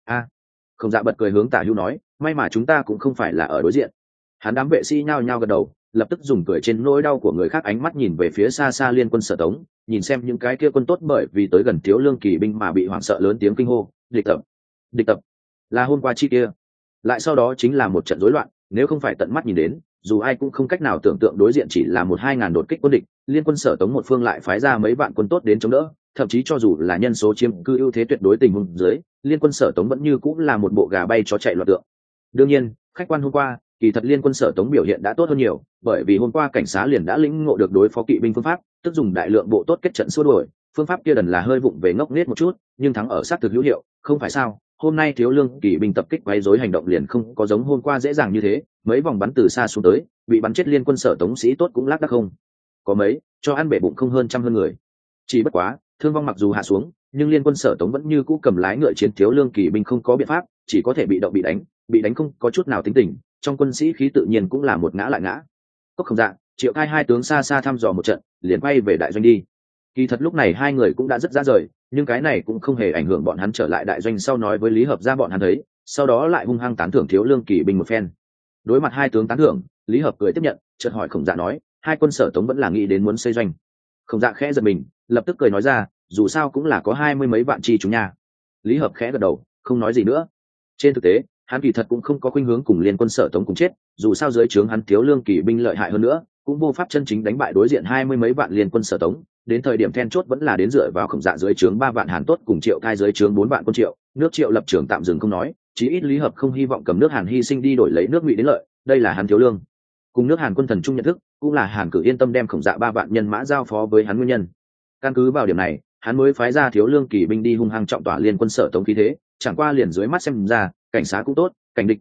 Khổng Dạ bật cười hướng Tả Hữu nói, may mà chúng ta cũng không phải là ở đối diện. Hắn đám vệ sĩ nhao nhao gật đầu, lập tức dùng cười trên nỗi đau của người khác ánh mắt nhìn về phía xa xa liên quân Sở Tống, nhìn xem những cái kia quân tốt bởi vì tới gần thiếu lương kỳ binh mà bị hoảng sợ lớn tiếng kinh hô, địch tập, là hôm qua chi kia. Lại sau đó chính là một trận rối loạn, nếu không phải tận mắt nhìn đến, dù ai cũng không cách nào tưởng tượng đối diện chỉ là 1-2 ngàn đột kích quân địch, liên quân Sở Tống một phương lại phái ra mấy vạn quân tốt đến chống đỡ, thậm chí cho dù là nhân số chiếm cư ưu thế tuyệt đối tình huống dưới, liên quân Sở Tống vẫn như cũng là một bộ gà bay chó chạy loạn tượng. Đương nhiên, khách quan hôm qua, kỳ thật liên quân Sở Tống biểu hiện đã tốt hơn nhiều, bởi vì hôm qua cảnh sát liền đã lĩnh ngộ được đối phó kỵ binh phương pháp, tức dùng đại lượng bộ tốt kết trận xua đuổi, phương pháp kia đần là hơi vụng về ngốc nghếch một chút, nhưng thắng ở sát thực hữu hiệu, không phải sao? Hôm nay thiếu lương kỵ binh tập kích quấy rối hành động liền không có giống hôm qua dễ dàng như thế, mấy vòng bắn từ xa xuống tới, bị bắn chết liên quân Sở Tống sĩ tốt cũng lác đác không có mấy, cho ăn bể bụng không hơn trăm hơn người. Chỉ bất quá, thương vong mặc dù hạ xuống, nhưng liên quân Sở Tống vẫn như cũ cầm lái ngựa chiến, thiếu lương kỳ binh không có biện pháp, chỉ có thể bị động bị đánh không có chút nào tính tình, trong quân sĩ khí tự nhiên cũng là một ngã lại ngã. Cốc Khổng Dạ, Triệu Đai hai tướng xa xa thăm dò một trận, liền quay về đại doanh đi. Kỳ thật lúc này hai người cũng đã rất ra rời, nhưng cái này cũng không hề ảnh hưởng bọn hắn trở lại đại doanh sau nói với Lý Hợp ra bọn hắn thấy, sau đó lại hung hăng tán thưởng thiếu lương kỳ binh một phen. Đối mặt hai tướng tán thưởng, Lý Hợp cười tiếp nhận, chợt hỏi Khổng Dạ nói, hai quân Sở Tống vẫn là nghĩ đến muốn xây doanh. Khổng Dạ khẽ giật mình, lập tức cười nói ra, dù sao cũng là có 20 mấy vạn chi chúng nha. Lý Hợp khẽ gật đầu, không nói gì nữa. Trên thực tế, hắn kỳ thật cũng không có khuynh hướng cùng liên quân Sở Tống cùng chết, dù sao dưới trướng hắn thiếu lương kỳ binh lợi hại hơn nữa, cũng vô pháp chân chính đánh bại đối diện 20 mấy vạn liên quân Sở Tống, đến thời điểm then chốt vẫn là đến dựa vào Khổng Dạ dưới trướng 3 vạn Hàn tốt cùng Triệu Đai dưới trướng 4 vạn quân Triệu, nước Triệu lập trường tạm dừng không nói, chí ít Lý Hợp không hy vọng cầm nước Hàn hy sinh đi đổi lấy nước Ngụy đến lợi, đây là hắn thiếu lương. Cùng nước Hàn quân thần chung nhận thức, cũng là Hàn Cử yên tâm đem Khổng Dạ 3 vạn nhân mã giao phó với hắn nguyên nhân. Căn cứ vào điểm này, hắn mới phái ra thiếu lương kỳ binh đi hung hăng trọng tỏa liên quân Sở Tống khí thế, chẳng qua liền dưới mắt xem ra, cảnh sát cũng tốt, cảnh địch cũng được,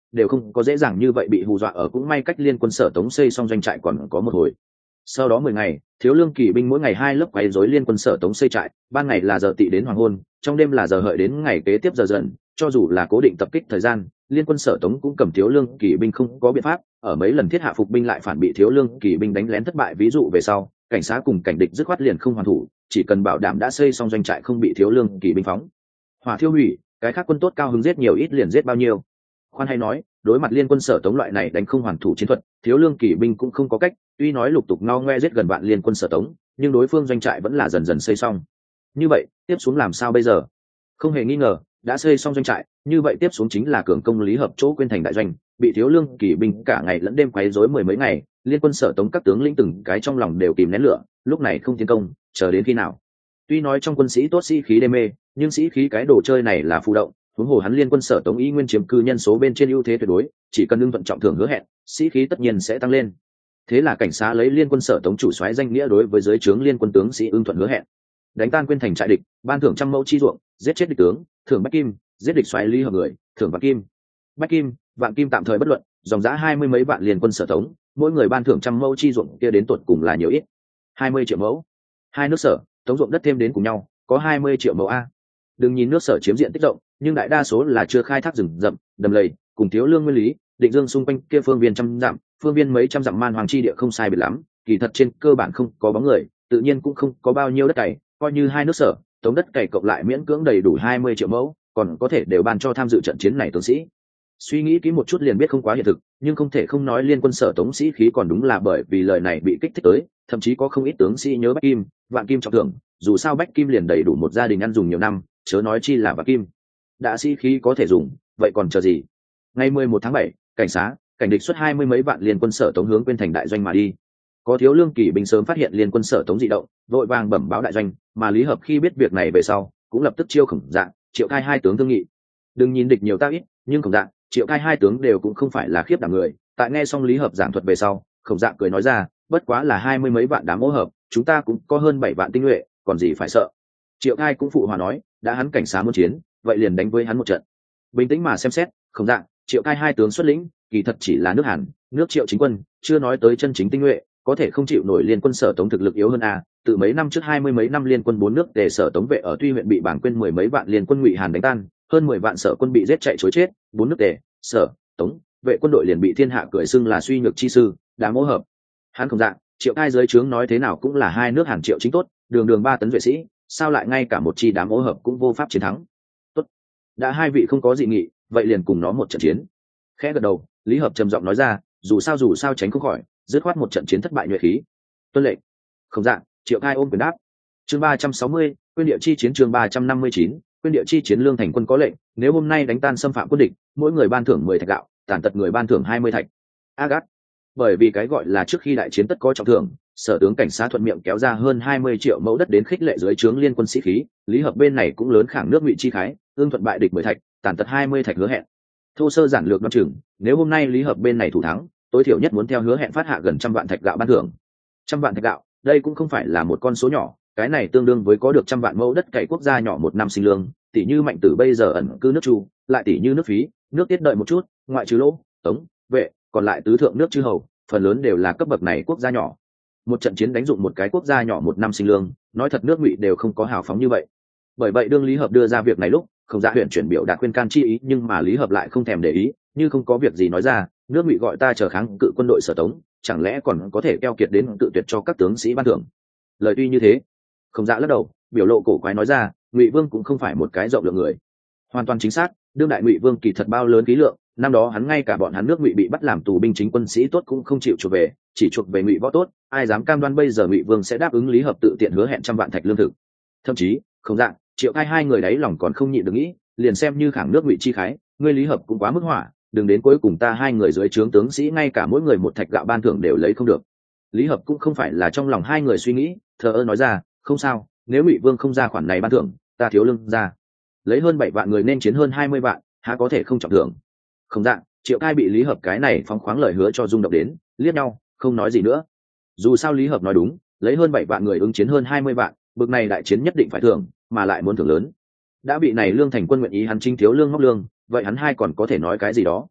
đều không có dễ dàng như vậy bị hù dọa ở. Cũng may cách Liên Quân Sở Tống xây xong doanh trại còn có một hồi. Sau đó 10 ngày, Thiếu Lương kỵ binh mỗi ngày 2 lớp quấy rối Liên Quân Sở Tống xây trại, ban ngày là giờ tỵ đến hoàng hôn, trong đêm là giờ hợi đến ngày kế tiếp giờ dần, cho dù là cố định tập kích thời gian, Liên Quân Sở Tống cũng cầm Thiếu Lương kỵ binh không có biện pháp, ở mấy lần thiết hạ phục binh lại phản bị Thiếu Lương kỵ binh đánh lén thất bại. Ví dụ về sau, cảnh sát cùng cảnh địch dứt khoát liền không hoàn thủ, chỉ cần bảo đảm đã xây xong doanh trại không bị Thiếu Lương kỵ binh phóng hỏa thiêu hủy, cái khác quân tốt cao hứng giết nhiều ít liền giết bao nhiêu. Khoan hay nói, đối mặt Liên Quân Sở Tống loại này đánh không hoàn thủ chiến thuật, Thiếu Lương kỵ binh cũng không có cách, tuy nói lục tục ngao ngoe giết gần vạn Liên Quân Sở Tống, nhưng đối phương doanh trại vẫn là dần dần xây xong. Như vậy tiếp xuống làm sao bây giờ? Không hề nghi ngờ, đã xây xong doanh trại, như vậy tiếp xuống chính là cường công Lý Hợp chỗ Quyên Thành đại doanh, bị Thiếu Lương kỵ binh cả ngày lẫn đêm quấy rối 10 mấy ngày, Liên Quân Sở Tống các tướng lĩnh từng cái trong lòng đều kìm nén lửa, lúc này không tiến công, chờ đến khi nào? Tuy nói trong quân sĩ tốt sĩ khí đê mê, nhưng sĩ khí cái đồ chơi này là phù động, huống hồ hắn Liên Quân Sở Tống ý nguyên chiếm cư nhân số bên trên ưu thế tuyệt đối, chỉ cần ưng thuận trọng thưởng hứa hẹn, sĩ khí tất nhiên sẽ tăng lên. Thế là cảnh sát lấy Liên Quân Sở Tống chủ soái danh nghĩa đối với dưới trướng Liên Quân tướng sĩ ưng thuận hứa hẹn, đánh tan Quyên Thành trại địch, ban thưởng 100 mẫu chi ruộng, giết chết địch tướng, thưởng bách kim, giết địch soái Lý Hợp người, thưởng vạn kim. Bách kim, vạn kim tạm thời bất luận, dòng giá 20 mấy vạn Liên Quân Sở Tống, mỗi người ban thưởng 100 mẫu chi ruộng kia đến tột cùng là nhiều ít. 20 triệu mẫu. Hai nước Sở Tống ruộng đất thêm đến cùng nhau, có 20 triệu mẫu a. Đừng nhìn nước Sở chiếm diện tích rộng, nhưng đại đa số là chưa khai thác rừng rậm, đầm lầy, cùng Thiếu Lương nguyên lý, Định Dương xung quanh kia phương viên trăm dặm, phương viên mấy trăm dặm man hoàng chi địa không sai biệt lắm, kỳ thật trên cơ bản không có bóng người, tự nhiên cũng không có bao nhiêu đất cày, coi như hai nước Sở Tống đất cày cộng lại miễn cưỡng đầy đủ 20 triệu mẫu, còn có thể đều ban cho tham dự trận chiến này tướng sĩ. Suy nghĩ kỹ một chút liền biết không quá hiện thực, nhưng không thể không nói Liên Quân Sở Tống sĩ khí còn đúng là bởi vì lời này bị kích thích tới, thậm chí có không ít tướng sĩ nhớ bách kim, vạn kim trọng thưởng, dù sao bách kim liền đầy đủ một gia đình ăn dùng nhiều năm, chớ nói chi là vạn kim. Đã sĩ khí có thể dùng, vậy còn chờ gì? Ngày 11 tháng 7, cảnh sát, cảnh địch xuất 20 mấy vạn Liên Quân Sở Tống hướng Quyên Thành đại doanh mà đi. Có Thiếu Lương kỵ binh sớm phát hiện Liên Quân Sở Tống dị động, vội vàng bẩm báo đại doanh, mà Lý Hợp khi biết việc này về sau, cũng lập tức chiêu Khổng Dạng, Triệu Khai hai tướng thương nghị. Đừng nhìn địch nhiều ta ít, nhưng Khổng Dạng, Triệu Khai hai tướng đều cũng không phải là khiếp đảm người. Tại nghe xong Lý Hợp giảng thuật về sau, Khổng Dạng cười nói ra, bất quá là 20 mấy vạn đám ô hợp, chúng ta cũng có hơn 7 vạn tinh nhuệ, còn gì phải sợ. Triệu Khai cũng phụ hòa nói, đã hắn cảnh sát muốn chiến, vậy liền đánh với hắn một trận. Bình tĩnh mà xem xét, Khổng Dạng, Triệu Khai hai tướng xuất lĩnh, kỳ thật chỉ là nước Hàn, nước Triệu chính quân, chưa nói tới chân chính tinh nhuệ, có thể không chịu nổi Liên Quân Sở Tống thực lực yếu hơn a. Từ mấy năm trước 20 mấy năm Liên Quân 4 nước Tề Sở Tống vệ ở Tuy huyện bị bảng quên 10 mấy vạn Liên Quân Ngụy Hàn đánh tan, hơn 10 vạn Sở quân bị giết chạy trối chết, 4 nước Tề, Sở, Tống vệ quân đội liền bị thiên hạ cười xưng là suy nhược chi sư, đáng mỗ hợp. Hắn Khổng Dạng, Triệu Khai dưới trướng nói thế nào cũng là hai nước Hàn Triệu chính tốt, đường đường 3 tấn vệ sĩ, sao lại ngay cả một chi đám mỗ hợp cũng vô pháp chiến thắng. Tốt, đã hai vị không có dị nghị, vậy liền cùng nó một trận chiến. Khẽ gật đầu, Lý Hợp trầm giọng nói ra, dù sao tránh không khỏi, dứt khoát một trận chiến thất bại nhuệ khí. Tuân lệnh. Khổng Dạng, Triệu Khai ôm quyền đáp. Chương 360, Quyên địa chi chiến. Chương 359, Quyên địa chi chiến. Lương Thành quân có lệnh, nếu hôm nay đánh tan xâm phạm quân địch, mỗi người ban thưởng 10 thạch gạo, tàn tật người ban thưởng 20 thạch. Agat. Bởi vì cái gọi là trước khi đại chiến tất có trọng thưởng, Sở tướng cảnh sát thuận miệng kéo ra hơn 20 triệu mẫu đất đến khích lệ dưới trướng Liên Quân sĩ khí, Lý Hợp bên này cũng lớn khảng nước Ngụy chi khái, ương thuận bại địch 10 thạch, tàn tật 20 thạch hứa hẹn. Thô sơ giản lược đoán chừng, nếu hôm nay Lý Hợp bên này thủ thắng, tối thiểu nhất muốn theo hứa hẹn phát hạ gần 100 vạn thạch gạo ban thưởng. 100 vạn thạch gạo, đây cũng không phải là một con số nhỏ, cái này tương đương với có được 100 vạn mẫu đất cày quốc gia nhỏ một năm sinh lương, tỷ như Mạnh Tử bây giờ ẩn cư nước Chu, lại tỷ như nước Phí, nước Tiết đợi một chút, ngoại trừ Lỗ, Tống, Vệ, còn lại tứ thượng nước chư hầu, phần lớn đều là cấp bậc này quốc gia nhỏ. Một trận chiến đánh dụng một cái quốc gia nhỏ một năm sinh lương, nói thật nước Ngụy đều không có hào phóng như vậy. Bởi vậy đương Lý Hợp đưa ra việc này lúc, Không Dạ huyện chuyển biểu đạt khuyên can chi ý, nhưng mà Lý Hợp lại không thèm để ý, như không có việc gì nói ra, nước Ngụy gọi ta chờ kháng cự quân đội Sở Tống, chẳng lẽ còn có thể keo kiệt đến tự tuyệt cho các tướng sĩ ban thưởng. Lời tuy như thế, Không Dạ lắc đầu, biểu lộ cổ quái nói ra, Ngụy Vương cũng không phải một cái rộng lượng người. Hoàn toàn chính xác, đương đại Ngụy Vương kỳ thật bao lớn khí lượng, năm đó hắn ngay cả bọn hắn nước Ngụy bị bắt làm tù binh chính quân sĩ tốt cũng không chịu chuộc về, chỉ chuộc về Ngụy võ tốt, ai dám cam đoan bây giờ Ngụy Vương sẽ đáp ứng Lý Hợp tự tiện hứa hẹn 100 vạn thạch lương thực. Thậm chí, Không Dạ, Triệu Khai hai người đấy lòng còn không nhịn được nghĩ, liền xem như khảng nước Ngụy chi khái, ngươi Lý Hợp cũng quá mức hỏa, đừng đến cuối cùng ta hai người dưới trướng tướng sĩ ngay cả mỗi người một thạch gạo ban thưởng đều lấy không được. Lý Hợp cũng không phải là trong lòng hai người suy nghĩ, thờ ơ nói ra, không sao, nếu Ngụy Vương không ra khoản này ban thưởng, ta Thiếu Lương ra, lấy hơn 7 vạn người nên chiến hơn 20 vạn, há có thể không trọng thưởng. Không Dạng, Triệu Khai bị Lý Hợp cái này phóng khoáng lời hứa cho rung động đến, liếc nhau, không nói gì nữa. Dù sao Lý Hợp nói đúng, lấy hơn 7 vạn người ứng chiến hơn 20 vạn, bực này đại chiến nhất định phải thưởng, mà lại muốn thưởng lớn. Đã bị này Lương Thành quân nguyện ý hắn chính Thiếu Lương ngóc lương, vậy hắn hai còn có thể nói cái gì đó.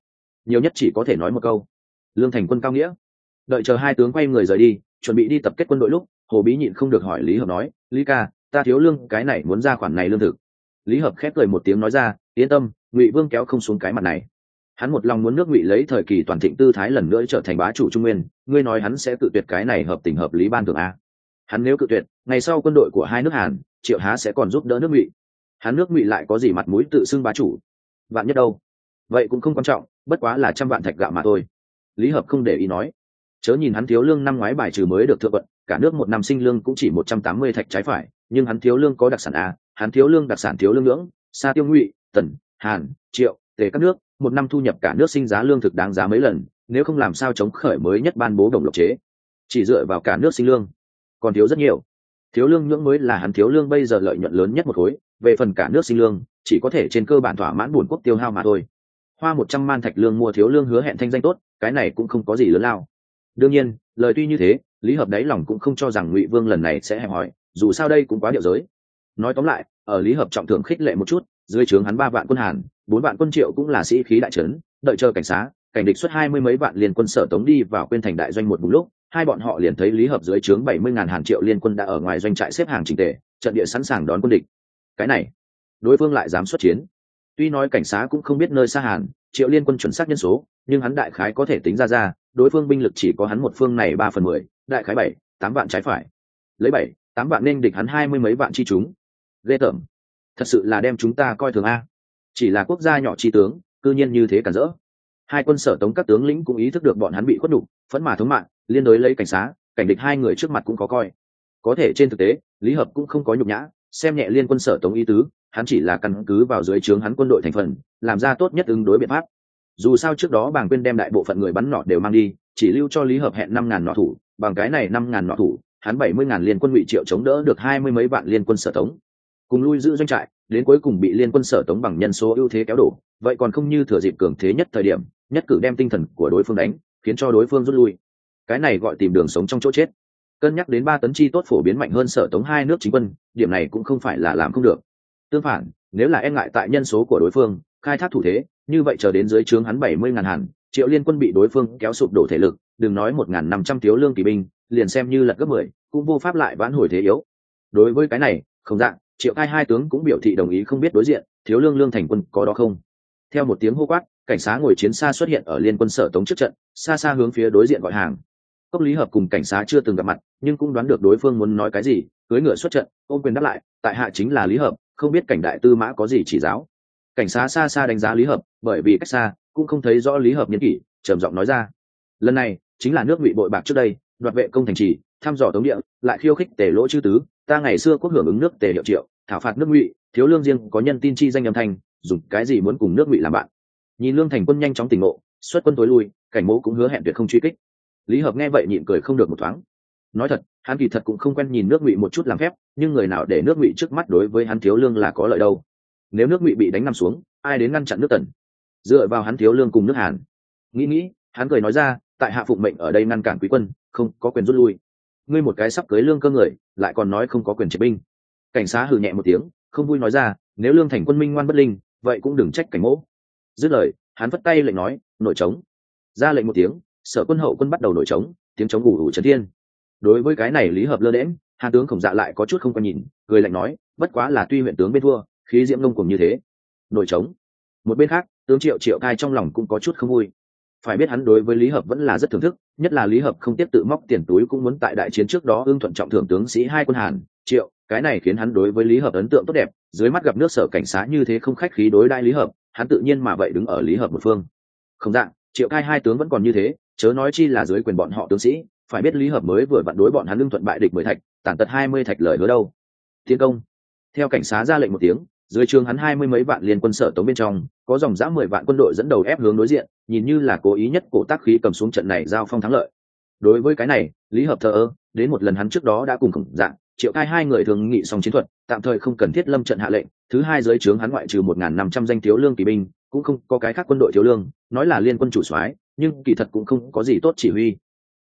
nhiều nhất chỉ có thể nói một câu: lương thành quân cao nghĩa. Đợi chờ hai tướng quay người rời đi, chuẩn bị đi tập kết quân đội lúc, Hồ Bí nhịn không được hỏi Lý Hợp nói: Lý ca, ta thiếu lương cái này muốn ra khoản này lương thực. Lý Hợp khép cười một tiếng nói ra: yên tâm, Ngụy Vương kéo không xuống cái mặt này. Hắn một lòng muốn nước Ngụy lấy thời kỳ toàn thịnh tư thái lần nữa trở thành bá chủ Trung Nguyên, ngươi nói hắn sẽ tự tuyệt cái này hợp tình hợp lý ban thưởng a? Hắn nếu cự tuyệt, ngày sau quân đội của hai nước Hàn, Triệu há sẽ còn giúp đỡ nước Ngụy. Hắn nước Ngụy lại có gì mặt mũi tự xưng bá chủ? Vạn nhất đâu? Vậy cũng không quan trọng, bất quá là 100 vạn thạch gạo mà thôi. Lý Hợp không để ý nói. Chớ nhìn hắn thiếu lương năm ngoái bài trừ mới được thượng vận, cả nước một năm sinh lương cũng chỉ 180 thạch trái phải, nhưng hắn thiếu lương có đặc sản a, hắn thiếu lương đặc sản thiếu lương ngưỡng, xa Tiêu Ngụy, Tần, Hàn, Triệu, Tề các nước, một năm thu nhập cả nước sinh giá lương thực đáng giá mấy lần, nếu không làm sao chống khởi mới nhất ban bố đồng lộc chế. Chỉ dựa vào cả nước sinh lương, còn thiếu rất nhiều. Thiếu lương ngưỡng mới là hắn thiếu lương bây giờ lợi nhuận lớn nhất một khối, về phần cả nước sinh lương, chỉ có thể trên cơ bản thỏa mãn bổn quốc tiêu hao mà thôi. Hoa 100 man thạch lương mua thiếu lương hứa hẹn thanh danh tốt, cái này cũng không có gì lớn lao. Đương nhiên, lời tuy như thế, Lý Hợp đáy lòng cũng không cho rằng Ngụy Vương lần này sẽ hẹp hòi, dù sao đây cũng quá điệu giới. Nói tóm lại, ở Lý Hợp trọng thưởng khích lệ một chút, dưới trướng hắn 3 vạn quân Hàn, 4 vạn quân Triệu cũng là sĩ khí đại trấn, đợi chờ cảnh xá, cảnh địch xuất 20 mấy vạn liên quân Sở Tống đi vào quên thành đại doanh một lúc, hai bọn họ liền thấy Lý Hợp dưới trướng 70.000 Hàn Triệu liên quân đã ở ngoài doanh trại xếp hàng chỉnh tề, trận địa sẵn sàng đón quân địch. Cái này, đối phương lại dám xuất chiến. Tuy nói cảnh xá cũng không biết nơi xa Hàn Triệu liên quân chuẩn xác nhân số, nhưng hắn đại khái có thể tính ra, đối phương binh lực chỉ có hắn một phương này 3/10, đại khái 7-8 vạn trái phải. Lấy 7-8 vạn nên địch hắn 20 mấy vạn chi chúng. Ghê tởm. Thật sự là đem chúng ta coi thường a. Chỉ là quốc gia nhỏ chi tướng, cư nhiên như thế cản rỡ. Hai quân Sở Tống các tướng lĩnh cũng ý thức được bọn hắn bị khuất đủ, phẫn mà thống mạng, liên đối lấy cảnh xá, cảnh địch hai người trước mặt cũng có coi. Có thể trên thực tế, Lý Hợp cũng không có nhục nhã, xem nhẹ liên quân Sở Tống ý tứ, hắn chỉ là căn cứ vào dưới trướng hắn quân đội thành phần, làm ra tốt nhất ứng đối biện pháp. Dù sao trước đó Bàng Quyên đem đại bộ phận người bắn nỏ đều mang đi, chỉ lưu cho Lý Hợp hẹn 5.000 nỏ thủ, bằng cái này 5.000 nỏ thủ, hắn 70.000 liên quân Ngụy Triệu chống đỡ được 20 mấy vạn liên quân Sở Tống. Cùng lui giữ doanh trại, đến cuối cùng bị liên quân Sở Tống bằng nhân số ưu thế kéo đổ, vậy còn không như thừa dịp cường thế nhất thời điểm, nhất cử đem tinh thần của đối phương đánh, khiến cho đối phương rút lui. Cái này gọi tìm đường sống trong chỗ chết. Cân nhắc đến 3 tấn chi tốt phổ biến mạnh hơn Sở Tống hai nước chính quân, điểm này cũng không phải là làm không được. Tương phản, nếu là e ngại tại nhân số của đối phương, khai thác thủ thế, như vậy chờ đến dưới trướng hắn 70.000 Hàn Triệu liên quân bị đối phương kéo sụp đổ thể lực, đừng nói 1.500 thiếu lương kỵ binh, liền xem như lật gấp 10, cũng vô pháp lại vãn hồi thế yếu. Đối với cái này, không dạng, Triệu Khai hai tướng cũng biểu thị đồng ý không biết đối diện, thiếu lương lương thành quân có đó không. Theo một tiếng hô quát, cảnh xá ngồi chiến xa xuất hiện ở liên quân Sở Tống trước trận, xa xa hướng phía đối diện gọi hàng. Cốc Lý Hợp cùng cảnh xá chưa từng gặp mặt, nhưng cũng đoán được đối phương muốn nói cái gì, cưỡi ngựa xuất trận, ôm quyền đáp lại, tại hạ chính là Lý Hợp, không biết cảnh đại tư mã có gì chỉ giáo. Cảnh xá xa xa đánh giá Lý Hợp, bởi vì cách xa cũng không thấy rõ Lý Hợp niên kỷ, trầm giọng nói ra: lần này chính là nước Ngụy bội bạc trước đây, đoạt vệ công thành trì, thăm dò Tống địa, lại khiêu khích Tề lỗ chư tứ, ta ngày xưa quốc hưởng ứng nước Tề hiệu Triệu, thảo phạt nước Ngụy, thiếu lương riêng có nhân tin chi danh âm thanh, dùng cái gì muốn cùng nước Ngụy làm bạn. Nhìn lương thành quân nhanh chóng tỉnh ngộ, xuất quân tối lui, cảnh mỗ cũng hứa hẹn tuyệt không truy kích. Lý Hợp nghe vậy nhịn cười không được một thoáng. Nói thật, hắn kỳ thật cũng không quen nhìn nước Ngụy một chút làm phép, nhưng người nào để nước Ngụy trước mắt đối với hắn thiếu lương là có lợi đâu. Nếu nước Ngụy bị đánh nằm xuống, ai đến ngăn chặn nước Tần? Dựa vào hắn thiếu lương cùng nước Hàn. Nghĩ, hắn cười nói ra, tại hạ phụng mệnh ở đây ngăn cản quý quân, không có quyền rút lui. Ngươi một cái sắp cưới lương cơ người, lại còn nói không có quyền triệt binh. Cảnh xá hừ nhẹ một tiếng, không vui nói ra, nếu lương thành quân minh ngoan bất linh, vậy cũng đừng trách cảnh mỗ. Dứt lời, hắn vất tay lệnh nói, nổi trống. Ra lệnh một tiếng, Sở quân hậu quân bắt đầu nổi trống, tiếng trống ủ ủ chấn thiên. Đối với cái này Lý Hợp lơ đễm, Hàn tướng Khổng Dạ lại có chút không quan nhìn, cười lạnh nói, bất quá là tuy huyện tướng bên thua, khí diễm ngông cuồng như thế. Nổi trống. Một bên khác, tướng Triệu Cai trong lòng cũng có chút không vui. Phải biết hắn đối với Lý Hợp vẫn là rất thưởng thức, nhất là Lý Hợp không tiếp tự móc tiền túi cũng muốn tại đại chiến trước đó ưng thuận trọng thưởng tướng sĩ hai quân Hàn Triệu, cái này khiến hắn đối với Lý Hợp ấn tượng tốt đẹp. Dưới mắt gặp nước Sở cảnh xá như thế không khách khí đối đãi Lý Hợp, hắn tự nhiên mà vậy đứng ở Lý Hợp một phương. Không dạng, Triệu Cai hai tướng vẫn còn như thế, chớ nói chi là dưới quyền bọn họ tướng sĩ. Phải biết Lý Hợp mới vừa vặn đối bọn hắn ưng thuận bại địch 10 thạch, tàn tật 20 thạch lời hứa đâu. Tiến công. Theo cảnh xá ra lệnh một tiếng, dưới trường hắn 20 mấy vạn liên quân Sở Tống bên trong, có dòng dã 10 vạn quân đội dẫn đầu ép hướng đối diện, nhìn như là cố ý nhất cổ tác khí cầm xuống trận này giao phong thắng lợi. Đối với cái này, Lý Hợp thờ ơ, đến một lần hắn trước đó đã cùng Khổng Dạ, Triệu Cai hai người thường nghị xong chiến thuật, tạm thời không cần thiết lâm trận hạ lệnh. Thứ hai, dưới trướng hắn ngoại trừ 1.500 danh thiếu lương kỳ binh, cũng không có cái khác quân đội thiếu lương, nói là liên quân chủ soái, nhưng kỳ thật cũng không có gì tốt chỉ huy.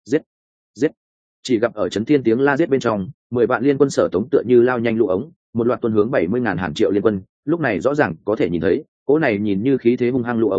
Giết. Chỉ gặp ở trấn thiên tiếng la giết bên trong, 10 vạn liên quân Sở Tống tựa như lao nhanh lũ ống, một loạt tuần hướng 70.000 Hàn Triệu liên quân, lúc này rõ ràng có thể nhìn thấy, cỗ này nhìn như khí thế hung hăng lũ ống,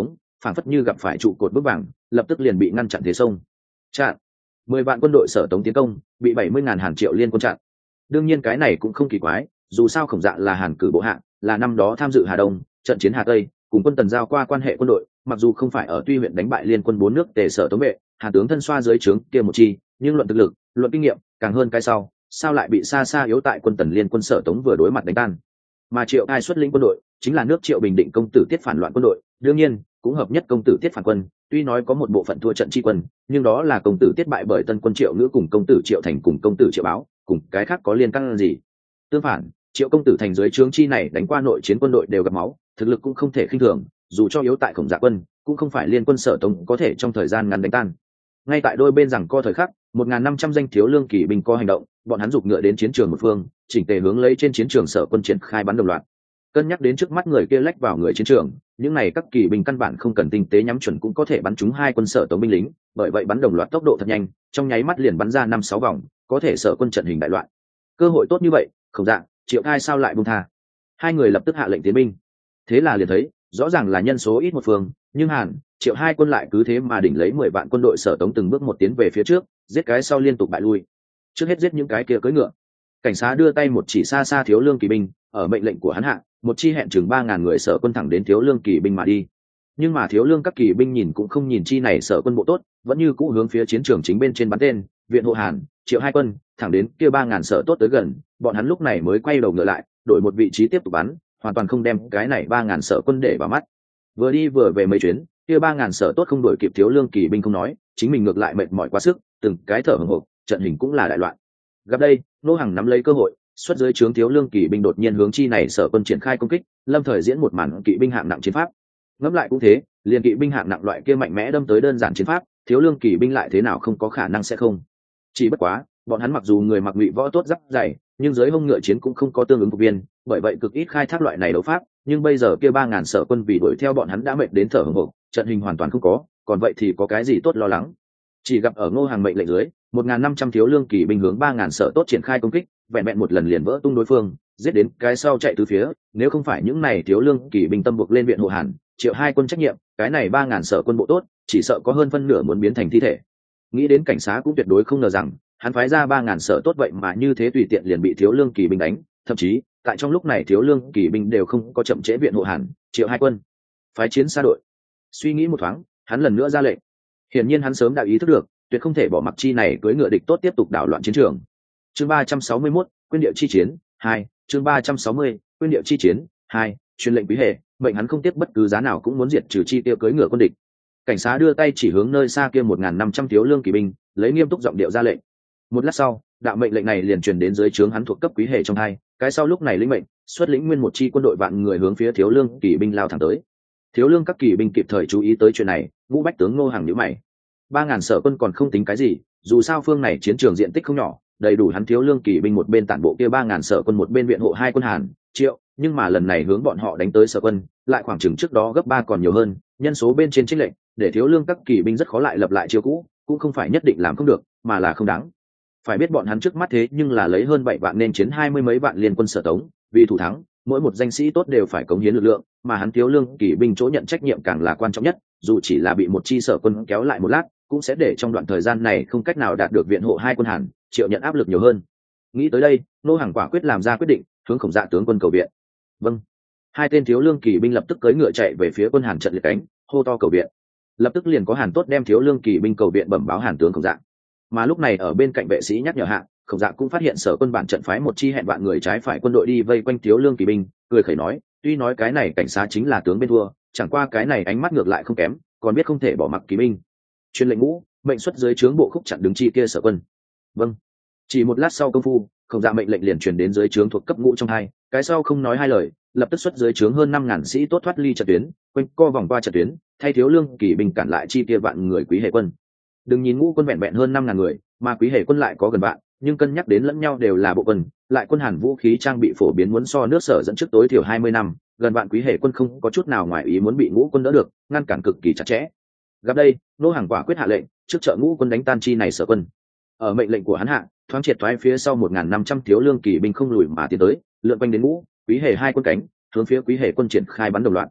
phảng phất như gặp phải trụ cột bước vàng, lập tức liền bị ngăn chặn thế sông. Chặn. 10 vạn quân đội Sở Tống tiến công, bị 70.000 Hàn Triệu Liên quân chặn. Đương nhiên cái này cũng không kỳ quái, dù sao Khổng Dạ là Hàn cử bộ hạ, là năm đó tham dự Hà Đông trận chiến Hà Tây, cùng quân Tần giao qua quan hệ quân đội, mặc dù không phải ở Tuy huyện đánh bại liên quân 4 nước Tề Sở Tống vệ, Hàn tướng thân xoa dưới trướng kia một chi, nhưng luận thực lực, luận kinh nghiệm, càng hơn cái sau, sao lại bị xa xa yếu tại quân Tần liên quân Sở Tống vừa đối mặt đánh tan. Mà Triệu Ai xuất lĩnh quân đội, chính là nước Triệu bình định công tử Tiết phản loạn quân đội, đương nhiên, cũng hợp nhất công tử Tiết phản quân, tuy nói có một bộ phận thua trận chi quân, nhưng đó là công tử Tiết bại bởi tân quân Triệu Ngữ cùng công tử Triệu Thành cùng công tử Triệu Báo, cùng cái khác có liên can gì. Tương phản, Triệu công tử Thành dưới trướng chi này đánh qua nội chiến quân đội đều gặp máu, thực lực cũng không thể khinh thường, dù cho yếu tại Khổng Dạ quân, cũng không phải liên quân Sở Tống có thể trong thời gian ngắn đánh tan. Ngay tại đôi bên rằng co thời khắc, 1.500 danh thiếu lương kỵ binh co hành động, bọn hắn giục ngựa đến chiến trường một phương, chỉnh tề hướng lấy trên chiến trường Sở quân triển khai bắn đồng loạt. Cân nhắc đến trước mắt người kia lách vào người chiến trường, những này các kỵ binh căn bản không cần tinh tế nhắm chuẩn cũng có thể bắn trúng hai quân Sở Tống binh lính, bởi vậy bắn đồng loạt tốc độ thật nhanh, trong nháy mắt liền bắn ra 5-6 vòng, có thể Sở quân trận hình đại loạn. Cơ hội tốt như vậy, Khổng Dạ, Triệu Khai sao lại buông tha? Hai người lập tức hạ lệnh tiến binh. Thế là liền thấy, rõ ràng là nhân số ít một phương, nhưng Hàn, Triệu hai quân lại cứ thế mà đỉnh lấy 10 vạn quân đội Sở Tống từng bước một tiến về phía trước, giết cái sau liên tục bại lui. Trước hết giết những cái kia cưỡi ngựa. Cảnh sát đưa tay một chỉ xa xa thiếu lương kỳ binh, ở mệnh lệnh của hắn hạ, một chi hẹn chừng 3.000 người Sở quân thẳng đến thiếu lương kỳ binh mà đi. Nhưng mà thiếu lương các kỳ binh nhìn cũng không nhìn chi này Sở quân bộ tốt, vẫn như cũ hướng phía chiến trường chính bên trên bắn tên, viện hộ Hàn, Triệu hai quân, thẳng đến kia 3.000 Sở tốt tới gần, bọn hắn lúc này mới quay đầu ngựa lại, đổi một vị trí tiếp tục bắn, hoàn toàn không đem cái này 3.000 Sở quân để vào mắt. Vừa đi vừa về mấy chuyến, kia 3.000 Sở tốt không đuổi kịp thiếu lương kỳ binh không nói, chính mình ngược lại mệt mỏi quá sức, từng cái thở hổn hộc, trận hình cũng là đại loạn. Gặp đây, Nô Hằng nắm lấy cơ hội, xuất dưới trướng thiếu lương kỳ binh đột nhiên hướng chi này Sở quân triển khai công kích, lâm thời diễn một màn kỵ binh hạng nặng chiến pháp. Ngẫm lại cũng thế, liền kỵ binh hạng nặng loại kia mạnh mẽ đâm tới đơn giản chiến pháp, thiếu lương kỳ binh lại thế nào không có khả năng sẽ không. Chỉ bất quá, bọn hắn mặc dù người mặc ngụy võ tốt giáp dày, nhưng dưới hông ngựa chiến cũng không có tương ứng phục viên, bởi vậy cực ít khai thác loại này đấu pháp, nhưng bây giờ kia 3.000 Sở quân vì đuổi theo bọn hắn đã mệt đến thở hổn hộc, trận hình hoàn toàn không có, còn vậy thì có cái gì tốt lo lắng. Chỉ gặp ở Ngô Hàng mệnh lệnh dưới, 1.500 thiếu lương kỳ binh hướng 3.000 Sở tốt triển khai công kích, vẹn vẹn một lần liền vỡ tung đối phương, giết đến cái sau chạy từ phía, nếu không phải những này thiếu lương kỳ binh tâm buộc lên viện hộ Hàn, Triệu hai quân trách nhiệm, cái này 3.000 Sở quân bộ tốt, chỉ sợ có hơn phân nửa muốn biến thành thi thể. Nghĩ đến cảnh sát cũng tuyệt đối không ngờ rằng, hắn phái ra 3.000 Sở tốt vậy mà như thế tùy tiện liền bị thiếu lương kỳ binh đánh, thậm chí, tại trong lúc này thiếu lương kỳ binh đều không có chậm trễ viện hộ Hàn, Triệu hai quân. Phái chiến xa đội. Suy nghĩ một thoáng, hắn lần nữa ra lệnh. Hiển nhiên hắn sớm đã ý thức được, tuyệt không thể bỏ mặc chi này cưỡi ngựa địch tốt tiếp tục đảo loạn chiến trường. Chương 361, quyên điệu chi chiến 2, chương 360, quyên điệu chi chiến 2, truyền lệnh quý hệ, mệnh hắn không tiếc bất cứ giá nào cũng muốn diệt trừ chi tiêu cưỡi ngựa quân địch. Cảnh sát đưa tay chỉ hướng nơi xa kia 1.500 thiếu lương kỳ binh, lấy nghiêm túc giọng điệu ra lệnh. Một lát sau, đạo mệnh lệnh này liền truyền đến dưới trướng hắn thuộc cấp quý hệ trong hai, cái sau lúc này lĩnh mệnh, xuất lĩnh nguyên một chi quân đội vạn người hướng phía thiếu lương kỳ binh lao thẳng tới. Thiếu lương các kỳ binh kịp thời chú ý tới chuyện này, Ngũ Bách tướng Ngô Hàng nhíu mày. 3.000 Sở quân còn không tính cái gì, dù sao phương này chiến trường diện tích không nhỏ, đầy đủ hắn thiếu lương kỳ binh một bên tản bộ kia 3.000 Sở quân một bên viện hộ hai quân Hàn, Triệu, nhưng mà lần này hướng bọn họ đánh tới Sở quân, lại khoảng chừng trước đó gấp 3 còn nhiều hơn, nhân số bên trên chênh lệch, để thiếu lương các kỳ binh rất khó lại lập lại chiêu cũ, cũng không phải nhất định làm không được, mà là không đáng. Phải biết bọn hắn trước mắt thế nhưng là lấy hơn 7 vạn nên chiến 20 mấy vạn liên quân Sở Tống, vì thủ thắng, mỗi một danh sĩ tốt đều phải cống hiến lực lượng, mà hắn thiếu lương kỳ binh chỗ nhận trách nhiệm càng là quan trọng nhất, dù chỉ là bị một chi Sở quân kéo lại một lát, cũng sẽ để trong đoạn thời gian này không cách nào đạt được viện hộ hai quân Hàn, Triệu nhận áp lực nhiều hơn. Nghĩ tới đây, Nô Hàng quả quyết làm ra quyết định, hướng Khổng Dạ tướng quân cầu viện. Vâng. Hai tên thiếu lương kỳ binh lập tức cưỡi ngựa chạy về phía quân Hàn trận liệt cánh, hô to cầu viện. Lập tức liền có Hàn tốt đem thiếu lương kỳ binh cầu viện bẩm báo Hàn tướng Khổng Dạ. Mà lúc này ở bên cạnh vệ sĩ nhắc nhở hạ, Khổng Dạ cũng phát hiện Sở quân bản trận phái một chi hẹn vạn người trái phải quân đội đi vây quanh thiếu lương kỳ binh, cười khẩy nói, tuy nói cái này cảnh sát chính là tướng bên thua, chẳng qua cái này ánh mắt ngược lại không kém, còn biết không thể bỏ mặc kỳ binh. Truyền lệnh Ngũ, mệnh xuất dưới trướng bộ khúc chặn đứng chi kia Sở quân. Vâng. Chỉ một lát sau công phu, Khổng Dạ mệnh lệnh liền truyền đến dưới trướng thuộc cấp Ngũ trong hai, cái sau không nói hai lời, lập tức xuất dưới trướng hơn 5.000 sĩ tốt thoát ly trận tuyến, quanh co vòng qua trận tuyến, thay thiếu lương kỳ binh cản lại chi kia vạn người quý hệ quân. Đừng nhìn Ngũ quân vẹn vẹn hơn 5.000 người, mà quý hệ quân lại có gần vạn, nhưng cân nhắc đến lẫn nhau đều là bộ quân, lại quân Hàn vũ khí trang bị phổ biến muốn so nước Sở dẫn trước tối thiểu 20 năm, gần vạn quý hệ quân không có chút nào ngoài ý muốn bị Ngũ quân đỡ được, ngăn cản cực kỳ chặt chẽ. Gặp đây, Nô Hàng quả quyết hạ lệnh, trước trợ Ngũ quân đánh tan chi này Sở quân. Ở mệnh lệnh của hắn hạ, thoáng triệt thoái phía sau 1.500 thiếu lương kỳ binh không lùi mà tiến tới, lượn quanh đến Ngũ, quý hệ hai quân cánh, hướng phía quý hệ quân triển khai bắn đồng loạt.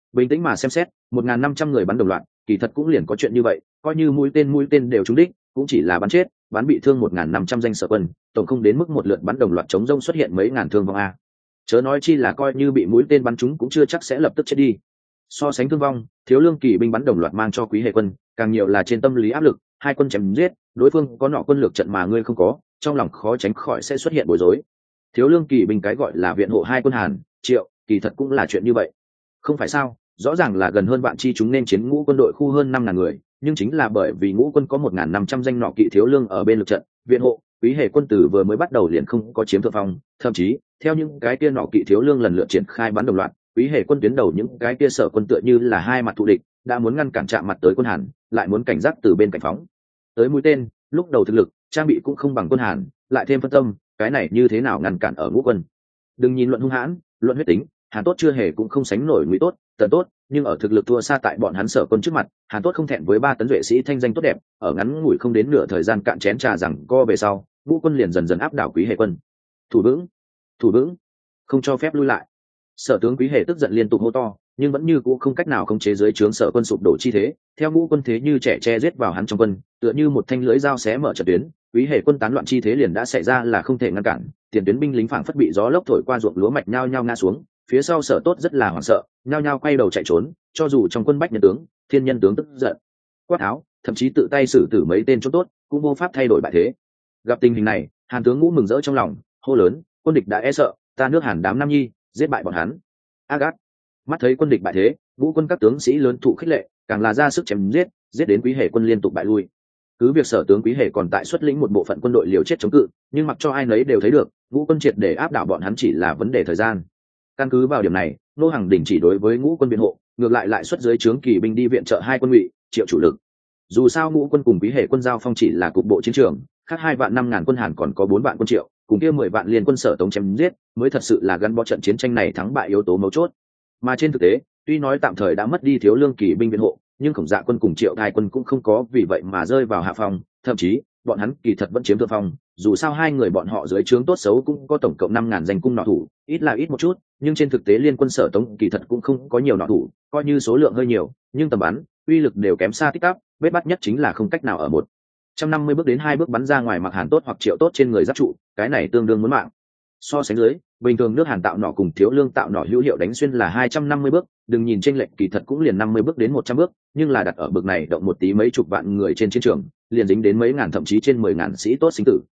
bình tĩnh mà xem xét, 1.500 người bắn đồng loạt, kỳ thật cũng liền có chuyện như vậy, coi như mũi tên đều trúng đích, cũng chỉ là bắn chết, bắn bị thương 1.500 danh sở quân, tổng không đến mức một lượt bắn đồng loạt chống rông xuất hiện mấy ngàn thương vong a. Chớ nói chi là coi như bị mũi tên bắn trúng cũng chưa chắc sẽ lập tức chết đi. So sánh thương vong, Thiếu Lương kỵ binh bắn đồng loạt mang cho Quý Hề quân càng nhiều là trên tâm lý áp lực, hai quân chém giết, đối phương có nọ quân lược trận mà ngươi không có, trong lòng khó tránh khỏi sẽ xuất hiện bối rối. Thiếu Lương kỵ binh cái gọi là viện hộ hai quân Hàn, Triệu, kỳ thật cũng là chuyện như vậy. Không phải sao? Rõ ràng là gần hơn vạn chi chúng nên chiến ngũ quân đội khu hơn 5.000 người, nhưng chính là bởi vì ngũ quân có 1.500 danh nọ kỵ Thiếu Lương ở bên lực trận, viện hộ, Quý Hề quân tử vừa mới bắt đầu liền không có chiếm thượng phong, thậm chí theo những cái kia nọ kỵ Thiếu Lương lần lượt triển khai bắn đồng loạt, Quý Hề quân tuyến đầu những cái kia sở quân tựa như là hai mặt thù địch, đã muốn ngăn cản chạm mặt tới quân Hàn, lại muốn cảnh giác từ bên cạnh phóng tới mũi tên. Lúc đầu thực lực trang bị cũng không bằng quân Hàn, lại thêm phân tâm, cái này như thế nào ngăn cản ở ngũ quân? Đừng nhìn luận hung hãn, luận huyết tính, Hàn Tốt chưa hề cũng không sánh nổi Ngụy Tốt, Tần Tốt, nhưng ở thực lực thua xa tại bọn hắn sở quân trước mặt, Hàn Tốt không thẹn với 3 tấn vệ sĩ thanh danh tốt đẹp, ở ngắn ngủi không đến nửa thời gian cạn chén trà rằng co về sau, ngũ quân liền dần dần áp đảo Quý Hề quân. Thủ vững, thủ vững, không cho phép lui lại. Sở tướng Quý Hề tức giận liên tục hô to, nhưng vẫn như cũ không cách nào khống chế dưới trướng sở quân sụp đổ chi thế, theo ngũ quân thế như trẻ tre giết vào hắn trong quân, tựa như một thanh lưỡi dao xé mở trận tuyến, Quý Hề quân tán loạn chi thế liền đã xảy ra là không thể ngăn cản, tiền tuyến binh lính phảng phất bị gió lốc thổi qua ruộng lúa mạch nhao nhao ngã xuống, phía sau Sở Tốt rất là hoảng sợ, nhao nhao quay đầu chạy trốn, cho dù trong quân bách nhân tướng, thiên nhân tướng tức giận quát tháo, thậm chí tự tay xử tử mấy tên chốt tốt, cũng vô pháp thay đổi bại thế. Gặp tình hình này, Hàn tướng Ngũ mừng rỡ trong lòng, hô lớn, quân địch đã e sợ, ta nước Hàn đám nam nhi, giết bại bọn hắn. Agat mắt thấy quân địch bại thế, Ngũ quân các tướng sĩ lớn thụ khích lệ, càng là ra sức chém giết đến Quý Hề quân liên tục bại lui. Cứ việc sở tướng Quý Hề còn tại xuất lĩnh một bộ phận quân đội liều chết chống cự, nhưng mặc cho ai nấy đều thấy được, ngũ quân triệt để áp đảo bọn hắn chỉ là vấn đề thời gian. Căn cứ vào điểm này, Nô Hàng đình chỉ đối với ngũ quân biện hộ, ngược lại xuất dưới trướng kỳ binh đi viện trợ hai quân Ngụy, Triệu chủ lực. Dù sao ngũ quân cùng Quý Hề quân giao phong chỉ là cục bộ chiến trường, khác 2.500.000 quân Hàn còn có 4 vạn quân Triệu, cùng kia 10 vạn liên quân sở tống chém giết, mới thật sự là gắn bó trận chiến tranh này thắng bại yếu tố mấu chốt. Mà trên thực tế, tuy nói tạm thời đã mất đi Thiếu Lương kỳ binh biện hộ, nhưng Khổng Dạ quân cùng Triệu Đài quân cũng không có vì vậy mà rơi vào hạ phong, thậm chí bọn hắn kỳ thật vẫn chiếm thượng phong. Dù sao hai người bọn họ dưới trướng tốt xấu cũng có tổng cộng 5.000 danh cung nọ thủ, ít là ít một chút, nhưng trên thực tế liên quân sở tống kỳ thật cũng không có nhiều nọ thủ, coi như số lượng hơi nhiều, nhưng tầm bắn, uy lực đều kém xa tích tắp. Bết bắt nhất chính là không cách nào ở 150 bước đến 2 bước bắn ra ngoài mặc Hàn Tốt hoặc Triệu Tốt trên người giáp trụ, cái này tương đương muốn mạng. So sánh dưới, bình thường nước Hàn tạo nỏ cùng Thiếu Lương tạo nỏ hữu hiệu đánh xuyên là 250 bước, đừng nhìn chênh lệch kỳ thật cũng liền 50 bước đến 100 bước, nhưng là đặt ở bực này động một tí mấy chục vạn người trên chiến trường, liền dính đến mấy ngàn thậm chí trên 10.000 sĩ tốt sinh tử.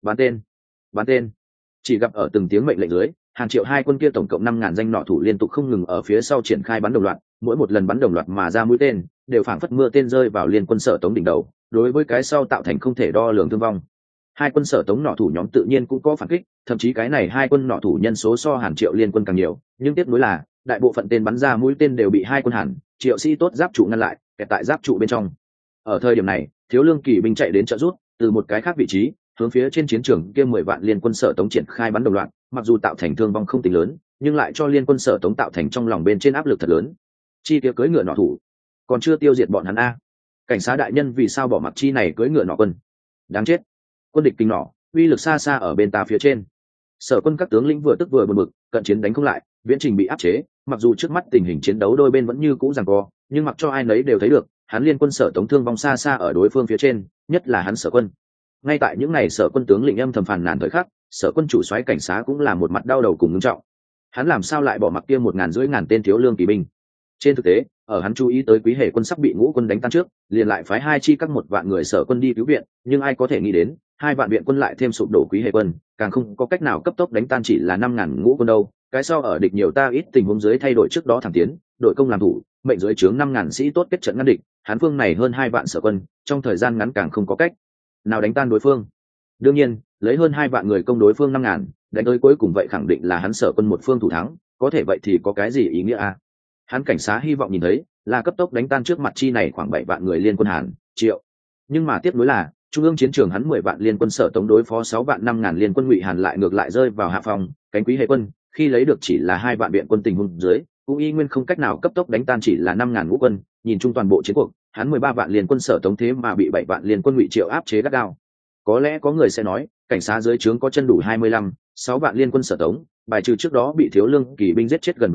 Bắn tên. Chỉ gặp ở từng tiếng mệnh lệnh dưới, Hàn Triệu hai quân kia tổng cộng 5.000 danh nỏ thủ liên tục không ngừng ở phía sau triển khai bắn đồng loạt, mỗi một lần bắn đồng loạt mà ra mũi tên, đều phảng phất mưa tên rơi vào liên quân sở tống đỉnh đầu, đối với cái sau tạo thành không thể đo lường thương vong. Hai quân sở tống nỏ thủ nhóm tự nhiên cũng có phản kích, thậm chí cái này hai quân nỏ thủ nhân số so Hàn Triệu liên quân càng nhiều, nhưng tiếp nối là đại bộ phận tên bắn ra mũi tên đều bị hai quân Hàn Triệu sĩ tốt giáp trụ ngăn lại, kẹt tại giáp trụ bên trong. Ở thời điểm này, Thiếu Lương kỳ binh chạy đến trợ rút, từ một cái khác vị trí, hướng phía trên chiến trường kia 10 vạn liên quân sở tống triển khai bắn đồng loạt, mặc dù tạo thành thương vong không tính lớn, nhưng lại cho liên quân sở tống tạo thành trong lòng bên trên áp lực thật lớn. Chi kia cưỡi ngựa nỏ thủ, còn chưa tiêu diệt bọn hắn a. Cảnh sát đại nhân vì sao bỏ mặc chi này cưỡi ngựa nỏ quân? Đáng chết. Quân địch kinh nỏ, uy lực xa xa ở bên ta phía trên. Sở quân các tướng lĩnh vừa tức vừa buồn bực, cận chiến đánh không lại, viễn trình bị áp chế, mặc dù trước mắt tình hình chiến đấu đôi bên vẫn như cũ giằng co, nhưng mặc cho ai nấy đều thấy được, hắn liên quân sở tống thương vong xa xa ở đối phương phía trên, nhất là hắn sở quân. Ngay tại những ngày sở quân tướng lĩnh âm thầm phàn nàn thời khắc, sở quân chủ soái cảnh sát cũng là một mặt đau đầu cùng nghiêm trọng. Hắn làm sao lại bỏ mặc kia 1.500 tên Thiếu Lương kỳ binh? Trên thực tế, ở hắn chú ý tới Quý Hề quân sắp bị ngũ quân đánh tan trước, liền lại phái hai chi các 1 vạn người sở quân đi cứu viện, nhưng ai có thể nghĩ đến, 2 vạn viện quân lại thêm sụp đổ Quý Hề quân, càng không có cách nào cấp tốc đánh tan chỉ là 5.000 ngũ quân đâu. Cái sau ở địch nhiều ta ít tình huống dưới thay đổi trước đó thẳng tiến, đội công làm thủ, mệnh dưới trướng 5.000 sĩ tốt kết trận ngăn địch, hắn phương này hơn 2 vạn sở quân, trong thời gian ngắn càng không có cách nào đánh tan đối phương. Đương nhiên, lấy hơn 2 vạn người công đối phương 5.000, đánh tới cuối cùng vậy khẳng định là hắn sở quân một phương thủ thắng, có thể vậy thì có cái gì ý nghĩa a? Hắn cảnh sát hy vọng nhìn thấy là cấp tốc đánh tan trước mặt chi này khoảng 7 vạn người liên quân Hàn Triệu, nhưng mà tiếp nối là trung ương chiến trường hắn 10 vạn liên quân sở tống đối phó 6 vạn 5.000 liên quân Ngụy Hàn lại ngược lại rơi vào hạ phòng, cánh Quý Hề quân khi lấy được chỉ là 2 vạn viện quân tình huống dưới, cũng y nguyên không cách nào cấp tốc đánh tan chỉ là 5.000 ngũ quân. Nhìn chung toàn bộ chiến cuộc, hắn 13 vạn liên quân sở tống thế mà bị 7 vạn liên quân Ngụy Triệu áp chế gắt gao. Có lẽ có người sẽ nói, cảnh sát dưới trướng có chân đủ 25, 6 vạn liên quân sở tống, bài trừ trước đó bị Thiếu Lương kỳ binh giết chết gần vạn người,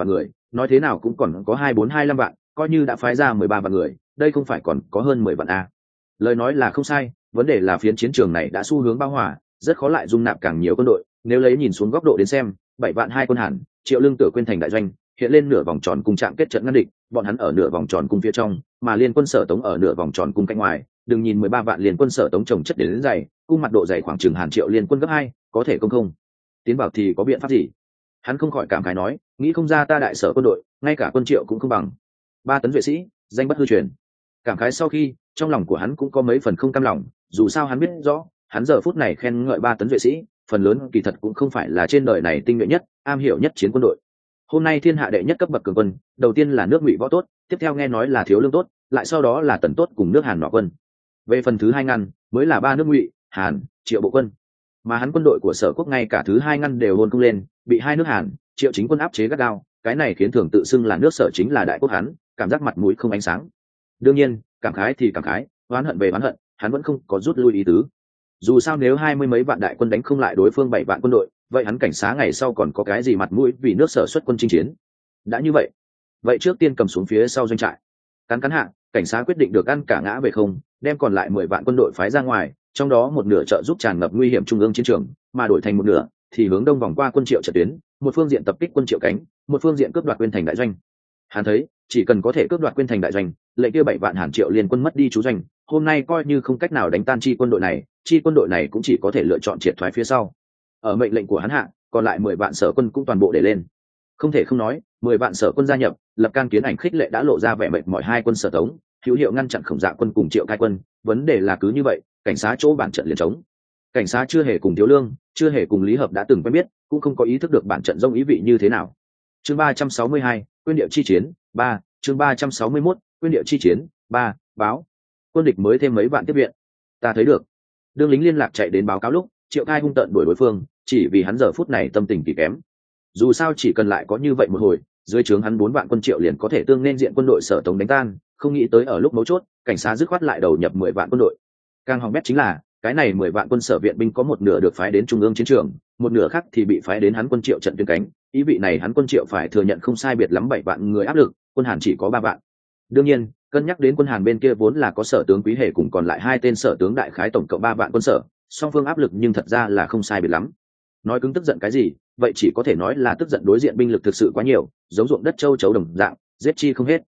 nói thế nào cũng còn có 2425 vạn, coi như đã phái ra 13 vạn người, đây không phải còn có hơn 10 vạn a. Lời nói là không sai, vấn đề là phiến chiến trường này đã xu hướng bão hòa, rất khó lại dung nạp càng nhiều quân đội. Nếu lấy nhìn xuống góc độ đến xem, 7 vạn 2 quân Hàn, Triệu Lương Tử quên thành đại doanh, hiện lên nửa vòng tròn cung trạng kết trận ngăn địch, bọn hắn ở nửa vòng tròn cung phía trong, mà liên quân Sở Tống ở nửa vòng tròn cung cạnh ngoài. Đừng nhìn 13 vạn liên quân Sở Tống chồng chất đến dày, cung mặt độ dày khoảng chừng Hàn Triệu liên quân gấp 2, có thể công không? Tiến bảo thì có biện pháp gì? Hắn không khỏi cảm khái nói, nghĩ không ra ta đại sở quân đội, ngay cả quân Triệu cũng không bằng. 3 tấn vệ sĩ, danh bất hư truyền. Cảm khái sau khi, trong lòng của hắn cũng có mấy phần không cam lòng, dù sao hắn biết rõ, hắn giờ phút này khen ngợi 3 tấn vệ sĩ, phần lớn kỳ thật cũng không phải là trên đời này tinh nhuệ nhất, am hiểu nhất chiến quân đội. Hôm nay thiên hạ đệ nhất cấp bậc cường quân, đầu tiên là nước Ngụy võ tốt, tiếp theo nghe nói là Thiếu Lương tốt, lại sau đó là Tần tốt cùng nước Hàn nọ quân. Về phần thứ hai ngăn, mới là 3 nước Ngụy, Hàn, Triệu bộ quân. Mà hắn quân đội của Sở Quốc ngay cả thứ hai ngăn đều hôn cung lên, bị hai nước Hàn, Triệu chính quân áp chế gắt gao, cái này khiến thường tự xưng là nước Sở chính là đại quốc hắn, cảm giác mặt mũi không ánh sáng. Đương nhiên, cảm khái thì cảm khái, oán hận về oán hận, hắn vẫn không có rút lui ý tứ. Dù sao nếu 20 mấy vạn đại quân đánh không lại đối phương 7 vạn quân đội, vậy hắn cảnh xá ngày sau còn có cái gì mặt mũi vì nước Sở xuất quân chinh chiến. Đã như vậy trước tiên cầm xuống phía sau doanh trại. Cắn cắn hạ, cảnh xá quyết định được ăn cả ngã về không, đem còn lại 10 vạn quân đội phái ra ngoài, trong đó một nửa trợ giúp tràn ngập nguy hiểm trung ương chiến trường, mà đổi thành một nửa thì hướng đông vòng qua quân Triệu trận tuyến, một phương diện tập kích quân Triệu cánh, một phương diện cướp đoạt Quyên thành đại doanh. Hắn thấy, chỉ cần có thể cướp đoạt Quyên thành đại doanh, lệnh kia 7 vạn Hàn Triệu liên quân mất đi chú doanh, hôm nay coi như không cách nào đánh tan chi quân đội này cũng chỉ có thể lựa chọn triệt thoái phía sau. Ở mệnh lệnh của hắn hạ, còn lại 10 vạn Sở quân cũng toàn bộ để lên. Không thể không nói, 10 vạn Sở quân gia nhập, lập can kiến ảnh khích lệ đã lộ ra vẻ mệt mỏi hai quân Sở Tống, hữu hiệu ngăn chặn Khổng Dạ quân cùng Triệu Cai quân. Vấn đề là cứ như vậy, cảnh xá chỗ bản trận liền trống. Cảnh xá chưa hề cùng Thiếu Lương, chưa hề cùng Lý Hợp đã từng quen biết, cũng không có ý thức được bản trận rông ý vị như thế nào. Chương 362, Quyên điệu chi chiến 3, chương 361, Quyên điệu chi chiến 3, báo. Quân địch mới thêm mấy vạn tiếp viện. Ta thấy được. Đương lính liên lạc chạy đến báo cáo lúc, Triệu Cai hung tợn đuổi đối phương, chỉ vì hắn giờ phút này tâm tình kỳ kém. Dù sao chỉ cần lại có như vậy một hồi, dưới trướng hắn 4 vạn quân Triệu liền có thể tương nên diện quân đội Sở Tống đánh tan, không nghĩ tới ở lúc mấu chốt, cảnh xá dứt khoát lại đầu nhập 10 vạn quân đội. Càng hỏng bét chính là, cái này 10 vạn quân Sở viện binh có một nửa được phái đến trung ương chiến trường, một nửa khác thì bị phái đến hắn quân Triệu trận tuyến cánh, ý vị này hắn quân Triệu phải thừa nhận không sai biệt lắm 7 vạn người áp lực, quân Hàn chỉ có 3 vạn. Đương nhiên, cân nhắc đến quân Hàn bên kia vốn là có Sở tướng Quý Hề cùng còn lại 2 tên Sở tướng đại khái tổng cộng 3 vạn quân Sở, song phương áp lực nhưng thật ra là không sai biệt lắm. Nói cứng tức giận cái gì, vậy chỉ có thể nói là tức giận đối diện binh lực thực sự quá nhiều, giống ruộng đất châu chấu đồng dạng, giết chi không hết.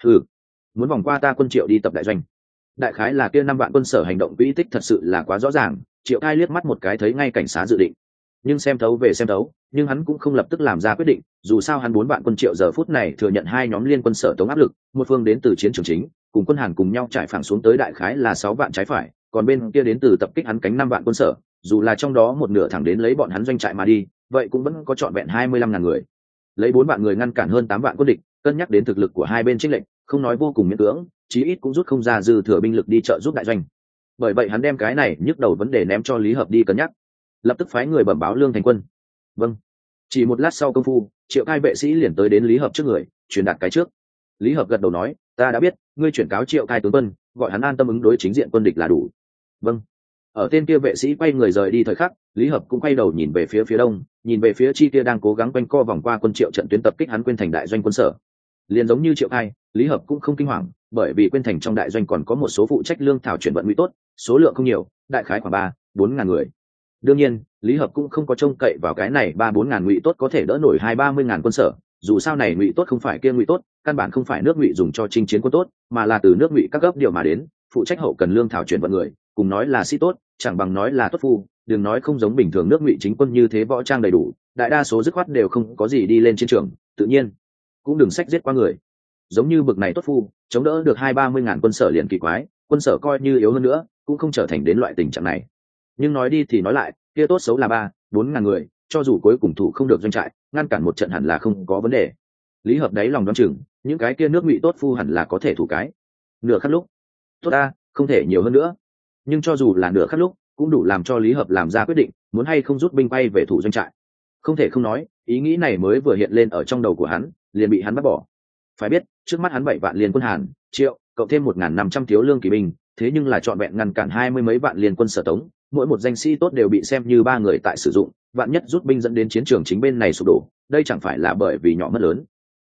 Muốn vòng qua ta quân Triệu đi tập đại doanh. Đại khái là kia 5 vạn quân Sở hành động quỹ tích thật sự là quá rõ ràng, Triệu Cai liếc mắt một cái thấy ngay cảnh xá dự định. Nhưng xem thấu về xem thấu, nhưng hắn cũng không lập tức làm ra quyết định, dù sao hắn 4 vạn quân Triệu giờ phút này thừa nhận 2 nhóm liên quân Sở Tống áp lực, một phương đến từ chiến trường chính, cùng quân Hàn cùng nhau trải phẳng xuống tới đại khái là 6 vạn trái phải, còn bên kia đến từ tập kích hắn cánh 5 vạn quân Sở, dù là trong đó một nửa thẳng đến lấy bọn hắn doanh trại mà đi, vậy cũng vẫn có trọn vẹn 25.000 người. Lấy 4 vạn người ngăn cản hơn 8 vạn quân địch, cân nhắc đến thực lực của hai bên chênh lệch, không nói vô cùng miễn cưỡng, chí ít cũng rút không ra dư thừa binh lực đi trợ giúp đại doanh. Bởi vậy hắn đem cái này nhức đầu vấn đề ném cho Lý Hợp đi cân nhắc, lập tức phái người bẩm báo Lương Thành Quân. Vâng. Chỉ một lát sau công phu, Triệu Cai vệ sĩ liền tới đến Lý Hợp trước người, truyền đạt cái trước. Lý Hợp gật đầu nói, ta đã biết, ngươi chuyển cáo Triệu Cai tướng quân, gọi hắn an tâm ứng đối chính diện quân địch là đủ. Vâng. Ở tên kia vệ sĩ quay người rời đi thời khắc, Lý Hợp cũng quay đầu nhìn về phía đông, nhìn về phía chi kia đang cố gắng quanh co vòng qua quân Triệu trận tuyến tập kích hắn Quyên thành đại doanh quân Sở. Liền giống như Triệu Cai, Lý Hợp cũng không kinh hoàng, bởi vì Quyên thành trong đại doanh còn có một số phụ trách lương thảo chuyển vận ngụy tốt, số lượng không nhiều, đại khái khoảng 3-4 ngàn người. Đương nhiên, Lý Hợp cũng không có trông cậy vào cái này 3-4 ngàn ngụy tốt có thể đỡ nổi 20-30 ngàn quân Sở, dù sao này ngụy tốt không phải kia ngụy tốt, căn bản không phải nước ngụy dùng cho chinh chiến quân tốt, mà là từ nước ngụy các cấp điều mà đến, phụ trách hậu cần lương thảo chuyển vận người, cùng nói là sĩ tốt, chẳng bằng nói là tốt phu, đừng nói không giống bình thường nước ngụy chính quân như thế võ trang đầy đủ, đại đa số dứt khoát đều không có gì đi lên chiến trường, tự nhiên cũng đừng sách giết qua người. Giống như bực này tốt phu, chống đỡ được 20-30 ngàn quân Sở liền kỳ quái, quân Sở coi như yếu hơn nữa, cũng không trở thành đến loại tình trạng này. Nhưng nói đi thì nói lại, kia tốt xấu là 3-4 ngàn người, cho dù cuối cùng thủ không được doanh trại, ngăn cản một trận hẳn là không có vấn đề. Lý Hợp đáy lòng đoán chừng, những cái kia nước ngụy tốt phu hẳn là có thể thủ cái nửa khắc lúc. Tốt ta, không thể nhiều hơn nữa. Nhưng cho dù là nửa khắc lúc, cũng đủ làm cho Lý Hợp làm ra quyết định, muốn hay không rút binh bay về thủ doanh trại. Không thể không nói, ý nghĩ này mới vừa hiện lên ở trong đầu của hắn, liền bị hắn bắt bỏ. Phải biết, trước mắt hắn 7 vạn liên quân Hàn, Triệu, cộng thêm 1.500 thiếu lương kỵ binh, thế nhưng là trọn vẹn ngăn cản 20 mấy vạn liên quân Sở Tống, mỗi một danh sĩ tốt đều bị xem như 3 người tại sử dụng, vạn nhất rút binh dẫn đến chiến trường chính bên này sụp đổ, đây chẳng phải là bởi vì nhỏ mất lớn.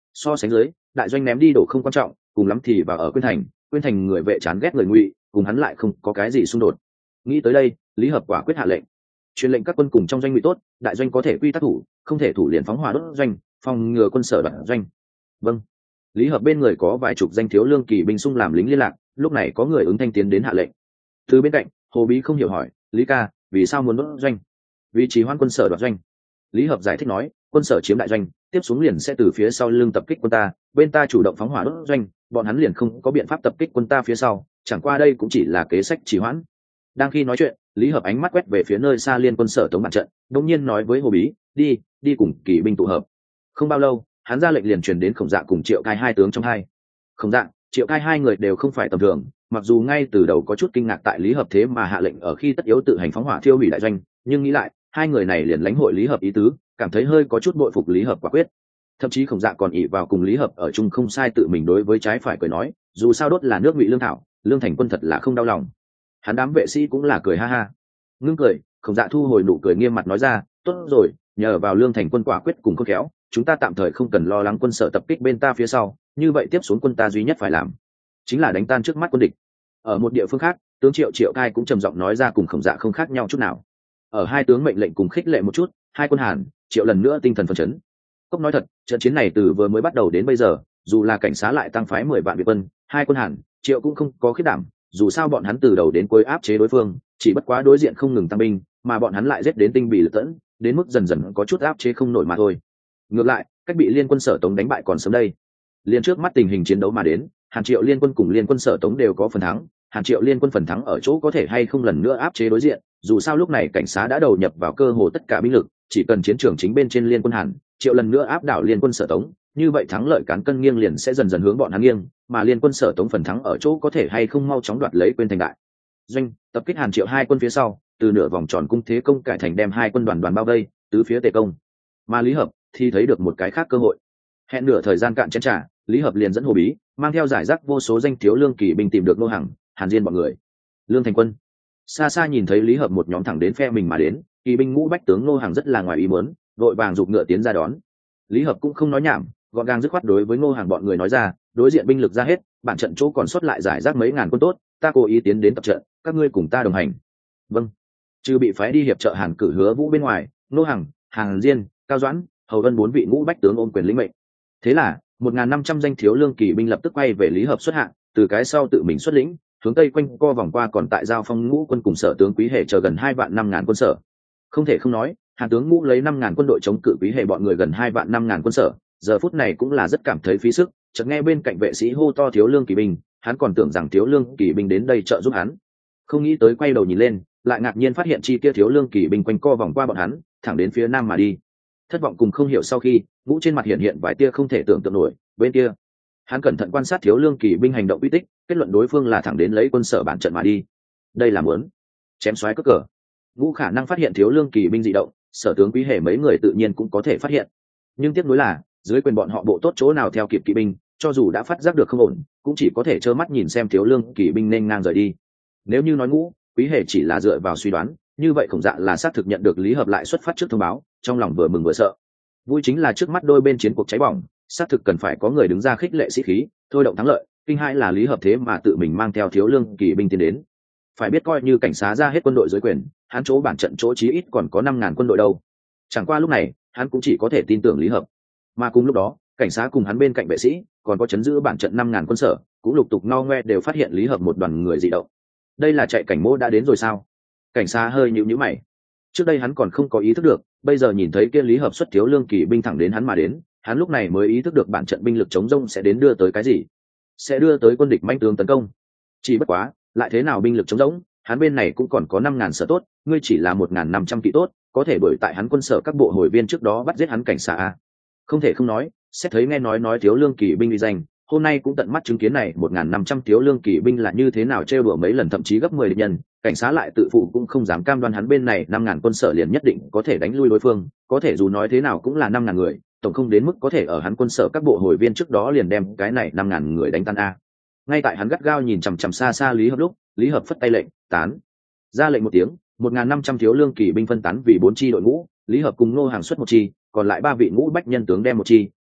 So sánh dưới, đại doanh ném đi đổ không quan trọng, cùng lắm thì vào ở Quyên Thành người vệ chán ghét người Ngụy, cùng hắn lại không có cái gì xung đột. Nghĩ tới đây, Lý Hợp quả quyết hạ lệnh, truyền lệnh các quân cùng trong doanh Ngụy tốt, đại doanh có thể quy tắc thủ, không thể thủ liền phóng hỏa đốt doanh, phòng ngừa quân sở đoạt doanh. Vâng. Lý Hợp bên người có vài chục danh thiếu lương kỳ binh xung làm lính liên lạc, lúc này có người ứng thanh tiến đến hạ lệnh. Từ bên cạnh, Hồ Bí không hiểu hỏi, Lý ca, vì sao muốn đốt doanh? Vì trì hoãn quân sở đoạt doanh. Lý Hợp giải thích nói, quân sở chiếm đại doanh, tiếp xuống liền sẽ từ phía sau lưng tập kích quân ta, bên ta chủ động phóng hỏa đốt doanh, bọn hắn liền không có biện pháp tập kích quân ta phía sau, chẳng qua đây cũng chỉ là kế sách trì hoãn. Đang khi nói chuyện, Lý Hợp ánh mắt quét về phía nơi xa liên quân sở tống bản trận, đột nhiên nói với Hồ Bí, đi cùng kỳ binh tụ hợp. Không bao lâu, hắn ra lệnh liền truyền đến Khổng Dạ cùng Triệu Cai hai tướng trong hai. Khổng Dạ, Triệu Cai hai người đều không phải tầm thường, mặc dù ngay từ đầu có chút kinh ngạc tại Lý Hợp thế mà hạ lệnh ở khi tất yếu tự hành phóng hỏa thiêu hủy đại doanh, nhưng nghĩ lại, hai người này liền lãnh hội Lý Hợp ý tứ, cảm thấy hơi có chút bội phục Lý Hợp quả quyết. Thậm chí Khổng Dạ còn ỷ vào cùng Lý Hợp ở chung không sai tự mình đối với trái phải cười nói, dù sao đốt là nước Ngụy lương thảo, lương thành quân thật là không đau lòng. Hắn đám vệ sĩ cũng là cười ha ha. Ngưng cười, Khổng Dạ thu hồi nụ cười nghiêm mặt nói ra, tốt rồi, nhờ vào lương thành quân quả quyết cùng khôn khéo, chúng ta tạm thời không cần lo lắng quân sở tập kích bên ta phía sau, như vậy tiếp xuống quân ta duy nhất phải làm chính là đánh tan trước mắt quân địch. Ở một địa phương khác, tướng Triệu Cai cũng trầm giọng nói ra cùng Khổng Dạ không khác nhau chút nào. Ở hai tướng mệnh lệnh cùng khích lệ một chút, hai quân Hàn, Triệu lần nữa tinh thần phấn chấn. Cốc nói thật, trận chiến này từ vừa mới bắt đầu đến bây giờ, dù là cảnh xá lại tăng phái 10 vạn Việt quân, hai quân Hàn, Triệu cũng không có khiết đảm, dù sao bọn hắn từ đầu đến cuối áp chế đối phương, chỉ bất quá đối diện không ngừng tăng binh, mà bọn hắn lại giết đến tinh bị lực tẫn, đến mức dần dần có chút áp chế không nổi mà thôi. Ngược lại, cách bị liên quân sở tống đánh bại còn sớm đây. Liên trước mắt tình hình chiến đấu mà đến, Hàn Triệu liên quân cùng liên quân sở tống đều có phần thắng, Hàn Triệu liên quân phần thắng ở chỗ có thể hay không lần nữa áp chế đối diện, dù sao lúc này cảnh xá đã đầu nhập vào cơ hồ tất cả binh lực, chỉ cần chiến trường chính bên trên liên quân Hàn Triệu lần nữa áp đảo liên quân sở tống, như vậy thắng lợi cán cân nghiêng liền sẽ dần dần hướng bọn hắn nghiêng, mà liên quân sở tống phần thắng ở chỗ có thể hay không mau chóng đoạt lấy Quyên Thành đại doanh, tập kích Hàn Triệu hai quân phía sau, từ nửa vòng tròn cung thế công cải thành đem hai quân đoàn bao vây, tứ phía tề công. Mà Lý Hợp thì thấy được một cái khác cơ hội. Hẹn nửa thời gian cạn chén trà, Lý Hợp liền dẫn Hồ Bí mang theo giải rác vô số danh thiếu lương kỳ binh tìm được Nô Hằng, Hàn Diên bọn người. Lương thành quân xa xa nhìn thấy Lý Hợp một nhóm thẳng đến phe mình mà đến, kỳ binh ngũ bách tướng Nô Hằng rất là ngoài ý muốn, vội vàng giục ngựa tiến ra đón. Lý Hợp cũng không nói nhảm, gọn gàng dứt khoát đối với Nô Hằng bọn người nói ra, đối diện binh lực ra hết, bản trận chỗ còn sót lại giải rác mấy ngàn quân tốt, ta cố ý tiến đến tập trận, các ngươi cùng ta đồng hành. Vâng. Trừ bị phái đi hiệp trợ Hàn Cử Hứa Vũ bên ngoài, Nô Hằng, Hàn Diên, Cao Doãn, Hầu Vân bốn vị ngũ bách tướng ôm quyền lĩnh mệnh. Thế là 1.500 danh thiếu lương kỳ binh lập tức quay về Lý Hợp xuất hạng, từ cái sau tự mình xuất lĩnh, hướng tây quanh co vòng qua còn tại giao phong ngũ quân cùng sở tướng Quý Hệ chờ gần 2 vạn 5 ngàn quân sở. Không thể không nói, Hàn tướng ngũ lấy 5 ngàn quân đội chống cự Quý Hệ bọn người gần 2 vạn 5 ngàn quân sở, giờ phút này cũng là rất cảm thấy phí sức, chợt nghe bên cạnh vệ sĩ hô to thiếu lương kỳ binh, hắn còn tưởng rằng thiếu lương kỳ binh đến đây trợ giúp hắn. Không nghĩ tới quay đầu nhìn lên, lại ngạc nhiên phát hiện chi kia thiếu lương kỳ binh quanh co vòng qua bọn hắn, thẳng đến phía nam mà đi. Thất vọng cùng không hiểu sau khi, ngũ trên mặt hiện vài tia không thể tưởng tượng nổi, bên kia hắn cẩn thận quan sát thiếu lương kỳ binh hành động uy tích, kết luận đối phương là thẳng đến lấy quân sở bản trận mà đi. Đây là muốn chém xoáy cướp cờ. Ngũ khả năng phát hiện thiếu lương kỳ binh dị động, sở tướng Quý Hệ mấy người tự nhiên cũng có thể phát hiện, nhưng tiếc nuối là dưới quyền bọn họ bộ tốt chỗ nào theo kịp kỵ binh, cho dù đã phát giác được không ổn, cũng chỉ có thể trơ mắt nhìn xem thiếu lương kỳ binh nên ngang rời đi. Nếu như nói Ngũ, Quý Hệ chỉ là dựa vào suy đoán, như vậy Khổng Dạ là xác thực nhận được Lý Hợp lại xuất phát trước thông báo, trong lòng vừa mừng vừa sợ. Vui chính là trước mắt đôi bên chiến cuộc cháy bỏng, xác thực cần phải có người đứng ra khích lệ sĩ khí, thôi động thắng lợi. Kinh hãi là Lý Hợp thế mà tự mình mang theo thiếu lương kỳ binh tiến đến. Phải biết coi như cảnh xá ra hết quân đội dưới quyền, hắn chỗ bản trận chỗ chí ít còn có 5.000 quân đội đâu. Chẳng qua lúc này, hắn cũng chỉ có thể tin tưởng Lý Hợp. Mà cùng lúc đó, cảnh xá cùng hắn bên cạnh vệ sĩ, còn có chấn giữ bản trận 5.000 quân sở, cũng lục tục no ngoe đều phát hiện Lý Hợp một đoàn người dị động. Đây là chạy cảnh mô đã đến rồi sao? Cảnh xá hơi nhíu mày. Trước đây hắn còn không có ý thức được, bây giờ nhìn thấy kia Lý Hợp xuất thiếu lương kỳ binh thẳng đến hắn mà đến, hắn lúc này mới ý thức được bản trận binh lực chống rông sẽ đến đưa tới cái gì, sẽ đưa tới quân địch manh tướng tấn công. Chỉ bất quá, lại thế nào binh lực chống rỗng, hắn bên này cũng còn có 5.000 sở tốt, ngươi chỉ là 1.500 kỵ tốt, có thể đuổi tại hắn quân sở các bộ hồi viên trước đó bắt giết hắn cảnh xạ. Không thể không nói, xét thấy nghe nói thiếu lương kỳ binh uy danh, hôm nay cũng tận mắt chứng kiến này 1.500 thiếu lương kỳ binh là như thế nào trêu đùa mấy lần thậm chí gấp 10 địch nhân, cảnh xá lại tự phụ cũng không dám cam đoan hắn bên này 5.000 quân sở liền nhất định có thể đánh lui đối phương, có thể dù nói thế nào cũng là 5.000 người, tổng không đến mức có thể ở hắn quân sở các bộ hồi viên trước đó liền đem cái này 5.000 người đánh tan a. Ngay tại hắn gắt gao nhìn chằm chằm xa xa Lý Hợp lúc, Lý Hợp phất tay lệnh, tán. Ra lệnh một tiếng, 1.500 thiếu lương kỳ binh phân tán vì 4 chi đội ngũ, Lý Hợp cùng Ngô Hàng xuất một chi, còn lại 3 vị ngũ bách nhân tướng đem một chi,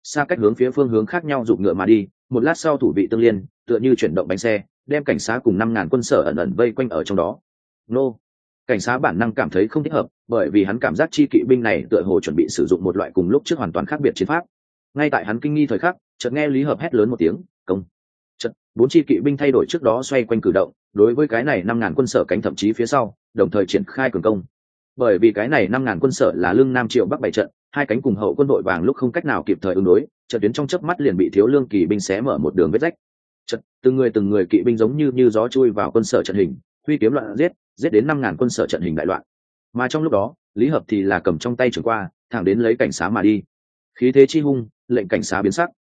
xa cách hướng phía phương hướng khác nhau giục ngựa mà đi. Một lát sau thủ vị tương liên, tựa như chuyển động bánh xe, đem cảnh sát cùng 5.000 quân sở ẩn ẩn vây quanh ở trong đó. Nô, cảnh sát bản năng cảm thấy không thích hợp, bởi vì hắn cảm giác chi kỵ binh này tựa hồ chuẩn bị sử dụng một loại cùng lúc trước hoàn toàn khác biệt chiến pháp. Ngay tại hắn kinh nghi thời khắc, chợt nghe Lý Hợp hét lớn một tiếng, công. Chợt, 4 chi kỵ binh thay đổi trước đó xoay quanh cử động, đối với cái này 5.000 quân sở cánh thậm chí phía sau, đồng thời triển khai cường công. Bởi vì cái này 5.000 quân sở là lưng nam triệu bắc bảy trận, hai cánh cùng hậu quân đội vàng lúc không cách nào kịp thời ứng đối, trận tuyến trong chớp mắt liền bị thiếu lương kỳ binh xé mở một đường vết rách. Chợt, từng người kỵ binh giống như gió chui vào quân sở trận hình, huy kiếm loạn giết đến 5.000 quân sở trận hình đại loạn. Mà trong lúc đó, Lý Hợp thì là cầm trong tay trường qua, thẳng đến lấy cảnh xá mà đi. Khí thế chi hung, lệnh cảnh xá biến sắc.